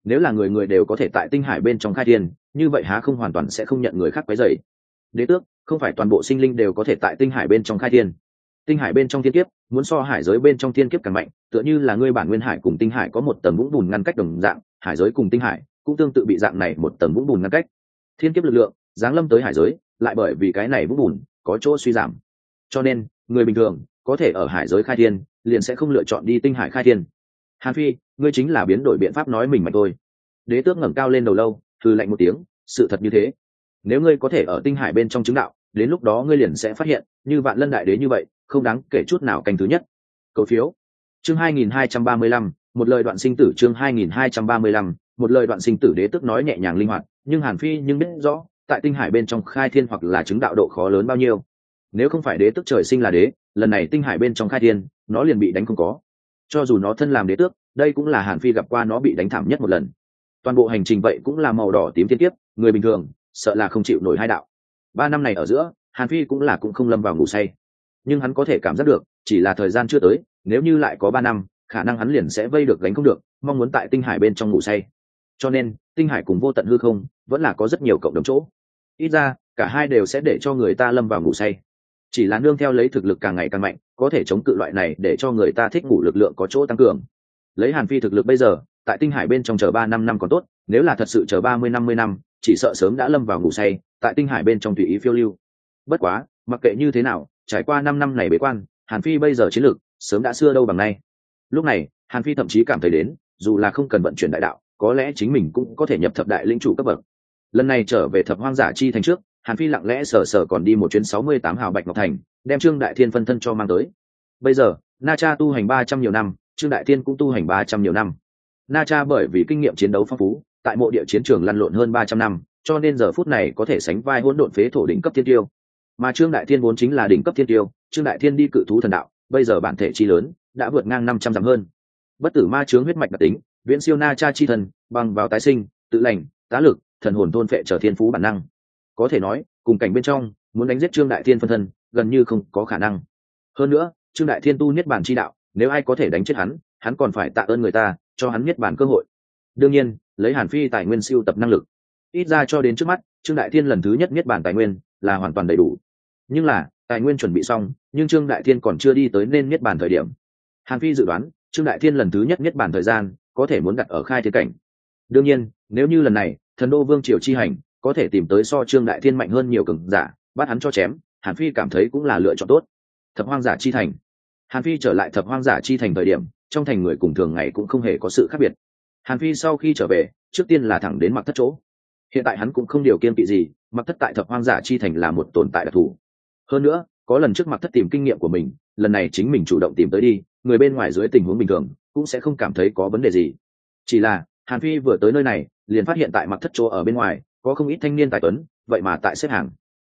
Speaker 1: nếu là người người đều có thể tại tinh hải bên trong khai thiên, như vậy há không hoàn toàn sẽ không nhận người khác quấy rầy. Đế tước, không phải toàn bộ sinh linh đều có thể tại tinh hải bên trong khai thiên. Tinh hải bên trong thiên kiếp muốn so hải giới bên trong thiên kiếp càng mạnh, tựa như là ngươi bản nguyên hải cùng tinh hải có một tầng vũng bùn ngăn cách đồng dạng, hải giới cùng tinh hải cũng tương tự bị dạng này một tầng vũng bùn ngăn cách. Thiên kiếp lực lượng giáng lâm tới hải giới, lại bởi vì cái này vũng bùn có chỗ suy giảm, cho nên người bình thường có thể ở hải giới khai thiên, liền sẽ không lựa chọn đi tinh hải khai thiên. Hàn Phi, ngươi chính là biến đổi biện pháp nói mình mà thôi. Đế tước ngẩng cao lên đầu lâu, hừ lạnh một tiếng, sự thật như thế. Nếu ngươi có thể ở tinh hải bên trong chứng đạo, đến lúc đó ngươi liền sẽ phát hiện, như Vạn Lân đại đế như vậy, không đáng kể chút nào canh thứ nhất. Cầu phiếu. Chương 2235, một lời đoạn sinh tử. Chương 2235, một lời đoạn sinh tử. Đế tước nói nhẹ nhàng linh hoạt, nhưng Hàn Phi nhưng biết rõ, tại tinh hải bên trong khai thiên hoặc là chứng đạo độ khó lớn bao nhiêu. Nếu không phải đế tước trời sinh là đế, lần này tinh hải bên trong khai thiên, nó liền bị đánh không có. Cho dù nó thân làm đế tước, đây cũng là Hàn Phi gặp qua nó bị đánh thảm nhất một lần. Toàn bộ hành trình vậy cũng là màu đỏ tím thiên kiếp, người bình thường sợ là không chịu nổi hai đạo. 3 năm này ở giữa, Hàn Phi cũng không lâm vào ngủ say, nhưng hắn có thể cảm giác được, chỉ là thời gian chưa tới, nếu như lại có 3 năm, khả năng hắn liền sẽ vây được gánh không được, mong muốn tại tinh hải bên trong ngủ say. Cho nên, tinh hải cùng vô tận hư không vẫn là có rất nhiều cộng đồng chỗ. Ít ra, cả hai đều sẽ để cho người ta lâm vào ngủ say. Chỉ là nương theo lấy thực lực càng ngày càng mạnh, có thể chống cự loại này để cho người ta thích ngủ lực lượng có chỗ tăng cường. Lấy Hàn Phi thực lực bây giờ, tại tinh hải bên trong chờ 3-5 năm còn tốt, nếu là thật sự chờ 30-50 năm, chỉ sợ sớm đã lâm vào ngủ say, tại tinh hải bên trong tùy ý phiêu lưu. Bất quá, mặc kệ như thế nào, trải qua 5 năm này bế quan, Hàn Phi bây giờ chiến lược sớm đã xưa đâu bằng nay. Lúc này, Hàn Phi thậm chí cảm thấy đến, dù là không cần vận chuyển đại đạo, có lẽ chính mình cũng có thể nhập thập đại linh chủ cấp bậc. Lần này trở về Thập Hoang Giả Chi thành trước, Hàn Phi lặng lẽ sờ còn đi một chuyến 68 hào Bạch Ngọc Thành, đem Trương Đại Thiên phân thân cho mang tới. Bây giờ, Na Cha tu hành 300 nhiều năm, Trương Đại Thiên cũng tu hành 300 nhiều năm. Na Cha bởi vì kinh nghiệm chiến đấu phong phú, tại mộ địa chiến trường lăn lộn hơn 300 năm, cho nên giờ phút này có thể sánh vai hỗn độn phế thổ đỉnh cấp thiên tiêu. Mà Trương Đại Thiên vốn chính là đỉnh cấp thiên tiêu, Trương Đại Thiên đi cự thú thần đạo, bây giờ bản thể chi lớn, đã vượt ngang 500 dặm hơn. Bất tử ma chướng huyết mạch đặc tính, viễn siêu Na Cha chi thần, bằng vào tái sinh, tự lành, tá lực, thần hồn thôn phệ trở thiên phú bản năng. Có thể nói, cùng cảnh bên trong, muốn đánh giết Trương Đại Thiên phân thân, gần như không có khả năng. Hơn nữa, Trương Đại Thiên tu niết bàn chi đạo, nếu ai có thể đánh chết hắn, hắn còn phải tạ ơn người ta, cho hắn niết bàn cơ hội. Đương nhiên, lấy Hàn Phi tài nguyên siêu tập năng lực, ít ra cho đến trước mắt, Trương Đại Thiên lần thứ nhất niết bàn tài nguyên là hoàn toàn đầy đủ. Nhưng là, tài nguyên chuẩn bị xong, nhưng Trương Đại Thiên còn chưa đi tới nên niết bàn thời điểm. Hàn Phi dự đoán, Trương Đại Thiên lần thứ nhất niết bàn thời gian, có thể muốn đặt ở khai thiên cảnh. Đương nhiên, nếu như lần này, Thần Đô Vương triều chi hành, có thể tìm tới so Trương Đại Thiên mạnh hơn nhiều cường giả, bắt hắn cho chém, Hàn Phi cảm thấy cũng là lựa chọn tốt. Thập Hoang Giả chi thành. Hàn Phi trở lại Thập Hoang Giả chi thành thời điểm, trong thành người cùng thường ngày cũng không hề có sự khác biệt. Hàn Phi sau khi trở về, trước tiên là thẳng đến Mặc Thất chỗ. Hiện tại hắn cũng không điều kiêng kỵ gì, Mặc Thất tại Thập Hoang Giả chi thành là một tồn tại đặc thù. Hơn nữa, có lần trước Mặc Thất tìm kinh nghiệm của mình, lần này chính mình chủ động tìm tới đi, người bên ngoài dưới tình huống bình thường cũng sẽ không cảm thấy có vấn đề gì. Chỉ là, Hàn Phi vừa tới nơi này, liền phát hiện tại Mặc Thất chỗ ở bên ngoài, có không ít thanh niên tài tuấn, vậy mà tại xếp hàng.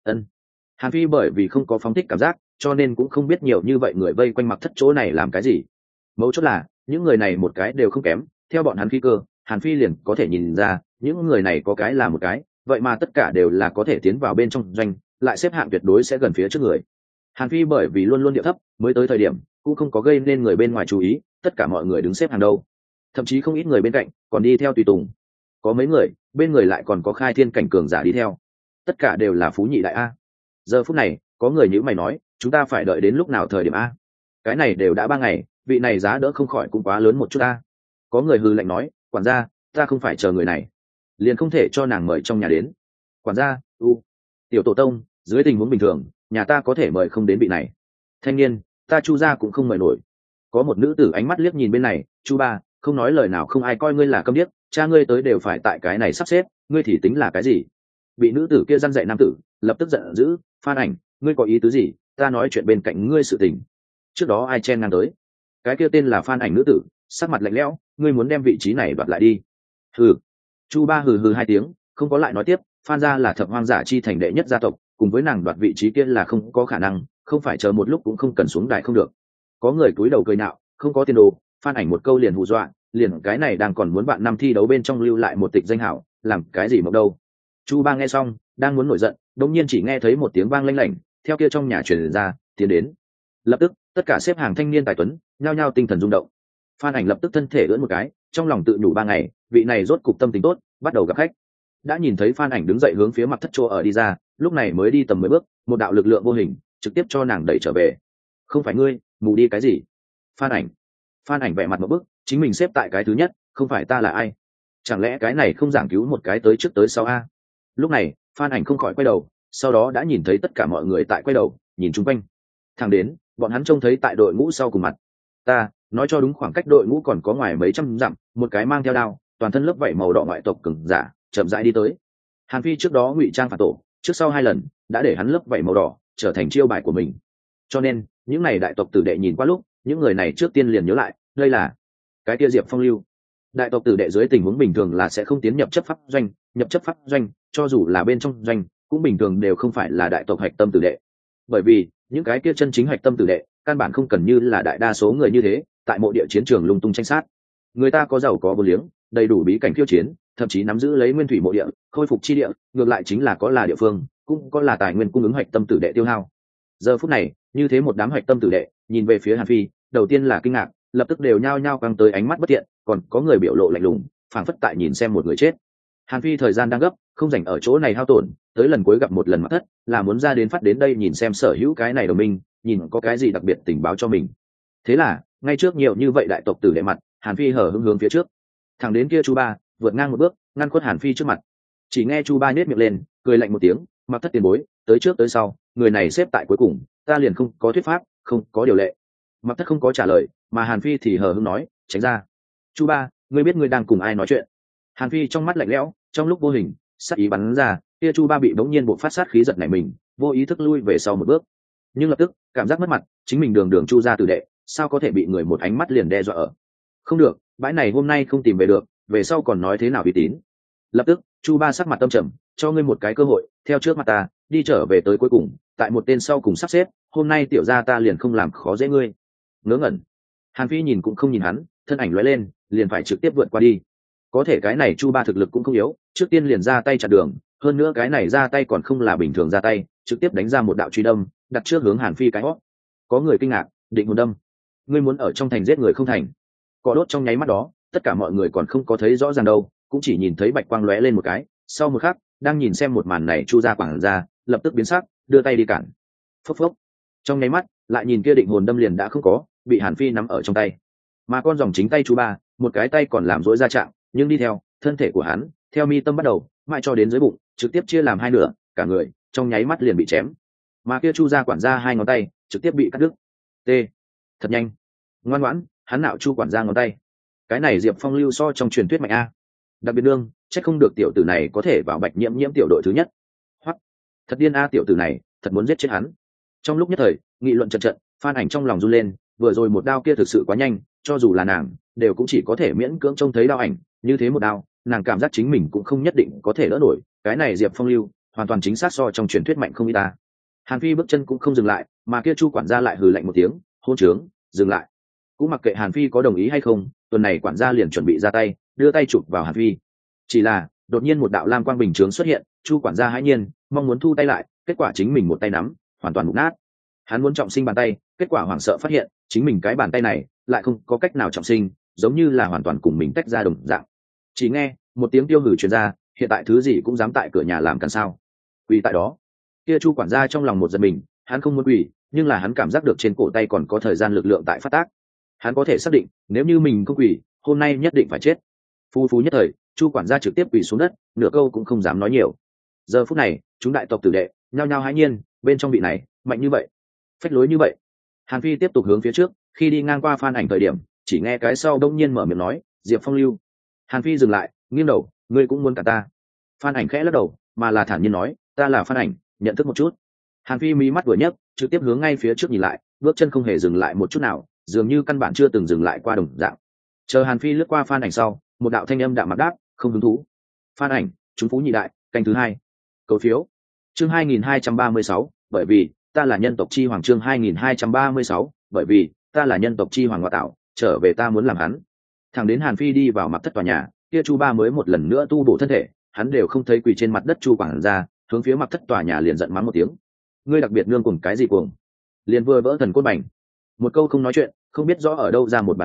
Speaker 1: Hàn Phi bởi vì không có phóng thích cảm giác, cho nên cũng không biết nhiều như vậy người vây quanh Mặc Thất chỗ này làm cái gì. Mấu chốt là, những người này một cái đều không kém, theo bọn hắn khí cơ, Hàn Phi liền có thể nhìn ra, những người này có cái là một cái, vậy mà tất cả đều là có thể tiến vào bên trong doanh, lại xếp hạng tuyệt đối sẽ gần phía trước người. Hàn Phi bởi vì luôn luôn điệu thấp, mới tới thời điểm cũng không có gây nên người bên ngoài chú ý, tất cả mọi người đứng xếp hàng đâu. Thậm chí không ít người bên cạnh còn đi theo tùy tùng. Có mấy người, bên người lại còn có khai thiên cảnh cường giả đi theo. Tất cả đều là phú nhị đại a. Giờ phút này, có người nhíu mày nói, chúng ta phải đợi đến lúc nào thời điểm a? Cái này đều đã 3 ngày, vị này giá đỡ không khỏi cũng quá lớn một chút a. Có người hừ lạnh nói, quản gia, ta không phải chờ người này, liền không thể cho nàng mời trong nhà đến. Quản gia, tiểu tổ tông, dưới tình huống bình thường, nhà ta có thể mời không đến vị này. Thanh niên, ta Chu gia cũng không mời nổi. Có một nữ tử ánh mắt liếc nhìn bên này, Chu ba, không nói lời nào, không ai coi ngươi là câm điếc, cha ngươi tới đều phải tại cái này sắp xếp, ngươi thì tính là cái gì? Vị nữ tử kia răn dạy nam tử, lập tức giận dữ, Phan Ảnh, ngươi có ý tứ gì? Ta nói chuyện bên cạnh ngươi sự tình. Trước đó ai chen ngang tới? Cái kia tên là Phan Ảnh nữ tử, sắc mặt lạnh lẽo, ngươi muốn đem vị trí này đoạt lại đi. Hừ. Chu ba hừ hừ 2 tiếng, không có lại nói tiếp. Phan gia là Thập Hoang Giả chi thành đệ nhất gia tộc, cùng với nàng đoạt vị trí kia là không có khả năng, không phải chờ một lúc cũng không cần xuống đài không được. Có người cúi đầu cười nạo, không có tiền đồ. Phan Ảnh một câu liền hù dọa, liền cái này đang còn muốn bạn năm thi đấu bên trong lưu lại một tịch danh hảo, làm cái gì mộng đâu. Chu ba nghe xong, đang muốn nổi giận, đột nhiên chỉ nghe thấy một tiếng vang lanh lảnh, theo kia trong nhà truyền ra, tiến đến. Lập tức, tất cả xếp hàng thanh niên tài tuấn, nhao nhao tinh thần rung động. Phan Ảnh lập tức thân thể ưỡn một cái, trong lòng tự nhủ 3 ngày, vị này rốt cục tâm tình tốt, bắt đầu gặp khách. Đã nhìn thấy Phan Ảnh đứng dậy hướng phía Mặc Thất chỗ ở đi ra, lúc này mới đi tầm 10 bước, một đạo lực lượng vô hình trực tiếp cho nàng đẩy trở về. Không phải ngươi, mù đi cái gì? Phan Ảnh vẻ mặt một bức, chính mình xếp tại cái thứ nhất, không phải ta là ai? Chẳng lẽ cái này không giảng cứu một cái tới trước tới sau a? Lúc này, Phan Ảnh không khỏi quay đầu, sau đó đã nhìn thấy tất cả mọi người tại quay đầu, nhìn chung quanh. Thẳng đến, bọn hắn trông thấy tại đội ngũ sau cùng mặt. Ta, nói cho đúng khoảng cách đội ngũ còn có ngoài mấy trăm dặm, một cái mang theo đao, toàn thân lớp vảy màu đỏ ngoại tộc cường giả, chậm rãi đi tới. Hàn Phi trước đó ngụy trang phản tổ, trước sau 2 lần, đã để hắn lớp vảy màu đỏ trở thành chiêu bài của mình. Cho nên, những này đại tộc tử đệ nhìn qua lúc, những người này trước tiên liền nhớ lại, đây là cái kia Diệp Phong lưu. Đại tộc tử đệ dưới tình huống bình thường là sẽ không tiến nhập chấp pháp doanh, cho dù là bên trong doanh, cũng bình thường đều không phải là đại tộc hạch tâm tử đệ. Bởi vì, những cái kia chân chính hạch tâm tử đệ, căn bản không cần như là đại đa số người như thế, tại mộ địa chiến trường lung tung tranh sát. Người ta có giàu có vô liếng, đầy đủ bí cảnh khiêu chiến, thậm chí nắm giữ lấy nguyên thủy mộ địa, khôi phục chi địa, ngược lại chính là có là địa phương, cũng có là tài nguyên cung ứng hạch tâm tử đệ tiêu hao. Giờ phút này, như thế một đám hạch tâm tử đệ, nhìn về phía Hàn Phi, đầu tiên là kinh ngạc, lập tức đều nhao nhao căng tới ánh mắt bất thiện, còn có người biểu lộ lạnh lùng, phảng phất tại nhìn xem một người chết. Hàn Phi thời gian đang gấp, không rảnh ở chỗ này hao tổn, tới lần cuối gặp một lần Mặc Thất, là muốn ra đến phát đến đây nhìn xem sở hữu cái này đồng minh, nhìn có cái gì đặc biệt tình báo cho mình. Thế là, ngay trước nhiều như vậy đại tộc tử đệ mặt, Hàn Phi hở hững hướng phía trước. Thẳng đến kia Chu Ba, vượt ngang một bước, ngăn khuất Hàn Phi trước mặt. Chỉ nghe Chu Ba nhếch miệng lên, cười lạnh một tiếng, Mặc Thất tiền bối, tới trước tới sau, người này xếp tại cuối cùng, ta liền không có thuyết pháp, không có điều lệ. Mặc Thất không có trả lời, mà Hàn Phi thì hờ hững nói, tránh ra. Chu Ba, ngươi biết ngươi đang cùng ai nói chuyện? Hàn Phi trong mắt lạnh lẽo, trong lúc vô hình, sát ý bắn ra, kia Chu Ba bị bỗng nhiên bộc phát sát khí giật nảy mình, vô ý thức lui về sau một bước. Nhưng lập tức, cảm giác mất mặt, chính mình đường Chu gia tử đệ, sao có thể bị người một ánh mắt liền đe dọa ở? Không được, bãi này hôm nay không tìm về được, về sau còn nói thế nào uy tín? Lập tức, Chu Ba sắc mặt tâm trầm, cho ngươi một cái cơ hội, theo trước mặt ta, đi trở về tới cuối cùng, tại một tên sau cùng sắp xếp, hôm nay tiểu gia ta liền không làm khó dễ ngươi. Ngớ ngẩn. Hàn Phi nhìn cũng không nhìn hắn, thân ảnh lóe lên, liền phải trực tiếp vượt qua đi. Có thể cái này Chu Ba thực lực cũng không yếu, trước tiên liền ra tay chặn đường, hơn nữa cái này ra tay còn không là bình thường ra tay, trực tiếp đánh ra một đạo truy đâm, đặt trước hướng Hàn Phi cái hót. Có người kinh ngạc, định hồn đâm. Ngươi muốn ở trong thành giết người không thành? Cọ đốt trong nháy mắt đó, tất cả mọi người còn không có thấy rõ ràng đâu, cũng chỉ nhìn thấy bạch quang lóe lên một cái, sau một khắc, đang nhìn xem một màn này Chu gia quảng ra, lập tức biến sắc, đưa tay đi cản. Phốc phốc. Trong nháy mắt, lại nhìn kia định hồn đâm liền đã không có, bị Hàn Phi nắm ở trong tay. Mà con dòng chính tay Chu Ba, một cái tay còn làm rối ra trạng, nhưng đi theo, thân thể của hắn, theo mi tâm bắt đầu, mãi cho đến dưới bụng, trực tiếp chia làm 2 nửa, cả người trong nháy mắt liền bị chém. Mà kia Chu gia quản gia 2 ngón tay, trực tiếp bị cắt đứt. T. Thật nhanh. Ngoan ngoãn, hắn nạo Chu quản gia ngón tay. Cái này Diệp Phong lưu so trong truyền thuyết mạnh a. Đặc biệt đương, chắc không được tiểu tử này có thể vào Bạch Nhiễm tiểu đội thứ nhất. Hoặc, thật điên a tiểu tử này, thật muốn giết chết hắn. Trong lúc nhất thời, nghị luận trận, Phan Ảnh trong lòng run lên, vừa rồi một đao kia thực sự quá nhanh, cho dù là nàng, đều cũng chỉ có thể miễn cưỡng trông thấy đao ảnh, như thế một đao, nàng cảm giác chính mình cũng không nhất định có thể đỡ nổi. Cái này Diệp Phong lưu, hoàn toàn chính xác so trong truyền thuyết mạnh không ít ta. Hàn Phi bước chân cũng không dừng lại, mà kia Chu quản gia lại hừ lạnh một tiếng, hôn trướng, dừng lại. Cũng mặc kệ Hàn Phi có đồng ý hay không, tuần này quản gia liền chuẩn bị ra tay, đưa tay chụp vào Hàn Phi. Chỉ là, đột nhiên một đạo lam quang bình chướng xuất hiện, Chu quản gia hãi nhiên, mong muốn thu tay lại, kết quả chính mình một tay nắm, hoàn toàn mục nát. Hắn muốn trọng sinh bàn tay, kết quả hoảng sợ phát hiện, chính mình cái bàn tay này lại không có cách nào trọng sinh, giống như là hoàn toàn cùng mình tách ra đồng dạng. Chỉ nghe một tiếng tiêu hử truyền ra, hiện tại thứ gì cũng dám tại cửa nhà làm càn sao? Quỳ tại đó. Kia Chu quản gia trong lòng một giật mình, hắn không muốn quỳ, nhưng là hắn cảm giác được trên cổ tay còn có thời gian lực lượng tại phát tác. Hắn có thể xác định, nếu như mình không quỳ, hôm nay nhất định phải chết. Phu nhất thời, Chu quản gia trực tiếp quỳ xuống đất, nửa câu cũng không dám nói nhiều. Giờ phút này, chúng đại tộc tử đệ nhao nhao hãi nhiên, bên trong vị này mạnh như vậy, phách lối như vậy. Hàn Phi tiếp tục hướng phía trước, khi đi ngang qua Phan Ảnh thời điểm, chỉ nghe cái sau đông nhiên mở miệng nói, Diệp Phong lưu. Hàn Phi dừng lại, nghiêng đầu, ngươi cũng muốn cả ta? Phan Ảnh khẽ lắc đầu, mà là thản nhiên nói, ta là Phan Ảnh, nhận thức một chút. Hàn Phi mí mắt vừa nhấc, trực tiếp hướng ngay phía trước nhìn lại, bước chân không hề dừng lại một chút nào, dường như căn bản chưa từng dừng lại qua đồng dạng. Chờ Hàn Phi lướt qua Phan Ảnh sau, một đạo thanh âm đạm mặt đáp, không hứng thú. Phan Ảnh, trúng phú nhị đại, canh thứ 2. Cầu phiếu. Chương 2236, bởi vì ta là nhân tộc chi hoàng. Chương 2236, bởi vì ta là nhân tộc chi hoàng ngoại tạo, trở về ta muốn làm hắn. Thẳng đến Hàn Phi đi vào Mặc Thất tòa nhà, kia Chu Ba mới một lần nữa tu bổ thân thể, hắn đều không thấy quỳ trên mặt đất Chu quản gia, hướng phía Mặc Thất tòa nhà liền giận mắng một tiếng. Ngươi đặc biệt nương cùng cái gì cuồng? Liền vừa vỡ thần cốt bành. Một câu không nói chuyện, không biết rõ ở đâu ra một bàn tay,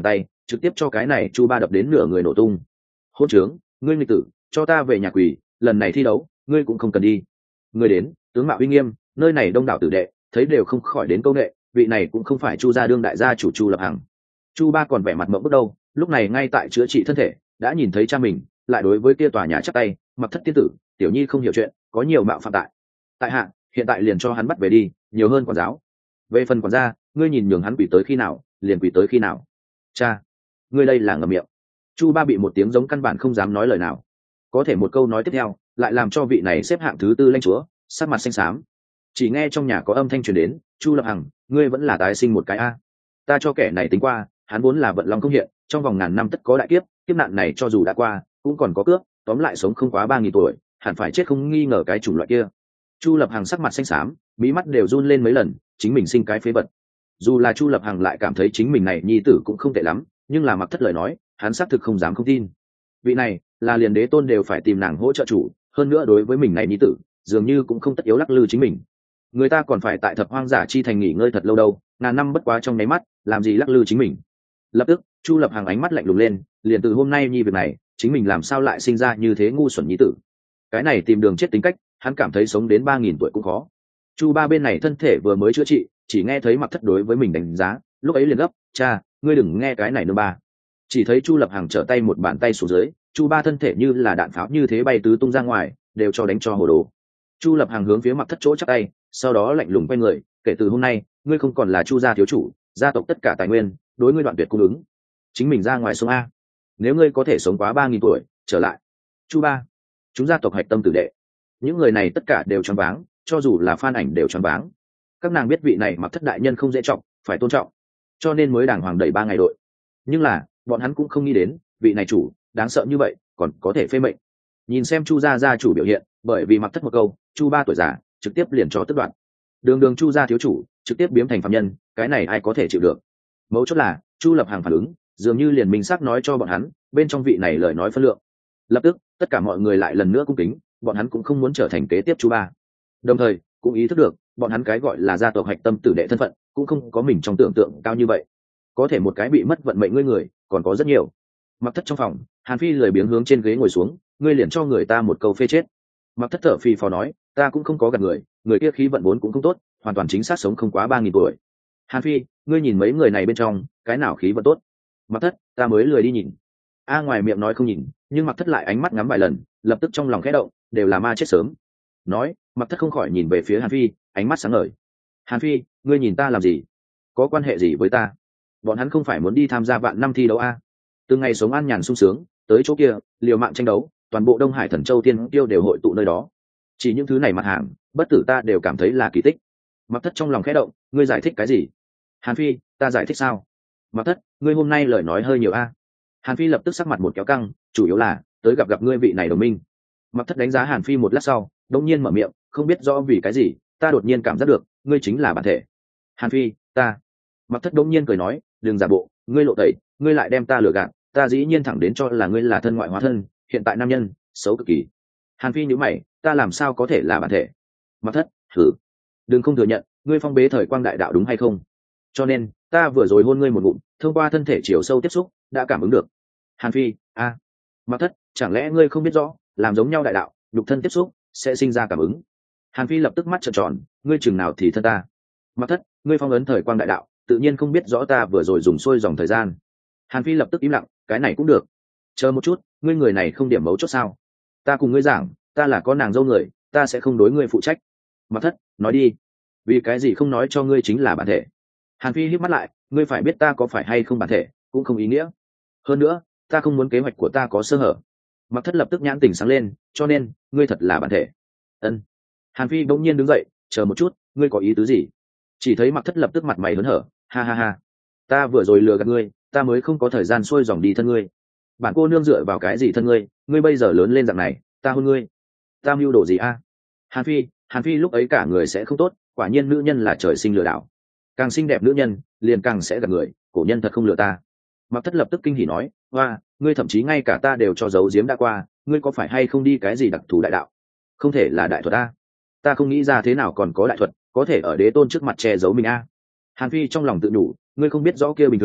Speaker 1: trực tiếp cho cái này chu ba đập đến nửa người nổ tung. Hôn trướng, ngươi nghịch tử, cho ta về nhà quỷ, lần này thi đấu ngươi cũng không cần đi. Ngươi đến, tướng mạo uy nghiêm, nơi này đông đảo tử đệ thấy đều không khỏi đến câu nghệ, vị này cũng không phải chu gia đương đại gia chủ Chu Lập Hằng. Chu ba còn vẻ mặt mộng bước đâu, lúc này ngay tại chữa trị thân thể, đã nhìn thấy cha mình lại đối với kia tòa nhà chắp tay, Mặc Thất tiên tử, tiểu nhi không hiểu chuyện, có nhiều mạo phạm tại hạ hiện tại liền cho hắn bắt về đi, nhiều hơn quản giáo. Về phần quản gia, ngươi nhìn nhường hắn quỷ tới khi nào liền quỷ tới khi nào. Cha, ngươi đây là ngậm miệng. Chu ba bị một tiếng giống căn bản không dám nói lời nào, có thể một câu nói tiếp theo lại làm cho vị này xếp hạng thứ tư lãnh chúa sắc mặt xanh xám. Chỉ nghe trong nhà có âm thanh truyền đến, Chu Lập Hằng, ngươi vẫn là tái sinh một cái a. Ta cho kẻ này tính qua, hắn vốn là vận long không hiện, trong vòng ngàn năm tất có đại kiếp, kiếp nạn này cho dù đã qua cũng còn có cướp, tóm lại sống không quá 3.000 tuổi, hẳn phải chết không nghi ngờ cái chủng loại kia. Chu Lập Hằng sắc mặt xanh xám, mí mắt đều run lên mấy lần, chính mình sinh cái phế vật. Dù là Chu Lập Hằng lại cảm thấy chính mình này nhi tử cũng không tệ lắm, nhưng là Mặc Thất lời nói hắn xác thực không dám không tin. Vị này là liền đế tôn đều phải tìm nàng hỗ trợ chủ, hơn nữa đối với mình này nhi tử dường như cũng không tất yếu lắc lư chính mình. Người ta còn phải tại Thập Hoang Giả Chi thành nghỉ ngơi thật lâu đâu, ngàn năm bất quá trong nháy mắt, làm gì lắc lư chính mình. Lập tức Chu Lập Hằng ánh mắt lạnh lùng lên, liền từ hôm nay nhi việc này chính mình làm sao lại sinh ra như thế ngu xuẩn nhi tử. Cái này tìm đường chết tính cách, hắn cảm thấy sống đến 3.000 tuổi cũng khó. Chu ba bên này thân thể vừa mới chữa trị, chỉ nghe thấy Mặc Thất đối với mình đánh giá, lúc ấy liền gấp, cha, ngươi đừng nghe cái này nữa ba. Chỉ thấy Chu Lập Hằng trở tay một bàn tay xuống dưới, Chu ba thân thể như là đạn pháo như thế bay tứ tung ra ngoài, đều cho đánh cho hồ đồ. Chu Lập Hằng hướng phía Mặc Thất chỗ chắp tay, sau đó lạnh lùng quay người, kể từ hôm nay ngươi không còn là Chu gia thiếu chủ, gia tộc tất cả tài nguyên đối ngươi đoạn tuyệt cung ứng, chính mình ra ngoài sống a. Nếu ngươi có thể sống quá 3.000 tuổi trở lại. Chu ba, chúng gia tộc hạch tâm tử đệ, những người này tất cả đều choáng váng, cho dù là Phan Ảnh đều choáng váng. Các nàng biết vị này Mặc Thất đại nhân không dễ trọng, phải tôn trọng, cho nên mới đàng hoàng đẩy 3 ngày đội. Nhưng là bọn hắn cũng không nghĩ đến vị này chủ đáng sợ như vậy còn có thể phê mệnh. Nhìn xem Chu gia gia chủ biểu hiện, bởi vì Mặc Thất một câu Chu ba tuổi già trực tiếp liền cho tất đoạn. Đường Chu gia thiếu chủ trực tiếp biến thành phạm nhân, cái này ai có thể chịu được. Mấu chốt là Chu Lập Hằng phản ứng dường như liền minh xác nói cho bọn hắn bên trong vị này lời nói phân lượng. Lập tức tất cả mọi người lại lần nữa cung kính, bọn hắn cũng không muốn trở thành kế tiếp Chu ba, đồng thời cũng ý thức được bọn hắn cái gọi là gia tộc hạch tâm tử đệ thân phận cũng không có mình trong tưởng tượng cao như vậy. Có thể một cái bị mất vận mệnh ngươi người còn có rất nhiều. Mặc Thất trong phòng, Hàn Phi lười biếng hướng trên ghế ngồi xuống, ngươi liền cho người ta một câu phê chết. Mặc Thất thở phì phò nói, ta cũng không có gạt người kia khí vận vốn cũng không tốt, hoàn toàn chính xác sống không quá 3.000 tuổi. Hàn Phi, ngươi nhìn mấy người này bên trong cái nào khí vận tốt? Mặc Thất, ta mới lười đi nhìn. Ngoài miệng nói không nhìn, nhưng Mặc Thất lại ánh mắt ngắm vài lần, lập tức trong lòng khẽ động, đều là ma chết sớm. Nói, Mặc Thất không khỏi nhìn về phía Hàn Phi, ánh mắt sáng ngời. Hàn Phi, ngươi nhìn ta làm gì? Có quan hệ gì với ta? Bọn hắn không phải muốn đi tham gia vạn năm thi đấu a? Từng ngày sống an nhàn sung sướng, tới chỗ kia liều mạng tranh đấu, toàn bộ Đông Hải Thần Châu Tiên Tiêu đều hội tụ nơi đó. Chỉ những thứ này mặt hàng bất tử ta đều cảm thấy là kỳ tích. Mặc Thất trong lòng khẽ động, ngươi giải thích cái gì? Hàn Phi, ta giải thích sao? Mặc Thất, ngươi hôm nay lời nói hơi nhiều a. Hàn Phi lập tức sắc mặt một kéo căng, chủ yếu là tới gặp ngươi vị này đồng minh. Mặc Thất đánh giá Hàn Phi một lát sau, đột nhiên mở miệng, không biết rõ vì cái gì, ta đột nhiên cảm giác được ngươi chính là bản thể. Hàn Phi, ta. Mặc Thất đột nhiên cười nói, đừng giả bộ, ngươi lộ tẩy, ngươi lại đem ta lừa gạt, ta dĩ nhiên thẳng đến cho là ngươi là thân ngoại hóa thân, hiện tại nam nhân xấu cực kỳ. Hàn Phi nhíu mày, ta làm sao có thể là bản thể? Mặc Thất, thử, đừng không thừa nhận, ngươi phong bế thời quang đại đạo đúng hay không? Cho nên ta vừa rồi hôn ngươi một ngụm, thông qua thân thể chiều sâu tiếp xúc đã cảm ứng được. Hàn Phi, Mặc Thất, chẳng lẽ ngươi không biết rõ làm giống nhau đại đạo nhục thân tiếp xúc sẽ sinh ra cảm ứng? Hàn Phi lập tức mắt trợn tròn, ngươi chừng nào thì thân ta? Mặc Thất, ngươi phong ấn thời quang đại đạo tự nhiên không biết rõ ta vừa rồi dùng xuôi dòng thời gian. Hàn Phi lập tức im lặng, cái này cũng được. Chờ một chút, ngươi người này không điểm mấu chốt sao? Ta cùng ngươi giảng, ta là con nàng dâu người, ta sẽ không đối ngươi phụ trách. Mặc Thất, nói đi, vì cái gì không nói cho ngươi chính là bản thể? Hàn Phi híp mắt lại, ngươi phải biết ta có phải hay không bản thể cũng không ý nghĩa. Hơn nữa, ta không muốn kế hoạch của ta có sơ hở. Mặc Thất lập tức nhãn tình sáng lên, cho nên ngươi thật là bản thể. Ân. Hàn Phi bỗng nhiên đứng dậy, chờ một chút, ngươi có ý tứ gì? Chỉ thấy Mặc Thất lập tức mặt mày hớn hở, ha ha ha, ta vừa rồi lừa gạt ngươi, ta mới không có thời gian xuôi dòng đi thân ngươi. Bản cô nương dựa vào cái gì thân ngươi, ngươi bây giờ lớn lên dạng này, ta hôn ngươi, ta mưu đồ gì a? Hàn Phi lúc ấy cả người sẽ không tốt, quả nhiên nữ nhân là trời sinh lừa đảo, càng xinh đẹp nữ nhân liền càng sẽ gạt người, cổ nhân thật không lừa ta. Mặc Thất lập tức kinh hỉ nói, hoa, ngươi thậm chí ngay cả ta đều cho giấu giếm đã qua, ngươi có phải hay không đi cái gì đặc thù đại đạo? Không thể là đại thuật a? Ta không nghĩ ra thế nào còn có đại thuật có thể ở đế tôn trước mặt che giấu mình a. Hàn Phi trong lòng tự nhủ, ngươi không biết rõ kia bình thường,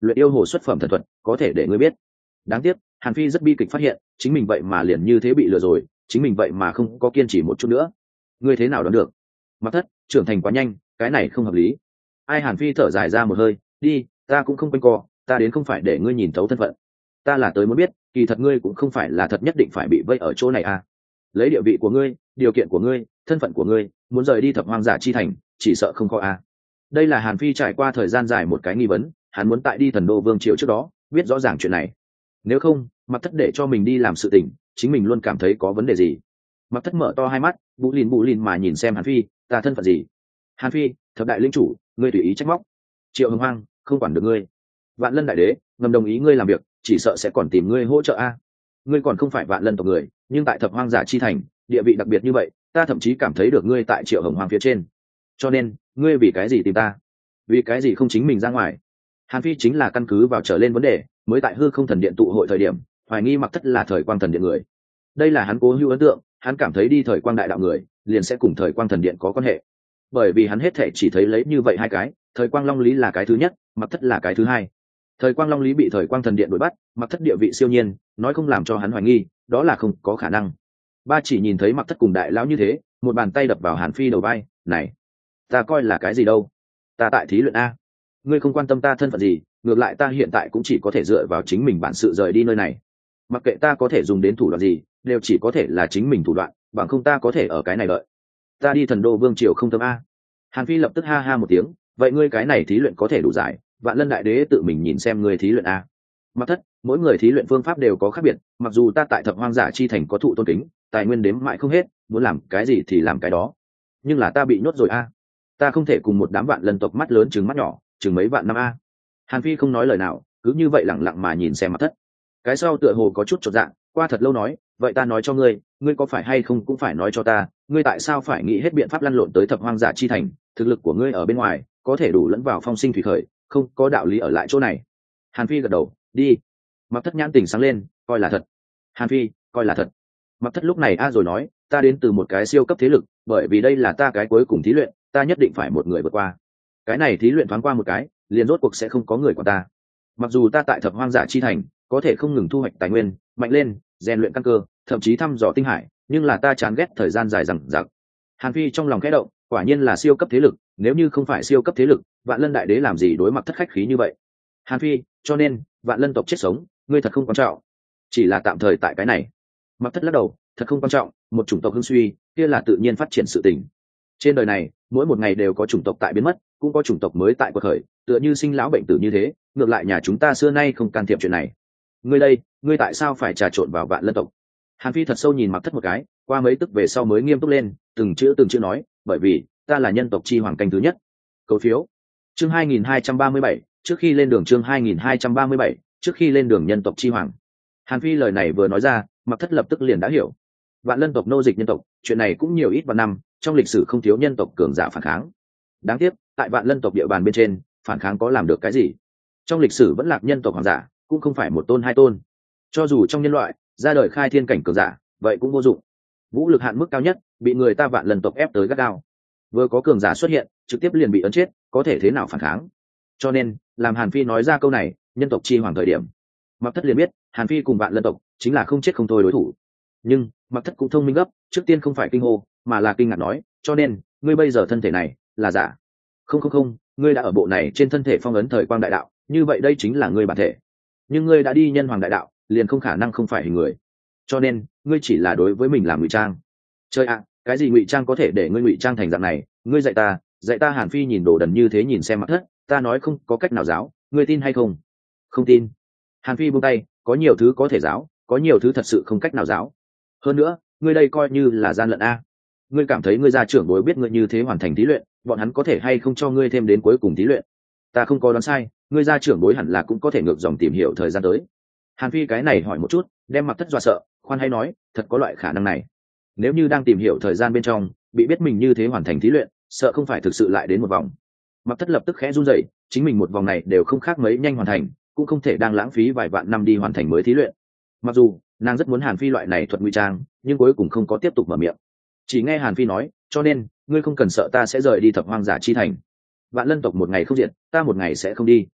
Speaker 1: luyện yêu hồ xuất phẩm thần thuật có thể để ngươi biết. Đáng tiếc Hàn Phi rất bi kịch phát hiện chính mình vậy mà liền như thế bị lừa rồi, chính mình vậy mà không có kiên trì một chút nữa. Ngươi thế nào đoán được? Mặc Thất, trưởng thành quá nhanh, cái này không hợp lý. Ai? Hàn Phi thở dài ra một hơi, đi, ta cũng không quanh co, ta đến không phải để ngươi nhìn thấu thân phận, ta là tới muốn biết kỳ thật ngươi cũng không phải là thật nhất định phải bị vây ở chỗ này à. Lấy địa vị của ngươi, điều kiện của ngươi, thân phận của ngươi, muốn rời đi Thập Hoang Giả Chi Thành chỉ sợ không khó à. Đây là Hàn Phi trải qua thời gian dài một cái nghi vấn, hắn muốn tại đi Thần Đô Vương triều trước đó biết rõ ràng chuyện này. Nếu không, Mặc Thất để cho mình đi làm sự tình, chính mình luôn cảm thấy có vấn đề gì. Mặc Thất mở to hai mắt, bụ lìn mà nhìn xem Hàn Phi, ta thân phận gì? Hàn Phi, thập đại linh chủ, ngươi tùy ý trách móc. Triệu Hồng Hoang, không quản được ngươi. Vạn Lân đại đế ngầm đồng ý ngươi làm việc, chỉ sợ sẽ còn tìm ngươi hỗ trợ a. Ngươi còn không phải Vạn Lân tộc người, nhưng tại Thập Hoang Giả Chi Thành địa vị đặc biệt như vậy, ta thậm chí cảm thấy được ngươi tại Triệu Hồng Hoang phía trên. Cho nên ngươi vì cái gì tìm ta? Vì cái gì không chính mình ra ngoài? Hàn Phi chính là căn cứ vào trở lên vấn đề mới tại Hư Không Thần Điện tụ hội thời điểm hoài nghi Mặc Thất là Thời Quang Thần Điện người. Đây là hắn cố hữu ấn tượng, hắn cảm thấy đi Thời Quang đại đạo người liền sẽ cùng Thời Quang Thần Điện có quan hệ, bởi vì hắn hết thể chỉ thấy lấy như vậy hai cái, Thời Quang Long Lý là cái thứ nhất, Mặc Thất là cái thứ hai. Thời Quang Long Lý bị Thời Quang Thần Điện đuổi bắt, Mặc Thất địa vị siêu nhiên, nói không làm cho hắn hoài nghi, đó là không có khả năng. Ba chỉ nhìn thấy Mặc Thất cùng đại lão như thế, một bàn tay đập vào Hàn Phi đầu vai, này, ta coi là cái gì đâu? Ta tại thí luyện a. Ngươi không quan tâm ta thân phận gì, ngược lại ta hiện tại cũng chỉ có thể dựa vào chính mình bản sự rời đi nơi này. Mặc kệ ta có thể dùng đến thủ đoạn gì, đều chỉ có thể là chính mình thủ đoạn, bằng không ta có thể ở cái này đợi. Ta đi Thần Đô Vương triều không tâm a. Hàn Phi lập tức ha ha một tiếng, vậy ngươi cái này thí luyện có thể đủ giải, Vạn Lân đại đế tự mình nhìn xem ngươi thí luyện a. Mặc Thất, mỗi người thí luyện phương pháp đều có khác biệt, mặc dù ta tại Thập Hoang Giả Chi Thành có thụ tôn kính, tài nguyên đếm mãi không hết, muốn làm cái gì thì làm cái đó, nhưng là ta bị nhốt rồi a. Ta không thể cùng một đám Vạn Lân tộc mắt lớn chừng mắt nhỏ, chừng mấy vạn năm a. Hàn Phi không nói lời nào, cứ như vậy lẳng lặng mà nhìn xem Mặc Thất. Cái sau tựa hồ có chút chột dạ, qua thật lâu nói, vậy ta nói cho ngươi, ngươi có phải hay không cũng phải nói cho ta, ngươi tại sao phải nghĩ hết biện pháp lăn lộn tới Thập Hoang Giả Chi Thành, thực lực của ngươi ở bên ngoài có thể đủ lẫn vào phong sinh thủy khởi, không có đạo lý ở lại chỗ này. Hàn Phi gật đầu, đi. Mặc Thất nhãn tỉnh sáng lên, coi là thật. Hàn Phi, coi là thật. Mặc Thất lúc này rồi nói, ta đến từ một cái siêu cấp thế lực, bởi vì đây là ta cái cuối cùng thí luyện, ta nhất định phải một người vượt qua. Cái này thí luyện thoáng qua một cái, liền rốt cuộc sẽ không có người của ta. Mặc dù ta tại Thập Hoang Giả Chi Thành có thể không ngừng thu hoạch tài nguyên, mạnh lên, rèn luyện căn cơ, thậm chí thăm dò tinh hải, nhưng là ta chán ghét thời gian dài dằng dặc. Hàn Phi trong lòng khẽ động, quả nhiên là siêu cấp thế lực, nếu như không phải siêu cấp thế lực, Vạn Lân đại đế làm gì đối mặt Thất khách khí như vậy? Hàn Phi, cho nên Vạn Lân tộc chết sống, ngươi thật không quan trọng, chỉ là tạm thời tại cái này. Mặc Thất lắc đầu, thật không quan trọng, một chủng tộc hưng suy, kia là tự nhiên phát triển sự tình. Trên đời này, mỗi một ngày đều có chủng tộc tại biến mất, cũng có chủng tộc mới tại quật khởi, tựa như sinh lão bệnh tử như thế, ngược lại nhà chúng ta xưa nay không can thiệp chuyện này. Ngươi đây, ngươi tại sao phải trà trộn vào Vạn Lân tộc? Hàn Phi thật sâu nhìn Mặc Thất một cái, qua mấy tức về sau mới nghiêm túc lên, từng chữ nói, bởi vì ta là nhân tộc chi hoàng canh thứ nhất. Cầu phiếu. Chương 2237, trước khi lên đường. Chương 2237, trước khi lên đường nhân tộc chi hoàng. Hàn Phi lời này vừa nói ra, Mặc Thất lập tức liền đã hiểu. Vạn Lân tộc nô dịch nhân tộc, chuyện này cũng nhiều ít vạn năm, trong lịch sử không thiếu nhân tộc cường giả phản kháng. Đáng tiếc, tại Vạn Lân tộc địa bàn bên trên, phản kháng có làm được cái gì? Trong lịch sử vẫn lạc nhân tộc hoàng giả, cũng không phải một tôn hai tôn. Cho dù trong nhân loại ra đời khai thiên cảnh cường giả, vậy cũng vô dụng. Vũ lực hạn mức cao nhất, bị người ta Vạn Lân tộc ép tới gắt gao. Vừa có cường giả xuất hiện, trực tiếp liền bị ấn chết, có thể thế nào phản kháng? Cho nên, làm Hàn Phi nói ra câu này, nhân tộc chi hoàng thời điểm, Mặc Thất liền biết, Hàn Phi cùng Vạn Lân tộc chính là không chết không thôi đối thủ. Nhưng Mặc Thất cũng thông minh gấp, trước tiên không phải kinh hô, mà là kinh ngạc nói, cho nên ngươi bây giờ thân thể này là giả? Không, ngươi đã ở bộ này trên thân thể phong ấn Thời Quang đại đạo, như vậy đây chính là ngươi bản thể. Nhưng ngươi đã đi nhân hoàng đại đạo, liền không khả năng không phải hình người. Cho nên ngươi chỉ là đối với mình làm ngụy trang. Chơi ạ, cái gì ngụy trang có thể để ngươi ngụy trang thành dạng này? Ngươi dạy ta. Hàn Phi nhìn đồ đần như thế nhìn xem Mặc Thất, ta nói không có cách nào giáo, ngươi tin hay không? Không tin. Hàn Phi buông tay, có nhiều thứ có thể giáo, có nhiều thứ thật sự không cách nào giáo. Hơn nữa, ngươi đây coi như là gian lận a. Ngươi cảm thấy ngươi gia trưởng bối biết ngươi như thế hoàn thành thí luyện, bọn hắn có thể hay không cho ngươi thêm đến cuối cùng thí luyện? Ta không có đoán sai, ngươi gia trưởng bối hẳn là cũng có thể ngược dòng tìm hiểu thời gian tới. Hàn Phi cái này hỏi một chút, đem Mặc Thất dọa sợ, khoan hay nói, thật có loại khả năng này. Nếu như đang tìm hiểu thời gian bên trong, bị biết mình như thế hoàn thành thí luyện, sợ không phải thực sự lại đến một vòng. Mặc Thất lập tức khẽ run rẩy, chính mình một vòng này đều không khác mấy nhanh hoàn thành, cũng không thể đang lãng phí vài vạn năm đi hoàn thành mới thí luyện. Mặc dù nàng rất muốn Hàn Phi loại này thuật ngụy trang, nhưng cuối cùng không có tiếp tục mở miệng. Chỉ nghe Hàn Phi nói, cho nên ngươi không cần sợ ta sẽ rời đi Thập Hoang Giả Chi Thành. Vạn Lân tộc một ngày không diệt, ta một ngày sẽ không đi.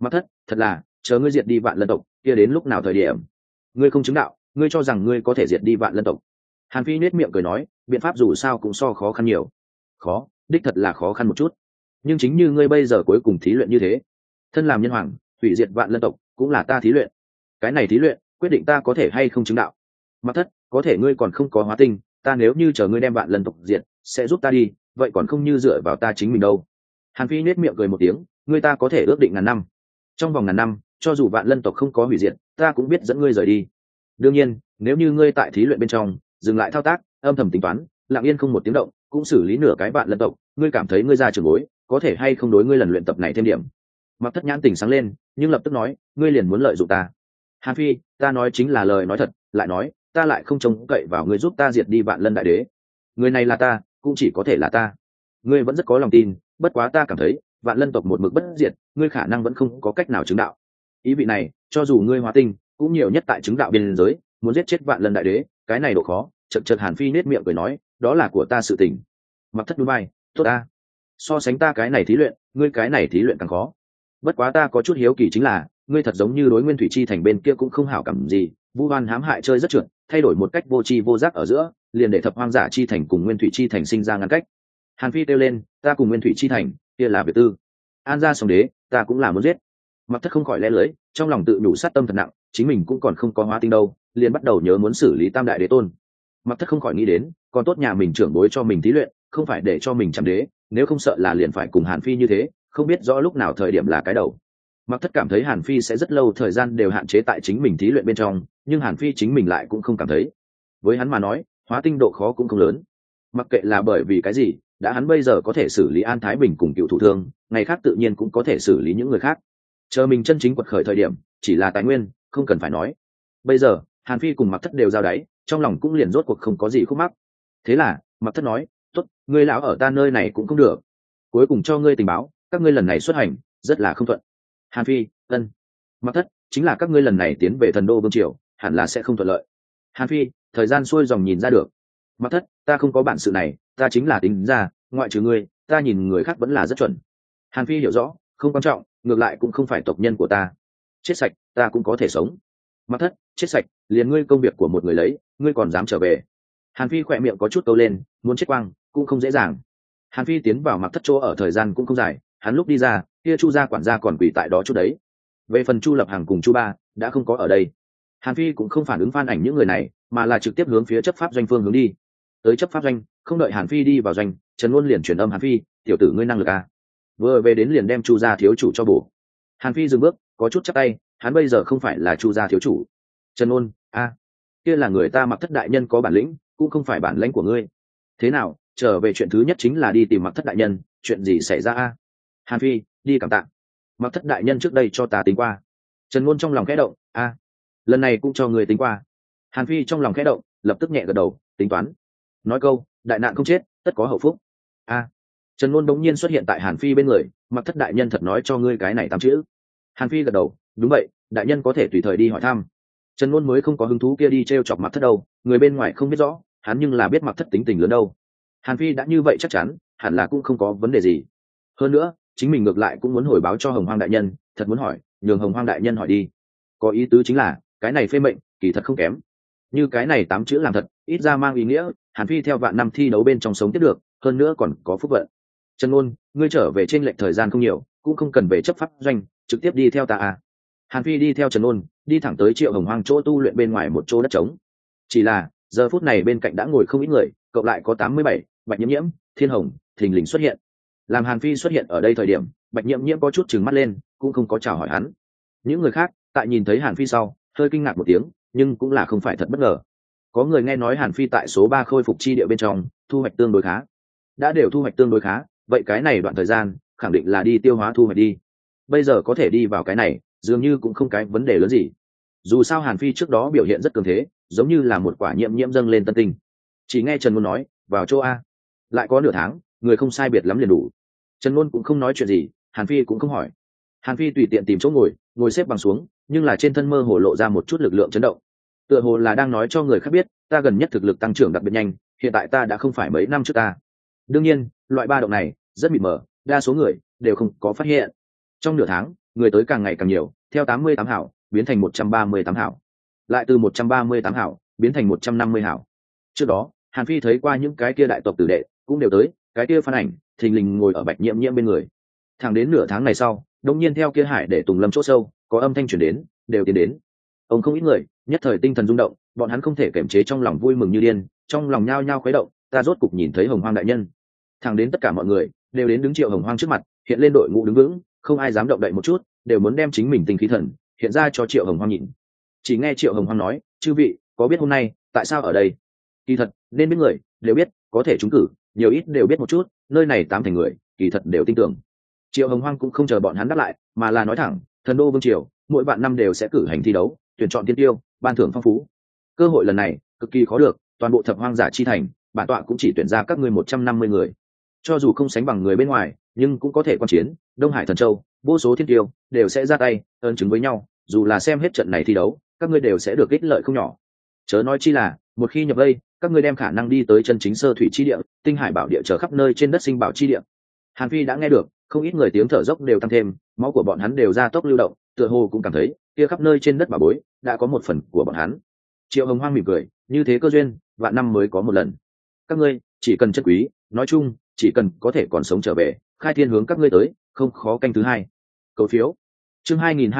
Speaker 1: Mặc thất, thật là chờ ngươi diệt đi vạn lân tộc kia đến lúc nào thời điểm? Ngươi không chứng đạo, ngươi cho rằng ngươi có thể diệt đi vạn lân tộc? Hàn Phi nết miệng cười nói, biện pháp dù sao cũng so khó khăn nhiều. Khó, đích thật là khó khăn một chút, nhưng chính như ngươi bây giờ cuối cùng thí luyện như thế, thân làm nhân hoàng, hủy diệt vạn lân tộc cũng là ta thí luyện. Cái này thí luyện quyết định ta có thể hay không chứng đạo. Mặc thất, có thể ngươi còn không có hóa tinh, ta nếu như chờ ngươi đem vạn lân tộc diệt sẽ giúp ta đi, vậy còn không như dựa vào ta chính mình đâu. Hàn Phi nết miệng cười một tiếng, ngươi ta có thể ước định ngàn năm, trong vòng ngàn năm cho dù vạn lân tộc không có hủy diệt, ta cũng biết dẫn ngươi rời đi. Đương nhiên nếu như ngươi tại thí luyện bên trong dừng lại thao tác, âm thầm tính toán, lặng yên không một tiếng động cũng xử lý nửa cái vạn lân tộc, ngươi cảm thấy ngươi ra trường bối có thể hay không đối ngươi lần luyện tập này thêm điểm? Mặc thất nhãn tình sáng lên, nhưng lập tức nói, ngươi liền muốn lợi dụng ta. Hàn Phi, ta nói chính là lời nói thật, lại nói ta lại không trông cậy vào ngươi giúp ta diệt đi vạn lân đại đế. Người này là ta, cũng chỉ có thể là ta. Ngươi vẫn rất có lòng tin, bất quá ta cảm thấy vạn lân tộc một mực bất diệt, ngươi khả năng vẫn không có cách nào chứng đạo. Ý vị này cho dù ngươi hóa tinh cũng nhiều nhất tại chứng đạo biên giới, muốn giết chết vạn lân đại đế cái này độ khó. Chợt Hàn Phi nết miệng cười nói, đó là của ta sự tình. Mặc thất núi bay, tốt ta, so sánh ta cái này thí luyện, ngươi cái này thí luyện càng khó. Bất quá ta có chút hiếu kỳ chính là, ngươi thật giống như đối Nguyên Thủy Chi Thành bên kia cũng không hảo cảm gì, vu oan hãm hại chơi rất trượt, thay đổi một cách vô tri vô giác ở giữa, liền để Thập Hoang Giả Chi Thành cùng Nguyên Thủy Chi Thành sinh ra ngăn cách. Hàn Phi kêu lên, ta cùng Nguyên Thủy Chi Thành kia là việc tư, An gia Song Đế ta cũng là muốn giết. Mặc thất không khỏi lẽ lưỡi, trong lòng tự nhủ sát tâm thật nặng, chính mình cũng còn không có hóa tinh đâu, liền bắt đầu nhớ muốn xử lý Tam Đại Đế Tôn. Mặc thất không khỏi nghĩ đến, còn tốt nhà mình trưởng bối cho mình thí luyện, không phải để cho mình chạm đế, nếu không sợ là liền phải cùng Hàn Phi như thế, không biết rõ lúc nào thời điểm là cái đầu. Mặc thất cảm thấy Hàn Phi sẽ rất lâu thời gian đều hạn chế tại chính mình thí luyện bên trong, nhưng Hàn Phi chính mình lại cũng không cảm thấy. Với hắn mà nói, hóa tinh độ khó cũng không lớn. Mặc kệ là bởi vì cái gì, đã hắn bây giờ có thể xử lý An Thái Bình cùng Cựu Thủ Thương, ngày khác tự nhiên cũng có thể xử lý những người khác. Chờ mình chân chính quật khởi thời điểm, chỉ là tài nguyên, không cần phải nói. Bây giờ, Hàn Phi cùng Mặc thất đều giao đáy, trong lòng cũng liền rốt cuộc không có gì khúc mắc. Thế là, Mặc thất nói, tốt, ngươi lão ở ta nơi này cũng không được. Cuối cùng cho ngươi tình báo, các ngươi lần này xuất hành rất là không thuận. Hàn Phi, ân. Mặc thất, chính là các ngươi lần này tiến về Thần Đô Vương Triều, hẳn là sẽ không thuận lợi. Hàn Phi, thời gian xuôi dòng nhìn ra được. Mặc thất, ta không có bản sự này, ta chính là tính ra, ngoại trừ ngươi, ta nhìn người khác vẫn là rất chuẩn. Hàn Phi hiểu rõ, không quan trọng, ngược lại cũng không phải tộc nhân của ta. Chết sạch, ta cũng có thể sống. Mặc thất, chết sạch, liền ngươi công việc của một người lấy, ngươi còn dám trở về? Hàn Phi khỏe miệng có chút câu lên, muốn chết quang cũng không dễ dàng. Hàn Phi tiến vào Mặc thất chỗ ở thời gian cũng không dài, hắn lúc đi ra, kia Chu gia quản gia còn quỳ tại đó chút đấy. Về phần Chu Lập Hằng cùng Chu Ba đã không có ở đây. Hàn Phi cũng không phản ứng phan ảnh những người này, mà là trực tiếp hướng phía chấp pháp doanh phương hướng đi. Tới chấp pháp doanh, không đợi Hàn Phi đi vào doanh, Trần Luân liền truyền âm Hàn Phi, tiểu tử ngươi năng lực à? Vừa về đến liền đem Chu gia thiếu chủ cho bổ. Hàn Phi dừng bước, có chút chắp tay, hắn bây giờ không phải là Chu gia thiếu chủ. Trần Luân, kia là người ta Mặc thất đại nhân có bản lĩnh, cũng không phải bản lãnh của ngươi. Thế nào, trở về chuyện thứ nhất chính là đi tìm Mặc thất đại nhân, chuyện gì xảy ra a? Hàn Phi, đi cảm tạ. Mặc thất đại nhân trước đây cho ta tính qua. Trần Luân trong lòng khẽ động, lần này cũng cho người tính qua. Hàn Phi trong lòng khẽ động, lập tức nhẹ gật đầu, tính toán. Nói câu, đại nạn không chết, tất có hậu phúc. Trần Luân đống nhiên xuất hiện tại Hàn Phi bên người, Mặc thất đại nhân thật nói cho ngươi cái này 8 chữ. Hàn Phi gật đầu, đúng vậy, đại nhân có thể tùy thời đi hỏi thăm. Trần Luân mới không có hứng thú kia đi trêu chọc Mặc thất đâu, người bên ngoài không biết rõ, hắn nhưng là biết Mặc thất tính tình lớn đâu. Hàn Phi đã như vậy chắc chắn, hẳn là cũng không có vấn đề gì. Hơn nữa, chính mình ngược lại cũng muốn hồi báo cho Hồng Hoang đại nhân, thật muốn hỏi, nhường Hồng Hoang đại nhân hỏi đi. Có ý tứ chính là, cái này phê mệnh, kỳ thật không kém. Như cái này 8 chữ làm thật, ít ra mang ý nghĩa, Hàn Phi theo vạn năm thi đấu bên trong sống tiếp được, hơn nữa còn có phúc vận. Trần Luân, ngươi trở về trên lệch thời gian không nhiều, cũng không cần về chấp pháp doanh, trực tiếp đi theo ta. Hàn Phi đi theo Trần Luân, đi thẳng tới Triệu Hồng Hoang chỗ tu luyện bên ngoài một chỗ đất trống. Chỉ là, giờ phút này bên cạnh đã ngồi không ít người, cộng lại có 87, Bạch Nhiễm Nhiễm, Thiên Hồng, thình lình xuất hiện. Làm Hàn Phi xuất hiện ở đây thời điểm, Bạch Nhiễm Nhiễm có chút trừng mắt lên, cũng không có chào hỏi hắn. Những người khác, tại nhìn thấy Hàn Phi sau, hơi kinh ngạc một tiếng, nhưng cũng là không phải thật bất ngờ. Có người nghe nói Hàn Phi tại số 3 khôi phục chi địa bên trong, thu hoạch tương đối khá. Đã đều thu hoạch tương đối khá, vậy cái này đoạn thời gian, khẳng định là đi tiêu hóa thu hoạch đi. Bây giờ có thể đi vào cái này, dường như cũng không cái vấn đề lớn gì. Dù sao Hàn Phi trước đó biểu hiện rất cường thế, giống như là một quả nhiễm dâng lên tân tinh. Chỉ nghe Trần Luân nói, vào chỗ A. Lại có nửa tháng, người không sai biệt lắm liền đủ. Trần Luân cũng không nói chuyện gì, Hàn Phi cũng không hỏi. Hàn Phi tùy tiện tìm chỗ ngồi xếp bằng xuống, nhưng là trên thân mơ hồ lộ ra một chút lực lượng chấn động. Tựa hồ là đang nói cho người khác biết, ta gần nhất thực lực tăng trưởng đặc biệt nhanh, hiện tại ta đã không phải mấy năm trước ta. Đương nhiên, loại ba động này rất mịt mờ, đa số người đều không có phát hiện. Trong nửa tháng, người tới càng ngày càng nhiều, theo 88 hảo biến thành 138 hảo, lại từ 138 hảo biến thành 150 hảo. Trước đó Hàn Phi thấy qua những cái kia đại tộc tử đệ cũng đều tới, cái kia Phan Ảnh thình lình ngồi ở Bạch Nhiễm Nhiễm bên người. Thẳng đến nửa tháng này sau, đột nhiên theo kia hải để Tùng Lâm chỗ sâu có âm thanh truyền đến, đều tiến đến. Ông không ít người nhất thời tinh thần rung động, bọn hắn không thể kiềm chế trong lòng vui mừng như điên, trong lòng nhao nhao khuấy động, ta rốt cục nhìn thấy Hồng Hoang đại nhân. Thẳng đến tất cả mọi người đều đến đứng Triệu Hồng Hoang trước mặt, hiện lên đội ngũ đứng vững, không ai dám động đậy một chút, đều muốn đem chính mình tinh khí thần hiện ra cho Triệu Hồng Hoang nhìn. Chỉ nghe Triệu Hồng Hoang nói, chư vị có biết hôm nay tại sao ở đây? Kỳ thật nên biết người đều biết, có thể trúng cử nhiều ít đều biết một chút, nơi này 8 thành người kỳ thật đều tin tưởng. Triệu Hồng Hoang cũng không chờ bọn hắn đáp lại, mà là nói thẳng, Thần Đô Vương Triều mỗi vạn năm đều sẽ cử hành thi đấu, tuyển chọn tiên tiêu, ban thưởng phong phú. Cơ hội lần này cực kỳ khó được, toàn bộ thập hoang giả chi thành, bản tọa cũng chỉ tuyển ra các ngươi 150 người. Cho dù không sánh bằng người bên ngoài, nhưng cũng có thể quan chiến, Đông Hải Thần Châu, vô số thiên tiêu đều sẽ ra tay, ơn chứng với nhau, dù là xem hết trận này thi đấu, các ngươi đều sẽ được ích lợi không nhỏ. Chớ nói chi là, một khi nhập đây, các ngươi đem khả năng đi tới chân chính sơ thủy chi địa, tinh hải bảo địa trở khắp nơi trên đất sinh bảo chi địa. Hàn Phi đã nghe được, không ít người tiếng thở dốc đều tăng thêm, máu của bọn hắn đều ra tốc lưu động, tựa hồ cũng cảm thấy kia khắp nơi trên đất bảo bối đã có một phần của bọn hắn. Triệu Hồng Hoang mỉm cười, như thế cơ duyên, vạn năm mới có một lần. Các ngươi chỉ cần chất quý, nói chung, chỉ cần có thể còn sống trở về, khai thiên hướng các ngươi tới, không khó canh thứ hai. Cầu phiếu. Chương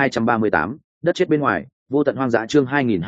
Speaker 1: 2238, đất chết bên ngoài, vô tận hoang dã. Chương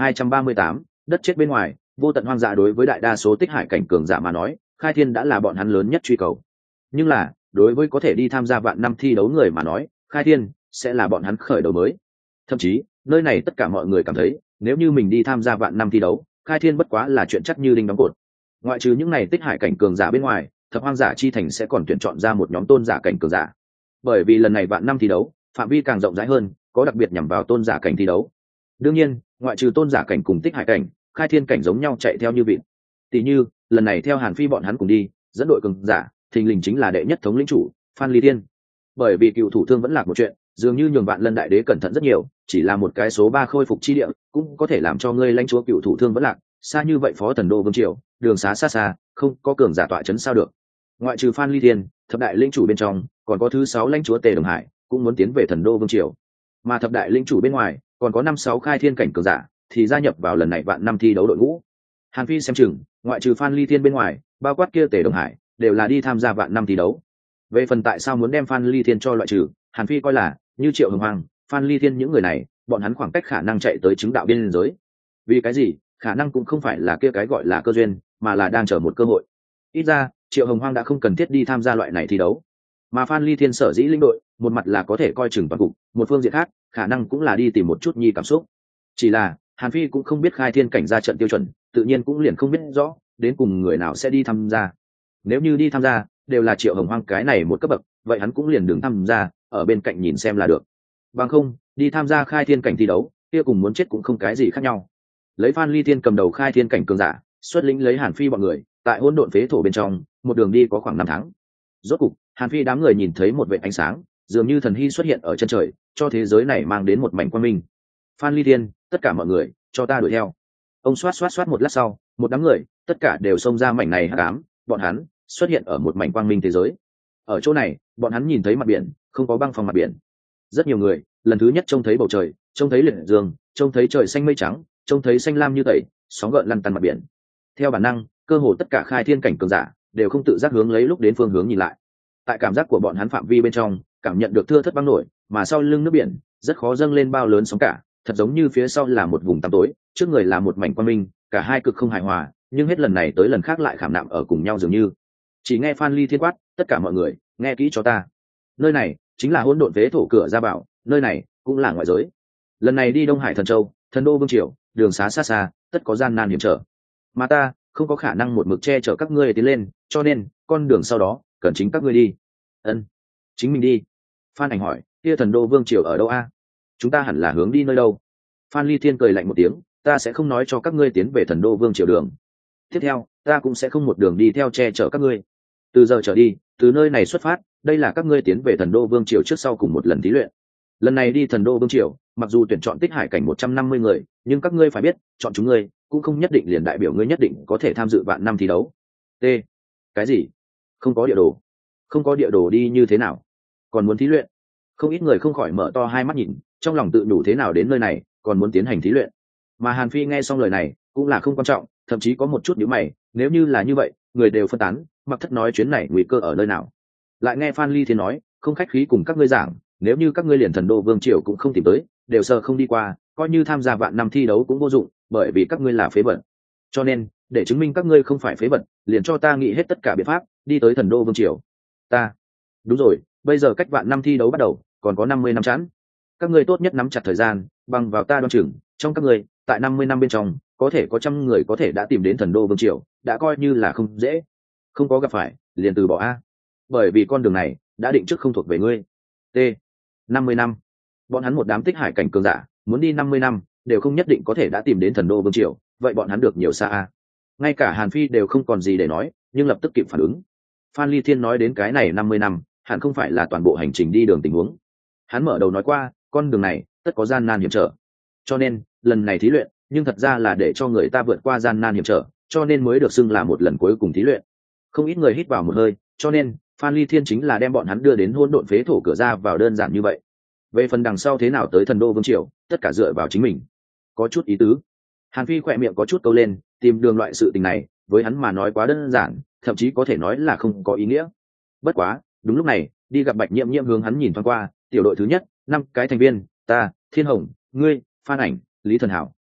Speaker 1: 2238, đất chết bên ngoài, vô tận hoang dã. Đối với đại đa số tích hải cảnh cường giả mà nói, khai thiên đã là bọn hắn lớn nhất truy cầu. Nhưng là, đối với có thể đi tham gia vạn năm thi đấu người mà nói, khai thiên sẽ là bọn hắn khởi đầu mới. Thậm chí, nơi này tất cả mọi người cảm thấy, nếu như mình đi tham gia vạn năm thi đấu, khai thiên bất quá là chuyện chắc như đinh đóng cột. Ngoại trừ những này tích hải cảnh cường giả bên ngoài, thập hoang giả chi thành sẽ còn tuyển chọn ra một nhóm tôn giả cảnh cường giả. Bởi vì lần này vạn năm thi đấu, phạm vi càng rộng rãi hơn, có đặc biệt nhằm vào tôn giả cảnh thi đấu. Đương nhiên, ngoại trừ tôn giả cảnh cùng tích hải cảnh, khai thiên cảnh giống nhau chạy theo như vịt. Tỷ như, lần này theo Hàn Phi bọn hắn cùng đi, dẫn đội cường giả, thình lình chính là đệ nhất thống lĩnh chủ Phan Ly Thiên. Bởi vì cựu thủ thương vẫn lạc một chuyện, dường như nhường Vạn Lân đại đế cẩn thận rất nhiều, chỉ là một cái số 3 khôi phục chi địa cũng có thể làm cho ngươi lãnh chúa cựu thủ thương vẫn lạc, xa như vậy Phó Thần Đô Vương Triều, đường xá xa xa, không có cường giả tọa chấn sao được. Ngoại trừ Phan Ly Thiên, thập đại lĩnh chủ bên trong còn có thứ 6 lãnh chúa Tề Đồng Hải cũng muốn tiến về Thần Đô Vương Triều, mà thập đại lĩnh chủ bên ngoài còn có 5-6 khai thiên cảnh cường giả thì gia nhập vào lần này vạn năm thi đấu đội ngũ. Hàn Phi xem chừng, ngoại trừ Phan Ly Thiên bên ngoài, bao quát kia Tề Đồng Hải đều là đi tham gia vạn năm thi đấu. Về phần tại sao muốn đem Phan Ly Thiên cho loại trừ, Hàn Phi coi là như Triệu Hồng Hoàng, Phan Ly Thiên những người này, bọn hắn khoảng cách khả năng chạy tới chứng đạo biên giới. Vì cái gì? Khả năng cũng không phải là kia cái gọi là cơ duyên, mà là đang chờ một cơ hội. Ít ra, Triệu Hồng Hoàng đã không cần thiết đi tham gia loại này thi đấu, mà Phan Ly Thiên sở dĩ lĩnh đội, một mặt là có thể coi chừng toàn cục, một phương diện khác, khả năng cũng là đi tìm một chút nhi cảm xúc. Chỉ là Hàn Phi cũng không biết khai thiên cảnh ra trận tiêu chuẩn, tự nhiên cũng liền không biết rõ đến cùng người nào sẽ đi tham gia. Nếu như đi tham gia đều là Triệu Hồng Hoang cái này một cấp bậc, vậy hắn cũng liền đừng tham gia, ở bên cạnh nhìn xem là được. Bằng không, đi tham gia khai thiên cảnh thi đấu, kia cùng muốn chết cũng không cái gì khác nhau. Lấy Phan Ly Thiên cầm đầu khai thiên cảnh cường giả, xuất lĩnh lấy Hàn Phi bọn người, tại hỗn độn phế thổ bên trong, một đường đi có khoảng 5 tháng. Rốt cục, Hàn Phi đám người nhìn thấy một vệt ánh sáng, dường như thần hy xuất hiện ở chân trời, cho thế giới này mang đến một mảnh quang minh. Phan Ly Thiên, tất cả mọi người, cho ta đuổi theo. Ông xoát xoát xoát một lát sau, một đám người, tất cả đều xông ra mảnh này hắc ám, bọn hắn xuất hiện ở một mảnh quang minh thế giới. Ở chỗ này, bọn hắn nhìn thấy mặt biển, không có băng phong mặt biển. Rất nhiều người, lần thứ nhất trông thấy bầu trời, trông thấy liệt dương, trông thấy trời xanh mây trắng, trông thấy xanh lam như tẩy, sóng gợn lăn tăn mặt biển. Theo bản năng, cơ hồ tất cả khai thiên cảnh cường giả đều không tự giác hướng lấy lúc đến phương hướng nhìn lại. Tại cảm giác của bọn hắn phạm vi bên trong, cảm nhận được thưa thất băng nổi, mà sau lưng nước biển rất khó dâng lên bao lớn sóng cả, thật giống như phía sau là một vùng tăm tối, trước người là một mảnh quang minh, cả hai cực không hài hòa, nhưng hết lần này tới lần khác lại khảm nạm ở cùng nhau dường như. Chỉ nghe Phan Ly Thiên quát, tất cả mọi người, nghe kỹ cho ta. Nơi này chính là hỗn độn phế thổ cửa ra bảo, nơi này cũng là ngoại giới. Lần này đi Đông Hải Thần Châu, Thần Đô Vương Triều, đường xá xa xa, tất có gian nan hiểm trở. Mà ta không có khả năng một mực che chở các ngươi tiến lên, cho nên con đường sau đó cần chính các ngươi đi. Ân, chính mình đi. Phan Ảnh hỏi, kia Thần Đô Vương Triều ở đâu a? Chúng ta hẳn là hướng đi nơi đâu? Phan Ly Thiên cười lạnh một tiếng, ta sẽ không nói cho các ngươi tiến về Thần Đô Vương Triều đường. Tiếp theo, ta cũng sẽ không một đường đi theo che chở các ngươi. Từ giờ trở đi, từ nơi này xuất phát, đây là các ngươi tiến về Thần Đô Vương Triều trước sau cùng một lần thí luyện. Lần này đi Thần Đô Vương Triều, mặc dù tuyển chọn tích hải cảnh 150 người, nhưng các ngươi phải biết, chọn chúng ngươi cũng không nhất định liền đại biểu ngươi nhất định có thể tham dự vạn năm thi đấu. T. Cái gì? Không có địa đồ? Không có địa đồ đi như thế nào? Còn muốn thí luyện? Không ít người không khỏi mở to hai mắt nhìn, trong lòng tự nhủ thế nào đến nơi này còn muốn tiến hành thí luyện. Mà Hàn Phi nghe xong lời này cũng là không quan trọng, thậm chí có một chút nhíu mày, nếu như là như vậy người đều phân tán, Mặc Thất nói chuyến này nguy cơ ở nơi nào. Lại nghe Phan Ly Thiên nói, không khách khí cùng các ngươi giảng, nếu như các ngươi liền Thần Đô Vương triều cũng không tìm tới, đều sờ không đi qua, coi như tham gia vạn năm thi đấu cũng vô dụng, bởi vì các ngươi là phế vật. Cho nên để chứng minh các ngươi không phải phế vật, liền cho ta nghĩ hết tất cả biện pháp đi tới Thần Đô Vương triều. Ta đúng rồi, bây giờ cách vạn năm thi đấu bắt đầu còn có 50 năm chẵn, các ngươi tốt nhất nắm chặt thời gian, bằng vào ta đoan chừng trong các ngươi tại 50 năm bên trong có thể có 100 người có thể đã tìm đến Thần Đô Vương triều, đã coi như là không dễ. Không có gặp phải liền từ bỏ a, bởi vì con đường này đã định trước không thuộc về ngươi. T 50 năm, bọn hắn một đám tích hải cảnh cường giả muốn đi 50 năm đều không nhất định có thể đã tìm đến Thần Đô Vương triều, vậy bọn hắn được nhiều xa a. Ngay cả Hàn Phi đều không còn gì để nói, nhưng lập tức kịp phản ứng. Phan Ly Thiên nói đến cái này 50 năm hẳn không phải là toàn bộ hành trình đi đường tình huống. Hắn mở đầu nói qua con đường này tất có gian nan hiểm trở, cho nên lần này thí luyện nhưng thật ra là để cho người ta vượt qua gian nan hiểm trở, cho nên mới được xưng là một lần cuối cùng thí luyện. Không ít người hít vào một hơi, cho nên Phan Ly Thiên chính là đem bọn hắn đưa đến hỗn độn phế thổ cửa ra vào đơn giản như vậy. Về phần đằng sau thế nào tới Thần Đô Vương triều, tất cả dựa vào chính mình. Có chút ý tứ. Hàn Phi khỏe miệng có chút câu lên, tìm đường loại sự tình này với hắn mà nói quá đơn giản, thậm chí có thể nói là không có ý nghĩa. Bất quá đúng lúc này đi gặp Bạch Nhiễm Nhiễm hướng hắn nhìn thoáng qua, tiểu đội thứ nhất 5 cái thành viên, ta, Thiên Hồng, ngươi, Phan Ảnh, Lý Thần Hảo.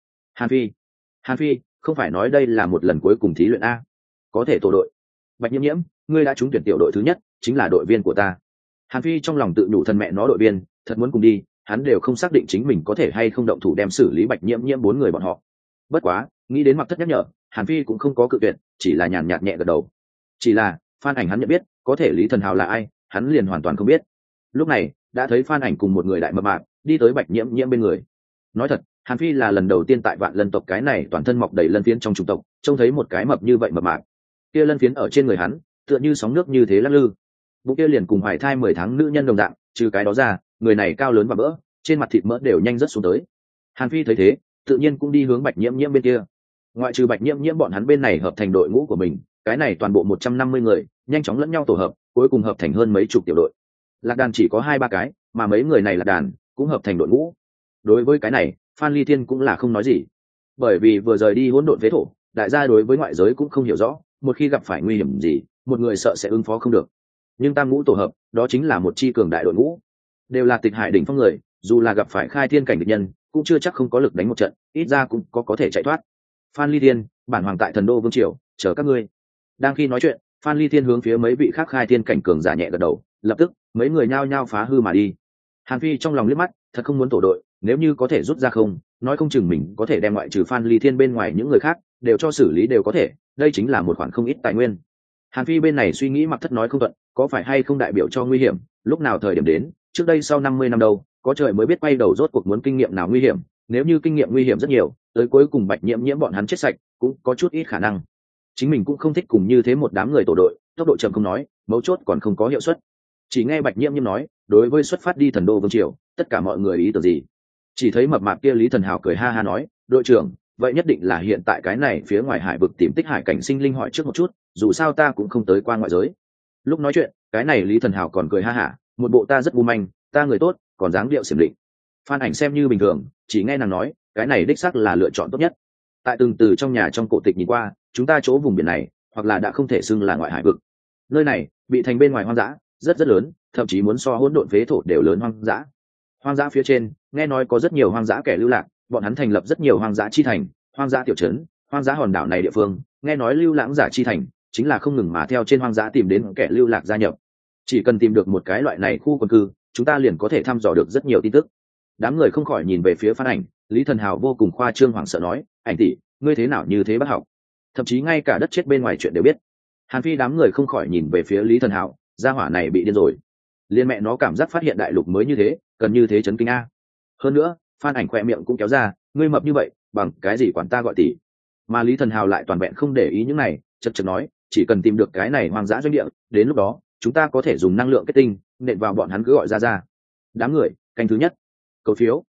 Speaker 1: Hàn Phi không phải nói đây là một lần cuối cùng thí luyện a, có thể tổ đội. Bạch Nhiễm Nhiễm, ngươi đã trúng tuyển tiểu đội thứ nhất, chính là đội viên của ta. Hàn Phi trong lòng tự nhủ thân mẹ nó đội viên thật muốn cùng đi, hắn đều không xác định chính mình có thể hay không động thủ đem xử lý Bạch Nhiễm Nhiễm 4 người bọn họ. Bất quá nghĩ đến Mặc Thất nhắc nhở, Hàn Phi cũng không có cự tuyệt, chỉ là nhàn nhạt nhẹ gật đầu. Chỉ là Phan Ảnh hắn nhận biết, có thể Lý Thần Hào là ai hắn liền hoàn toàn không biết. Lúc này đã thấy Phan Ảnh cùng một người đại mập mạp đi tới Bạch Nhiễm Nhiễm bên người. Nói thật, Hàn Phi là lần đầu tiên tại Vạn Lân tộc cái này toàn thân mọc đầy lân phiến trong chủng tộc trông thấy một cái mập như vậy mập mạp. Kia lân phiến ở trên người hắn tựa như sóng nước như thế lắc lư, bụng kia liền cùng hoài thai 10 tháng nữ nhân đồng dạng, trừ cái đó ra người này cao lớn và mỡ, trên mặt thịt mỡ đều nhanh rất xuống tới. Hàn Phi thấy thế tự nhiên cũng đi hướng Bạch Nhiễm Nhiễm bên kia. Ngoại trừ Bạch Nhiễm Nhiễm bọn hắn bên này hợp thành đội ngũ của mình, cái này toàn bộ 150 người nhanh chóng lẫn nhau tổ hợp, cuối cùng hợp thành hơn mấy chục tiểu đội. Lạc đàn chỉ có 2-3 cái, mà mấy người này lạc đàn cũng hợp thành đội ngũ. Đối với cái này Phan Ly Thiên cũng là không nói gì, bởi vì vừa rời đi hỗn độn phế thổ, đại gia đối với ngoại giới cũng không hiểu rõ, một khi gặp phải nguy hiểm gì một người sợ sẽ ứng phó không được. Nhưng tam ngũ tổ hợp đó chính là một chi cường đại đội ngũ, đều là tịch hải đỉnh phong người, dù là gặp phải khai thiên cảnh địch nhân cũng chưa chắc không có lực đánh một trận, ít ra cũng có thể chạy thoát. Phan Ly Thiên, bản hoàng tại Thần Đô Vương triều chờ các ngươi. Đang khi nói chuyện Phan Ly Thiên hướng phía mấy vị khác khai thiên cảnh cường giả nhẹ gật đầu, lập tức mấy người nhao nhao phá hư mà đi. Hàn Phi trong lòng liếc mắt, thật không muốn tổ đội, nếu như có thể rút ra không nói không chừng mình có thể đem ngoại trừ Phan Ly Thiên bên ngoài những người khác đều cho xử lý đều có thể, đây chính là một khoản không ít tài nguyên. Hàn Phi bên này suy nghĩ Mặc Thất nói không thuận, có phải hay không đại biểu cho nguy hiểm, lúc nào thời điểm đến, trước đây sau 50 năm đâu, có trời mới biết quay đầu rốt cuộc muốn kinh nghiệm nào nguy hiểm, nếu như kinh nghiệm nguy hiểm rất nhiều, tới cuối cùng Bạch Nhiễm Nhiễm bọn hắn chết sạch, cũng có chút ít khả năng. Chính mình cũng không thích cùng như thế một đám người tổ đội, tốc độ chậm không nói, mấu chốt còn không có hiệu suất. Chỉ nghe Bạch Nhiễm Nhiễm nói, đối với xuất phát đi Thần Đô Vương triều, tất cả mọi người ý tưởng gì? Chỉ thấy mập mạp kia Lý Thần Hào cười ha ha nói, đội trưởng, vậy nhất định là hiện tại cái này phía ngoài hải vực tìm tích hải cảnh sinh linh hỏi trước một chút, dù sao ta cũng không tới qua ngoại giới. Lúc nói chuyện cái này Lý Thần Hào còn cười ha hả, một bộ ta rất u manh, ta người tốt, còn dáng điệu xiểm định. Phan Ảnh xem như bình thường, chỉ nghe nàng nói cái này đích xác là lựa chọn tốt nhất. Tại từng từ trong nhà trong cổ tịch nhìn qua, chúng ta chỗ vùng biển này hoặc là đã không thể xưng là ngoại hải vực, nơi này bị thành bên ngoài hoang dã rất rất lớn, thậm chí muốn so hỗn độn phế thổ đều lớn. Hoang dã phía trên nghe nói có rất nhiều hoang dã kẻ lưu lạc, bọn hắn thành lập rất nhiều hoang dã chi thành, hoang dã tiểu trấn, hoang dã hòn đảo này địa phương nghe nói lưu lãng giả chi thành chính là không ngừng mà theo trên hoang dã tìm đến kẻ lưu lạc gia nhập. Chỉ cần tìm được một cái loại này khu quần cư, chúng ta liền có thể thăm dò được rất nhiều tin tức. Đám người không khỏi nhìn về phía Phan Ảnh. Lý Thần Hào vô cùng khoa trương hoảng sợ nói, Ảnh tỷ, ngươi thế nào như thế bác học, thậm chí ngay cả đất chết bên ngoài chuyện đều biết. Hàn Phi đám người không khỏi nhìn về phía Lý Thần Hào, gia hỏa này bị điên rồi, liên mẹ nó cảm giác phát hiện đại lục mới như thế, cần như thế chấn kinh a. Hơn nữa Phan Ảnh khoe miệng cũng kéo ra, ngươi mập như vậy bằng cái gì quản ta gọi tỷ. Mà Lý Thần Hào lại toàn vẹn không để ý những này, chật chật nói, chỉ cần tìm được cái này hoang dã doanh địa, đến lúc đó chúng ta có thể dùng năng lượng kết tinh nện vào bọn hắn, cứ gọi ra. Đám người canh thứ nhất, cầu phiếu.